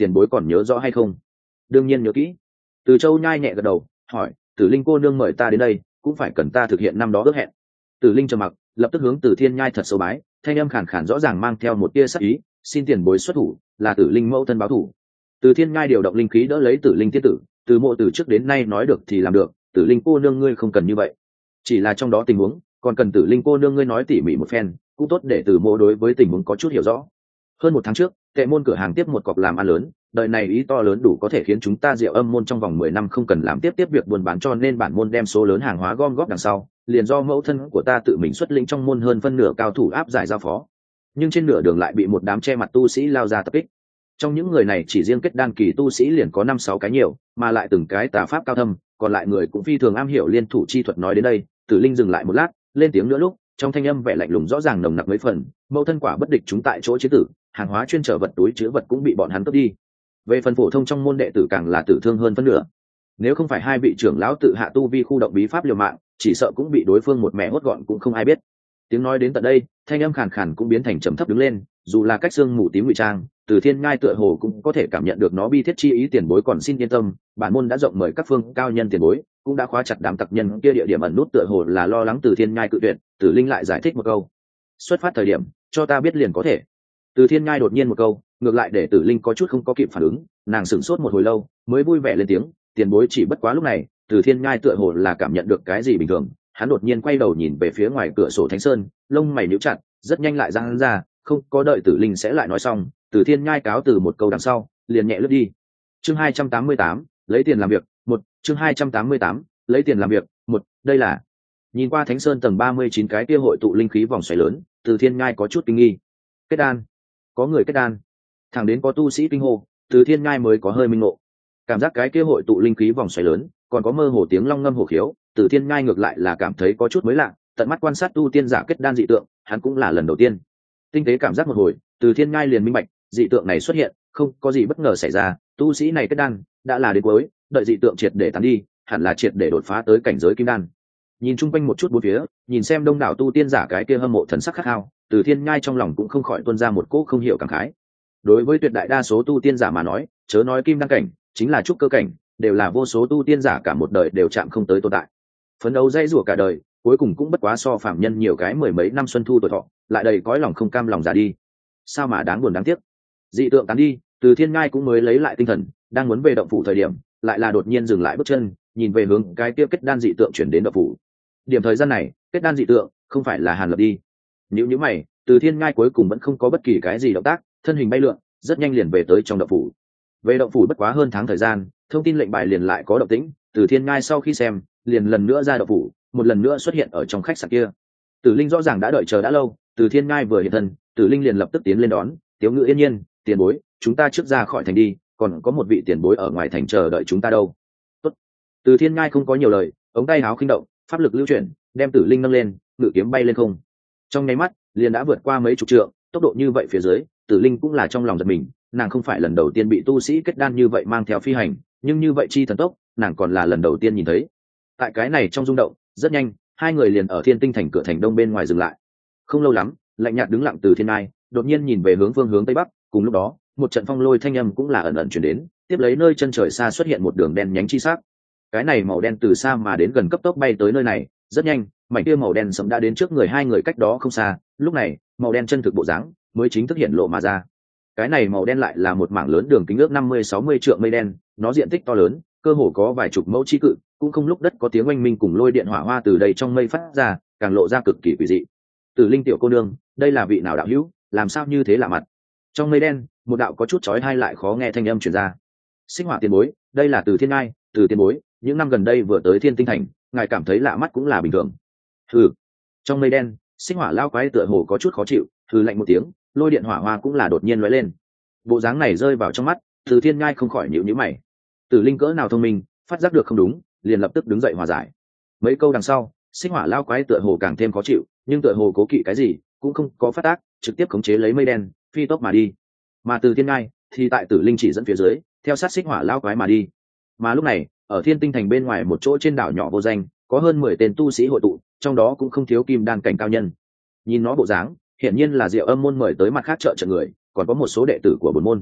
tiền bối còn nhớ rõ hay không? Đương nhiên nhớ kỹ. Từ Châu nhai nhẹ gật đầu, hỏi, Tử Linh cô nương mời ta đến đây cũng phải cần ta thực hiện năm đó ước hẹn. Tử Linh trầm mặc, lập tức hướng Từ Thiên nhai thật sâu bái, thanh âm khàn khàn rõ ràng mang theo một tia sắc ý, xin tiền bối xuất thủ, là Tử Linh mẫu thân báo thủ. Từ Thiên nhai điều động linh khí đỡ lấy Tử Linh tiên tử, từ mộ từ trước đến nay nói được thì làm được, Tử Linh cô nương ngươi không cần như vậy, chỉ là trong đó tình huống còn cần Tử Linh cô nương ngươi nói tỉ mỉ một phen, cũng tốt để từ mộ đối với tình huống có chút hiểu rõ. Hơn một tháng trước, Tệ môn cửa hàng tiếp một cọc làm ăn lớn, đời này ý to lớn đủ có thể khiến chúng ta Diệu Âm môn trong vòng mười năm không cần làm tiếp tiếp việc buôn bán, cho nên bản môn đem số lớn hàng hóa gom góp đằng sau, liền do mẫu thân của ta tự mình xuất lĩnh trong môn hơn phân nửa cao thủ áp giải giao phó. Nhưng trên nửa đường lại bị một đám che mặt tu sĩ lao ra tập kích. Trong những người này chỉ riêng kết đan kỳ tu sĩ liền có năm sáu cái nhiều, mà lại từng cái tà pháp cao thâm, còn lại người cũng phi thường am hiểu liên thủ chi thuật. Nói đến đây, Tử Linh dừng lại một lát, lên tiếng nữa lúc, trong thanh âm vẻ lạnh lùng rõ ràng nồng nặc mấy phần, mẫu thân quả bất địch chúng tại chỗ chế tử, hàng hóa chuyên trở vật túi chứa vật cũng bị bọn hắn cướp đi. Về phần phổ thông trong môn đệ tử càng là tử thương hơn phân nửa. Nếu không phải hai vị trưởng lão tự hạ tu vi khu động bí pháp liều mạng, chỉ sợ cũng bị đối phương một mẹ hốt gọn cũng không ai biết. Tiếng nói đến tận đây, thanh âm khàn khàn cũng biến thành trầm thấp đứng lên, dù là cách xương mù tím ngụy trang, Từ Thiên Ngai tựa hồ cũng có thể cảm nhận được nó bi thiết chi ý. Tiền bối còn xin yên tâm, bản môn đã rộng mời các phương cao nhân tiền bối, cũng đã khóa chặt đám tặc nhân kia địa điểm ẩn nút. Tựa hồ là lo lắng Từ Thiên Ngai cự tuyệt, Tử Linh lại giải thích một câu, xuất phát thời điểm cho ta biết liền có thể. Từ Thiên Ngai đột nhiên một câu, ngược lại để Tử Linh có chút không có kịp phản ứng, nàng sửng sốt một hồi lâu mới vui vẻ lên tiếng, tiền bối chỉ bất quá. Lúc này Từ Thiên Ngai tựa hồ là cảm nhận được cái gì bình thường, hắn đột nhiên quay đầu nhìn về phía ngoài cửa sổ Thánh Sơn, lông mày nhíu chặt, rất nhanh lại giang hắn ra, không có đợi Tử Linh sẽ lại nói xong, Từ Thiên Nhai cáo từ một câu đằng sau, liền nhẹ lướt đi. Chương hai trăm tám mươi tám, lấy tiền làm việc, một, chương hai trăm tám mươi tám, lấy tiền làm việc, một, đây là. Nhìn qua Thánh Sơn tầng ba mươi chín cái kia hội tụ linh khí vòng xoáy lớn, Từ Thiên Nhai có chút kinh nghi. Kết đan, có người kết đan. Thẳng đến có tu sĩ kinh hô, Từ Thiên Nhai mới có hơi minh ngộ. Cảm giác cái kia hội tụ linh khí vòng xoáy lớn, còn có mơ hồ tiếng long ngâm hổ khiếu, Từ Thiên Nhai ngược lại là cảm thấy có chút mới lạ, tận mắt quan sát tu tiên giả kết đan dị tượng, hắn cũng là lần đầu tiên. Tinh tế cảm giác một hồi, Từ Thiên Nhai liền minh bạch, dị tượng này xuất hiện, không có gì bất ngờ xảy ra, tu sĩ này kết đan đã là đến cuối, đợi dị tượng triệt để tán đi, hẳn là triệt để đột phá tới cảnh giới kim đan. Nhìn chung quanh một chút bốn phía, nhìn xem đông đảo tu tiên giả cái kia hâm mộ thần sắc khát khao, Từ Thiên Nhai trong lòng cũng không khỏi tuôn ra một cỗ không hiểu cảm khái. Đối với tuyệt đại đa số tu tiên giả mà nói, chớ nói kim đan cảnh, chính là trúc cơ cảnh, đều là vô số tu tiên giả cả một đời đều chạm không tới tồn tại. Phấn đấu dây rủa cả đời, cuối cùng cũng bất quá so phạm nhân nhiều cái mười mấy năm xuân thu tuổi thọ, lại đầy cõi lòng không cam lòng già đi. Sao mà đáng buồn đáng tiếc. Dị tượng tán đi, Từ Thiên Ngai cũng mới lấy lại tinh thần, đang muốn về động phủ thời điểm, lại là đột nhiên dừng lại bước chân, nhìn về hướng cái kia kết đan dị tượng chuyển đến động phủ. Điểm thời gian này, kết đan dị tượng không phải là Hàn Lập đi. Nếu như mày, Từ Thiên Ngai cuối cùng vẫn không có bất kỳ cái gì động tác, thân hình bay lượn, rất nhanh liền về tới trong động phủ. Về động phủ bất quá hơn tháng thời gian, thông tin lệnh bài liền lại có động tĩnh, Từ Thiên Ngai sau khi xem, liền lần nữa ra động phủ, một lần nữa xuất hiện ở trong khách sạn kia. Tử Linh rõ ràng đã đợi chờ đã lâu, Từ Thiên Ngai vừa hiện thân, Tử Linh liền lập tức tiến lên đón, Tiếu Ngữ yên nhiên, tiền bối, chúng ta trước ra khỏi thành đi, còn có một vị tiền bối ở ngoài thành chờ đợi chúng ta đâu. Tốt. Từ Thiên Ngai không có nhiều lời, ống tay áo khinh động, pháp lực lưu chuyển, đem Tử Linh nâng lên, ngự kiếm bay lên không. Trong nháy mắt, liền đã vượt qua mấy chục trượng, tốc độ như vậy phía dưới, Tử Linh cũng là trong lòng giật mình, nàng không phải lần đầu tiên bị tu sĩ kết đan như vậy mang theo phi hành, nhưng như vậy chi thần tốc, nàng còn là lần đầu tiên nhìn thấy. Tại cái này trong rung động, rất nhanh, hai người liền ở Thiên Tinh thành cửa thành đông bên ngoài dừng lại. Không lâu lắm, lạnh nhạt đứng lặng Từ Thiên Ngai, đột nhiên nhìn về hướng phương hướng tây bắc, cùng lúc đó, một trận phong lôi thanh âm cũng là ẩn ẩn truyền đến, tiếp lấy nơi chân trời xa xuất hiện một đường đen nhánh chi sắc. Cái này màu đen từ xa mà đến gần cấp tốc bay tới nơi này, rất nhanh, mảnh kia màu đen sẫm đã đến trước người hai người cách đó không xa, lúc này, màu đen chân thực bộ dáng mới chính thức hiện lộ mà ra. Cái này màu đen lại là một mảng lớn đường kính ước năm mươi sáu mươi trượng mây đen, nó diện tích to lớn, cơ hồ có vài chục mẫu chi cự, cũng không lúc đất có tiếng oanh minh cùng lôi điện hỏa hoa từ đây trong mây phát ra, càng lộ ra cực kỳ quỷ dị. Tử Linh tiểu cô nương, đây là vị nào đạo hữu, làm sao như thế lạ mặt? Trong mây đen, một đạo có chút chói tai lại khó nghe thanh âm truyền ra. Sinh Hỏa tiền bối, đây là Từ Thiên Ngai, Từ tiền bối, những năm gần đây vừa tới Thiên Tinh thành, ngài cảm thấy lạ mắt cũng là bình thường. Hừ. Trong mây đen, Sinh Hỏa lao quái tựa hồ có chút khó chịu, hừ lạnh một tiếng, lôi điện hỏa hoa cũng là đột nhiên lóe lên. Bộ dáng này rơi vào trong mắt, Từ Thiên Ngai không khỏi nhíu nhíu mày. Tử Linh cỡ nào thông minh, phát giác được không đúng, liền lập tức đứng dậy hòa giải. Mấy câu đằng sau, Sinh Hỏa lao quái tựa hồ càng thêm khó chịu, nhưng tựa hồ cố kỵ cái gì, cũng không có phát tác, trực tiếp khống chế lấy mây đen, phi tốc mà đi. Mà Từ Thiên Ngai thì tại Tử Linh chỉ dẫn phía dưới, theo sát Sinh Hỏa lao quái mà đi. Mà lúc này, ở Thiên Tinh thành bên ngoài một chỗ trên đảo nhỏ vô danh, có hơn mười tên tu sĩ hội tụ, trong đó cũng không thiếu kim đan cảnh cao nhân. Nhìn nó bộ dáng, hiển nhiên là Diệu Âm môn mời tới mặt khác trợ trận người, còn có một số đệ tử của bổn môn.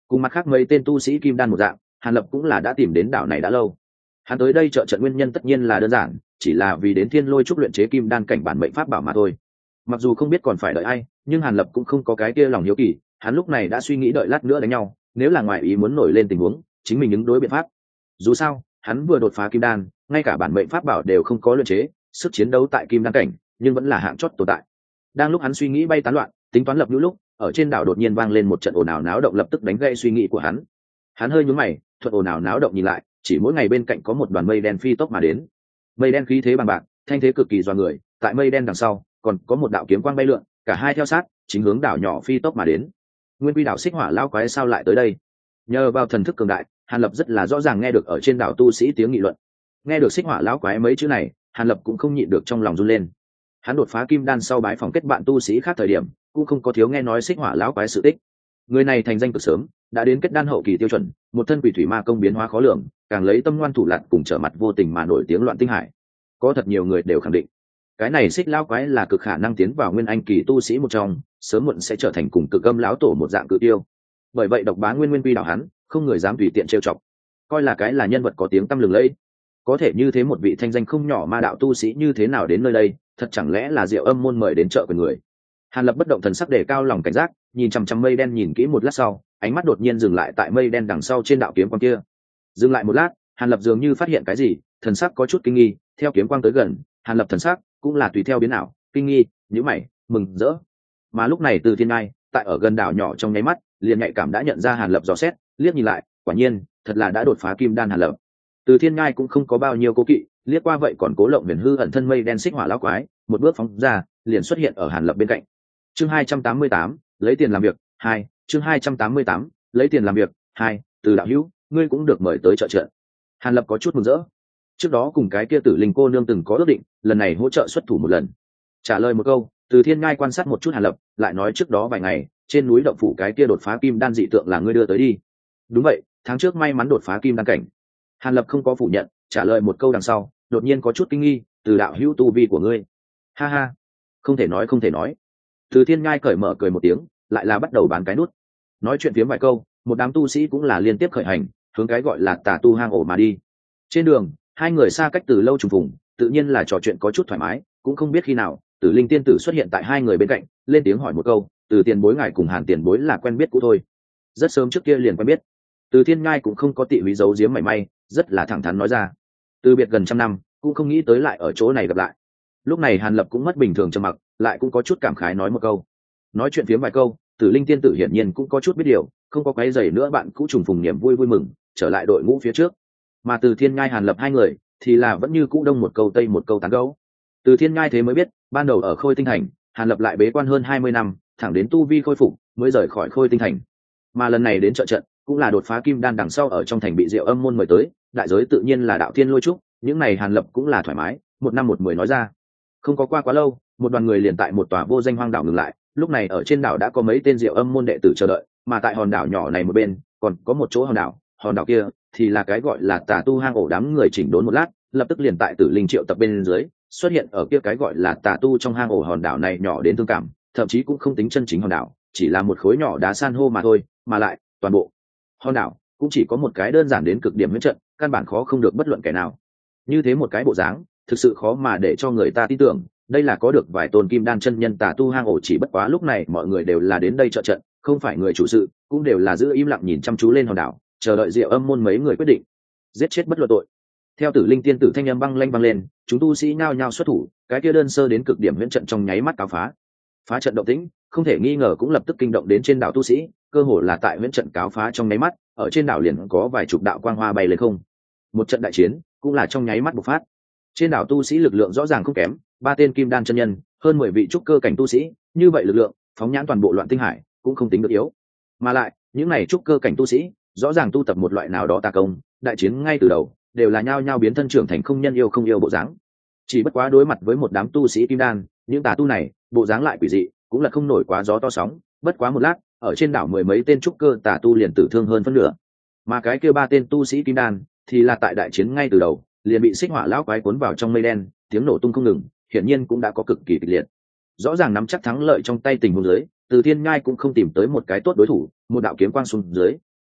Cùng mặt khác mấy tên tu sĩ kim đan một dạng, Hàn Lập cũng là đã tìm đến đảo này đã lâu. Hắn tới đây trợ trận nguyên nhân tất nhiên là đơn giản, chỉ là vì đến Thiên Lôi trúc luyện chế kim đan cảnh bản mệnh pháp bảo mà thôi. Mặc dù không biết còn phải đợi ai, nhưng Hàn Lập cũng không có cái kia lòng hiếu kỳ, hắn lúc này đã suy nghĩ đợi lát nữa đánh nhau, nếu là ngoài ý muốn nổi lên tình huống, chính mình ứng đối biện pháp. Dù sao, hắn vừa đột phá kim đan, ngay cả bản mệnh pháp bảo đều không có luyện chế, sức chiến đấu tại kim đan cảnh, nhưng vẫn là hạng chót tồn tại. Đang lúc hắn suy nghĩ bay tán loạn, tính toán lập nhũ lúc, ở trên đảo đột nhiên vang lên một trận ồn ào náo động lập tức đánh gãy suy nghĩ của hắn. Hắn hơi nhướng mày, thuận ồn ào náo động nhìn lại, chỉ mỗi ngày bên cạnh có một đoàn mây đen phi tốc mà đến. Mây đen khí thế bằng bạc, thanh thế cực kỳ doa người, tại mây đen đằng sau, còn có một đạo kiếm quang bay lượn, cả hai theo sát, chính hướng đảo nhỏ phi tốc mà đến. Nguyên Quy đảo Xích Hỏa lão quái sao lại tới đây? Nhờ vào thần thức cường đại, Hàn Lập rất là rõ ràng nghe được ở trên đảo tu sĩ tiếng nghị luận. Nghe được Xích Hỏa lão quái mấy chữ này, Hàn Lập cũng không nhịn được trong lòng run lên. Hắn đột phá kim đan sau bái phòng kết bạn tu sĩ khác thời điểm, cũng không có thiếu nghe nói Xích Hỏa lão quái sự tích. Người này thành danh cực sớm, đã đến kết đan hậu kỳ tiêu chuẩn, một thân quỷ thủy ma công biến hóa khó lường, càng lấy tâm ngoan thủ lạn cùng trở mặt vô tình mà nổi tiếng loạn tinh hải. Có thật nhiều người đều khẳng định, cái này Xích lão quái là cực khả năng tiến vào nguyên anh kỳ tu sĩ một trong, sớm muộn sẽ trở thành cùng cực âm lão tổ một dạng cự tiêu. Bởi vậy độc bá nguyên nguyên quy đảo hắn, không người dám tùy tiện trêu chọc, coi là cái là nhân vật có tiếng tăm lừng lẫy. Có thể như thế một vị thanh danh không nhỏ ma đạo tu sĩ như thế nào đến nơi đây, thật chẳng lẽ là Diệu Âm môn mời đến chợ của người? Hàn Lập bất động thần sắc đề cao lòng cảnh giác, nhìn chằm chằm mây đen nhìn kỹ một lát sau, ánh mắt đột nhiên dừng lại tại mây đen đằng sau trên đạo kiếm quang kia. Dừng lại một lát, Hàn Lập dường như phát hiện cái gì, thần sắc có chút kinh nghi, theo kiếm quang tới gần, Hàn Lập thần sắc cũng là tùy theo biến ảo, kinh nghi, nhíu mày, mừng rỡ. Mà lúc này Từ Thiên Ngai, tại ở gần đảo nhỏ trong nháy mắt, liền nhạy cảm đã nhận ra Hàn Lập dò xét, liếc nhìn lại, quả nhiên, thật là đã đột phá kim đan Hàn Lập. Từ Thiên Ngai cũng không có bao nhiêu cố kỵ, liếc qua vậy còn cố lộng huyền hư ẩn thân mây đen Xích Hỏa lão quái, một bước phóng ra, liền xuất hiện ở Hàn Lập bên cạnh. Chương hai trăm tám mươi tám, lấy tiền làm việc, hai, chương hai trăm tám mươi tám, lấy tiền làm việc, hai, Từ đạo hữu, ngươi cũng được mời tới trợ trận. Hàn Lập có chút mừng rỡ. Trước đó cùng cái kia Tử Linh cô nương từng có ước định, lần này hỗ trợ xuất thủ một lần. Trả lời một câu, Từ Thiên Ngai quan sát một chút Hàn Lập, lại nói trước đó vài ngày, trên núi động phủ cái kia đột phá kim đan dị tượng là ngươi đưa tới đi. Đúng vậy, tháng trước may mắn đột phá kim đan cảnh. Hàn Lập không có phủ nhận, trả lời một câu đằng sau, đột nhiên có chút kinh nghi, Từ đạo hữu tu vi của ngươi. Ha ha, không thể nói không thể nói. Từ Thiên Ngai cởi mở cười một tiếng, lại là bắt đầu bán cái nút. Nói chuyện phiếm vài câu, một đám tu sĩ cũng là liên tiếp khởi hành, hướng cái gọi là Tà tu hang ổ mà đi. Trên đường, hai người xa cách từ lâu trùng phùng, tự nhiên là trò chuyện có chút thoải mái, cũng không biết khi nào, Tử Linh tiên tử xuất hiện tại hai người bên cạnh, lên tiếng hỏi một câu, "Từ tiền bối ngài cùng Hàn tiền bối là quen biết cũ thôi?" Rất sớm trước kia liền quen biết. Từ Thiên Ngai cũng không có tị húy giấu giếm mảy may, rất là thẳng thắn nói ra. Từ biệt gần trăm năm, cũng không nghĩ tới lại ở chỗ này gặp lại. Lúc này Hàn Lập cũng mất bình thường trầm mặc, lại cũng có chút cảm khái nói một câu. Nói chuyện phiếm vài câu, Tử Linh tiên tử hiển nhiên cũng có chút biết điều, không có quấy rầy nữa bạn cũ trùng phùng niềm vui vui mừng, trở lại đội ngũ phía trước. Mà Từ Thiên Ngai Hàn Lập hai người thì là vẫn như cũ đông một câu tây một câu tán gẫu. Từ Thiên Ngai thế mới biết, ban đầu ở Khôi Tinh Thành, Hàn Lập lại bế quan hơn hai mươi năm, thẳng đến tu vi khôi phục mới rời khỏi Khôi Tinh Thành. Mà lần này đến trợ trận, cũng là đột phá kim đan đằng sau ở trong thành bị Diệu Âm môn mời tới, đại giới tự nhiên là đạo thiên lôi trúc, những này Hàn Lập cũng là thoải mái, một năm một mười nói ra. Không có qua quá lâu, một đoàn người liền tại một tòa vô danh hoang đảo ngừng lại, lúc này ở trên đảo đã có mấy tên Diệu Âm môn đệ tử chờ đợi, mà tại hòn đảo nhỏ này một bên, còn có một chỗ hòn đảo, hòn đảo kia thì là cái gọi là Tà tu hang ổ, đám người chỉnh đốn một lát, lập tức liền tại Tử Linh triệu tập bên dưới, xuất hiện ở kia cái gọi là Tà tu trong hang ổ hòn đảo này nhỏ đến thương cảm, thậm chí cũng không tính chân chính hòn đảo, chỉ là một khối nhỏ đá san hô mà thôi, mà lại toàn bộ hòn đảo cũng chỉ có một cái đơn giản đến cực điểm huyễn trận, căn bản khó không được bất luận kẻ nào. Như thế một cái bộ dáng, thực sự khó mà để cho người ta tin tưởng, đây là có được vài tôn kim đan chân nhân Tà tu hang ổ, chỉ bất quá lúc này mọi người đều là đến đây trợ trận, không phải người chủ sự, cũng đều là giữ im lặng nhìn chăm chú lên hòn đảo, chờ đợi Diệu Âm môn mấy người quyết định giết chết bất luận tội. Theo Tử Linh tiên tử thanh âm băng lanh băng lên, chúng tu sĩ nhao nhao xuất thủ, cái kia đơn sơ đến cực điểm huyễn trận trong nháy mắt cáo phá. Phá trận động tĩnh, không thể nghi ngờ cũng lập tức kinh động đến trên đảo tu sĩ, cơ hồ là tại huyễn trận cáo phá trong nháy mắt, ở trên đảo liền có vài chục đạo quang hoa bay lên không. Một trận đại chiến cũng là trong nháy mắt bộc phát. Trên đảo tu sĩ lực lượng rõ ràng không kém, ba tên kim đan chân nhân, hơn mười vị trúc cơ cảnh tu sĩ, như vậy lực lượng, phóng nhãn toàn bộ loạn tinh hải, cũng không tính được yếu. Mà lại, những này trúc cơ cảnh tu sĩ, rõ ràng tu tập một loại nào đó tà công, đại chiến ngay từ đầu, đều là nhao nhao biến thân trưởng thành không nhân yêu không yêu bộ dáng. Chỉ bất quá đối mặt với một đám tu sĩ kim đan, những tà tu này, bộ dáng lại quỷ dị, cũng là không nổi quá gió to sóng, bất quá một lát, ở trên đảo mười mấy tên trúc cơ tà tu liền tử thương hơn phân nửa. Mà cái kia ba tên tu sĩ kim đan, thì là tại đại chiến ngay từ đầu, liền bị Xích Hỏa lão quái cuốn vào trong mây đen, tiếng nổ tung không ngừng, hiển nhiên cũng đã có cực kỳ kịch liệt. Rõ ràng nắm chắc thắng lợi trong tay tình huống dưới, Từ Thiên Ngai cũng không tìm tới một cái tốt đối thủ, một đạo kiếm quang xuống dưới,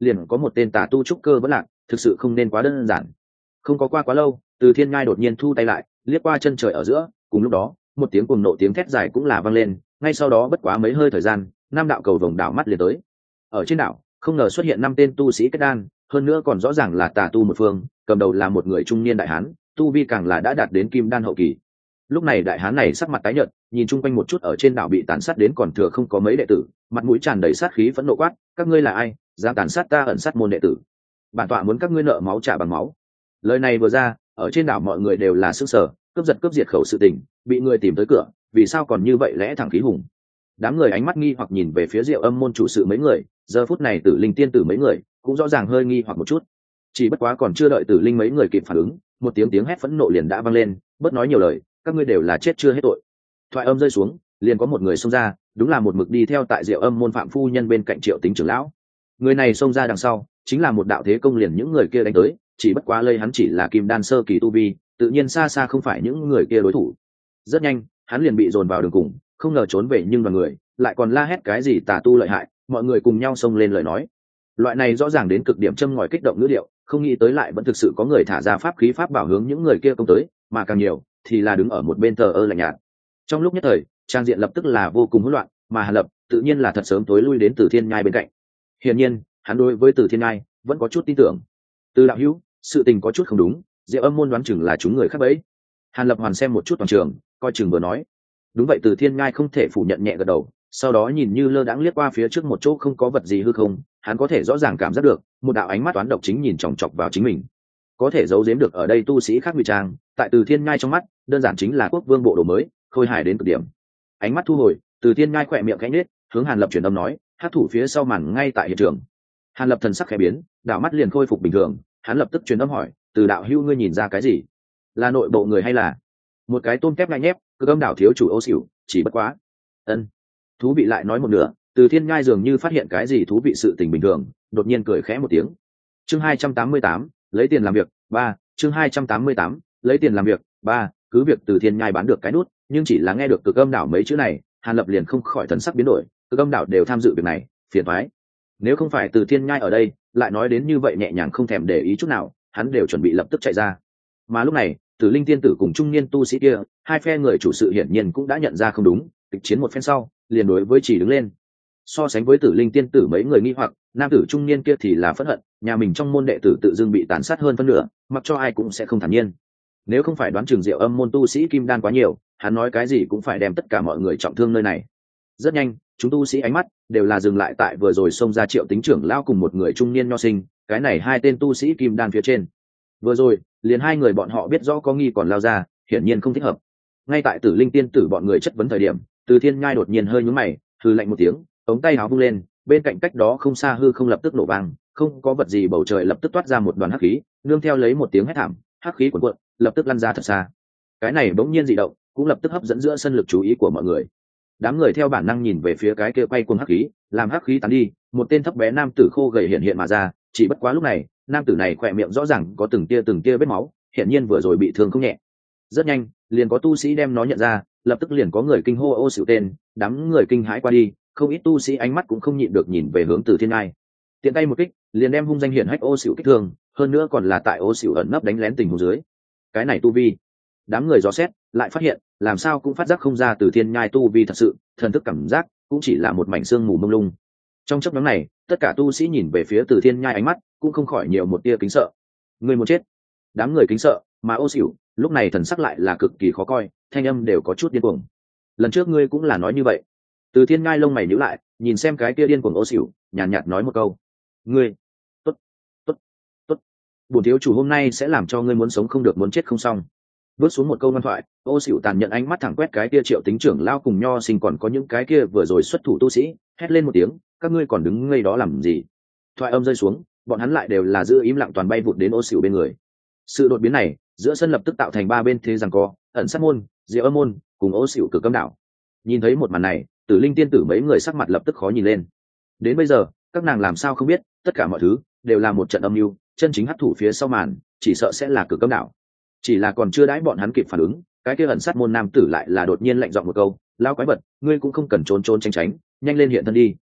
liền có một tên tà tu trúc cơ vẫn lạc, thực sự không nên quá đơn giản. Không có qua quá lâu, Từ Thiên Nhai đột nhiên thu tay lại, liếc qua chân trời ở giữa, cùng lúc đó một tiếng cuồng nộ tiếng thét dài cũng là vang lên, ngay sau đó bất quá mấy hơi thời gian, năm đạo cầu vồng đảo mắt liền tới. Ở trên đảo không ngờ xuất hiện năm tên tu sĩ kết đan, hơn nữa còn rõ ràng là tà tu một phương, cầm đầu là một người trung niên đại hán, tu vi càng là đã đạt đến kim đan hậu kỳ. Lúc này đại hán này sắc mặt tái nhợt, nhìn chung quanh một chút ở trên đảo bị tàn sát đến còn thừa không có mấy đệ tử, mặt mũi tràn đầy sát khí phẫn nộ quát: các ngươi là ai, dám tàn sát ta ẩn sát môn đệ tử? Bản tọa muốn các ngươi nợ máu trả bằng máu. Lời này vừa ra, ở trên đảo mọi người đều là sức sở, cướp giật cướp diệt khẩu sự tình, bị người tìm tới cửa, vì sao còn như vậy lẽ thẳng khí hùng? Đám người ánh mắt nghi hoặc nhìn về phía Diệu Âm môn chủ sự mấy người, giờ phút này Tử Linh tiên tử mấy người cũng rõ ràng hơi nghi hoặc một chút. Chỉ bất quá còn chưa đợi Tử Linh mấy người kịp phản ứng, một tiếng tiếng hét phẫn nộ liền đã vang lên: bớt nói nhiều lời, các ngươi đều là chết chưa hết tội. Thoại âm rơi xuống, liền có một người xông ra, đúng là một mực đi theo tại Diệu Âm môn Phạm phu nhân bên cạnh Triệu Tính trưởng lão. Người này xông ra đằng sau, chính là một đạo thế công liền những người kia đánh tới, chỉ bất quá lây hắn chỉ là kim đan sơ kỳ tu vi, tự nhiên xa xa không phải những người kia đối thủ. Rất nhanh, hắn liền bị dồn vào đường cùng, không ngờ trốn về nhưng đoàn người lại còn la hét cái gì tà tu lợi hại, mọi người cùng nhau xông lên lời nói. Loại này rõ ràng đến cực điểm châm ngòi kích động ngữ điệu, không nghĩ tới lại vẫn thực sự có người thả ra pháp khí pháp bảo hướng những người kia công tới, mà càng nhiều thì là đứng ở một bên thờ ơ lạnh nhạt. Trong lúc nhất thời, trang diện lập tức là vô cùng hỗn loạn, mà Hàn Lập tự nhiên là thật sớm tối lui đến Từ Thiên Nhai bên cạnh. Hiển nhiên, hắn đối với Từ Thiên Nhai vẫn có chút tin tưởng. Từ đạo hữu, sự tình có chút không đúng, Diệu Âm môn đoán chừng là chúng người khác bẫy. Hàn Lập hoàn xem một chút toàn trường, coi chừng vừa nói. Đúng vậy, Từ Thiên Nhai không thể phủ nhận nhẹ gật đầu, sau đó nhìn như lơ đãng liếc qua phía trước một chỗ không có vật gì hư không, hắn có thể rõ ràng cảm giác được một đạo ánh mắt toán độc chính nhìn chòng chọc vào chính mình. Có thể giấu giếm được ở đây tu sĩ khác ngụy trang, tại Từ Thiên Nhai trong mắt, đơn giản chính là quốc vương bộ đồ mới, khôi hài đến cực điểm. Ánh mắt thu hồi, Từ Thiên Nhai khỏe miệng khẽ nhếch, hướng Hàn Lập truyền âm nói: "Hát thủ phía sau màn ngay tại hiện trường." Hàn Lập thần sắc khẽ biến, đạo mắt liền khôi phục bình thường, hắn lập tức truyền âm hỏi: "Từ đạo hữu ngươi nhìn ra cái gì? Là nội bộ người hay là?" Một cái tôm tép ngay nhép, cứ âm đảo thiếu chủ Ô Xỉu, chỉ bất quá. Ân. Thú vị lại nói một nửa, Từ Thiên Nhai dường như phát hiện cái gì thú vị sự tình bình thường, đột nhiên cười khẽ một tiếng. Chương hai trăm tám mươi tám, lấy tiền làm việc, ba, chương hai trăm tám mươi tám, lấy tiền làm việc, ba, cứ việc Từ Thiên Nhai bán được cái nút, nhưng chỉ là nghe được Cực Âm đảo mấy chữ này, Hàn Lập liền không khỏi thần sắc biến đổi, Cực Âm đảo đều tham dự việc này, phiền toái. Nếu không phải Từ Thiên Nhai ở đây, lại nói đến như vậy nhẹ nhàng không thèm để ý chút nào, hắn đều chuẩn bị lập tức chạy ra. Mà lúc này, Tử Linh tiên tử cùng trung niên tu sĩ kia, hai phe người chủ sự hiển nhiên cũng đã nhận ra không đúng, kịch chiến một phen sau, liền đối với chỉ đứng lên. So sánh với Tử Linh tiên tử mấy người nghi hoặc, nam tử trung niên kia thì là phẫn hận, nhà mình trong môn đệ tử tự dưng bị tàn sát hơn phân nửa, mặc cho ai cũng sẽ không thản nhiên. Nếu không phải đoán chừng Diệu Âm môn tu sĩ kim đan quá nhiều, hắn nói cái gì cũng phải đem tất cả mọi người trọng thương nơi này. Rất nhanh, chúng tu sĩ ánh mắt đều là dừng lại tại vừa rồi xông ra Triệu Tính trưởng lão cùng một người trung niên nho sinh, cái này hai tên tu sĩ kim đan phía trên. Vừa rồi, liền hai người bọn họ biết rõ có nghi còn lao ra, hiển nhiên không thích hợp. Ngay tại Tử Linh tiên tử bọn người chất vấn thời điểm, Từ Thiên Nhai đột nhiên hơi nhướng mày, hừ lạnh một tiếng, ống tay áo vung lên, bên cạnh cách đó không xa hư không lập tức nổ vang, không có vật gì bầu trời lập tức toát ra một đoàn hắc khí, nương theo lấy một tiếng hét thảm, hắc khí cuộn cuộn, lập tức lăn ra thật xa. Cái này bỗng nhiên dị động, cũng lập tức hấp dẫn giữa sân lực chú ý của mọi người. Đám người theo bản năng nhìn về phía cái kia quay cuồng hắc khí, làm hắc khí tán đi, một tên thấp bé nam tử khô gầy hiện hiện mà ra, chỉ bất quá lúc này, nam tử này khỏe miệng rõ ràng có từng tia từng tia vết máu, hiển nhiên vừa rồi bị thương không nhẹ. Rất nhanh, liền có tu sĩ đem nó nhận ra, lập tức liền có người kinh hô Ô Xỉu tên, đám người kinh hãi qua đi, không ít tu sĩ ánh mắt cũng không nhịn được nhìn về hướng Từ Thiên Nhai. Tiện tay một kích, liền đem hung danh hiển hách Ô Xỉu kích thương, hơn nữa còn là tại Ô Xỉu ẩn nấp đánh lén tình huống dưới. Cái này tu vi, đám người dò xét, lại phát hiện, làm sao cũng phát giác không ra Từ Thiên Nhai tu vi thật sự, thần thức cảm giác cũng chỉ là một mảnh sương mù mông lung. Trong chốc ngắn này, tất cả tu sĩ nhìn về phía Từ Thiên Nhai ánh mắt cũng không khỏi nhiều một tia kính sợ. Người muốn chết. Đám người kính sợ, mà Ô Xỉu lúc này thần sắc lại là cực kỳ khó coi, thanh âm đều có chút điên cuồng. Lần trước ngươi cũng là nói như vậy. Từ Thiên Nhai lông mày nhíu lại, nhìn xem cái kia điên cuồng Ô Xỉu, nhàn nhạt nói một câu. Ngươi, tốt, tốt, tốt. Bổn thiếu chủ hôm nay sẽ làm cho ngươi muốn sống không được muốn chết không xong. Bước xuống một câu ngoan thoại, Ô Xỉu tàn nhận ánh mắt thẳng quét cái kia Triệu Tính trưởng lao cùng nho sinh còn có những cái kia vừa rồi xuất thủ tu sĩ, hét lên một tiếng, các ngươi còn đứng ngây đó làm gì? Thoại âm rơi xuống, bọn hắn lại đều là giữ im lặng toàn bay vụt đến Ô Xỉu bên người. Sự đột biến này, giữa sân lập tức tạo thành ba bên thế giằng co, ẩn sát môn, Diệu Âm môn cùng Ô Xỉu Cực Âm đảo. Nhìn thấy một màn này, Tử Linh tiên tử mấy người sắc mặt lập tức khó nhìn lên. Đến bây giờ, các nàng làm sao không biết, tất cả mọi thứ đều là một trận âm mưu, chân chính hắc thủ phía sau màn, chỉ sợ sẽ là Cực Âm đảo. Chỉ là còn chưa đãi bọn hắn kịp phản ứng, cái kia ẩn sát môn nam tử lại là đột nhiên lạnh giọng một câu, lao quái vật, ngươi cũng không cần trốn trốn tránh tránh, nhanh lên hiện thân đi.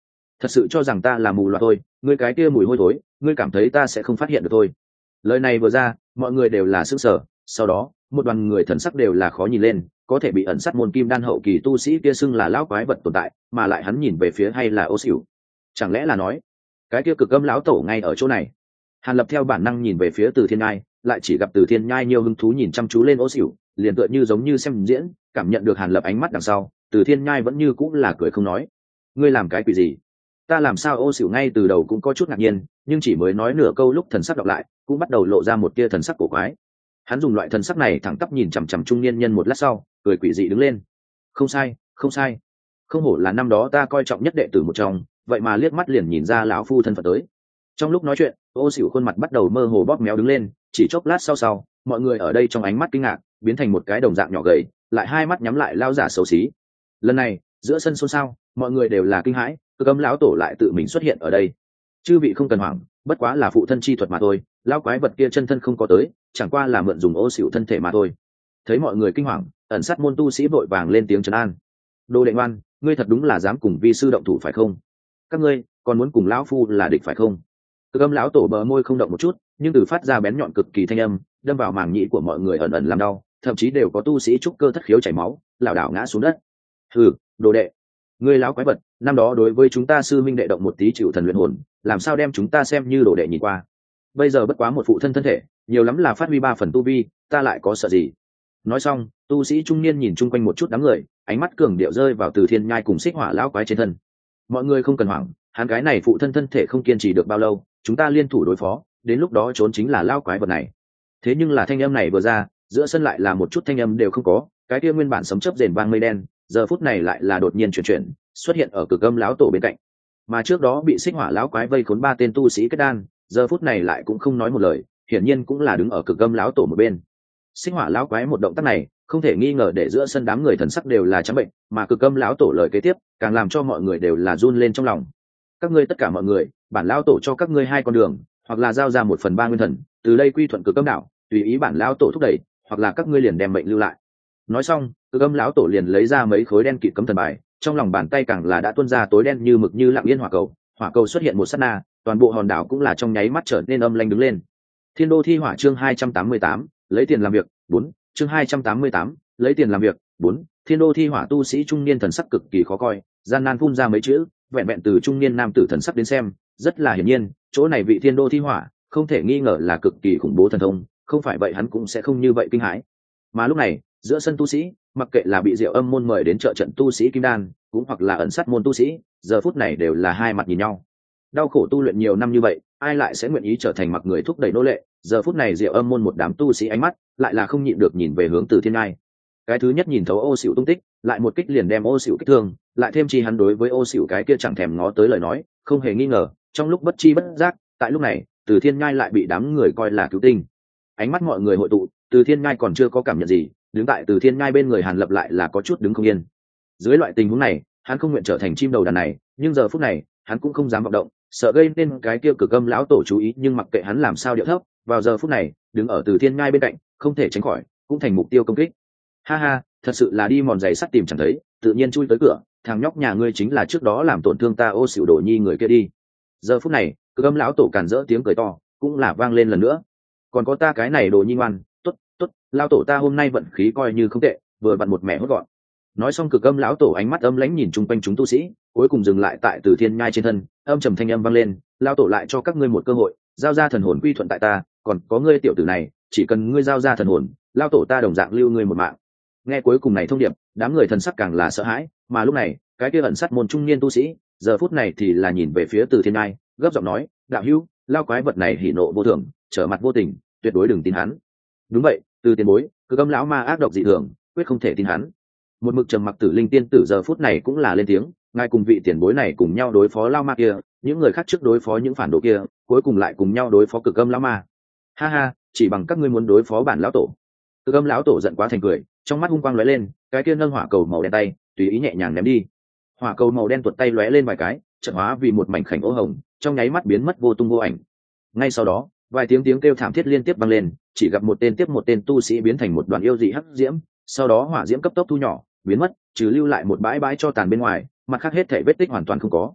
thật sự cho rằng ta là mù loà thôi, ngươi cái kia mùi hôi thối ngươi cảm thấy ta sẽ không phát hiện được thôi. Lời này vừa ra mọi người đều là sức sở, sau đó một đoàn người thần sắc đều là khó nhìn lên, có thể bị ẩn sát môn kim đan hậu kỳ tu sĩ kia xưng là lão quái vật tồn tại, mà lại hắn nhìn về phía hay là ô xỉu, chẳng lẽ là nói cái kia cực âm lão tổ ngay ở chỗ này. Hàn Lập theo bản năng nhìn về phía Từ Thiên Nhai, lại chỉ gặp Từ Thiên Nhai nhiều hứng thú nhìn chăm chú lên ô xỉu, liền tựa như giống như xem diễn, cảm nhận được Hàn Lập ánh mắt đằng sau, Từ Thiên Nhai vẫn như cũng là cười không nói. Ngươi làm cái quỷ gì? Ta làm sao? Ô xỉu ngay từ đầu cũng có chút ngạc nhiên, nhưng chỉ mới nói nửa câu lúc thần sắc đọc lại cũng bắt đầu lộ ra một tia thần sắc cổ quái. Hắn dùng loại thần sắc này thẳng tắp nhìn chằm chằm trung niên nhân một lát sau, cười quỷ dị đứng lên. Không sai, không sai, không hổ là năm đó ta coi trọng nhất đệ tử một trong, vậy mà liếc mắt liền nhìn ra lão phu thân phận tới. Trong lúc nói chuyện, ô xỉu khuôn mặt bắt đầu mơ hồ bóp méo đứng lên, chỉ chốc lát sau sau mọi người ở đây trong ánh mắt kinh ngạc biến thành một cái đồng dạng nhỏ gầy, lại hai mắt nhắm lại lao giả xấu xí. Lần này giữa sân xôn xao, mọi người đều là kinh hãi, Cực Âm lão tổ lại tự mình xuất hiện ở đây. Chư vị không cần hoảng, bất quá là phụ thân chi thuật mà thôi, lão quái vật kia chân thân không có tới, chẳng qua là mượn dùng ô xỉu thân thể mà thôi. Thấy mọi người kinh hoàng, ẩn sát môn tu sĩ vội vàng lên tiếng trấn an. Đồ đệ ngoan, ngươi thật đúng là dám cùng vi sư động thủ phải không? Các ngươi còn muốn cùng lão phu là địch phải không? Cực Âm lão tổ bờ môi không động một chút, nhưng từ phát ra bén nhọn cực kỳ thanh âm, đâm vào màng nhĩ của mọi người ẩn ẩn làm đau, thậm chí đều có tu sĩ trúc cơ thất khiếu chảy máu, lảo đảo ngã xuống đất. Hừ, đồ đệ, ngươi lão quái vật, năm đó đối với chúng ta sư minh đệ động một tí chịu thần luyện hồn, làm sao đem chúng ta xem như đồ đệ nhìn qua? Bây giờ bất quá một phụ thân thân thể, nhiều lắm là phát huy ba phần tu vi, ta lại có sợ gì? Nói xong, tu sĩ trung niên nhìn chung quanh một chút đám người, ánh mắt cường điệu rơi vào Từ Thiên Nhai cùng Xích Hỏa lão quái trên thân. Mọi người không cần hoảng, hắn cái này phụ thân thân thể không kiên trì được bao lâu, chúng ta liên thủ đối phó, đến lúc đó trốn chính là lão quái vật này. Thế nhưng là thanh âm này vừa ra, giữa sân lại là một chút thanh âm đều không có, cái kia nguyên bản sấm chớp rền vang mây đen, giờ phút này lại là đột nhiên chuyển chuyển, xuất hiện ở Cực Âm lão tổ bên cạnh. Mà trước đó bị Xích Hỏa lão quái vây khốn ba tên tu sĩ kết đan, giờ phút này lại cũng không nói một lời, hiển nhiên cũng là đứng ở Cực Âm lão tổ một bên. Xích Hỏa lão quái một động tác này, không thể nghi ngờ để giữa sân đám người thần sắc đều là trắng bệnh, mà Cực Âm lão tổ lời kế tiếp, càng làm cho mọi người đều là run lên trong lòng. Các ngươi tất cả mọi người, bản lão tổ cho các ngươi hai con đường, hoặc là giao ra một phần ba nguyên thần, từ đây quy thuận Cực Âm đạo, tùy ý bản lão tổ thúc đẩy, hoặc là các ngươi liền đem mệnh lưu lại. Nói xong, Cực Âm lão tổ liền lấy ra mấy khối đen kịt cấm thần bài, trong lòng bàn tay càng là đã tuôn ra tối đen như mực như lặng yên hỏa cầu, hỏa cầu xuất hiện một sát na, toàn bộ hòn đảo cũng là trong nháy mắt trở nên âm lanh đứng lên. Thiên đô thi hỏa chương hai trăm tám mươi tám, lấy tiền làm việc, bốn, chương hai trăm tám mươi tám, lấy tiền làm việc, bốn, Thiên đô thi hỏa tu sĩ trung niên thần sắc cực kỳ khó coi, gian nan phun ra mấy chữ, vẹn vẹn từ trung niên nam tử thần sắc đến xem, rất là hiển nhiên, chỗ này vị Thiên đô thi hỏa, không thể nghi ngờ là cực kỳ khủng bố thần thông, không phải vậy hắn cũng sẽ không như vậy kinh hãi. Mà lúc này, giữa sân tu sĩ, mặc kệ là bị Diệu Âm môn mời đến trợ trận tu sĩ kim đan, cũng hoặc là ẩn sát môn tu sĩ, giờ phút này đều là hai mặt nhìn nhau. Đau khổ tu luyện nhiều năm như vậy, ai lại sẽ nguyện ý trở thành mặc người thúc đẩy nô lệ? Giờ phút này Diệu Âm môn một đám tu sĩ ánh mắt lại là không nhịn được nhìn về hướng Từ Thiên Nhai. Cái thứ nhất nhìn thấu ô xỉu tung tích, lại một kích liền đem ô xỉu kích thương, lại thêm chi hắn đối với ô xỉu cái kia chẳng thèm ngó tới lời nói, không hề nghi ngờ, trong lúc bất chi bất giác, tại lúc này, Từ Thiên Nhai lại bị đám người coi là cứu tinh. Ánh mắt mọi người hội tụ, Từ Thiên Nhai còn chưa có cảm nhận gì, đứng tại Từ Thiên Nhai bên người Hàn Lập lại là có chút đứng không yên. Dưới loại tình huống này, hắn không nguyện trở thành chim đầu đàn này, nhưng giờ phút này, hắn cũng không dám vọng động, sợ gây nên cái kia Cực Âm lão tổ chú ý, nhưng mặc kệ hắn làm sao điệu thấp, vào giờ phút này, đứng ở Từ Thiên Nhai bên cạnh, không thể tránh khỏi, cũng thành mục tiêu công kích. Ha ha, thật sự là đi mòn giày sắt tìm chẳng thấy, tự nhiên chui tới cửa, thằng nhóc nhà ngươi chính là trước đó làm tổn thương ta ô xỉu đồ nhi người kia đi. Giờ phút này, Cực Âm lão tổ càn rỡ tiếng cười to, cũng là vang lên lần nữa. Còn có ta cái này đồ nhi ngoan, tốt, tốt, lão tổ ta hôm nay vận khí coi như không tệ, vừa vặn một mẹ hốt gọn. Nói xong Cực Âm lão tổ ánh mắt âm lãnh nhìn chung quanh chúng tu sĩ, cuối cùng dừng lại tại Từ Thiên Nhai trên thân, âm trầm thanh âm vang lên, lão tổ lại cho các ngươi một cơ hội, giao ra thần hồn quy thuận tại ta, còn có ngươi tiểu tử này, chỉ cần ngươi giao ra thần hồn, lão tổ ta đồng dạng lưu ngươi một mạng. Nghe cuối cùng này thông điệp, đám người thần sắc càng là sợ hãi, mà lúc này, cái kia ẩn sát môn trung niên tu sĩ, giờ phút này thì là nhìn về phía Từ Thiên Nhai, gấp giọng nói, đạo hữu, lao quái vật này hỉ nộ vô thường, trở mặt vô tình, tuyệt đối đừng tin hắn. Đúng vậy, Từ tiền bối, Cực Âm lão ma ác độc dị thường, quyết không thể tin hắn. Một mực trầm mặc Tử Linh tiên tử giờ phút này cũng là lên tiếng, ngài cùng vị tiền bối này cùng nhau đối phó lao ma kia, những người khác trước đối phó những phản đồ kia, cuối cùng lại cùng nhau đối phó Cực Âm lão ma. Ha ha, chỉ bằng các ngươi muốn đối phó bản lão tổ. Cực Âm lão tổ giận quá thành cười, trong mắt hung quang lóe lên, cái kia nâng hỏa cầu màu đen tay, tùy ý nhẹ nhàng ném đi. Hỏa cầu màu đen tuột tay lóe lên vài cái, chợt hóa vì một mảnh khảnh ố hồng, trong nháy mắt biến mất vô tung vô ảnh. Ngay sau đó, vài tiếng tiếng kêu thảm thiết liên tiếp vang lên, chỉ gặp một tên tiếp một tên tu sĩ biến thành một đoàn yêu dị hắc diễm, sau đó hỏa diễm cấp tốc thu nhỏ, biến mất, trừ lưu lại một bãi bãi cho tàn bên ngoài, mặt khác hết thảy vết tích hoàn toàn không có.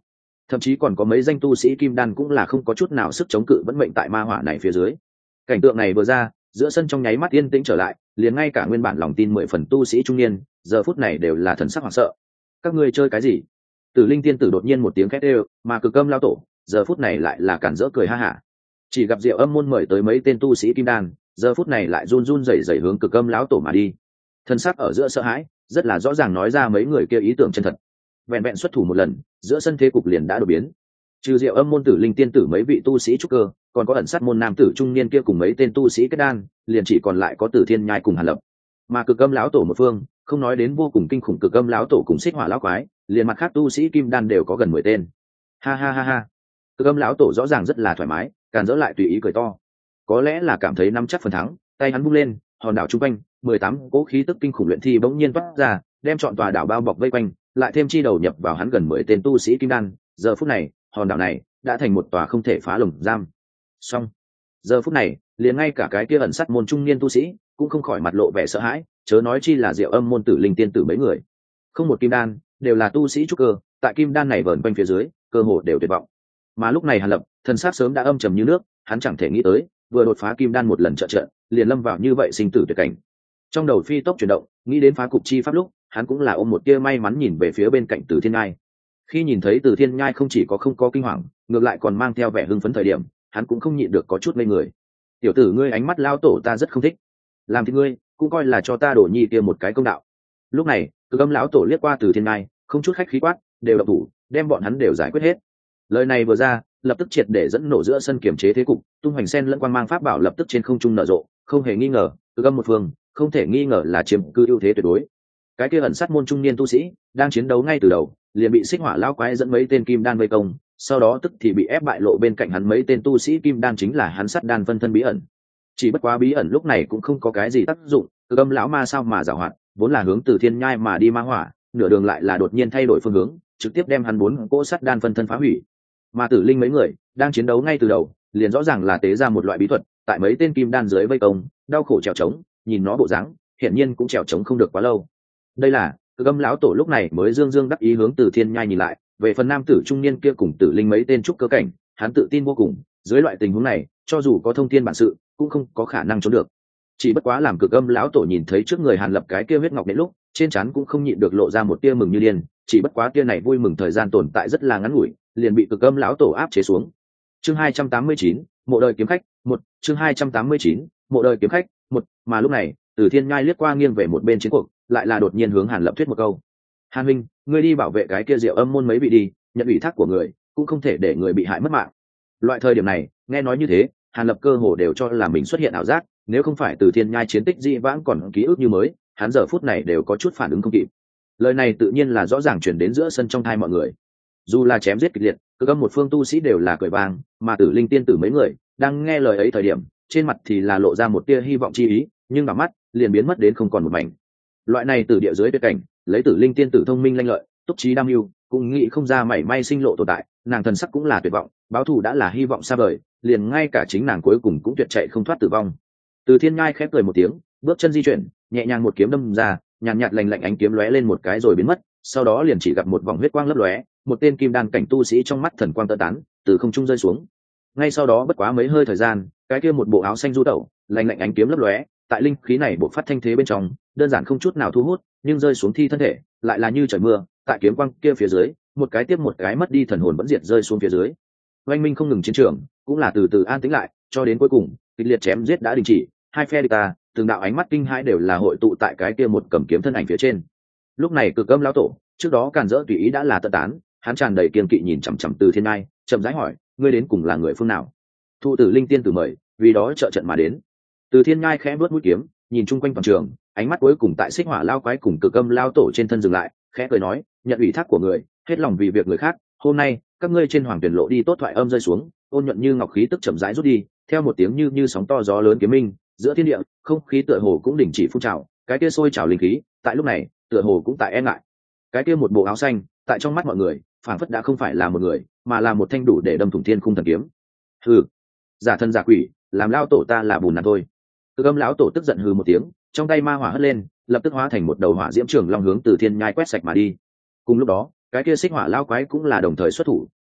thậm chí còn có mấy danh tu sĩ kim đan cũng là không có chút nào sức chống cự vẫn mệnh tại ma hỏa này phía dưới. Cảnh tượng này vừa ra, giữa sân trong nháy mắt yên tĩnh trở lại, liền ngay cả nguyên bản lòng tin mười phần tu sĩ trung niên giờ phút này đều là thần sắc hoảng sợ. Các ngươi chơi cái gì? Tử Linh tiên tử đột nhiên một tiếng khét đều, mà Cực Âm lão tổ giờ phút này lại là cản rỡ cười ha hả. Chỉ gặp Diệu Âm môn mời tới mấy tên tu sĩ kim đan, giờ phút này lại run run rẩy rẩy hướng Cực Âm lão tổ mà đi. Thần sắc ở giữa sợ hãi, rất là rõ ràng nói ra mấy người kia ý tưởng chân thật. Vẹn vẹn xuất thủ một lần, giữa sân thế cục liền đã đổi biến. Trừ Diệu Âm môn Tử Linh tiên tử mấy vị tu sĩ trúc cơ, còn có ẩn sát môn nam tử trung niên kia cùng mấy tên tu sĩ kết đan, liền chỉ còn lại có Tử Thiên Nhai cùng Hàn Lập. Mà Cực Âm lão tổ một phương, không nói đến vô cùng kinh khủng Cực Âm lão tổ cùng Xích Hỏa lão quái, liền mặt khác tu sĩ kim đan đều có gần mười tên. Ha ha ha ha. Cực Âm lão tổ rõ ràng rất là thoải mái, càn dỡ lại tùy ý cười to. Có lẽ là cảm thấy nắm chắc phần thắng, tay hắn vung lên, hòn đảo trung quanh, mười tám cỗ khí tức kinh khủng luyện thi bỗng nhiên toát ra, đem trọn tòa đảo bao bọc vây quanh, lại thêm chi đầu nhập vào hắn gần mười tên tu sĩ kim đan, giờ phút này, hòn đảo này đã thành một tòa không thể phá lồng giam. Xong. Giờ phút này, liền ngay cả cái kia ẩn sát môn trung niên tu sĩ cũng không khỏi mặt lộ vẻ sợ hãi, chớ nói chi là Diệu Âm môn Tử Linh tiên tử mấy người. Không một kim đan, đều là tu sĩ trúc cơ, tại kim đan này vờn quanh phía dưới, cơ hồ đều tuyệt vọng. Mà lúc này Hàn Lập, thần sắc sớm đã âm trầm như nước, hắn chẳng thể nghĩ tới, vừa đột phá kim đan một lần trợ trợ, liền lâm vào như vậy sinh tử tuyệt cảnh. Trong đầu phi tốc chuyển động, nghĩ đến phá cục chi pháp lúc, hắn cũng là ôm một tia may mắn nhìn về phía bên cạnh Từ Thiên Nhai. Khi nhìn thấy Từ Thiên Nhai không chỉ có không có kinh hoàng, ngược lại còn mang theo vẻ hưng phấn thời điểm, hắn cũng không nhịn được có chút ngây người. Tiểu tử ngươi ánh mắt lao tổ ta rất không thích, làm thì ngươi cũng coi là cho ta đổ nhi kia một cái công đạo. Lúc này, Cực Âm lão tổ liếc qua Từ Thiên Nhai, không chút khách khí quát, đều động thủ, đem bọn hắn đều giải quyết hết. Lời này vừa ra, lập tức triệt để dẫn nổ giữa sân kiểm chế thế cục, tung hoành sen lẫn quang mang pháp bảo lập tức trên không trung nở rộ, không hề nghi ngờ, Cực Âm một phương, không thể nghi ngờ là chiếm cư ưu thế tuyệt đối. Cái kia ẩn sát môn trung niên tu sĩ đang chiến đấu ngay từ đầu, liền bị Xích Hỏa lão quái dẫn mấy tên kim đan vây công, sau đó tức thì bị ép bại lộ bên cạnh hắn mấy tên tu sĩ kim đan chính là hắn sát đan phân thân bí ẩn. Chỉ bất quá bí ẩn lúc này cũng không có cái gì tác dụng, Cực Âm lão ma sao mà giảo hoạt, vốn là hướng Từ Thiên Nhai mà đi ma hỏa, nửa đường lại là đột nhiên thay đổi phương hướng, trực tiếp đem hắn bốn cỗ sát đan phân thân phá hủy. Mà Tử Linh mấy người đang chiến đấu ngay từ đầu, liền rõ ràng là tế ra một loại bí thuật, tại mấy tên kim đan dưới vây công, đau khổ trèo trống, nhìn nó bộ dáng, hiển nhiên cũng trèo trống không được quá lâu. Đây là Cực Âm lão tổ lúc này mới dương dương đắc ý hướng Từ Thiên Nhai nhìn lại, về phần nam tử trung niên kia cùng Tử Linh mấy tên trúc cơ cảnh, hắn tự tin vô cùng, dưới loại tình huống này, cho dù có thông thiên bản sự, cũng không có khả năng trốn được. Chỉ bất quá làm Cực Âm lão tổ nhìn thấy trước người Hàn Lập cái kia huyết ngọc nện lúc, trên trán cũng không nhịn được lộ ra một tia mừng như điên, chỉ bất quá tia này vui mừng thời gian tồn tại rất là ngắn ngủi, liền bị Cực Âm lão tổ áp chế xuống. Chương hai trăm tám mươi chín, mộ đời kiếm khách, một, chương hai trăm tám mươi chín, mộ đời kiếm khách, một, mà lúc này, Từ Thiên Nhai liếc qua nghiêng về một bên chiến cuộc, lại là đột nhiên hướng Hàn Lập thuyết một câu. Hàn huynh, ngươi đi bảo vệ cái kia Diệu Âm môn mấy vị đi, nhận ủy thác của người, cũng không thể để người bị hại mất mạng. Loại thời điểm này, nghe nói như thế, Hàn Lập cơ hồ đều cho là mình xuất hiện ảo giác, nếu không phải Từ Thiên Nhai chiến tích dị vãng còn ký ức như mới, hắn giờ phút này đều có chút phản ứng không kịp. Lời này tự nhiên là rõ ràng truyền đến giữa sân trong thai mọi người. Dù là chém giết kịch liệt, Cực Âm một phương tu sĩ đều là cười vang, mà Tử Linh tiên tử mấy người đang nghe lời ấy thời điểm, trên mặt thì là lộ ra một tia hy vọng chi ý, nhưng vào mắt liền biến mất đến không còn một mảnh. Loại này từ địa dưới tuyệt cảnh, lấy Tử Linh tiên tử thông minh lanh lợi, túc trí đam mưu, cũng nghĩ không ra mảy may sinh lộ tồn tại, nàng thần sắc cũng là tuyệt vọng, báo thù đã là hy vọng xa vời, liền ngay cả chính nàng cuối cùng cũng tuyệt chạy không thoát tử vong. Từ Thiên Nhai khép cười một tiếng, bước chân di chuyển, nhẹ nhàng một kiếm đâm ra, nhàn nhạt lạnh lạnh ánh kiếm lóe lên một cái rồi biến mất, sau đó liền chỉ gặp một vòng huyết quang lấp lóe, một tên kim đan cảnh tu sĩ trong mắt thần quang tơ tán, từ không trung rơi xuống. Ngay sau đó bất quá mấy hơi thời gian, cái kia một bộ áo xanh du tẩu, lạnh lạnh ánh kiếm lấp lóe, tại linh khí này bộc phát thanh thế bên trong, đơn giản không chút nào thu hút, nhưng rơi xuống thi thân thể, lại là như trời mưa, tại kiếm quang kia phía dưới, một cái tiếp một cái mất đi thần hồn vẫn diệt rơi xuống phía dưới. Oanh minh không ngừng chiến trường, cũng là từ từ an tĩnh lại, cho đến cuối cùng, kịch liệt chém giết đã đình chỉ, hai phe địch ta, từng đạo ánh mắt kinh hãi đều là hội tụ tại cái kia một cầm kiếm thân ảnh phía trên. Lúc này Cực Âm lão tổ, trước đó càn rỡ tùy ý đã là tận tán, hắn tràn đầy kiên kỵ nhìn chằm chằm Từ Thiên Nhai, chậm rãi hỏi, ngươi đến cùng là người phương nào? Thụ tử Linh tiên tử mời, vì đó trợ trận mà đến. Từ Thiên Nhai khẽ bước mũi kiếm, nhìn chung quanh toàn trường, ánh mắt cuối cùng tại Xích Hỏa lao quái cùng Cực Âm lao tổ trên thân dừng lại, khẽ cười nói, nhận ủy thác của người, hết lòng vì việc người khác, hôm nay các ngươi trên hoàng tuyển lộ đi tốt thoại âm rơi xuống, ôn nhuận như ngọc khí tức chậm rãi rút đi, theo một tiếng như như sóng to gió lớn kiếm minh, giữa thiên địa, không khí tựa hồ cũng đình chỉ phun trào, cái kia sôi trào linh khí, tại lúc này, tựa hồ cũng tại e ngại. Cái kia một bộ áo xanh, tại trong mắt mọi người, phảng phất đã không phải là một người, mà là một thanh đủ để đâm thủng thiên khung thần kiếm. Hừ, giả thân giả quỷ, làm lao tổ ta là bùn nàn thôi. Cực Âm lão tổ tức giận hừ một tiếng, trong tay ma hỏa hất lên, lập tức hóa thành một đầu hỏa diễm trường long hướng Từ Thiên Nhai quét sạch mà đi. Cùng lúc đó, cái kia Xích Hỏa lao quái cũng là đồng thời xuất thủ,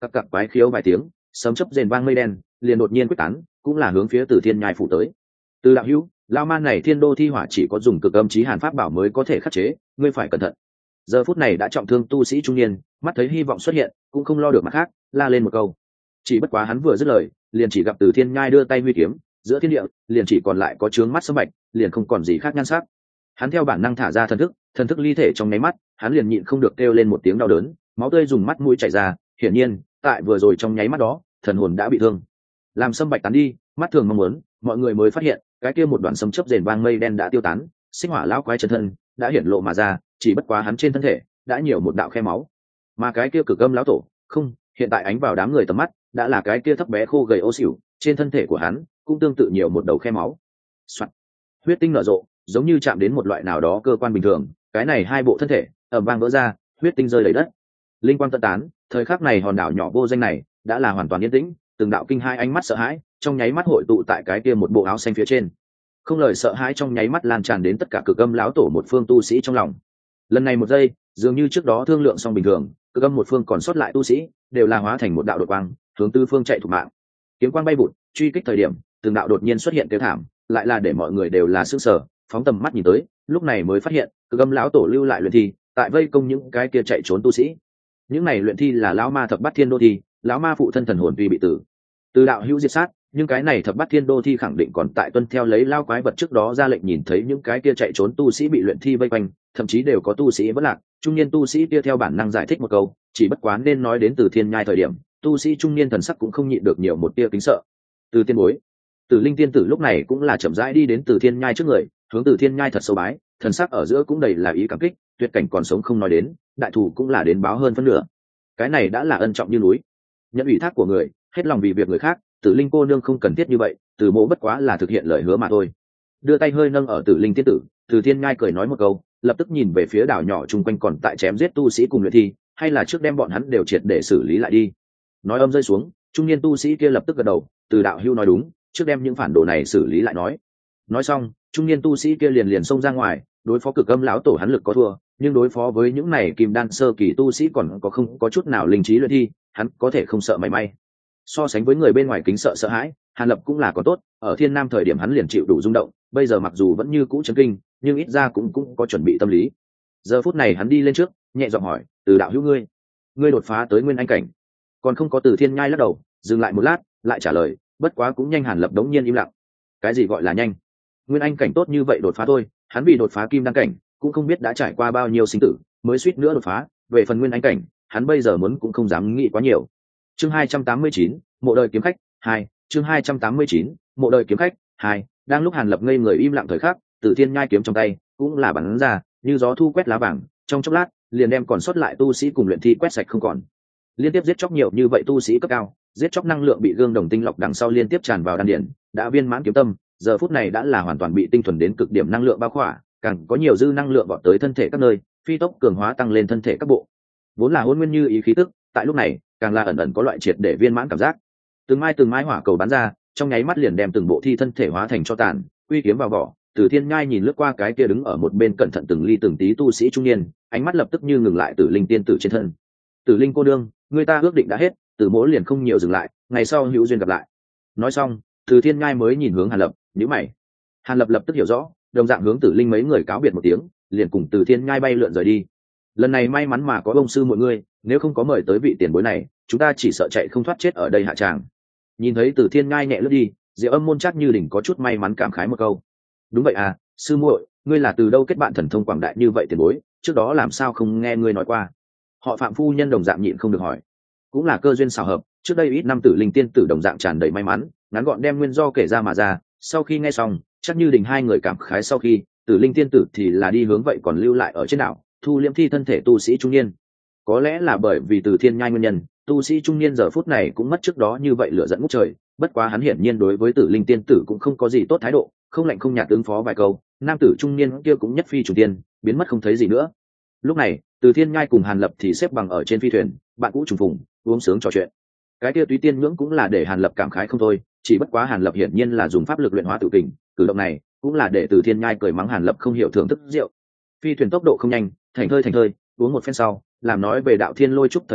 Các cặp quái khiếu vài tiếng, sấm chớp rền vang mây đen liền đột nhiên quyết tán, cũng là hướng phía Từ Thiên Nhai phủ tới. Từ đạo hữu, lao man này thiên đô thi hỏa chỉ có dùng cực âm chí hàn pháp bảo mới có thể khắc chế, ngươi phải cẩn thận. Giờ phút này đã trọng thương tu sĩ trung niên, mắt thấy hy vọng xuất hiện, cũng không lo được mặt khác, la lên một câu. Chỉ bất quá hắn vừa dứt lời, liền chỉ gặp Từ Thiên Nhai đưa tay huy kiếm, giữa thiên địa liền chỉ còn lại có trướng mắt sấm bạch, liền không còn gì khác nhan sắc. Hắn theo bản năng thả ra thần thức, thần thức ly thể trong nháy mắt, hắn liền nhịn không được kêu lên một tiếng đau đớn, máu tươi dùng mắt mũi chảy ra, hiển nhiên, tại vừa rồi trong nháy mắt đó, thần hồn đã bị thương. Làm sấm bạch tán đi, mắt thường mong muốn, mọi người mới phát hiện, cái kia một đoạn sấm chớp rền vang mây đen đã tiêu tán, sinh hỏa lão quái chân thân đã hiển lộ mà ra, chỉ bất quá hắn trên thân thể đã nhiều một đạo khe máu, mà cái kia cực âm lão tổ, không, hiện tại ánh vào đám người tầm mắt, đã là cái kia thấp bé khô gầy ô xỉu, trên thân thể của hắn cũng tương tự nhiều một đầu khe máu. Soạn. Huyết tinh nở rộ, giống như chạm đến một loại nào đó cơ quan bình thường, cái này hai bộ thân thể ầm vang vỡ ra, huyết tinh rơi đầy đất. Linh quang tận tán, thời khắc này hòn đảo nhỏ vô danh này đã là hoàn toàn yên tĩnh, từng đạo kinh hai ánh mắt sợ hãi, trong nháy mắt hội tụ tại cái kia một bộ áo xanh phía trên. Không lời sợ hãi trong nháy mắt lan tràn đến tất cả cực âm lão tổ một phương tu sĩ trong lòng. Lần này một giây, dường như trước đó thương lượng xong bình thường, cực âm một phương còn sót lại tu sĩ đều là hóa thành một đạo đột quang, hướng tứ phương chạy thục mạng. Kiếm quang bay vụt, truy kích thời điểm, từng đạo đột nhiên xuất hiện kêu thảm, lại là để mọi người đều là sửng sở, phóng tầm mắt nhìn tới, lúc này mới phát hiện, cực âm lão tổ lưu lại luyện thi, tại vây công những cái kia chạy trốn tu sĩ. Những này luyện thi là lão ma thập bát thiên đô thi, lão ma phụ thân thần hồn tuy bị tử, từ đạo hữu diệt sát, nhưng cái này thập bát thiên đô thi khẳng định còn tại tuân theo lấy lao quái vật trước đó ra lệnh, nhìn thấy những cái kia chạy trốn tu sĩ bị luyện thi vây quanh, thậm chí đều có tu sĩ vất lạc. Trung niên tu sĩ kia theo bản năng giải thích một câu, chỉ bất quá nên nói đến Từ Thiên Nhai thời điểm, tu sĩ trung niên thần sắc cũng không nhịn được nhiều một tia kính sợ. Từ tiên bối, Từ Linh tiên tử lúc này cũng là chậm rãi đi đến Từ Thiên Nhai trước người, hướng Từ Thiên Nhai thật sâu bái, thần sắc ở giữa cũng đầy là ý cảm kích, tuyệt cảnh còn sống không nói đến, đại thủ cũng là đến báo hơn phân nửa. Cái này đã là ân trọng như núi, nhận ủy thác của người, hết lòng vì việc người khác, Tử Linh cô nương không cần thiết như vậy, Từ mộ bất quá là thực hiện lời hứa mà thôi. Đưa tay hơi nâng ở Tử Linh tiên tử, Từ Thiên Nhai cười nói một câu, lập tức nhìn về phía đảo nhỏ chung quanh còn tại chém giết tu sĩ cùng luyện thi, hay là trước đem bọn hắn đều triệt để xử lý lại đi. Nói âm rơi xuống, trung niên tu sĩ kia lập tức gật đầu, Từ đạo hưu nói đúng, trước đem những phản đồ này xử lý lại nói. Nói xong, trung niên tu sĩ kia liền liền xông ra ngoài, đối phó cực âm lão tổ hắn lực có thua, nhưng đối phó với những này kim đan sơ kỳ tu sĩ còn có không có chút nào linh trí luyện thi, hắn có thể không sợ mảy may. So sánh với người bên ngoài kính sợ sợ hãi, Hàn Lập cũng là có tốt, ở Thiên Nam thời điểm hắn liền chịu đủ rung động, bây giờ mặc dù vẫn như cũ chấn kinh, nhưng ít ra cũng cũng có chuẩn bị tâm lý. Giờ phút này hắn đi lên trước, nhẹ giọng hỏi, Từ đạo hữu ngươi, ngươi đột phá tới nguyên anh cảnh? Còn không có. Từ Thiên Nhai lắc đầu, dừng lại một lát, lại trả lời, bất quá cũng nhanh. Hàn Lập đống nhiên im lặng. Cái gì gọi là nhanh? Nguyên anh cảnh tốt như vậy đột phá thôi, hắn vì đột phá kim đan cảnh, cũng không biết đã trải qua bao nhiêu sinh tử, mới suýt nữa đột phá, về phần nguyên anh cảnh, hắn bây giờ muốn cũng không dám nghĩ quá nhiều. Chương hai trăm tám mươi chín, mộ đời kiếm khách hai. Chương hai trăm tám mươi chín, mộ đời kiếm khách hai. Đang lúc Hàn Lập ngây người im lặng thời khắc, Từ Thiên Nhai kiếm trong tay cũng là bắn ra, như gió thu quét lá vàng, trong chốc lát liền đem còn sót lại tu sĩ cùng luyện thi quét sạch không còn. Liên tiếp giết chóc nhiều như vậy tu sĩ cấp cao, giết chóc năng lượng bị gương đồng tinh lọc đằng sau liên tiếp tràn vào đan điển, đã viên mãn kiếm tâm, giờ phút này đã là hoàn toàn bị tinh thuần đến cực điểm năng lượng bao khỏa, càng có nhiều dư năng lượng vọt tới thân thể các nơi, phi tốc cường hóa tăng lên thân thể các bộ. Vốn là hỗn nguyên như ý khí tức, tại lúc này càng là ẩn ẩn có loại triệt để viên mãn cảm giác. Từng mai từng mai hỏa cầu bắn ra, trong nháy mắt liền đem từng bộ thi thân thể hóa thành cho tàn, uy kiếm vào vỏ. Từ Thiên Nhai nhìn lướt qua cái kia đứng ở một bên cẩn thận từng ly từng tí tu sĩ trung niên, ánh mắt lập tức như ngừng lại Tử Linh tiên tử trên thân. Tử Linh cô đương, người ta ước định đã hết, Từ mỗ liền không nhiều dừng lại, ngày sau hữu duyên gặp lại. Nói xong, Từ Thiên Nhai mới nhìn hướng Hàn Lập, nhíu mày. Hàn Lập lập tức hiểu rõ, đồng dạng hướng Tử Linh mấy người cáo biệt một tiếng, liền cùng Từ Thiên Nhai bay lượn rời đi. Lần này may mắn mà có ông sư mọi người, nếu không có mời tới vị tiền bối này, chúng ta chỉ sợ chạy không thoát chết ở đây hạ tràng. Nhìn thấy Từ Thiên Nhai nhẹ lướt đi, Diệu Âm môn chắc như đỉnh có chút may mắn cảm khái một câu. Đúng vậy à, sư muội, ngươi là từ đâu kết bạn thần thông quảng đại như vậy tiền bối, trước đó làm sao không nghe ngươi nói qua? Họ Phạm phu nhân đồng dạng nhịn không được hỏi. Cũng là cơ duyên xảo hợp, trước đây ít năm Tử Linh tiên tử đồng dạng tràn đầy may mắn, ngắn gọn đem nguyên do kể ra mà ra. Sau khi nghe xong, chắc như đỉnh hai người cảm khái, sau khi Tử Linh tiên tử thì là đi hướng vậy còn lưu lại ở trên đảo, thu liễm thi thân thể tu sĩ trung niên. Có lẽ là bởi vì Từ Thiên Nhai nguyên nhân, tu sĩ trung niên giờ phút này cũng mất trước đó như vậy lửa giận ngút trời. Bất quá hắn hiển nhiên đối với Tử Linh tiên tử cũng không có gì tốt thái độ, không lạnh không nhạt ứng phó vài câu, nam tử trung niên kia cũng nhất phi trùng tiên, biến mất không thấy gì nữa. Lúc này, Từ Thiên Nhai cùng Hàn Lập thì xếp bằng ở trên phi thuyền, bạn cũ trùng phùng, uống sướng trò chuyện. Cái kia Túy Tiên ngưỡng cũng là để Hàn Lập cảm khái không thôi, chỉ bất quá Hàn Lập hiển nhiên là dùng pháp lực luyện hóa tự kình, cử động này cũng là để Từ Thiên Nhai cười mắng Hàn Lập không hiểu thưởng thức rượu. Phi thuyền tốc độ không nhanh, thành thơi thành thơi, uống một phen sau, làm nói về đạo thiên lôi trúc thời điểm,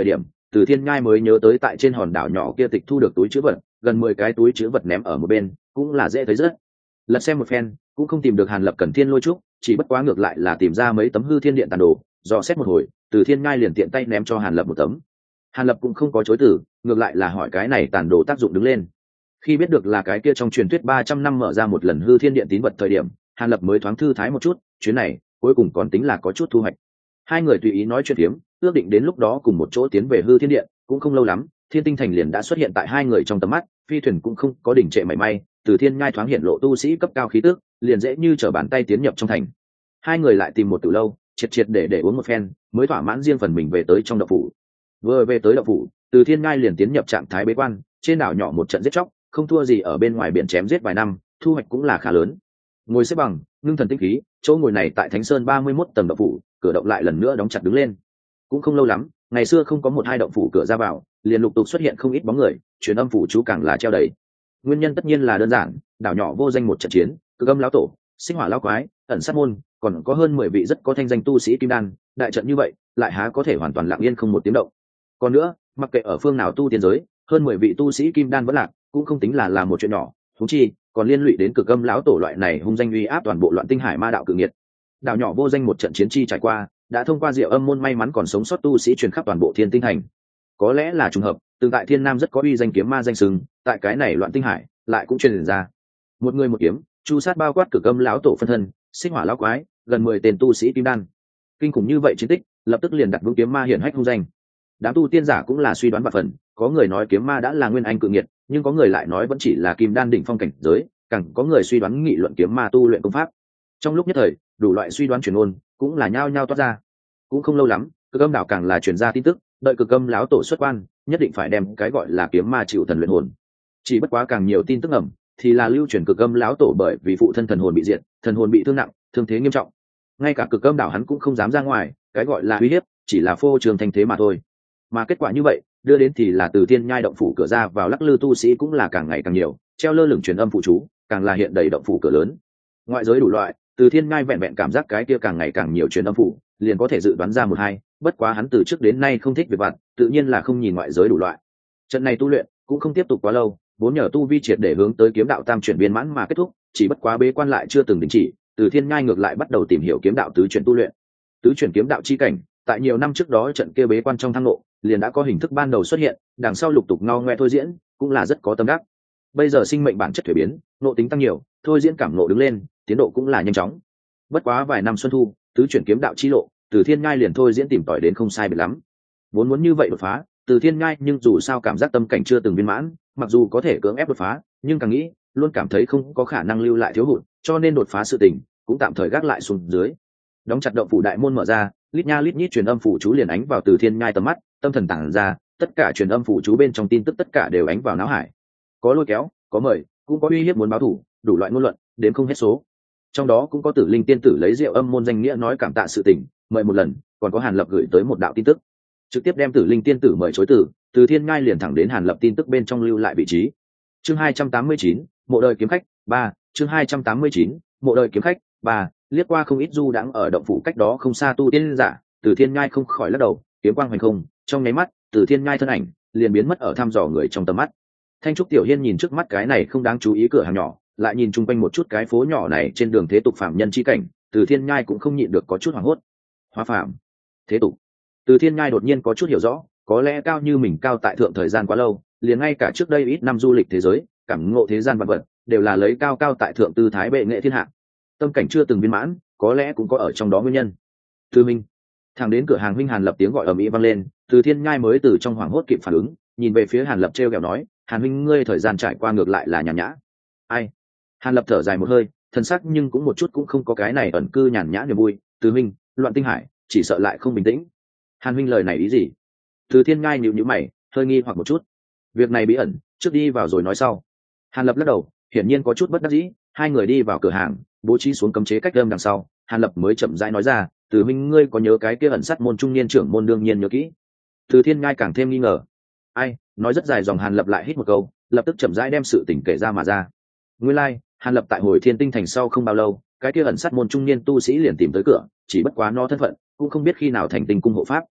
Từ Thiên Nhai mới nhớ tới tại trên hòn đảo nhỏ kia tịch thu được túi chữ vật, gần mười cái túi chữ vật ném ở một bên, cũng là dễ thấy rất. Lật xem một phen, cũng không tìm được Hàn Lập cần thiên lôi trúc, chỉ bất quá ngược lại là tìm ra mấy tấm hư thiên điện tàn đồ, dò xét một hồi, Từ Thiên Nhai liền tiện tay ném cho Hàn Lập một tấm. Hàn Lập cũng không có chối từ, ngược lại là hỏi cái này tàn đồ tác dụng đứng lên. Khi biết được là cái kia trong truyền thuyết ba trăm năm mở ra một lần hư thiên điện tín vật thời điểm, Hàn Lập mới thoáng thư thái một chút, chuyến này cuối cùng còn tính là có chút thu hoạch. Hai người tùy ý nói chuyện phiếm, ước định đến lúc đó cùng một chỗ tiến về hư thiên điện, cũng không lâu lắm, Thiên Tinh Thành liền đã xuất hiện tại hai người trong tầm mắt, phi thuyền cũng không có đỉnh trệ mảy may, Từ Thiên Nhai thoáng hiện lộ tu sĩ cấp cao khí tức, liền dễ như trở bàn tay tiến nhập trong thành. Hai người lại tìm một từ lâu, triệt triệt để để uống một phen, mới thỏa mãn riêng phần mình về tới trong động phủ. Vừa về tới động phủ, Từ Thiên Nhai liền tiến nhập trạng thái bế quan, trên đảo nhỏ một trận giết chóc, không thua gì ở bên ngoài biển chém giết vài năm, thu hoạch cũng là khá lớn. Ngồi xếp bằng, ngưng thần tinh khí, chỗ ngồi này tại Thánh Sơn ba mươi mốt tầng động phủ, cửa động lại lần nữa đóng chặt đứng lên. Cũng không lâu lắm, ngày xưa không có một hai động phủ cửa ra vào, liền lục tục xuất hiện không ít bóng người, truyền âm phủ chú càng là treo đầy. Nguyên nhân tất nhiên là đơn giản, đảo nhỏ vô danh một trận chiến, Cực Âm lão tổ, Sinh Hỏa lão quái, ẩn sát môn, còn có hơn mười vị rất có thanh danh tu sĩ kim đan, đại trận như vậy, lại há có thể hoàn toàn lặng yên không một tiếng động. Còn nữa, mặc kệ ở phương nào tu tiên giới, hơn mười vị tu sĩ kim đan vẫn lạc, cũng không tính là là một chuyện nhỏ, huống chi còn liên lụy đến Cực Âm lão tổ loại này hung danh uy áp toàn bộ Loạn Tinh Hải ma đạo cự nghiệt. Đảo nhỏ vô danh một trận chiến chi trải qua, đã thông qua Diệu Âm môn may mắn còn sống sót tu sĩ truyền khắp toàn bộ Thiên Tinh Thành. Có lẽ là trùng hợp, từng tại Thiên Nam rất có uy danh kiếm ma danh sừng, tại cái này Loạn Tinh Hải lại cũng truyền ra. Một người một kiếm, chu sát bao quát Cực Âm lão tổ phân thân, Sinh Hỏa lão quái, gần mười tên tu sĩ kim đan. Kinh khủng như vậy chiến tích, lập tức liền đặt vững kiếm ma hiển hách hung danh. Đám tu tiên giả cũng là suy đoán và phần, có người nói kiếm ma đã là nguyên anh cự nghiệt, nhưng có người lại nói vẫn chỉ là kim đan đỉnh phong cảnh giới, càng có người suy đoán nghị luận kiếm ma tu luyện công pháp. Trong lúc nhất thời, đủ loại suy đoán truyền ngôn cũng là nhao nhao toát ra. Cũng không lâu lắm, Cực Âm đảo càng là truyền ra tin tức, đợi Cực Âm lão tổ xuất quan, nhất định phải đem cái gọi là kiếm ma chịu thần luyện hồn. Chỉ bất quá càng nhiều tin tức ẩm, thì là lưu truyền Cực Âm lão tổ bởi vì phụ thân thần hồn bị diệt, thần hồn bị thương nặng, thương thế nghiêm trọng. Ngay cả Cực Âm đảo hắn cũng không dám ra ngoài, cái gọi là uy hiếp, chỉ là phô trương thanh thế mà thôi. Mà kết quả như vậy, đưa đến thì là Từ Thiên Nhai động phủ cửa ra vào lắc lư tu sĩ cũng là càng ngày càng nhiều, treo lơ lửng truyền âm phụ chú, càng là hiện đầy động phủ cửa lớn. Ngoại giới đủ loại, Từ Thiên Nhai vẹn vẹn cảm giác cái kia càng ngày càng nhiều truyền âm phủ, liền có thể dự đoán ra một hai, bất quá hắn từ trước đến nay không thích việc vặt, tự nhiên là không nhìn ngoại giới đủ loại. Trận này tu luyện cũng không tiếp tục quá lâu, vốn nhờ tu vi triệt để hướng tới kiếm đạo tam chuyển viên mãn mà kết thúc, chỉ bất quá bế quan lại chưa từng đình chỉ, Từ Thiên Nhai ngược lại bắt đầu tìm hiểu kiếm đạo tứ chuyển tu luyện. Tứ chuyển kiếm đạo chi cảnh, tại nhiều năm trước đó trận kia bế quan trong thăng lộ, liền đã có hình thức ban đầu xuất hiện, đằng sau lục tục ngao ngoe thôi diễn, cũng là rất có tâm đắc. Bây giờ sinh mệnh bản chất thuế biến, nộ tính tăng nhiều, thôi diễn cảm nộ đứng lên, tiến độ cũng là nhanh chóng. Bất quá vài năm xuân thu, tứ chuyển kiếm đạo chi lộ, Từ Thiên Nhai liền thôi diễn tìm tòi đến không sai biệt lắm. Vốn muốn như vậy đột phá, Từ Thiên Nhai nhưng dù sao cảm giác tâm cảnh chưa từng viên mãn, mặc dù có thể cưỡng ép đột phá, nhưng càng nghĩ, luôn cảm thấy không có khả năng lưu lại thiếu hụt, cho nên đột phá sự tình cũng tạm thời gác lại xuống dưới. Đóng chặt động phủ đại môn mở ra, lít nha lít nhít truyền âm phủ chú liền ánh vào Từ Thiên Nhai tầm mắt, tâm thần tản ra, tất cả truyền âm phủ chú bên trong tin tức tất cả đều ánh vào não hải. Có lôi kéo, có mời, cũng có uy hiếp muốn báo thủ, đủ loại ngôn luận, đến không hết số. Trong đó cũng có Tử Linh tiên tử lấy Diệu Âm môn danh nghĩa nói cảm tạ sự tình, mời một lần, còn có Hàn Lập gửi tới một đạo tin tức, trực tiếp đem Tử Linh tiên tử mời chối từ, Từ Thiên Nhai liền thẳng đến Hàn Lập tin tức bên trong lưu lại vị trí. Chương hai trăm tám mươi chín, mộ đời kiếm khách ba, chương hai trăm tám mươi chín, mộ đời kiếm khách ba, liếc qua không ít du đãng ở động phủ cách đó không xa tu tiên giả, Từ Thiên Nhai không khỏi lắc đầu, kiếm quang hoành không, trong nháy mắt, Từ Thiên Nhai thân ảnh liền biến mất ở thăm dò người trong tầm mắt. Thanh trúc tiểu hiên nhìn trước mắt cái này không đáng chú ý cửa hàng nhỏ, lại nhìn chung quanh một chút cái phố nhỏ này trên đường thế tục phạm nhân chi cảnh, Từ Thiên Nhai cũng không nhịn được có chút hoảng hốt. Hóa phạm, thế tục. Từ Thiên Nhai đột nhiên có chút hiểu rõ, có lẽ cao như mình cao tại thượng thời gian quá lâu, liền ngay cả trước đây ít năm du lịch thế giới, cảm ngộ thế gian vật vật, đều là lấy cao cao tại thượng tư thái bệ nghệ thiên hạ. Tâm cảnh chưa từng viên mãn, có lẽ cũng có ở trong đó nguyên nhân. Từ Minh, thẳng đến cửa hàng huynh Hàn Lập tiếng gọi ầm ĩ vang lên, Từ Thiên Nhai mới từ trong hoảng hốt kịp phản ứng, nhìn về phía Hàn Lập trêu ghẹo nói, Hàn huynh ngươi thời gian trải qua ngược lại là nhàn nhã. Ai? Hàn Lập thở dài một hơi, thân sắc nhưng cũng một chút cũng không có cái này ẩn cư nhàn nhã niềm vui. Từ Minh, Loạn Tinh Hải, chỉ sợ lại không bình tĩnh. Hàn huynh lời này ý gì? Từ Thiên Nhai nhíu nhíu mày, hơi nghi hoặc một chút. Việc này bí ẩn, trước đi vào rồi nói sau. Hàn Lập lắc đầu, hiển nhiên có chút bất đắc dĩ. Hai người đi vào cửa hàng, bố trí xuống cấm chế cách âm đằng sau, Hàn Lập mới chậm rãi nói ra, Từ huynh ngươi có nhớ cái kia ẩn sát môn trung niên trưởng môn đương nhiên nhớ kỹ. Từ Thiên Nhai càng thêm nghi ngờ. Ai? Nói rất dài dòng. Hàn Lập lại hít một câu, lập tức chậm rãi đem sự tình kể ra mà ra. Nguyên lai, like, Hàn Lập tại hồi Thiên Tinh Thành sau không bao lâu, cái kia ẩn sát môn trung niên tu sĩ liền tìm tới cửa, chỉ bất quá nó thân phận cũng không biết khi nào thành Tinh cung hộ pháp.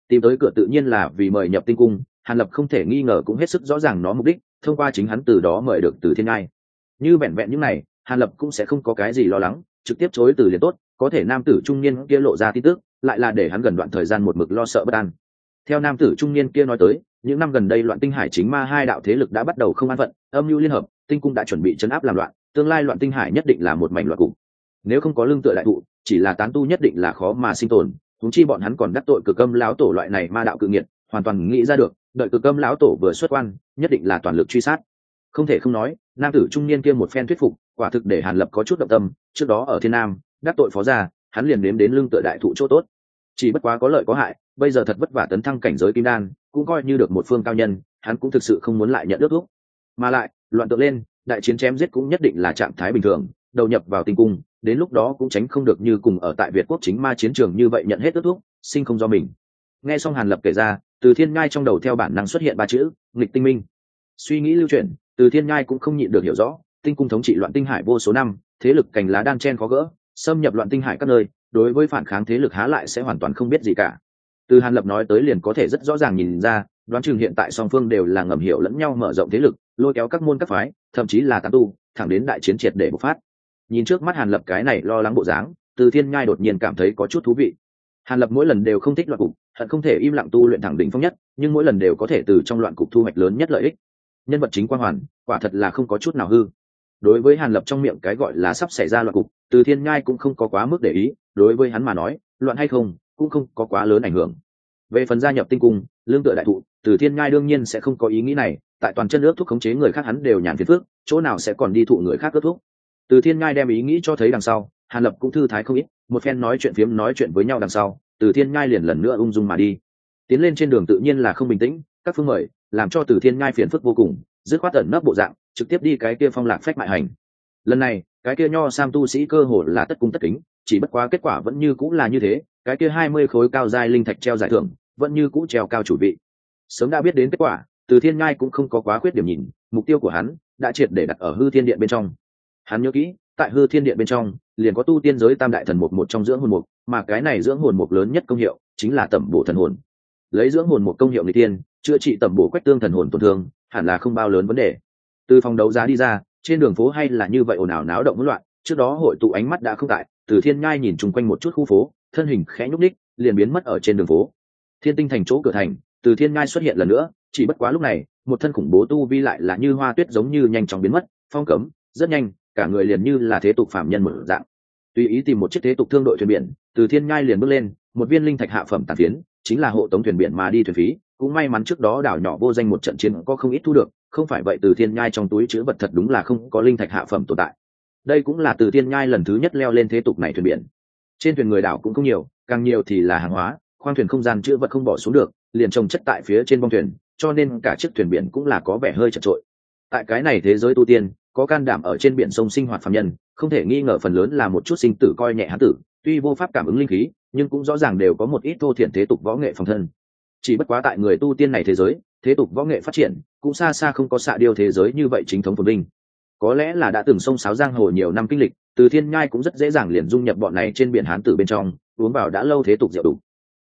Tìm tới cửa tự nhiên là vì mời nhập tinh cung, Hàn Lập không thể nghi ngờ cũng hết sức rõ ràng nó mục đích, thông qua chính hắn từ đó mời được Từ Thiên Nhai. Như vẹn vẹn những này, Hàn Lập cũng sẽ không có cái gì lo lắng, trực tiếp chối từ liền tốt, có thể nam tử trung niên kia lộ ra tin tức, lại là để hắn gần đoạn thời gian một mực lo sợ bất an. Theo nam tử trung niên kia nói tới, những năm gần đây loạn tinh hải chính ma hai đạo thế lực đã bắt đầu không an phận, âm mưu liên hợp, tinh cung đã chuẩn bị trấn áp làm loạn, tương lai loạn tinh hải nhất định là một mảnh loạn cục. Nếu không có lương tựa đại thụ, chỉ là tán tu nhất định là khó mà sinh tồn, huống chi bọn hắn còn đắc tội Cực Âm lão tổ loại này ma đạo cự nghiệt, hoàn toàn nghĩ ra được, đợi Cực Âm lão tổ vừa xuất quan, nhất định là toàn lực truy sát. Không thể không nói, nam tử trung niên kia một phen thuyết phục, quả thực để Hàn Lập có chút động tâm, trước đó ở Thiên Nam, đắc tội phó gia, hắn liền nếm đến lương tựa đại thụ chỗ tốt. Chỉ bất quá có lợi có hại, bây giờ thật vất vả tấn thăng cảnh giới kim đan, cũng coi như được một phương cao nhân, hắn cũng thực sự không muốn lại nhận ước thúc. Mà lại, loạn tượng lên, đại chiến chém giết cũng nhất định là trạng thái bình thường, đầu nhập vào tinh cung, đến lúc đó cũng tránh không được như cùng ở tại Việt quốc chính ma chiến trường như vậy nhận hết ước thúc, sinh không do mình. Nghe xong Hàn Lập kể ra, Từ Thiên Nhai trong đầu theo bản năng xuất hiện ba chữ, nghịch tinh minh. Suy nghĩ lưu chuyển, Từ Thiên Nhai cũng không nhịn được hiểu rõ, tinh cung thống trị loạn tinh hải vô số năm, thế lực cành lá đan chen khó gỡ, xâm nhập loạn tinh hải các nơi, đối với phản kháng thế lực há lại sẽ hoàn toàn không biết gì cả. Từ Hàn Lập nói tới liền có thể rất rõ ràng nhìn ra, đoán chừng hiện tại song phương đều là ngầm hiểu lẫn nhau mở rộng thế lực, lôi kéo các môn các phái, thậm chí là tán tu, thẳng đến đại chiến triệt để bộc phát. Nhìn trước mắt Hàn Lập cái này lo lắng bộ dáng, Từ Thiên Nhai đột nhiên cảm thấy có chút thú vị. Hàn Lập mỗi lần đều không thích loạn cục, hận không thể im lặng tu luyện thẳng đỉnh phong nhất, nhưng mỗi lần đều có thể từ trong loạn cục thu hoạch lớn nhất lợi ích. Nhân vật chính quan hoàn, quả thật là không có chút nào hư. Đối với Hàn Lập trong miệng cái gọi là sắp xảy ra loạn cục, Từ Thiên Nhai cũng không có quá mức để ý, đối với hắn mà nói, loạn hay không, cũng không có quá lớn ảnh hưởng. Về phần gia nhập tinh cung, lương tựa đại thụ, Từ Thiên Nhai đương nhiên sẽ không có ý nghĩ này, tại toàn chân ước thúc khống chế người khác hắn đều nhàn phiền phức, chỗ nào sẽ còn đi thụ người khác ước thúc. Từ Thiên Nhai đem ý nghĩ cho thấy đằng sau, Hàn Lập cũng thư thái không ít, một phen nói chuyện phiếm nói chuyện với nhau đằng sau, Từ Thiên Nhai liền lần nữa ung dung mà đi. Tiến lên trên đường tự nhiên là không bình tĩnh, các phương mời, làm cho Từ Thiên Nhai phiền phức vô cùng, dứt khoát ẩn nấp bộ dạng, trực tiếp đi cái kia phong lạc phách mại hành. Lần này, cái kia nho sam tu sĩ cơ hồ là tất cung tất kính, chỉ bất quá kết quả vẫn như cũng là như thế, cái kia hai mươi khối cao giai linh thạch treo giải thưởng, vẫn như cũ treo cao chủ vị. Sớm đã biết đến kết quả, Từ Thiên Nhai cũng không có quá khuyết điểm nhìn, mục tiêu của hắn đã triệt để đặt ở hư thiên điện bên trong. Hắn nhớ kỹ, tại hư thiên điện bên trong, liền có tu tiên giới tam đại thần mục một trong dưỡng hồn mục, mà cái này dưỡng hồn mục lớn nhất công hiệu chính là tẩm bổ thần hồn. Lấy dưỡng hồn mục công hiệu nghịch tiên, chữa trị tẩm bổ quách tương thần hồn tổn thương, hẳn là không bao lớn vấn đề. Từ phòng đấu giá đi ra, trên đường phố hay là như vậy ồn ào náo động hỗn loạn, trước đó hội tụ ánh mắt đã không tại, Từ Thiên Nhai nhìn chung quanh một chút khu phố, thân hình khẽ nhúc nhích, liền biến mất ở trên đường phố. Thiên Tinh thành chỗ cửa thành, Từ Thiên Nhai xuất hiện lần nữa, chỉ bất quá lúc này, một thân khủng bố tu vi lại là như hoa tuyết giống như nhanh chóng biến mất, phong cấm, rất nhanh, cả người liền như là thế tục phạm nhân mở dạng. Tùy ý tìm một chiếc thế tục thương đội thuyền biển, Từ Thiên Nhai liền bước lên, một viên linh thạch hạ phẩm tàn phiến, chính là hộ tống thuyền biển mà đi thuyền phí, cũng may mắn trước đó đảo nhỏ vô danh một trận chiến có không ít thu được, không phải vậy Từ Thiên Nhai trong túi trữ vật thật đúng là không có linh thạch hạ phẩm tồn tại. Đây cũng là Từ Thiên Nhai lần thứ nhất leo lên thế tục này thuyền biển. Trên thuyền người đảo cũng không nhiều, càng nhiều thì là hàng hóa, khoang thuyền không gian trữ vật không bỏ xuống được, liền trồng chất tại phía trên bong thuyền, cho nên cả chiếc thuyền biển cũng là có vẻ hơi chật trội. Tại cái này thế giới tu tiên, có can đảm ở trên biển sông sinh hoạt phàm nhân, không thể nghi ngờ phần lớn là một chút sinh tử coi nhẹ hán tử, tuy vô pháp cảm ứng linh khí, nhưng cũng rõ ràng đều có một ít thô thiển thế tục võ nghệ phòng thân. Chỉ bất quá tại người tu tiên này thế giới, thế tục võ nghệ phát triển, cũng xa xa không có xạ điêu thế giới như vậy chính thống phồn vinh. Có lẽ là đã từng sông sáo giang hồ nhiều năm kinh lịch, Từ Thiên Nhai cũng rất dễ dàng liền dung nhập bọn này trên biển hán tử bên trong, uống vào đã lâu thế tục rượu đủ.